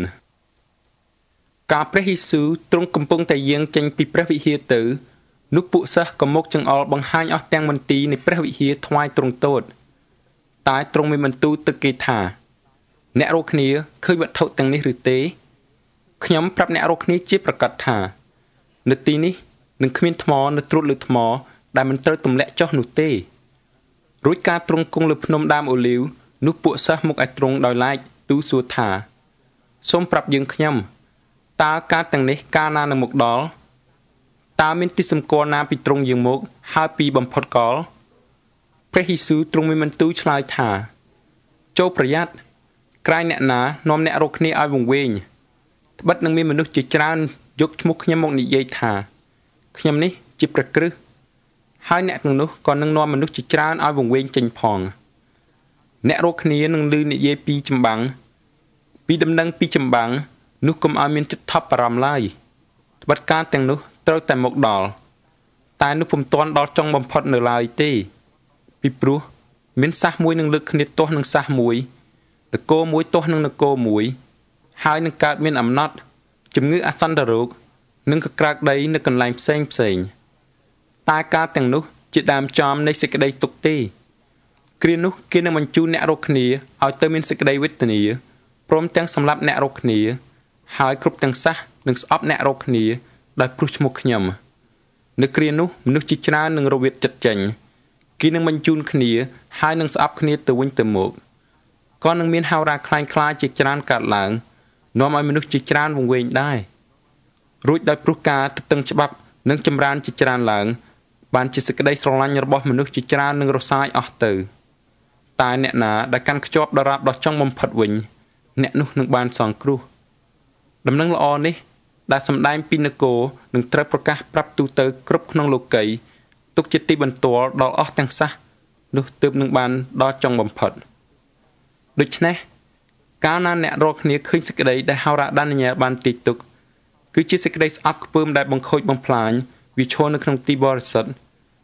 កាលព្រះយេស៊ូវទ្រង់កំពុងតែយាងចេញពីព្រះវិហារទៅនោះពួកសិស្សក៏មកចង្អុលបង្ហាញអស់ទាំងមន្ទីរនៃព្រះវិហារថ្វាយទ្រង់ទោតតែទ្រង់មានបន្ទូលទៅគេថាអ្នករកគ្នាឃើញវត្ថុទាំងនេះឬទេខ្ញុំប្រាប់អ្នករកគ្នាជាប្រកាសថានៅទីនេះនឹងគ្មានថ្មនៅត្រួតលើថ្មដែលមិនត្រូវទម្លាក់ចុះនោះទេរួចការទ្រង់គង់លើភ្នំដើមអូលីវនោះពួកសិស្សមកឲ្យទ្រង់ដោយឡែកទូលសួរថាសូមប្រាប់យើងខ្ញុំតើការទាំងនេះកាលណានឹងមកដល់តើមានទីសម្គាល់ណាពីទ្រង់យាងមកហើយពីបំផុតកលព្រះយេស៊ូវទ្រង់មានបន្ទូលឆ្លើយថាចូលប្រយ័ត្នក្រែងអ្នកណានាំអ្នករកគ្នាឲ្យវង្វេងត្បិតនឹងមានមនុស្សជាច្រើនយកឈ្មោះខ្ញុំមកនិយាយថាខ្ញុំនេះជាព្រះគ្រិស្តហើយអ្នកទាំងនោះក៏នឹងនាំមនុស្សជាច្រើនឲ្យវង្វេងចេញផងអ្នករកគ្នានឹងឮនិយាយពីចម្បាំងពីដំណឹងពីចម្បាំងនោះកុំឲ្យមានចិត្តថប់បារម្ភឡើយត្បិតការទាំងនោះត្រូវតែមកដល់តែនោះពុំទាន់ដល់ចុងបំផុតនៅឡើយទេពីព្រោះមានសាសមួយនឹងលើកគ្នាទាស់នឹងសាសមួយនគរមួយទាស់នឹងនគរមួយហើយនឹងកើតមានអំណត់ជំងឺអាសន្នរោគនិងកក្រើកដីនៅកន្លែងផ្សេងតែការទាំងនោះជាដើមចំនៃសេចក្តីទុក្ខទេគ្រានោះគេនឹងបញ្ជូនអ្នករកគ្នាឲ្យទៅមានសេចក្តីវេទនាព្រមទាំងសម្លាប់អ្នករកគ្នាហើយគ្រប់ទាំងសះនឹងស្អប់អ្នករកគ្នាដោយព្រោះឈ្មោះខ្ញុំនៅគ្រានោះមនុស្សជាច្រើននឹងរវិតចិត្តចេញគេនឹងបញ្ជូនគ្នាហើយនឹងស្អប់គ្នាទៅវិញទៅមកក៏នឹងមានហោរាខ្លាំងខ្លាជាច្រើនកើតឡើងនាំឲ្យមនុស្សជាច្រើនវង្វេងដែររួចដោយព្រោះការទទឹងច្បាប់និងចម្រើនជាច្រើនឡើងបានជាសេចក្តីស្រឡាញ់របស់មនុស្សជាច្រើននឹងរសាយអស់ទៅតែអ្នកណាដែលកាន់ខ្ជាប់ដរាបដល់ចុងបំផុតវិញអ្នកនោះនឹងបានសង្គ្រោះដំណឹងល្អនេះដែលសម្ដែងពីនគរនឹងត្រូវប្រកាសប្រាប់ទូទៅគ្រប់ក្នុងលោកីទុកជាទីបន្ទាល់ដល់អស់ទាំងសះនោះទើបនឹងបានដល់ចុងបំផុតដូច្នេះកាលណាអ្នករកគ្នាឃើញសេចក្តីដែលហោរ៉ាដានីយ៉ែលបានទីទុកគឺជាសេចក្តីស្អប់ខ្ពើមដែលបង្ខូចបំផ្លាញវាឈរនៅក្នុងទីបរិសុទ្ធ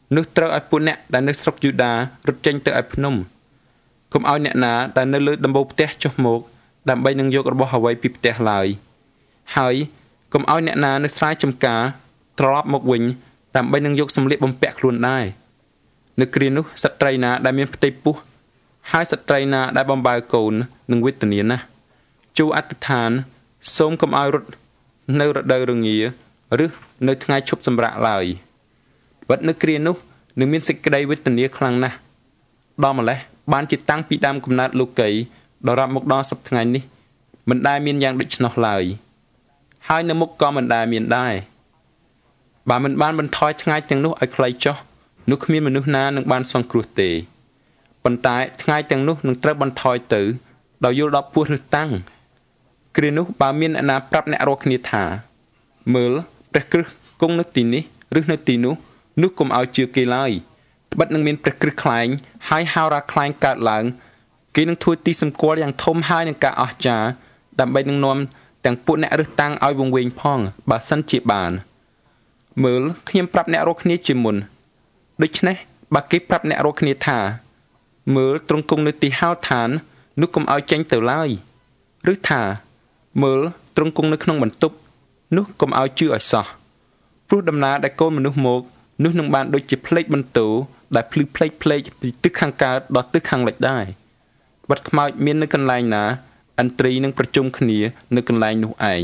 នោះត្រូវឲ្យពួកអ្នកដែលនៅស្រុកយូដារត់ចេញទៅឯភ្នំកុំឲ្យអ្នកណាដែលនៅលើដំបូលផ្ទះចុះមកដើម្បីនឹងយករបស់អ្វីពីផ្ទះឡើយហើយកុំឲ្យអ្នកណានៅស្រែចម្ការត្រឡប់មកវិញដើម្បីនឹងយកសម្លៀកបំពាក់ខ្លួនដែរនៅគ្រានោះស្ត្រីណាដែលមានផ្ទៃពោះហើយស្ត្រីណាដែលបំបើកូននឹងវេទនាណាស់ជួអធិដ្ឋានសូមកុំឲ្យរត់នៅរដូវរងាឬនៅថ្ងៃឈប់សម្រាកឡើយបាត់នៅគ្រានោះនឹងមានសេចក្តីវេទនាខ្លាំងណាស់ដល់ម្លេះបានជាតាំងពីដើមកំណើតលោកីដល់រាប់មកដល់សប្តាហ៍ថ្ងៃនេះមិនដែលមានយ៉ាងដូច្នោះឡើយហើយនៅមុខក៏មិនដែលមានដែរបើមិនបានបន្ថយថ្ងៃទាំងនោះឲ្យខ្លីចុះនោះគ្មានមនុស្សណានឹងបានសង្គ្រោះទេប៉ុន្តែថ្ងៃទាំងនោះនឹងត្រូវបន្ថយទៅដោយយល់ដល់ពោះឬតាំងគ្រានោះបើមានអ្នកណាប្រាប់អ្នករាល់គ្នាថាមើលព្រះគ្រិស្តគង់នៅទីនេះឬនៅទីនោះនោះកុំឲ្យជឿគេឡើយត្បិតនឹងមានព្រះគ្រិស្តខ្លែងហើយហោរាខ្លែងកើតឡើងគេនឹងធ្វើទីសម្គាល់យ៉ាងធំហើយនឹងការអស្ចារ្យដើម្បីនឹងនាំទាំងពួកអ្នករើសតាំងឲ្យវង្វេងផងបើសិនជាបានមើលខ្ញុំប្រាប់អ្នករាល់គ្នាជាមុនដូច្នេះបើគេប្រាប់អ្នករាល់គ្នាថាមើលទ្រង់គង់នៅទីហោឋាននោះកុំឲ្យចេញទៅឡើយឬថាមើលទ្រង់គង់នៅក្នុងបន្ទប់នោះកុំឲ្យជឿឲ្យសោះព្រោះដំណើរដែលកូនមនុស្សមកនោះនឹងបានដូចជាផ្លេកបន្ទោដែលភ្លឺផ្លេកពីទិសខាងកើតដល់ទិសខាងលិចដែរបាត់ខ្មោចមាននៅកន្លែងណាឥន្ទ្រីនឹងប្រជុំគ្នានៅកន្លែងនោះឯង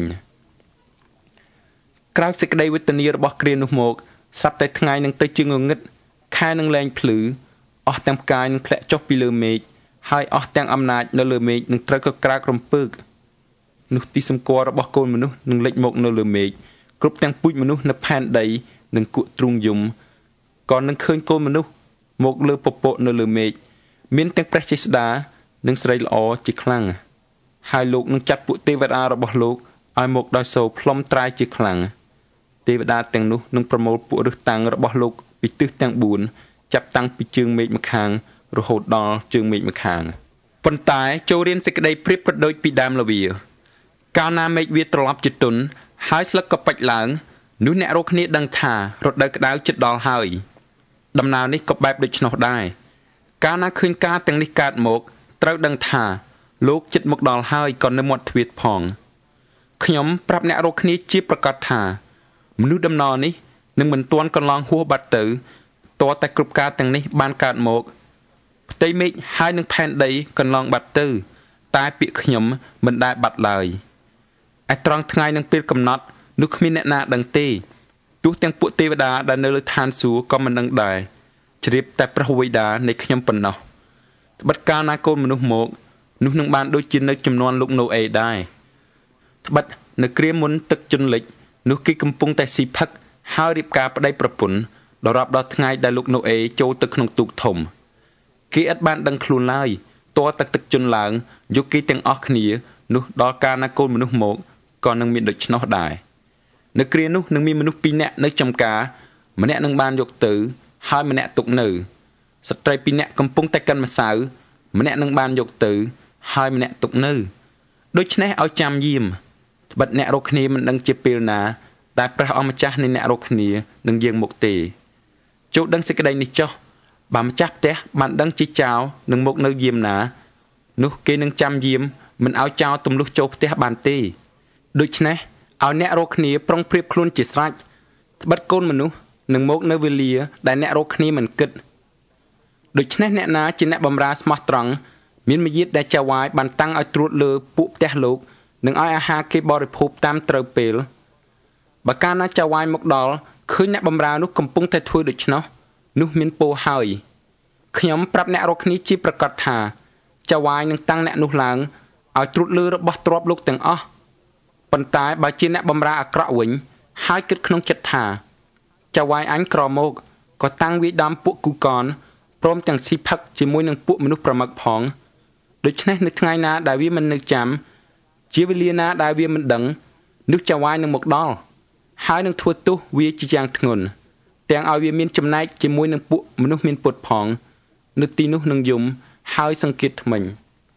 ក្រោយសេចក្តីវេទនារបស់គ្រានោះមកស្រាប់តែថ្ងៃនឹងទៅជាងងឹតខែនឹងលែងភ្លឺអស់ទាំងផ្កាយនឹងធ្លាក់ចុះពីលើមេឃហើយអស់ទាំងអំណាចនៅលើមេឃនឹងត្រូវក៏ក្រើករំពើកនោះទីសម្គាល់របស់កូនមនុស្សនឹងលេចមកនៅលើមេឃគ្រប់ទាំងពូជមនុស្សនៅផែនដីនឹងគក់ទ្រូងយំក៏នឹងឃើញកូនមនុស្សមកលើពពកនៅលើមេឃមានទាំងព្រះចេស្តានិងស្រីល្អជាខ្លាំងហើយលោកនឹងចាត់ពួកទេវតារបស់លោកឲ្យមកដោយសូរផ្លុំត្រាយជាខ្លាំងទេវតាទាំងនោះនឹងប្រមូលពួករឹសតាំងរបស់លោកពីទិសទាំង4ចាប់តាំងពីជើងមេឃម្ខាងរហូតដល់ជើងមេឃម្ខាងប៉ុន្តែចូលរៀនសេចក្តីប្រៀបប្រដូចពីដើមលាវាកាលណាមេឃវាត្រឡប់ជាទន់ហើយស្លឹកក៏ពេចឡើងនោះអ្នករាល់គ្នាដឹងថារដូវក្តៅជិតដល់ហើយដំណើរនេះក៏បែបដូច្នោះដែរកាលណាឃើញការទាំងនេះកើតមកត្រូវដឹងថាលោកជិតមកដល់ហើយក៏នៅមាត់ទ្វារផងខ្ញុំប្រាប់អ្នករាល់គ្នាជាប្រកាសថាមនុស្សដំណរនេះនឹងមិនទាន់កន្លងហួសបាត់ទៅតើតែគ្រប់ការទាំងនេះបានកើតមកផ្ទៃមេឃហើយនឹងផែនដីកន្លងបាត់ទៅតែពាក្យខ្ញុំមិនដែលបាត់ឡើយឯត្រង់ថ្ងៃនឹងពេលកំណត់នោះគ្មានអ្នកណាដឹងទេទោះទាំងពួកទេវតាដែលនៅលើឋានសួគ៌ក៏មិនដឹងដែរជ្រាបតែព្រះវេដានៃខ្ញុំប៉ុណ្ណោះត្បិតកាលណាកូនមនុស្សមកនោះនឹងបានដូចជានៅចំនួនលោកណូអេដែរត្បិតនៅគ្រាមុនទឹកជន់លិចនោះគេកំពុងតែស៊ីផឹកហើយរៀបការប្តីប្រពន្ធដល់រាប់ដល់ថ្ងៃដែលលោកណូអេចូលទៅក្នុងទូកធំគេឥតបានដឹងខ្លួនឡើយតើទឹកជន់ឡើងយកគេទាំងអស់គ្នានោះដល់កាលណាកូនមនុស្សមកក៏នឹងមានដូច្នោះដែរនៅគ្រានោះនឹងមានមនុស្ស2នាក់នៅចំការម្នាក់នឹងបានយកទៅហើយម្នាក់ទុកនៅស្ត្រី2នាក់កំពុងតែកិនម្សៅម្នាក់នឹងបានយកទៅហើយម្នាក់ទុកនៅដូច្នេះឲ្យចាំយាមត្បិតអ្នករកគ្នាមិនដឹងជាពេលណាដែលព្រះអម្ចាស់នៃអ្នករកគ្នានឹងយាងមកទេចូលដឹងសេចក្តីនេះចុះបើម្ចាស់ផ្ទះបានដឹងជាចោលនឹងមកនៅយាមណានោះគេនឹងចាំយាមមិនឲ្យចោលទម្លុះចូលផ្ទះបានទេដូច្នេះឲ្យអ្នករកគ្នាប្រុងប្រៀបខ្លួនជាស្រេចត្បិតកូនមនុស្សនឹងមកនៅវេលាដែលអ្នករកគ្នាមិនគិតដូច្នេះអ្នកណាជាអ្នកបម្រើស្មោះត្រង់មានមាយាទដែលចៅហ្វាយបានតាំងឲ្យត្រួតលើពួកផ្ទះលោកនឹងឲ្យអាហារគេបរិភោគតាមត្រូវពេលបើកាលណាចៅហ្វាយមកដល់ឃើញអ្នកបម្រើនោះកំពុងតែធ្វើដូច្នោះនោះមានពរហើយខ្ញុំប្រាប់អ្នករកគ្នាជាប្រកាសថាចៅហ្វាយនឹងតាំងអ្នកនោះឡើងឲ្យត្រួតលើរបស់ទ្រព្យលោកទាំងអស់ប៉ុន្តែបើជាអ្នកបម្រើអាក្រក់វិញហើយគិតក្នុងចិត្តថាចៅហ្វាយអញក្រមកក៏តាំងវាយដំពួកគូកនព្រមទាំងស៊ីផឹកជាមួយនឹងពួកមនុស្សប្រមឹកផងដូច្នេះនៅថ្ងៃណាដែលវាមិននឹកចាំជាវេលាណាដែលវាមិនដឹងនោះចៅហ្វាយនឹងមកដល់ហើយនឹងធ្វើទោសវាជាយ៉ាងធ្ងន់ទាំងឲ្យវាមានចំណែកជាមួយនឹងពួកមនុស្សមានពុតផងនៅទីនោះនឹងយំហើយសង្កេតថ្មិញ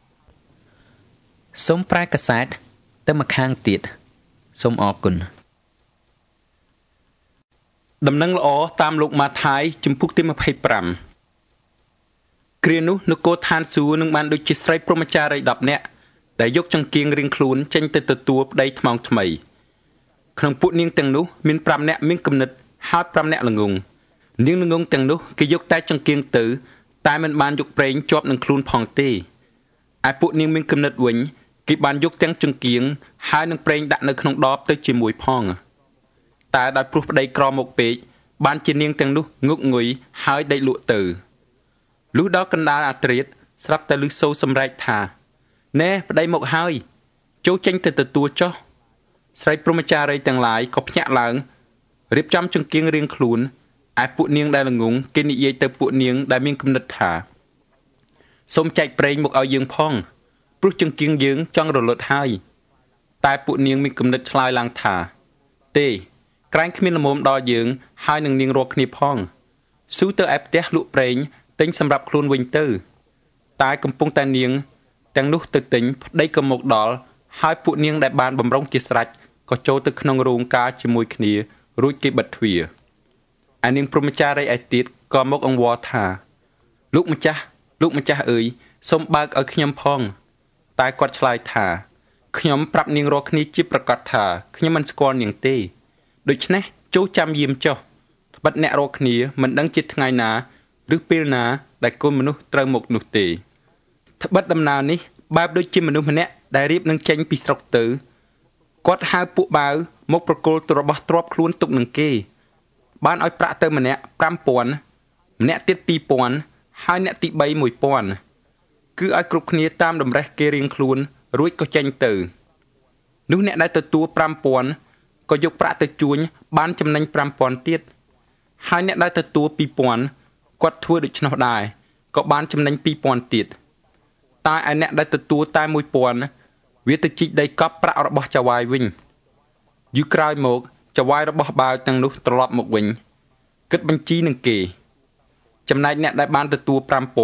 សូមប្រែកាសែតទៅម្ខាងទៀតសូមអរគុណដំណឹងល្អតាមលោកម៉ាថាយជំពូកទី25គ្រានោះនគរឋានសួគ៌នឹងបានដូចជាស្រីព្រហ្មចារី10នាក់ដែលយកចង្គៀងរៀងខ្លួនចេញទៅទទួលប្តីថ្មងថ្មីក្នុងពួកនាងទាំងនោះមាន5នាក់មានគំនិតហើយ5នាក់ល្ងងនាងល្ងងទាំងនោះគេយកតែចង្គៀងទៅតែមិនបានយកប្រេងជាប់នឹងខ្លួនផងទេឯពួកនាងមានគំនិតវិញគេបានយកទាំងចង្គៀងហើយនឹងប្រេងដាក់នៅក្នុងដបទៅជាមួយផងតែដោយព្រោះប្តីក្រមកពេកបានជានាងទាំងនោះងុកងុយហើយដេកលក់ទៅលុះដល់កណ្ដាលអាត្រៀតស្រាប់តែលឺសូរសម្រែកថាណែប្តីមកហើយចូលចេញទៅទទួលចុះស្រីព្រហ្មចារីទាំងឡាយក៏ភ្ញាក់ឡើងរៀបចំចង្គៀងរៀងខ្លួនឯពួកនាងដែលល្ងងគេនិយាយទៅពួកនាងដែលមានគំនិតថាសូមចែកប្រេងមកឲ្យយើងផងព្រោះចង្គៀងយើងចង់រលត់ហើយតែពួកនាងមានគំនិតឆ្លើយឡើងថាទេក្រែងគ្មានល្មមដល់យើងហើយនឹងនាងរកគ្នាផងស៊ូទៅឯផ្ទះលក់ប្រេងទិញសម្រាប់ខ្លួនវិញទៅតែកំពុងតែនាងទាំងនោះទៅទិញប្តីក៏មកដល់ហើយពួកនាងដែលបានបំរុងជាស្រេចក៏ចូលទៅក្នុងរោងការជាមួយគ្នារួចគេបិទទ្វារឯនាងព្រហ្មចារីឯទៀតក៏មកអង្វរថាលោកម្ចាស់អើយសូមបើកឲ្យខ្ញុំផងតែគាត់ឆ្លើយថាខ្ញុំប្រាប់នាងរកគ្នាជាប្រកាសថាខ្ញុំមិនស្គាល់នាងទេដូច្នេះចូលចាំយាមចុះត្បិតអ្នករកគ្នាមិនដឹងជាថ្ងៃណាឬពេលណាដែលកូនមនុស្សត្រូវមកនោះទេត្បិតដំណើរនេះបែបដូចជាមនុស្សម្នាក់ដែលរៀបនឹងចេញពីស្រុកទៅគាត់ហៅពួកបាវមកប្រគល់ទៅរបស់ទ្រព្យខ្លួនទុកនឹងគេបានឲ្យប្រាក់ទៅម្នាក់5000ម្នាក់ទៀត2000ហើយអ្នកទី3 1000គឺឲ្យគ្រប់គ្នាតាមតម្រេះគេរៀងខ្លួនរួចក៏ចេញទៅនោះអ្នកដែលទទួល5000ក៏យកប្រាក់ទៅជួញបានចំណេញ5000ទៀតហើយអ្នកដែលទទួល2000គាត់ធ្វើដូច្នោះដែរក៏បានចំណេញ2000ទៀតតែឯអ្នកដែលទទួលតែ1000វាទៅជីកដីកប់ប្រាក់របស់ចៅហ្វាយវិញយូរក្រោយមកចៅហ្វាយរបស់បាវទាំងនោះត្រឡប់មកវិញគិតបញ្ជីនឹងគេចំណែកអ្នកដែលបានទទួល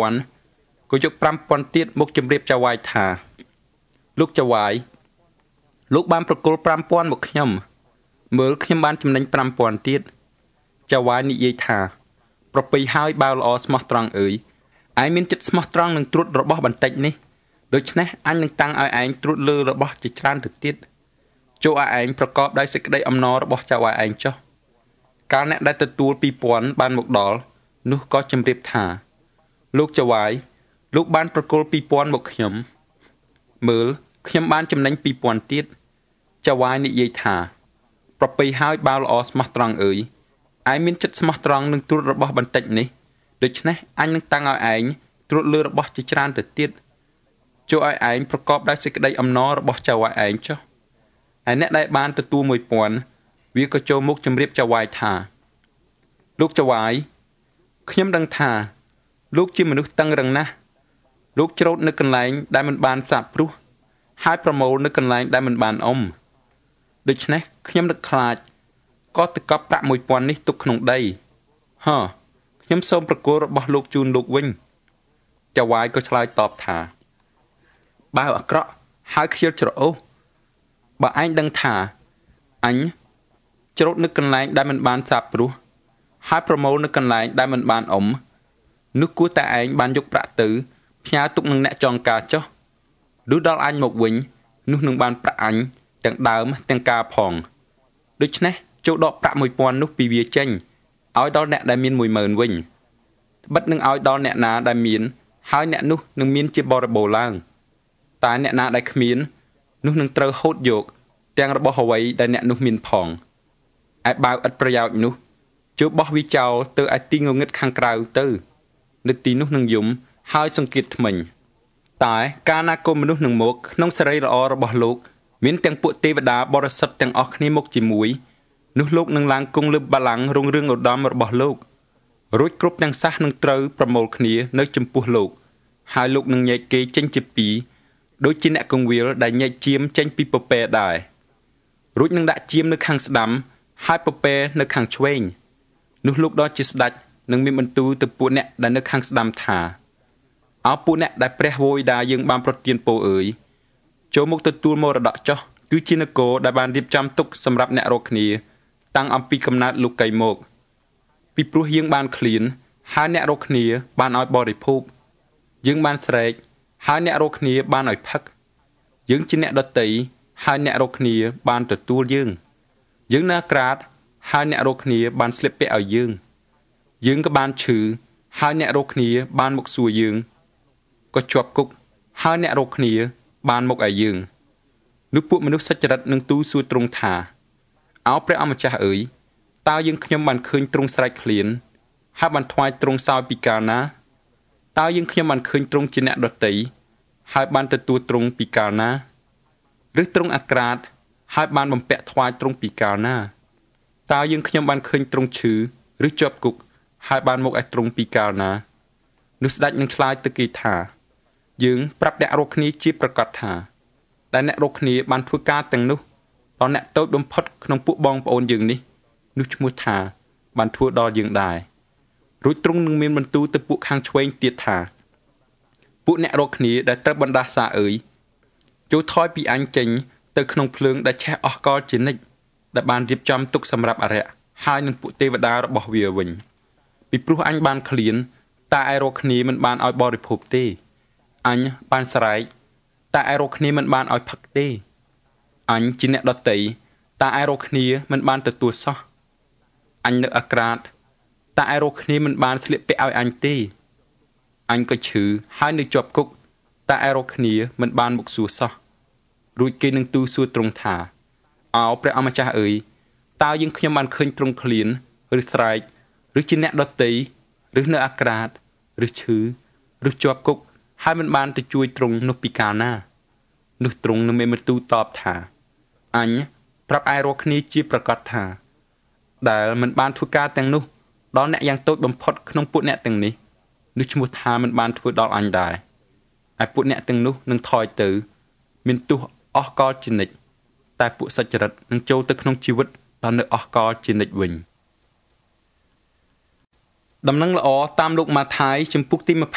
5000ក៏យក5000ទៀតមកជម្រាបចៅហ្វាយថាលោកចៅហ្វាយលោកបានប្រគល់5000មកខ្ញុំមើលខ្ញុំបានចំណេញ5000ទៀតចៅហ្វាយនិយាយថាប្រពៃហើយបាវល្អស្មោះត្រង់អើយឯងមានចិត្តស្មោះត្រង់នឹងត្រួតរបស់បន្តិចនេះដូច្នេះអញនឹងតាំងឲ្យឯងត្រួតលើរបស់ជាច្រើនទៅទៀតចូលឲ្យឯងប្រកបដោយសេចក្តីអំណររបស់ចៅហ្វាយឯងចុះកាលអ្នកដែលទទួល2000បានមកដល់នោះក៏ជម្រាបថាលោកចៅហ្វាយលោកបានប្រគល់2000មកខ្ញុំមើលខ្ញុំបានចំណេញ2000ទៀតចៅហ្វាយនិយាយថាប្រពៃហើយបាវល្អស្មោះត្រង់អើយឯងមានចិត្តស្មោះត្រង់នឹងត្រួតរបស់បន្តិចនេះដូច្នេះអញនឹងតាំងឲ្យឯងត្រួតលើរបស់ជាច្រើនទៅទៀតចូលឲ្យឯងប្រកបដោយសេចក្តីអំណររបស់ចៅហ្វាយឯងចុះហើយអ្នកដែលបានទទួល1000វាក៏ចូលមកជម្រាបចៅហ្វាយថាលោកចៅហ្វាយខ្ញុំដឹងថាលោកជាមនុស្សតឹងរឹងណាស់លោកច្រូតនៅកន្លែងដែលមិនបានសាបព្រោះហើយប្រមូលនៅកន្លែងដែលមិនបានអុំដូច្នេះខ្ញុំនឹកខ្លាចក៏ទៅកប់ប្រាក់1000នេះទុកក្នុងដីខ្ញុំសូមប្រគល់របស់លោកជូនលោកវិញចៅហ្វាយក៏ឆ្លើយតបថាបើអាក្រក់ហើយខ្ជិលច្រអូសបើឯងដឹងថាអញច្រូតនៅកន្លែងដែលមិនបានសាបព្រោះហើយប្រមូលនៅកន្លែងដែលមិនបានអុំនោះគួរតែឯងបានយកប្រាក់ទៅផ្ញើទុកនឹងអ្នកចងការចុះលុះដល់អញមកវិញនោះនឹងបានប្រាក់អញទាំងដើមទាំងការផងដូច្នេះចូលដកប្រាក់1000នោះពីវាចេញឲ្យដល់អ្នកដែលមាន10000វិញត្បិតនឹងឲ្យដល់អ្នកណាដែលមានហើយអ្នកនោះនឹងមានជាបរិបូរណ៍ឡើងតែអ្នកណាដែលគ្មាននោះនឹងត្រូវហូតយកទាំងរបស់អ្វីដែលអ្នកនោះមានផងឯបាវឥតប្រយោជន៍នោះចូលបោះវាចោលទៅឯទីងងឹតខាងក្រៅទៅនៅទីនោះនឹងយំហើយសង្កេតថ្មិញតែកាលណាកូនមនុស្សនឹងមកក្នុងសេរីល្អរបស់លោកមានទាំងពួកទេវតាបរិសុទ្ធទាំងអស់គ្នាមកជាមួយនោះលោកនឹងឡើងគង់លើបល្ល័ង្ករុងរឿងឧត្តមរបស់លោករួចគ្រប់ទាំងសះនឹងត្រូវប្រមូលគ្នានៅចំពោះលោកហើយលោកនឹងញែកគេចេញជាពីរដូចជាអ្នកកងវាលដែលញែកជាមចេញពីពពែដែររួចនឹងដាក់ជាមនៅខាងស្ដាំហើយពពែនៅខាងឆ្វេងនោះលោកដ៏ជាស្ដេចនឹងមានបន្ទូលទៅពួកអ្នកដែលនៅខាងស្ដាំថាអោពួកអ្នកដែលព្រះវោយដាយើងបានប្រទានពរអើយចូលមកទទួលមរតកចុះគឺជានគរដែលបានរៀបចំទុកសម្រាប់អ្នករកគ្នាតាំងអំពីកំណើតលោកកៃមកពីព្រោះយើងបានឃ្លានហើយអ្នករកគ្នាបានឲ្យបរិភោគយើងបានស្រែកហើយអ្នករកគ្នាបានឲ្យផឹកយើងជាអ្នកដតីហើយអ្នករកគ្នាបានទទួលយើងនៅក្រាតហើយអ្នករកគ្នាបានស្លៀកពាក់ឲ្យយើងក៏បានឈឺហើយអ្នករកគ្នាបានមកសួរយើងក៏ជាប់គុកហើយអ្នករកគ្នាបានមកឲ្យយើងនោះពួកមនុស្សសុចរិតនឹងទូលសួរទ្រង់ថាអោព្រះអម្ចាស់អើយតើយើងខ្ញុំបានឃើញទ្រង់ស្រែកឃ្លានហើយបានថ្វាយទ្រង់សោយពីកាលណាតើយើងខ្ញុំបានឃើញទ្រង់ជាអ្នកដតីហើយបានទទួលទ្រង់ពីកាលណាឬទ្រង់អាក្រាតហើយបានបំពាក់ថ្វាយទ្រង់ពីកាលណាតើយើងខ្ញុំបានឃើញទ្រង់ឈឺឬជាប់គុកហើយបានមកឲ្យទ្រង់ពីកាលណានោះស្ដេចនឹងឆ្លើយទៅគេថាយើងប្រាប់អ្នករកគ្នាជាប្រកាសថាដែលអ្នករកគ្នាបានធ្វើការទាំងនោះដល់អ្នកតូចបំផុតក្នុងពួកបងប្អូនយើងនេះនោះឈ្មោះថាបានធ្វើដល់យើងដែររួចទ្រង់នឹងមានបន្ទូលទៅពួកខាងឆ្វេងទៀតថាពួកអ្នករកគ្នាដែលត្រូវបណ្ដាសាអើយចូលថយពីអញចេញទៅក្នុងភ្លើងដែលឆេះអស់កលជានិច្ចដែលបានរៀបចំទុកសម្រាប់អរិយហើយនឹងពួកទេវតារបស់វាវិញពីព្រោះអញបានឃ្លានតែឯរកគ្នាមិនបានឲ្យបរិភោគទេអញបានស្រែកតែឯរកគ្នាមិនបានឲ្យផឹកទេអញជាអ្នកដតីតែឯរកគ្នាមិនបានទទួលសោះអញនៅអាក្រាតតែឯរកគ្នាមិនបានស្លៀកពាក់ឲ្យអញទេអញក៏ឈឺហើយនៅជាប់គុកតែឯរកគ្នាមិនបានមកសួរសោះរួចគេនឹងទូលសួរទ្រង់ថាអោព្រះអម្ចាស់អើយតើយើងខ្ញុំបានឃើញទ្រង់ឃ្លានឬស្រែកឬជាអ្នកដតីឬនៅអាក្រាតឬឈឺឬជាប់គុកហើយមិនបានទៅជួយទ្រង់នោះពីកាលណានោះទ្រង់នឹងមានបន្ទូលតបថាអញប្រាប់ឯរកគ្នាជាប្រកាសថាដែលមិនបានធ្វើការទាំងនោះដល់អ្នកយ៉ាងតូចបំផុតក្នុងពួកអ្នកទាំងនេះនោះឈ្មោះថាមិនបានធ្វើដល់អញដែរឯពួកអ្នកទាំងនោះនឹងថយទៅមានទោសអស់កលជានិច្ចតែពួកសុចរិតនឹងចូលទៅក្នុងជីវិតដល់នៅអស់កលជានិច្ចវិញដំណឹងល្អតាមលោកម៉ាថាយជំពូកទី26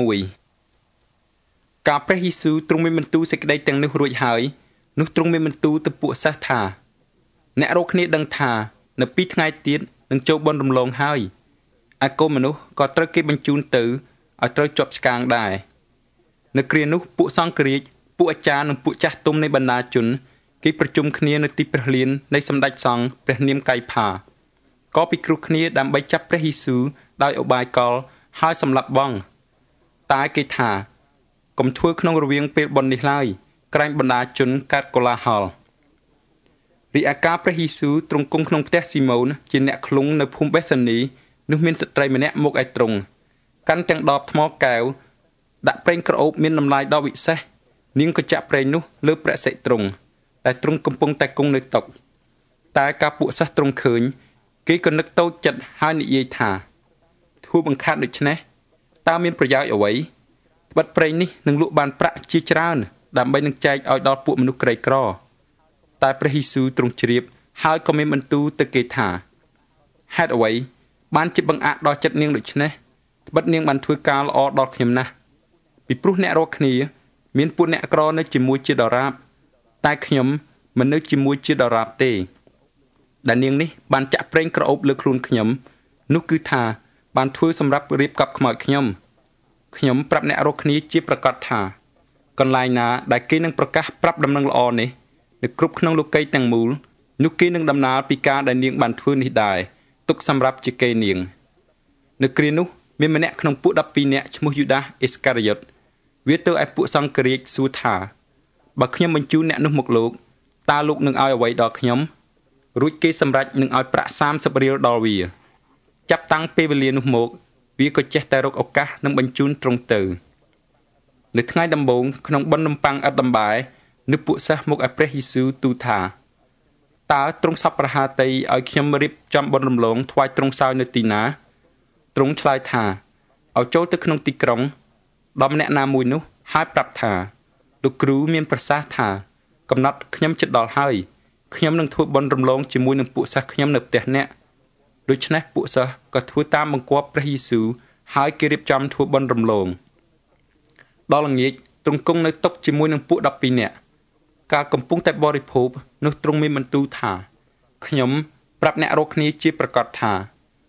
ការព្រះយេស៊ូវទ្រង់មានបន្ទូលសេចក្តីទាំងនោះរួចហើយនោះទ្រង់មានបន្ទូលទៅពួកសិស្សថាអ្នករកគ្នាដឹងថានៅពីថ្ងៃទៀតនឹងចូលបន់រំលងហើយឯកូនមនុស្សក៏ត្រូវគេបញ្ជូនទៅឲ្យត្រូវជាប់ឆ្កាងដែរនៅគ្រានោះពួកសង្ឃរាជពួកអាចារ្យនិងពួកចាស់ទុំនៃបណ្ដាជនគេប្រជុំគ្នានៅទីព្រះលាននៃសម្ដេចសង្ឃព្រះនាមកៃផាក៏ពិគ្រោះគ្នាដើម្បីចាប់ព្រះយេស៊ូវដោយឧបាយកលហើយសម្លាប់បង់តែគេថាកុំធ្វើក្នុងរវាងពេលបុណ្យនេះឡើយក្រែងបណ្ដាជនកើតកូឡាហលរីឯការព្រះយេស៊ូវទ្រង់គង់ក្នុងផ្ទះស៊ីម៉ូនជាអ្នកឃ្លុងនៅភូមិបេសានីនោះមានស្ត្រីម្នាក់មកឲ្យទ្រង់កាន់ទាំងដបថ្មកែវដាក់ប្រេងក្រអូបមានតម្លៃដ៏វិសេសនាងក៏ចាក់ប្រេងនោះលើព្រះសិរទ្រង់តែទ្រង់កំពុងតែគង់នៅតុតែការពួកសិស្សទ្រង់ឃើញគេក៏នឹកតូចចិត្តហើយនិយាយថាធ្វើបង្ខាត់ដូច្នេះតើមានប្រយោជន៍អ្វីត្បិតប្រេងនេះនឹងលក់បានប្រាក់ជាច្រើនដើម្បីនឹងចែកឲ្យដល់ពួកមនុស្សក្រីក្រតែព្រះយេស៊ូវទ្រង់ជ្រាបហើយក៏មានបន្ទូលទៅគេថាហេតុអ្វីបានជាបង្អាក់ដល់ចិត្តនាងដូច្នេះត្បិតនាងបានធ្វើការល្អដល់ខ្ញុំណាស់ពីព្រោះអ្នករកគ្នាមានពួកអ្នកក្រនៅជាមួយជាដរាបតែខ្ញុំមិននៅជាមួយជាដរាបទេដែលនាងនេះបានចាក់ប្រេងក្រអូបលើខ្លួនខ្ញុំនោះគឺថាបានធ្វើសម្រាប់រៀបកប់ខ្មោចខ្ញុំប្រាប់អ្នករកគ្នាជាប្រកាសថាកន្លែងណាដែលគេនឹងប្រកាសប្រាប់ដំណឹងល្អនេះនៅគ្រប់ក្នុងលោកីយ៍ទាំងមូលនោះគេនឹងដំណើរពីការដែលនាងបានធ្វើនេះដែរទុកសម្រាប់ជាគេនាងនៅគ្រានោះមានម្នាក់ក្នុងពួក12នាក់ឈ្មោះយូដាសអេស្ការីយ៉ុតវាទៅឲ្យពួកសង្ឃរាជសួរថាបើខ្ញុំបញ្ជូនអ្នកនោះមកលោកតើលោកនឹងឲ្យអ្វីដល់ខ្ញុំរួចគេសម្រេចនឹងឲ្យប្រាក់30រៀលដល់វាចាប់តាំងពេលវេលានោះមកវាក៏ចេះតែរកឱកាសនឹងបញ្ជូនទ្រង់ទៅនៅថ្ងៃដំបូងក្នុងបុណ្យនំប៉័ងឥតដំបែនឹកពួកសិស្សមកឲ្យព្រះយេស៊ូវទូលថាតើទ្រង់សពប្រហាតីឲ្យខ្ញុំរៀបចំបុណ្យរំលងថ្វាយទ្រង់សោយនៅទីណាទ្រង់ឆ្លើយថាឲ្យចូលទៅក្នុងទីក្រុងដល់ម្នាក់ណាមួយនោះហើយប្រាប់ថាលោកគ្រូមានប្រសាសន៍ថាកំណត់ខ្ញុំជិតដល់ហើយខ្ញុំនឹងធ្វើបុណ្យរំលងជាមួយនឹងពួកសិស្សខ្ញុំនៅផ្ទះអ្នកដូច្នេះពួកសិស្សក៏ធ្វើតាមបង្គាប់ព្រះយេស៊ូវហើយគេរៀបចំធ្វើបុណ្យរំលងដល់ល្ងាចទ្រង់គង់នៅតុជាមួយនឹងពួក12នាក់កាលកំពុងតែបរិភោគនោះទ្រង់មានបន្ទូលថាខ្ញុំប្រាប់អ្នករកគ្នាជាប្រកាសថា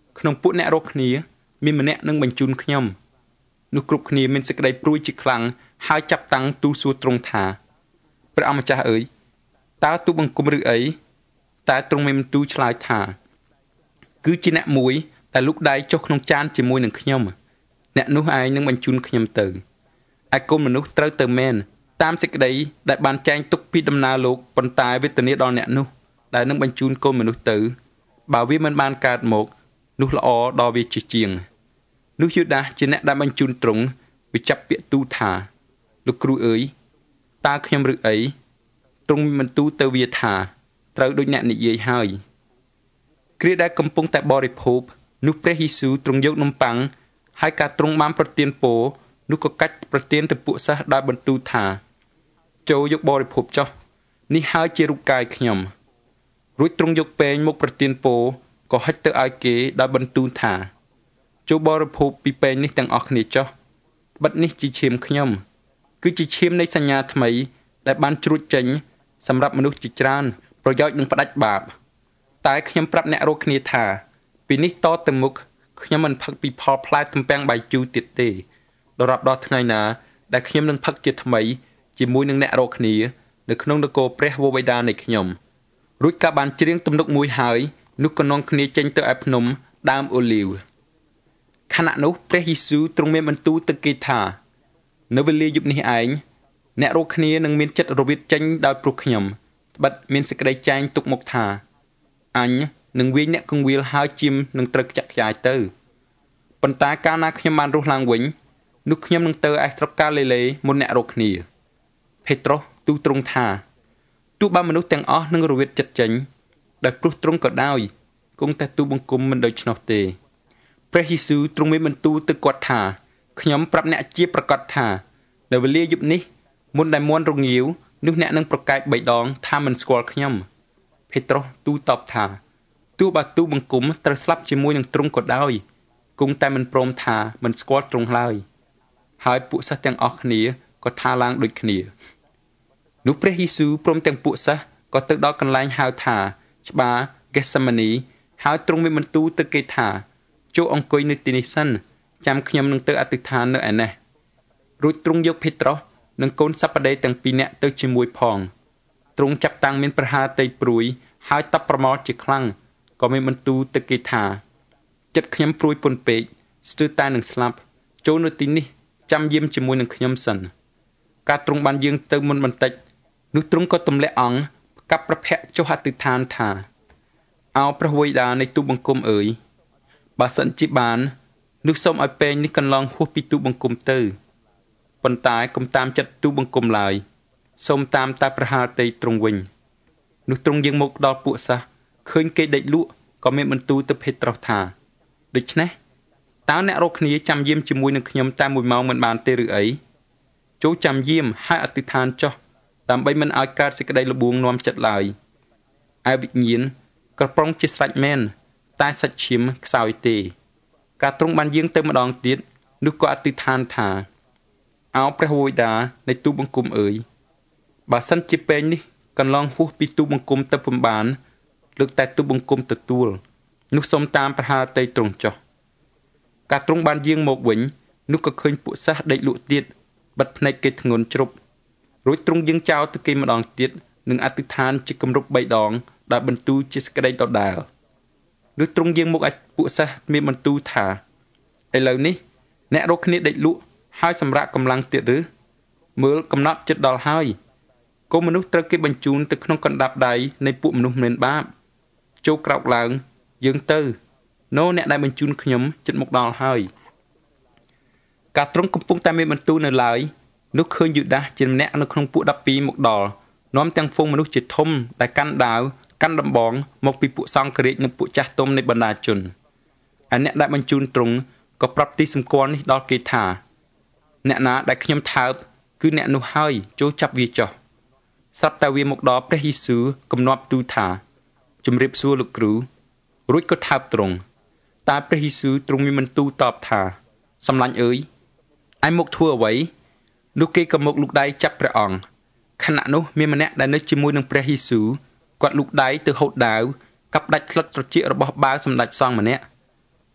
ក្នុងពួកអ្នករកគ្នាមានម្នាក់នឹងបញ្ជូនខ្ញុំនោះគ្រប់គ្នាមានសេចក្តីព្រួយជាខ្លាំងហើយចាប់តាំងទូលសួរទ្រង់ថាព្រះអម្ចាស់អើយតើទូបង្គំឬអីតែទ្រង់មានបន្ទូលឆ្លើយថាគឺជាអ្នកមួយដែលលូកដៃចុះក្នុងចានជាមួយនឹងខ្ញុំអ្នកនោះឯងនឹងបញ្ជូនខ្ញុំទៅឯកូនមនុស្សត្រូវទៅមែនតាមសេចក្តីដែលបានចែងទុកពីដំណើរលោកប៉ុន្តែវេទនាដល់អ្នកនោះដែលនឹងបញ្ជូនកូនមនុស្សទៅបើវាមិនបានកើតមកនោះល្អដល់វាជាជាងនោះយូដាសជាអ្នកដែលបញ្ជូនទ្រង់វាចាប់ពាក្យទូថាលោកគ្រូអើយតើខ្ញុំឬអីទ្រង់មានបន្ទូលទៅវាថាត្រូវដូចអ្នកនិយាយហើយគ្រាដែលកំពុងតែបរិភោគនោះព្រះយេស៊ូវទ្រង់យកនំប៉័ងហើយការទ្រង់បានប្រទានពរនោះក៏កាច់ប្រទានទៅពួកសិស្សដោយបន្ទូលថាចូលយកបរិភោគចុះនេះហើយជារូបកាយខ្ញុំរួចទ្រង់យកពែងមកប្រទានពរក៏ហិចទៅឲ្យគេដោយបន្ទូលថាចូលបរិភោគពីពែងនេះទាំងអស់គ្នាចុះបិទនេះជាឈាមខ្ញុំគឺជាឈាមនៃសញ្ញាថ្មីដែលបានជ្រួចចេញសម្រាប់មនុស្សជាច្រើនប្រយោជន៍នឹងផ្ដាច់បាបតែខ្ញុំប្រាប់អ្នករកគ្នាថាពីនេះតទៅមុខខ្ញុំមិនផឹកពីផលផ្លែទំពាំងបាយជូរទៀតទេដរាបដល់ថ្ងៃណាដែលខ្ញុំនឹងផឹកជាថ្មីជាមួយនឹងអ្នករកគ្នានៅក្នុងនគរព្រះវរបិតានៃខ្ញុំរួចក៏បានច្រៀងទំនុកមួយហើយនោះក៏នាំគ្នាចេញទៅឯភ្នំដើមអូលីវខណៈនោះព្រះយេស៊ូវទ្រង់មានបន្ទូលទៅគេថានៅវេលាយប់នេះឯងអ្នករកគ្នានឹងមានចិត្តរវិតចេញដោយព្រោះខ្ញុំត្បិតមានសេចក្តីចែងទុកមកថាអញនឹងវាយអ្នកគង្វាលហើយជាមនឹងត្រូវខ្ចាក់ខ្ចាយទៅប៉ុន្តែកាលណាខ្ញុំបានរស់ឡើងវិញនោះខ្ញុំនឹងទៅឯស្រុកកាលីលេមុនអ្នករកគ្នាភេត្រុសទូលទ្រង់ថាទោះបើមនុស្សទាំងអស់នឹងរវិតចិត្តចេញដោយព្រោះទ្រង់ក៏ដោយគង់តែទូបង្គំមិនដូច្នោះទេព្រះយេស៊ូវទ្រង់មានបន្ទូលទៅគាត់ថាខ្ញុំប្រាប់អ្នកជាប្រកាសថានៅវេលាយប់នេះមុនដែលមន់រងាវនោះអ្នកនឹងប្រកែក3ដងថាមិនស្គាល់ខ្ញុំភេត្រុសទូលតបថាទោះបើទូបង្គំត្រូវស្លាប់ជាមួយនឹងទ្រង់ក៏ដោយគង់តែមិនព្រមថាមិនស្គាល់ទ្រង់ឡើយហើយពួកសិស្សទាំងអស់គ្នាក៏ថាឡើងដូចគ្នានោះព្រះយេស៊ូវព្រមទាំងពួកសិស្សក៏ទៅដល់កន្លែងហៅថាច្បារហ្គេសេម៉ានីហើយទ្រង់មានបន្ទូលទៅគេថាចូលអង្គុយនៅទីនេះសិនចាំខ្ញុំនឹងទៅអធិដ្ឋាននៅឯនេះរួចទ្រង់យកភេត្រុសនិងកូនសាបដេទាំងពីរនាក់ទៅជាមួយផងទ្រង់ចាប់តាំងមានប្រហារតីព្រួយហើយតបប្រមល់ជាខ្លាំងក៏មានបន្ទូលទៅគេថាចិត្តខ្ញុំព្រួយពន់ពេកស្ទើរតែនឹងស្លាប់ចូលនៅទីនេះចាំយាមជាមួយនឹងខ្ញុំសិនការទ្រង់បានយាងទៅមុនបន្តិចនោះទ្រង់ក៏ទម្លាក់អង្គផ្កាប់ប្រភ័ក្រចុះអធិដ្ឋានថាអោព្រះវេដានៃទូបង្គំអើយបើសិនជាបាននោះសូមឲ្យពេងនេះកន្លងហួសពីទូបង្គំទៅប៉ុន្តែកុំតាមចិត្តទូបង្គំឡើយសូមតាមតែប្រហារតីទ្រង់វិញនោះទ្រង់យាងមកដល់ពួកសិស្សឃើញគេដេកលក់ក៏មានបន្ទូលទៅភេត្រុសថាដូច្នេះតើអ្នករកគ្នាចាំយាមជាមួយនឹងខ្ញុំតែ1ម៉ោងមិនបានទេឬអីចូលចាំយាមហើយអធិដ្ឋានចុះដើម្បីមិនឲ្យកើតសេចក្តីល្បួងនាំចិត្តឡើយឯវិញ្ញាណក៏ប្រុងជាស្រេចមែនតែសាច់ឈាមខ្សោយទេការទ្រង់បានយាងទៅម្ដងទៀតនោះក៏អធិដ្ឋានថាអោព្រះវេដានៃទូបង្គំអើយបើសិនជាពេងនេះកន្លងហួសពីទូបង្គំទៅពុំបានលើកតែទូបង្គំទទួលនោះសូមតាមប្រហារតីទ្រង់ចុះការទ្រង់បានយាងមកវិញនោះក៏ឃើញពួកសិស្សដេកលក់ទៀតបិទភ្នែកគេធ្ងន់ជ្រុបរួចទ្រង់យាងចោលទៅគេម្ដងទៀតនឹងអធិដ្ឋានជាគម្រប់3ដងដែលបន្ទូលជាសេចក្តីដដែលនោះទ្រង់យាងមកឲ្យពួកសិស្សមានបន្ទូលថាឥឡូវនេះអ្នករកគ្នាដេកលក់ហើយសម្រាប់កម្លាំងទៀតឬមើលកំណត់ចិត្តដល់ហើយកុំមនុស្សត្រូវគេបញ្ជូនទៅក្នុងកណ្ដាប់ដៃនៃពួកមនុស្សមិនបាបចូលក្រោកឡើងយើងទៅណូអ្នកដែលបញ្ជូនខ្ញុំចិត្តមកដល់ហើយការទ្រង់កំពុងតែមានបន្ទូលនៅឡើយនោះឃើញយូដាសជាម្នាក់នៅក្នុងពួក12មកដល់នាំទាំងហ្វូងមនុស្សជាធំដែលកាន់ដាវកាន់ដំបងមកពីពួកសង្ឃរាជនិងពួកចាស់ទុំនៃបណ្ដាជនហើយអ្នកដែលបញ្ជូនទ្រង់ក៏ប្រាប់ទីសម្គាល់នេះដល់គេថាអ្នកណាដែលខ្ញុំថើបគឺអ្នកនោះហើយចូលចាប់វាចុះស្រាប់តែវាមកដល់ព្រះយេស៊ូវកំណត់ទូលថាជំរាបសួរលោកគ្រូរួចក៏ថើបទ្រង់តែព្រះយេស៊ូវទ្រង់មានបន្ទូលតបថាសម្លាញ់អើយឯងមកធ្វើអ្វីនោះគេក៏មកលូកដៃចាប់ព្រះអង្គខណៈនោះមានម្នាក់ដែលនៅជាមួយនឹងព្រះយេស៊ូវគាត់លូកដៃទៅហូតដាវកាប់ដាច់ស្លឹកត្រចៀករបស់បាវសម្ដេចសង្ឃម្នាក់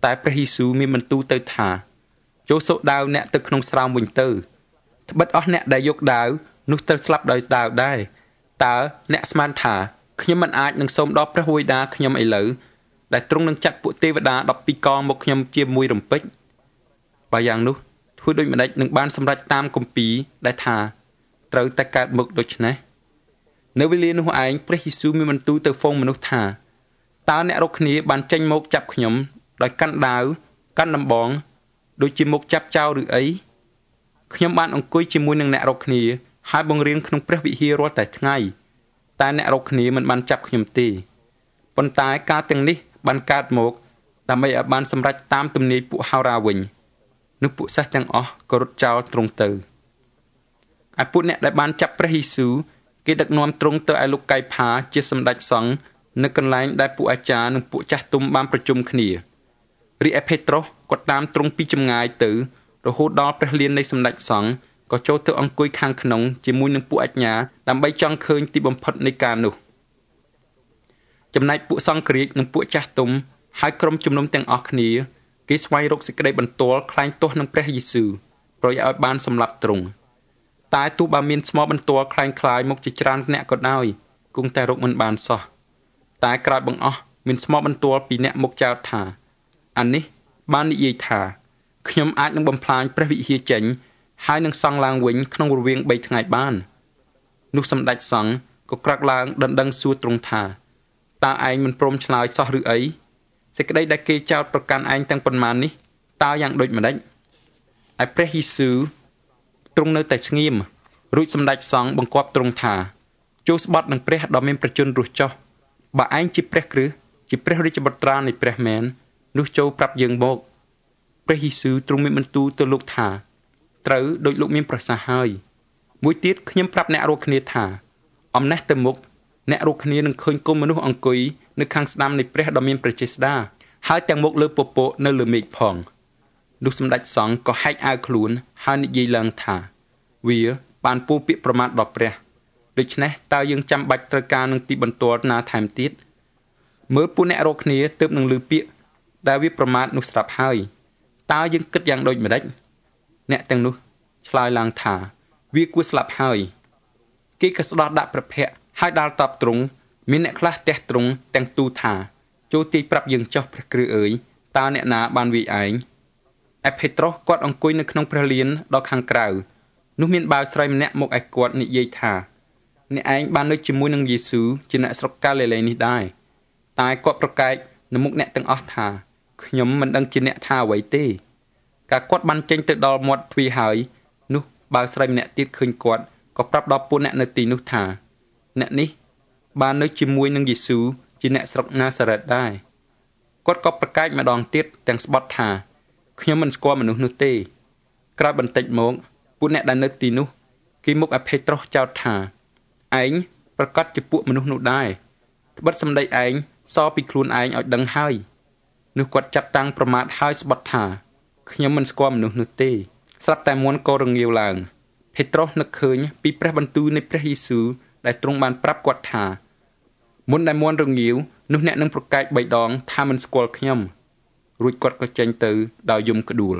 តែព្រះយេស៊ូវមានបន្ទូលទៅថាចូលសូកដាវអ្នកទៅក្នុងស្រោមវិញទៅត្បិតអស់អ្នកដែលយកដាវនោះត្រូវស្លាប់ដោយដាវដែរតើអ្នកស្មានថាខ្ញុំមិនអាចនឹងសូមដល់ព្រះវេដាខ្ញុំឥឡូវដែលទ្រង់នឹងចាត់ពួកទេវតា12កងមកខ្ញុំជាមួយរំពេចបើយ៉ាងនោះធ្វើដូចម្តេចនឹងបានសម្រេចតាមគម្ពីរដែលថាត្រូវតែកើតមុខដូច្នេះនៅវេលានោះឯងព្រះយេស៊ូវមានបន្ទូលទៅហ្វូងមនុស្សថាតើអ្នករកគ្នាបានចេញមកចាប់ខ្ញុំដោយកាន់ដាវកាន់ដំបងដូចជាមកចាប់ចោលឬអីខ្ញុំបានអង្គុយជាមួយនឹងអ្នករកគ្នាហើយបង្រៀនក្នុងព្រះវិហាររាល់តែថ្ងៃតែអ្នករកគ្នាមិនបានចាប់ខ្ញុំទេប៉ុន្តែការទាំងនេះបានកើតមកដើម្បីឲ្យបានសម្រេចតាមទំនាយពួកហោរាវិញនោះពួកសិស្សទាំងអស់ក៏រត់ចោលទ្រង់ទៅឯពួកអ្នកដែលបានចាប់ព្រះយេស៊ូវគេដឹកនាំទ្រង់ទៅឯលោកកៃផាជាសម្ដេចសង្ឃនៅកន្លែងដែលពួកអាចារ្យនិងពួកចាស់ទុំបានប្រជុំគ្នារីឯភេត្រុសក៏តាមទ្រង់ពីចម្ងាយទៅរហូតដល់ព្រះលាននៃសម្ដេចសង្ឃក៏ចូលទៅអង្គុយខាងក្នុងជាមួយនឹងពួកអាជ្ញាដើម្បីចង់ឃើញទីបំផុតនៃការនោះចំណែកពួកសង្ឃរាជនិងពួកចាស់ទុំហើយក្រុមជំនុំទាំងអស់គ្នាគេស្វែងរកសេចក្តីបន្ទាល់ខ្លែងទោសនឹងព្រះយេស៊ូវប្រយ័ត្នឲ្យបានសម្លាប់ទ្រង់តែទោះបើមានស្មោបន្ទាល់ខ្លែងខ្លាយមកជាច្រើនអ្នកក៏ដោយគង់តែរកមិនបានសោះតែក្រោយបង្អស់មានស្មោបន្ទាល់ពីអ្នកមកចោទថាអានេះបាននិយាយថាខ្ញុំអាចនឹងបំផ្លាញព្រះវិហារចេញហើយនឹងសង់ឡើងវិញក្នុងរវាង3ថ្ងៃបាននោះសម្ដេចសង្ឃក៏ក្រាក់ឡើងដណ្ដឹងសួរទ្រង់ថាតើឯងមិនព្រមឆ្លើយសោះឬអីសេចក្តីដែលគេចោទប្រកាន់ឯងទាំងប៉ុន្មាននេះតើយ៉ាងដូចម្ដេចឯព្រះយេស៊ូវទ្រង់នៅតែស្ងៀមរួចសម្ដេចសង្ឃបង្គាប់ទ្រង់ថាចូលស្បត់នឹងព្រះដ៏មានប្រជញ្ញរស់ចុះបើឯងជាព្រះគ្រិស្តជាព្រះរាជបុត្រានៃព្រះមែននោះចូលប្រាប់យើងមកព្រះយេស៊ូវទ្រង់មានបន្ទូលទៅលោកថាត្រូវដូចលោកមានប្រសាសន៍ហើយមួយទៀតខ្ញុំប្រាប់អ្នករកគ្នាថាអំណេះទៅមុខអ្នករកគ្នានឹងឃើញគុំមនុស្សអង្គុយនៅខាងស្ដាំនៃព្រះដ៏មានព្រះចេស្តាហើយទាំងមុខលើពពកនៅលើមេឃផងនោះសម្ដេចសង្ឃក៏ហែកអាវខ្លួនហើយនិយាយឡើងថាវាបានពោលពាក្យប្រមាថដល់ព្រះដូច្នេះតើយើងចាំបាច់ត្រូវការនឹងទីបន្ទាល់ណាថែមទៀតមើលពួកអ្នករកគ្នាទើបនឹងឮពាក្យដែលវាប្រមាថនោះស្រាប់ហើយតើយើងគិតយ៉ាងដូចម្ដេចអ្នកទាំងនោះឆ្លើយឡើងថាវាគួរស្លាប់ហើយគេក៏ស្ដោះដាក់ព្រះភ័ក្ត្រហើយដាល់តបទ្រង់មានអ្នកខ្លះទះទ្រង់ទាំងទូថាចូលទាយប្រាប់យើងចុះព្រះគ្រូអើយតើអ្នកណាបានវាយឯងឯភេត្រុសគាត់អង្គុយនៅក្នុងព្រះលានដល់ខាងក្រៅនោះមានបាវស្រីម្នាក់មកឯគាត់និយាយថាអ្នកឯងបាននៅជាមួយនឹងយេស៊ូវជាអ្នកស្រុកកាឡេលេនេះដែរតែគាត់ប្រកែកនៅមុខអ្នកទាំងអស់ថាខ្ញុំមិនដឹងជាអ្នកថាអ្វីទេកាលគាត់បានចេញទៅដល់មាត់ទ្វារហើយនោះបាវស្រីម្នាក់ទៀតឃើញគាត់ក៏ប្រាប់ដល់ពួកអ្នកនៅទីនោះថាអ្នកនេះបាននៅជាមួយនឹងយេស៊ូវជាអ្នកស្រុកណាសារ៉េតដែរគាត់ក៏ប្រកែកម្ដងទៀតទាំងស្បត់ថាខ្ញុំមិនស្គាល់មនុស្សនោះទេក្រោយបន្តិចមកពួកអ្នកដែលនៅទីនោះគេមកឲ្យភេត្រុសចោទថាឯងប្រកាសជាពួកមនុស្សនោះដែរត្បិតសម្ដីឯងសពីខ្លួនឯងឲ្យដឹងហើយនោះគាត់ចាប់តាំងប្រមាថហើយស្បត់ថាខ្ញុំមិនស្គាល់មនុស្សនោះទេស្រាប់តែមួនក៏រងាវឡើងភេត្រុសនឹកឃើញពីព្រះបន្ទូលនៃព្រះយេស៊ូវដែលទ្រង់បានប្រាប់គាត់ថាមុនដែលមួនរងាវនោះអ្នកនឹងប្រកែក3ដងថាមិនស្គាល់ខ្ញុំរួចគាត់ក៏ចេញទៅដោយយំក្ដួល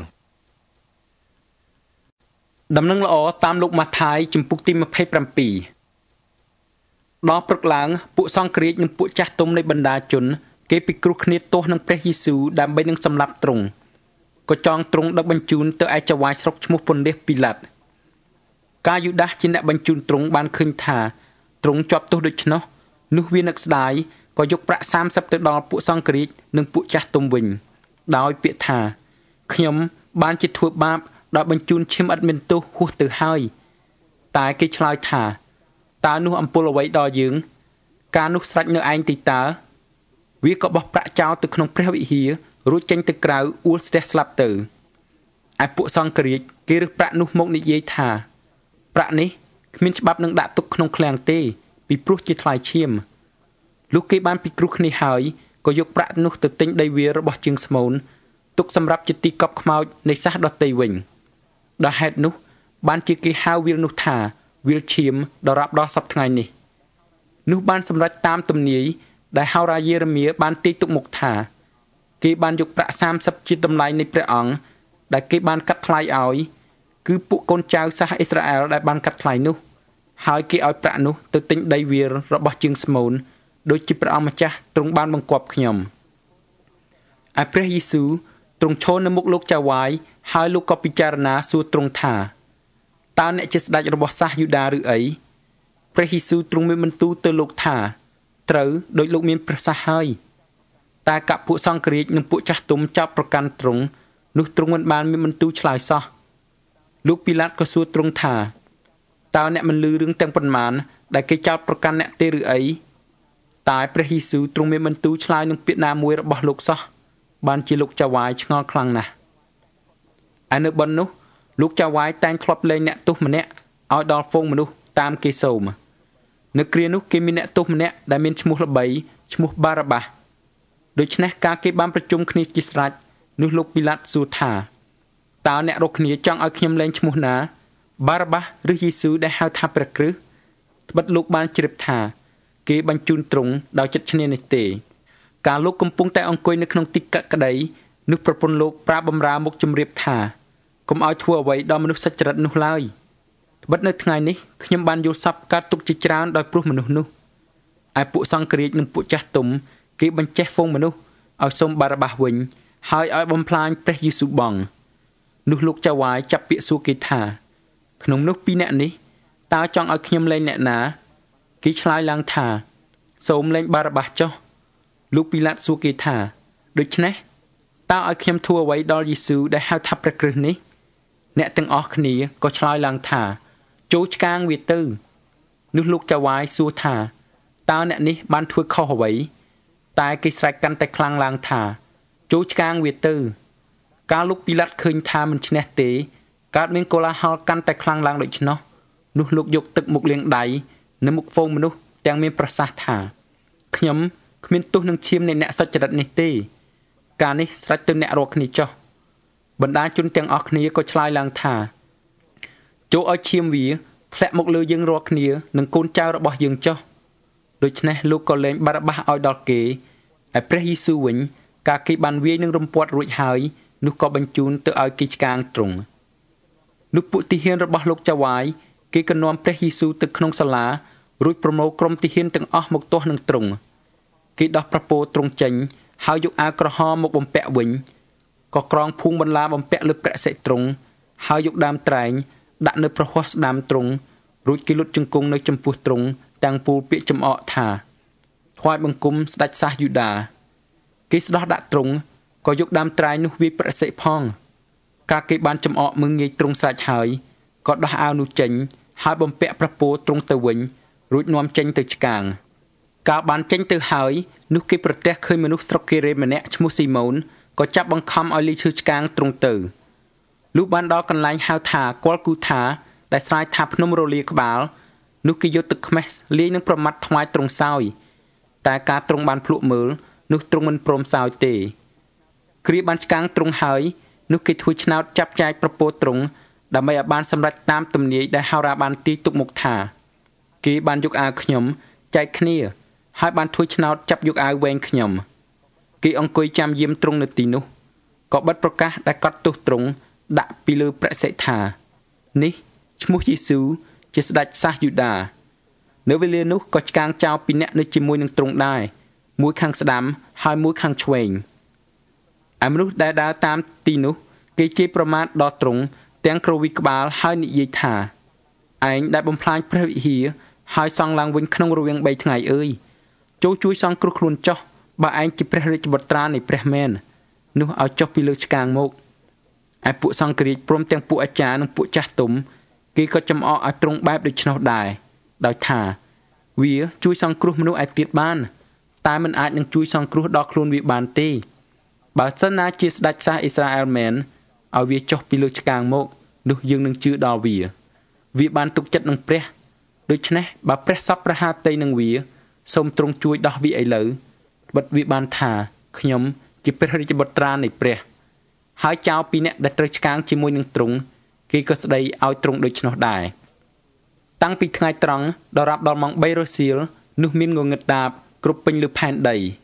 ដំណឹងល្អតាមលោកម៉ាថាយជំពូកទី27ដល់ព្រឹកឡើងពួកសង្ឃរាជនិងពួកចាស់ទុំនៃបណ្ដាជនគេពិគ្រោះគ្នាទោសនឹងព្រះយេស៊ូវដើម្បីនឹងសម្លាប់ទ្រង់ក៏ចងទ្រង់ដឹកបញ្ជូនទៅឯចៅហ្វាយស្រុកឈ្មោះពន្លៀសពីឡាតកាយូដាសជាអ្នកបញ្ជូនទ្រង់បានឃើញថាទ្រង់ជាប់ទោសដូច្នោះនោះវានឹកស្ដាយក៏យកប្រាក់30ទៅដល់ពួកសង្ឃរាជនិងពួកចាស់ទុំវិញដោយពាក្យថាខ្ញុំបានជាធ្វើបាបដោយបញ្ជូនឈាមឥតមានទោសហួសទៅហើយតែគេឆ្លើយថាតើនោះអំពើអ្វីដល់យើងការនោះស្រេចនៅឯងទីតើវាក៏បោះប្រាក់ចោលទៅក្នុងព្រះវិហាររួចចេញទៅក្រៅអួលស្ទះស្លាប់ទៅឯពួកសង្ឃរាជគេរើសប្រាក់នោះមកនិយាយថាប្រាក់នេះគ្មានច្បាប់នឹងដាក់ទុកក្នុងឃ្លាំងទេពីព្រោះជាថ្លៃឈាមលុះគេបានពិគ្រោះគ្នាហើយក៏យកប្រាក់នោះទៅទិញដីវាលរបស់ជាងស្មូនទុកសម្រាប់ជាទីកប់ខ្មោចនៃសាសដតីវិញដល់ហេតុនោះបានជាគេហៅវាលនោះថាវាលឈាមដល់រាប់ដល់សប្តាហ៍ថ្ងៃនេះនោះបានសម្រេចតាមទំនាយដែលហោរាយេរេមៀបានទាយទុកមុខថាគេគេបានយកប្រាក់30ជាតម្លៃនៃព្រះអង្គដែលគេបានកាត់ថ្លៃឲ្យគឺពួកកូនចៅសាសអ៊ីស្រាអែលដែលបានកាត់ថ្លៃនោះហើយគេឲ្យប្រាក់នោះទៅទិញដីវាលរបស់ជាងស្មូនដូចជាព្រះអង្គម្ចាស់ទ្រង់បានបង្គាប់ខ្ញុំឯព្រះយេស៊ូវទ្រង់ឈរនៅមុខលោកចៅហ្វាយហើយលោកក៏ពិចារណាសួរទ្រង់ថាតើអ្នកជាស្ដេចរបស់សាសយូដាឬអីព្រះយេស៊ូវទ្រង់មានបន្ទូលទៅលោកថាត្រូវដោយលោកមានប្រសាសន៍ហើយតែកពួកសង្ឃរាជនិងពួកចាស់ទុំចាប់ប្រកាន់ទ្រង់នោះទ្រង់មិនបានមានបន្ទូលឆ្លើយសោះលោកពីឡាតក៏សួរទ្រង់ថាតើអ្នកមិនឮរឿងទាំងប៉ុន្មានដែលគេចោទប្រកាន់អ្នកទេឬអីតែព្រះយេស៊ូវទ្រង់មានបន្ទូលឆ្លើយនឹងពាក្យណាមួយរបស់លោកសោះបានជាលោកចៅហ្វាយឆ្ងល់ខ្លាំងណាស់ឯនៅប៉ុននោះលោកចៅហ្វាយតែងធ្លាប់លែងអ្នកទោសម្នាក់ឲ្យដល់ហ្វូងមនុស្សតាមគេសូមនៅគ្រានោះគេមានអ្នកទោសម្នាក់ដែលមានឈ្មោះល្បីឈ្មោះបារ៉ាបាសដូច្នេះការគេបានប្រជុំគ្នាជាស្រេចនោះលោកពីឡាតសួរថាតើអ្នករកគ្នាចង់ឲ្យខ្ញុំលែងឈ្មោះណាបារ៉ាបាសឬយេស៊ូវដែលហៅថាព្រះគ្រីស្ទត្បិតលោកបានជ្រាបថាគេបញ្ជូនទ្រង់ដោយចិត្តឈ្នានេះទេការលោកកំពុងតែអង្គុយនៅក្នុងទីកក្ដីនោះប្រពន្ធលោកប្រាប់បម្រើមកជម្រាបថាកុំឲ្យធ្វើអ្វីដល់មនុស្សសុចរិតនោះឡើយត្បិតនៅថ្ងៃនេះខ្ញុំបានយល់សប្តិកើតទុកជាច្រើនដោយព្រោះមនុស្សនោះឯពួកសង្ឃរាជនិងពួកចាស់ទុំគេបញ្ចេះហ្វូងមនុស្សឲ្យសុំបារ៉ាបាសវិញហើយឲ្យបំផ្លាញព្រះយេស៊ូវបងនោះលោកចៅហ្វាយចាប់ពាក្យសួរគេថាក្នុងនោះពីរអ្នកនេះតើចង់ឲ្យខ្ញុំលែងអ្នកណាគេឆ្លើយឡើងថាសូមលែងបារ៉ាបាសចុះលោកពីឡាតសួរគេថាដូច្នេះតើឲ្យខ្ញុំធ្វើអ្វីដល់យេស៊ូវដែលហៅថាព្រះគ្រីស្ទនេះអ្នកទាំងអស់គ្នាក៏ឆ្លើយឡើងថាចូលឆ្កាងវាទៅនោះលោកចៅហ្វាយសួរថាតើអ្នកនេះបានធ្វើខុសអ្វីតែគេស្រែកកាន់តែខ្លាំងឡើងថាចូលឆ្កាងវាទៅកាលលោកពីឡាតឃើញថាមិនឈ្នះទេកើតមានកូលាហលកាន់តែខ្លាំងឡើងដូច្នោះនោះលោកយកទឹកមកលាងដៃនៅមុខហ្វូងមនុស្សទាំងមានប្រសាសន៍ថាខ្ញុំគ្មានទោសនឹងឈាមនៃអ្នកសុចរិតនេះទេការនេះស្រេចទៅអ្នករាល់គ្នាចុះបណ្ដាជនទាំងអស់គ្នាក៏ឆ្លើយឡើងថាចូលឲ្យឈាមវាធ្លាក់មកលើយើងរាល់គ្នានិងកូនចៅរបស់យើងចុះដូច្នេះលោកក៏លែងបារ៉ាបាសឲ្យដល់គេឯព្រះយេស៊ូវវិញការគេបានវាយនឹងរំពាត់រួចហើយនោះក៏បញ្ជូនទៅឲ្យគេឆ្កាងទ្រង់នោះពួកទាហានរបស់លោកចៅហ្វាយគេក៏នាំព្រះយេស៊ូវទៅក្នុងសាលារួចប្រមូលក្រុមទាហានទាំងអស់មកទាស់នឹងទ្រង់គេដោះប្រពោទ្រង់ចេញហើយយកអាវក្រហមមកបំពាក់វិញក៏ក្រងភួងបន្លាបំពាក់លើប្រាក់សិទ្រង់ហើយយកដើមត្រែងដាក់នៅប្រហោះស្ដាំទ្រង់រួចគេលុតជង្គង់នៅចំពោះទ្រង់ទាំងពូលពាក្យចំអកថាថ្វាយបង្គំស្ដេចសាសយូដាគេស្ដោះដាក់ទ្រង់ក៏យកដើមត្រែងនោះវាយប្រាក់សិផងការគេបានចំអកមើងងាយទ្រង់ស្រេចហើយក៏ដោះអាវនោះចេញហើយបំពាក់ប្រពោទ្រង់ទៅវិញរួចនាំចេញទៅឆ្កាងកាលបានចេញទៅហើយនោះគេប្រទះឃើញមនុស្សស្រុកគេរ៉េម្នាក់ឈ្មោះស៊ីម៉ូនក៏ចាប់បង្ខំឲ្យលីឈើឆ្កាងទ្រង់ទៅលុះបានដល់កន្លែងហៅថាគល់គូថាដែលស្រែកថាភ្នំរលាក្បាលនោះគេយកទឹកខ្មេះលាយនឹងប្រមាត់ថ្វាយទ្រង់សោយតែការទ្រង់បានភ្លក់មើលនោះទ្រង់មិនព្រមសោយទេគ្រាបានឆ្កាងទ្រង់ហើយនោះគេធ្វើឆ្នោតចាប់ចែកប្រពោទ្រង់ដើម្បីឲ្យបានសម្រេចតាមទំនាយដែលហោរាបានទាយទុកមុខថាគេបានយកអាវខ្ញុំចែកគ្នាហើយបានធ្វើឆ្នោតចាប់យកអាវវែងខ្ញុំគេអង្គុយចាំយាមទ្រង់នៅទីនោះក៏បិទប្រកាសដែលកត់ទោសទ្រង់ដាក់ពីលើប្រាក់សិថានេះឈ្មោះយេស៊ូវជាស្ដេចសាសយូដានៅវេលានោះក៏ឆ្កាងចោលពីរនាក់នៅជាមួយនឹងទ្រង់ដែរមួយខាងស្ដាំហើយមួយខាងឆ្វេងឯមនុស្សដែលដើរតាមទីនោះគេជេរប្រមាថដល់ទ្រង់ទាំងគ្រវីក្បាលហើយនិយាយថាឯងដែលបំផ្លាញព្រះវិហារហើយសង់ឡើងវិញក្នុងរវាង3ថ្ងៃអើយចូលជួយសង្គ្រោះខ្លួនចុះបើឯងជាព្រះរាជបុត្រានៃព្រះមែននោះឲ្យចុះពីលើឆ្កាងមកឯពួកសង្ឃរាជព្រមទាំងពួកអាចារ្យនិងពួកចាស់ទុំគេក៏ចំអកឲ្យទ្រង់បែបដូច្នោះដែរដោយថាវាជួយសង្គ្រោះមនុស្សឯទៀតបានតែមិនអាចនឹងជួយសង្គ្រោះដល់ខ្លួនវាបានទេបើសិនណាជាស្ដេចសាសអ៊ីស្រាអែលមែនឲ្យវាចុះពីលើឆ្កាងមកនោះយើងនឹងជឿដល់វាបានទុកចិត្តនឹងព្រះដូច្នេះបើព្រះសពប្រហាតីនឹងវាសូមទ្រង់ជួយដោះវាឥឡូវបិទវាបានថាខ្ញុំជាព្រះរាជបុត្រានៃព្រះហើយចៅពីអ្នកដែលត្រូវឆ្កាងជាមួយនឹងទ្រង់គេក៏ស្ដីឲ្យទ្រង់ដូច្នោះដែរតាំងពីថ្ងៃត្រង់ដល់រាប់ដល់ម៉ោង3រសៀលនោះមានងងឹតដាបគ្រប់ពេញលើផែនដី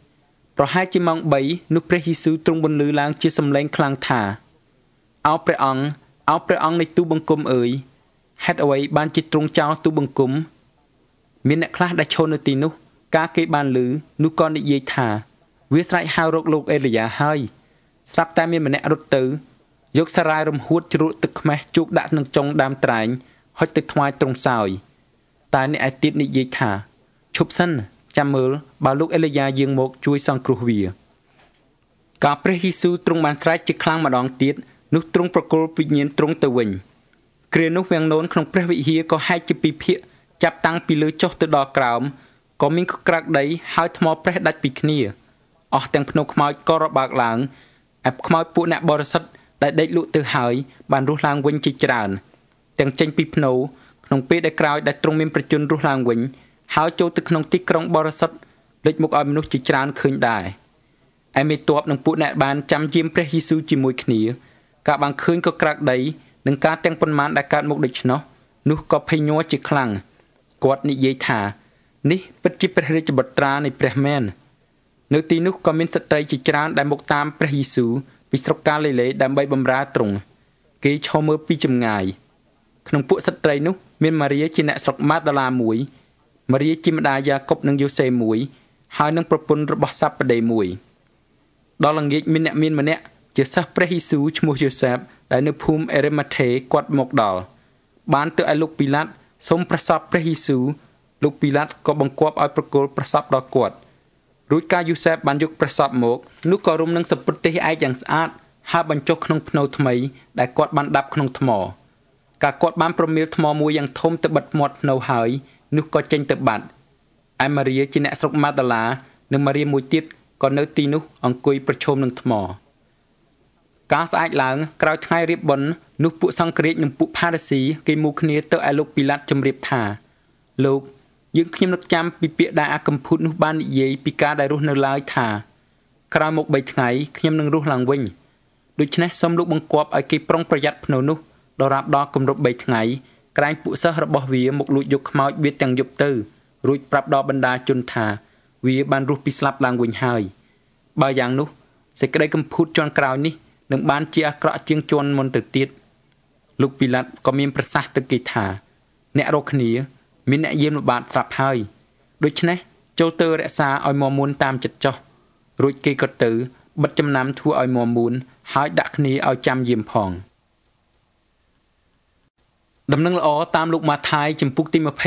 ប្រហែលជាម៉ោង3នោះព្រះយេស៊ូវទ្រង់បន្លឺឡើងជាសំឡេងខ្លាំងថាអោព្រះអង្គនៃទូបង្គំអើយហេតុអ្វីបានជាទ្រង់ចោលទូបង្គំមានអ្នកខ្លះដែលឈរនៅទីនោះកាលគេបានឮនោះក៏និយាយថាវាស្រែកហៅរកលោកអេលីយ៉ាហើយស្រាប់តែមានម្នាក់រត់ទៅយកសារាយរំហួតជ្រក់ទឹកខ្មេះជោគដាក់ក្នុងចុងដើមត្រែងហុចទៅថ្វាយទ្រង់សោយតែអ្នកឯទៀតនិយាយថាឈប់សិនចាំមើលបើលោកអេលីយ៉ាយាងមកជួយសង្គ្រោះវាកាលព្រះយេស៊ូវទ្រង់បានស្រែកជាខ្លាំងម្ដងទៀតនោះទ្រង់ប្រគល់វិញ្ញាណទ្រង់ទៅវិញគ្រានោះវាំងននក្នុងព្រះវិហារក៏ហែកជាពីរភាគចាប់តាំងពីលើចុះទៅដល់ក្រោមក៏មានក្រាកដីហើយថ្មប្រេះដាច់ពីគ្នាអស់ទាំងភ្នូខ្មោចក៏របើកឡើងឯខ្មោចពួកអ្នកបរិសុទ្ធដែលដេកលក់ទៅហើយបានរស់ឡើងវិញជាច្រើនទាំងចេញពីភ្នូក្នុងពេលដែលក្រោយដែលទ្រង់មានប្រជញ្ញរស់ឡើងវិញហើយចូលទៅក្នុងទីក្រុងបរិសុទ្ធលេចមុខឲ្យមនុស្សជាច្រើនឃើញដែរឯមេទ័ពនិងពួកអ្នកបានចាំយាមព្រះយេស៊ូវជាមួយគ្នាការបានឃើញក៏ក្រាកដីនឹងការទាំងប៉ុន្មានដែលកើតមកដូច្នោះនោះក៏ភ័យញ័រជាខ្លាំងគាត់និយាយថានេះពិតជាព្រះរាជបុត្រានៃព្រះមែននៅទីនោះក៏មានស្ត្រីជាច្រើនដែលមកតាមព្រះយេស៊ូវពីស្រុកកាលីលេដើម្បីបម្រើទ្រង់គេឈរមើលពីចម្ងាយក្នុងពួកស្ត្រីនោះមានម៉ារីជាអ្នកស្រុកម៉ាដាឡាមួយម៉ារីជាម្ដាយយ៉ាកុបនិងយូសេមួយហើយនឹងប្រពន្ធរបស់សាបដេមួយដល់ល្ងាចមានអ្នកមានម្នាក់ជាសិស្សព្រះយេស៊ូវឈ្មោះយូសេបដែលនៅភូមិអេរេម៉ាថេគាត់មកដល់បានទៅឲ្យលោកពីឡាតសូមប្រសពព្រះយេស៊ូវលោកពីឡាតក៏បង្គាប់ឲ្យប្រគល់ប្រសពដល់គាត់រួចកាលយូសេបបានយកប្រសពមកនោះក៏រុំនឹងសពុតទេសឯកយ៉ាងស្អាតហើយបញ្ចុះក្នុងភ្នូថ្មីដែលគាត់បានដាប់ក្នុងថ្មកាលគាត់បានប្រមៀលថ្មមួយយ៉ាងធំទៅបិទមាត់ភ្នូហើយនោះក៏ចេញទៅបាត់ឯម៉ារីជាអ្នកស្រុកម៉ាដាឡានិងម៉ារីមួយទៀតក៏នៅទីនោះអង្គុយប្រឈមនឹងថ្មកាលស្អែកឡើងក្រោយថ្ងៃរៀបបុណ្យនោះពួកសង្ឃរាជនិងពួកផារីស៊ីគេមូលគ្នាទៅឲ្យលោកពីឡាតជម្រាបថាលោកយើងខ្ញុំនឹកចាំពីពាក្យដែលអាកំភុតនោះបាននិយាយពីការដែលរស់នៅឡើយថាក្រោយមក3ថ្ងៃខ្ញុំនឹងរស់ឡើងវិញដូច្នេះសូមលោកបង្គាប់ឲ្យគេប្រុងប្រយ័ត្នភ្នូនោះដរាបដល់គម្រប់3ថ្ងៃក្រែងពួកសិស្សរបស់វាមកលួចយកខ្មោចវាទាំងយប់ទៅរួចប្រាប់ដល់បណ្ដាជនថាវាបានរស់ពីស្លាប់ឡើងវិញហើយបើយ៉ាងនោះសេចក្តីកំភុតជាន់ក្រោយនេះនឹងបានជាអាក្រក់ជាងជាន់មុនទៅទៀតលោកពីឡាតក៏មានប្រសាសន៍ទៅគេថាអ្នករកគ្នាមានអ្នកយាមល្បាតស្រាប់ហើយដូច្នេះចូលទៅរក្សាឲ្យមាំមួនតាមចិត្តចោះរួចគេក៏ទៅបិទចំណាំធ្វើឲ្យមាំមួនហើយដាក់គ្នាឲ្យចាំយាមផងដំណឹងល្អតាមលោកម៉ាថាយជំពូកទី28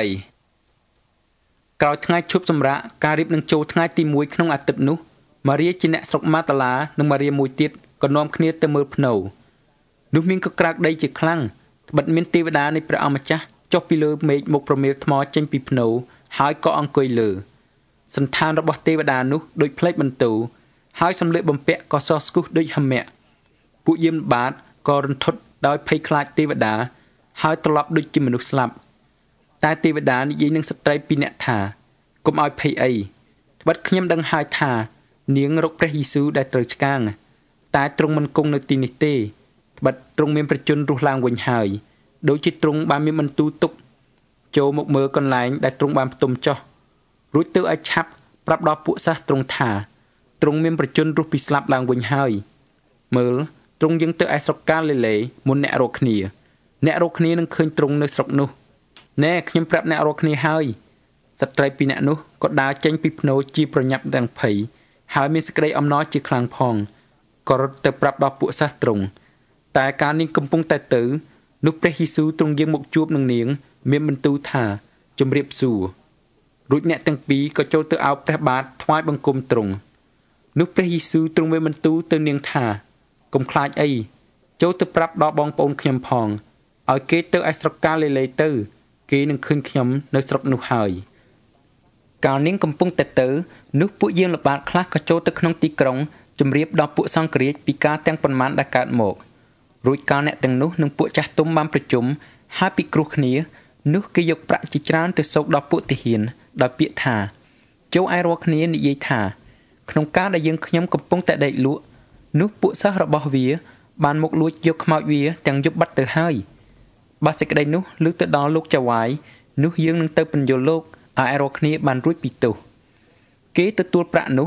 ក្រោយថ្ងៃឈប់សម្រាកការរៀបនឹងចូលថ្ងៃទី1ក្នុងអាទិត្យនោះម៉ារីជាអ្នកស្រុកម៉ាតាឡានិងម៉ារីមួយទៀតក៏នាំគ្នាទៅមើលភ្នូនោះមានក៏ក្រាកដីជាខ្លាំងត្បិតមានទេវតានៃព្រះអម្ចាស់ចុះពីលើមេឃមកប្រមៀលថ្មចេញពីភ្នូហើយក៏អង្គុយលើសន្តានរបស់ទេវតានោះដូចផ្លេកបន្ទូហើយសម្លៀកបំពាក់ក៏សស្គូសដូចហមៈពួកយាមល្បាតក៏រន្ធត់ដោយភ័យខ្លាចទេវតាហើយត្រឡប់ដូចជាមនុស្សស្លាប់តែទេវតានិយាយនឹងស្ត្រីពីរនាក់ថាកុំឲ្យភ័យអីត្បិតខ្ញុំដឹងហើយថានាងរកព្រះយេស៊ូវដែលត្រូវឆ្កាងតែទ្រង់មិនគង់នៅទីនេះទេត្បិតទ្រង់មានប្រជញ្ញរស់ឡើងវិញហើយដូចជាទ្រង់បានមានបន្ទូលទុកចូលមកមើលកន្លែងដែលទ្រង់បានផ្ទុំចុះរួចទៅឲ្យឆាប់ប្រាប់ដល់ពួកសិស្សទ្រង់ថាទ្រង់មានប្រជញ្ញរស់ពីស្លាប់ឡើងវិញហើយមើលទ្រង់យើងទៅឯស្រុកកាលីលេមុនអ្នករកគ្នានឹងឃើញទ្រង់នៅស្រុកនោះណែខ្ញុំប្រាប់អ្នករកគ្នាហើយស្ត្រីពីរនាក់នោះក៏ដើរចេញពីភ្នូជាប្រញាប់ទាំងភ័យហើយមានសេចក្តីអំណរជាខ្លាំងផងក៏រត់ទៅប្រាប់ដល់ពួកសិស្សទ្រង់តែការនាងកំពុងតែទៅនោះព្រះយេស៊ូវទ្រង់យាងមកជួបនឹងនាងមានបន្ទូលថាជម្រាបសួររួចអ្នកទាំងពីរក៏ចូលទៅអោបព្រះបាទថ្វាយបង្គំទ្រង់នោះព្រះយេស៊ូវទ្រង់មានបន្ទូលទៅនាងថាកុំខ្លាចអីចូលទៅប្រាប់ដល់បងប្អូនខ្ញុំផងឲ្យគេទៅឯស្រុកកាលីលេទៅគេនឹងឃើញខ្ញុំនៅស្រុកនោះហើយកាលនាងកំពុងតែទៅនោះពួកយាមល្បាតខ្លះក៏ចូលទៅក្នុងទីក្រុងជម្រាបដល់ពួកសង្ឃរាជពីការទាំងប៉ុន្មានដែលកើតមករួចកាលអ្នកទាំងនោះនិងពួកចាស់ទុំបានប្រជុំហើយពិគ្រោះគ្នានោះគេយកប្រាក់ជាច្រើនទៅសោកដល់ពួកទាហានដោយពាក្យថាចូលឯរាល់គ្នានិយាយថាក្នុងការដែលយើងខ្ញុំកំពុងតែដេកលក់នោះពួកសិស្សរបស់វាបានមកលួចយកខ្មោចវាទាំងយប់បាត់ទៅហើយបើសេចក្តីនោះលើទៅដល់លោកចៅវាយនោះយើងនឹងទៅពន្យល់លោកឲ្យឯរាល់គ្នាបានរួចពីទោសគេទទួលប្រាក់នោះ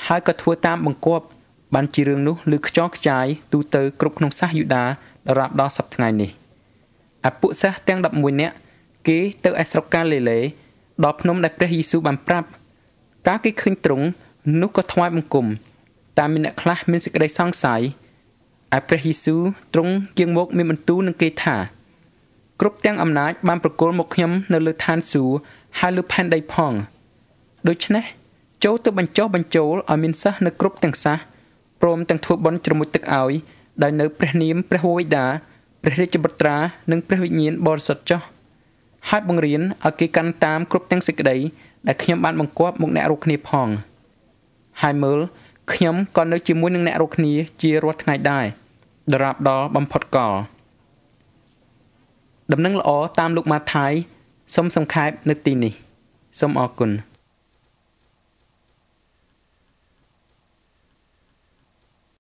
ហើយក៏ធ្វើតាមបង្គាប់បានជារឿងនោះលើខ្ចរខ្ចាយទូទៅគ្រប់ក្នុងសាសយូដារាប់ដល់សប្តាហ៍ថ្ងៃនេះអពួកសិស្សទាំង11នាក់គេទៅឯស្រុកកាលីលេដល់ភ្នំដែលព្រះយេស៊ូវបានប្រាប់កាលគេឃើញទ្រង់នោះក៏ថ្វាយបង្គំតែមានអ្នកខ្លះមានសេចក្តីសង្ស័យឯព្រះយេស៊ូវទ្រង់យាងមកមានបន្ទូលនឹងគេថាគ្រប់ទាំងអំណាចបានប្រគល់មកខ្ញុំនៅលើឋានសួគ៌ហើយលើផែនដីផងដូច្នេះចូលទៅបញ្ចុះបញ្ចូលឲ្យមានសិស្សនៅគ្រប់ទាំងសាសព្រមទាំងធ្វើបុណ្យជ្រមុជទឹកឲ្យដោយនៅព្រះនាមព្រះវរបិតាព្រះរាជបុត្រានិងព្រះវិញ្ញាណបរិសុទ្ធចុះហើយបង្រៀនឲ្យគេកាន់តាមគ្រប់ទាំងសេចក្តីដែលខ្ញុំបានបង្គាប់មកអ្នករាល់គ្នាផងហើយមើលខ្ញុំក៏នៅជាមួយនឹងអ្នករាល់គ្នាជារាល់ថ្ងៃដែរដរាបដល់បំផុតកលដំណឹងល្អតាមលោកម៉ាថាយសូមសង្ខេបនៅទីនេះសូមអរគុណ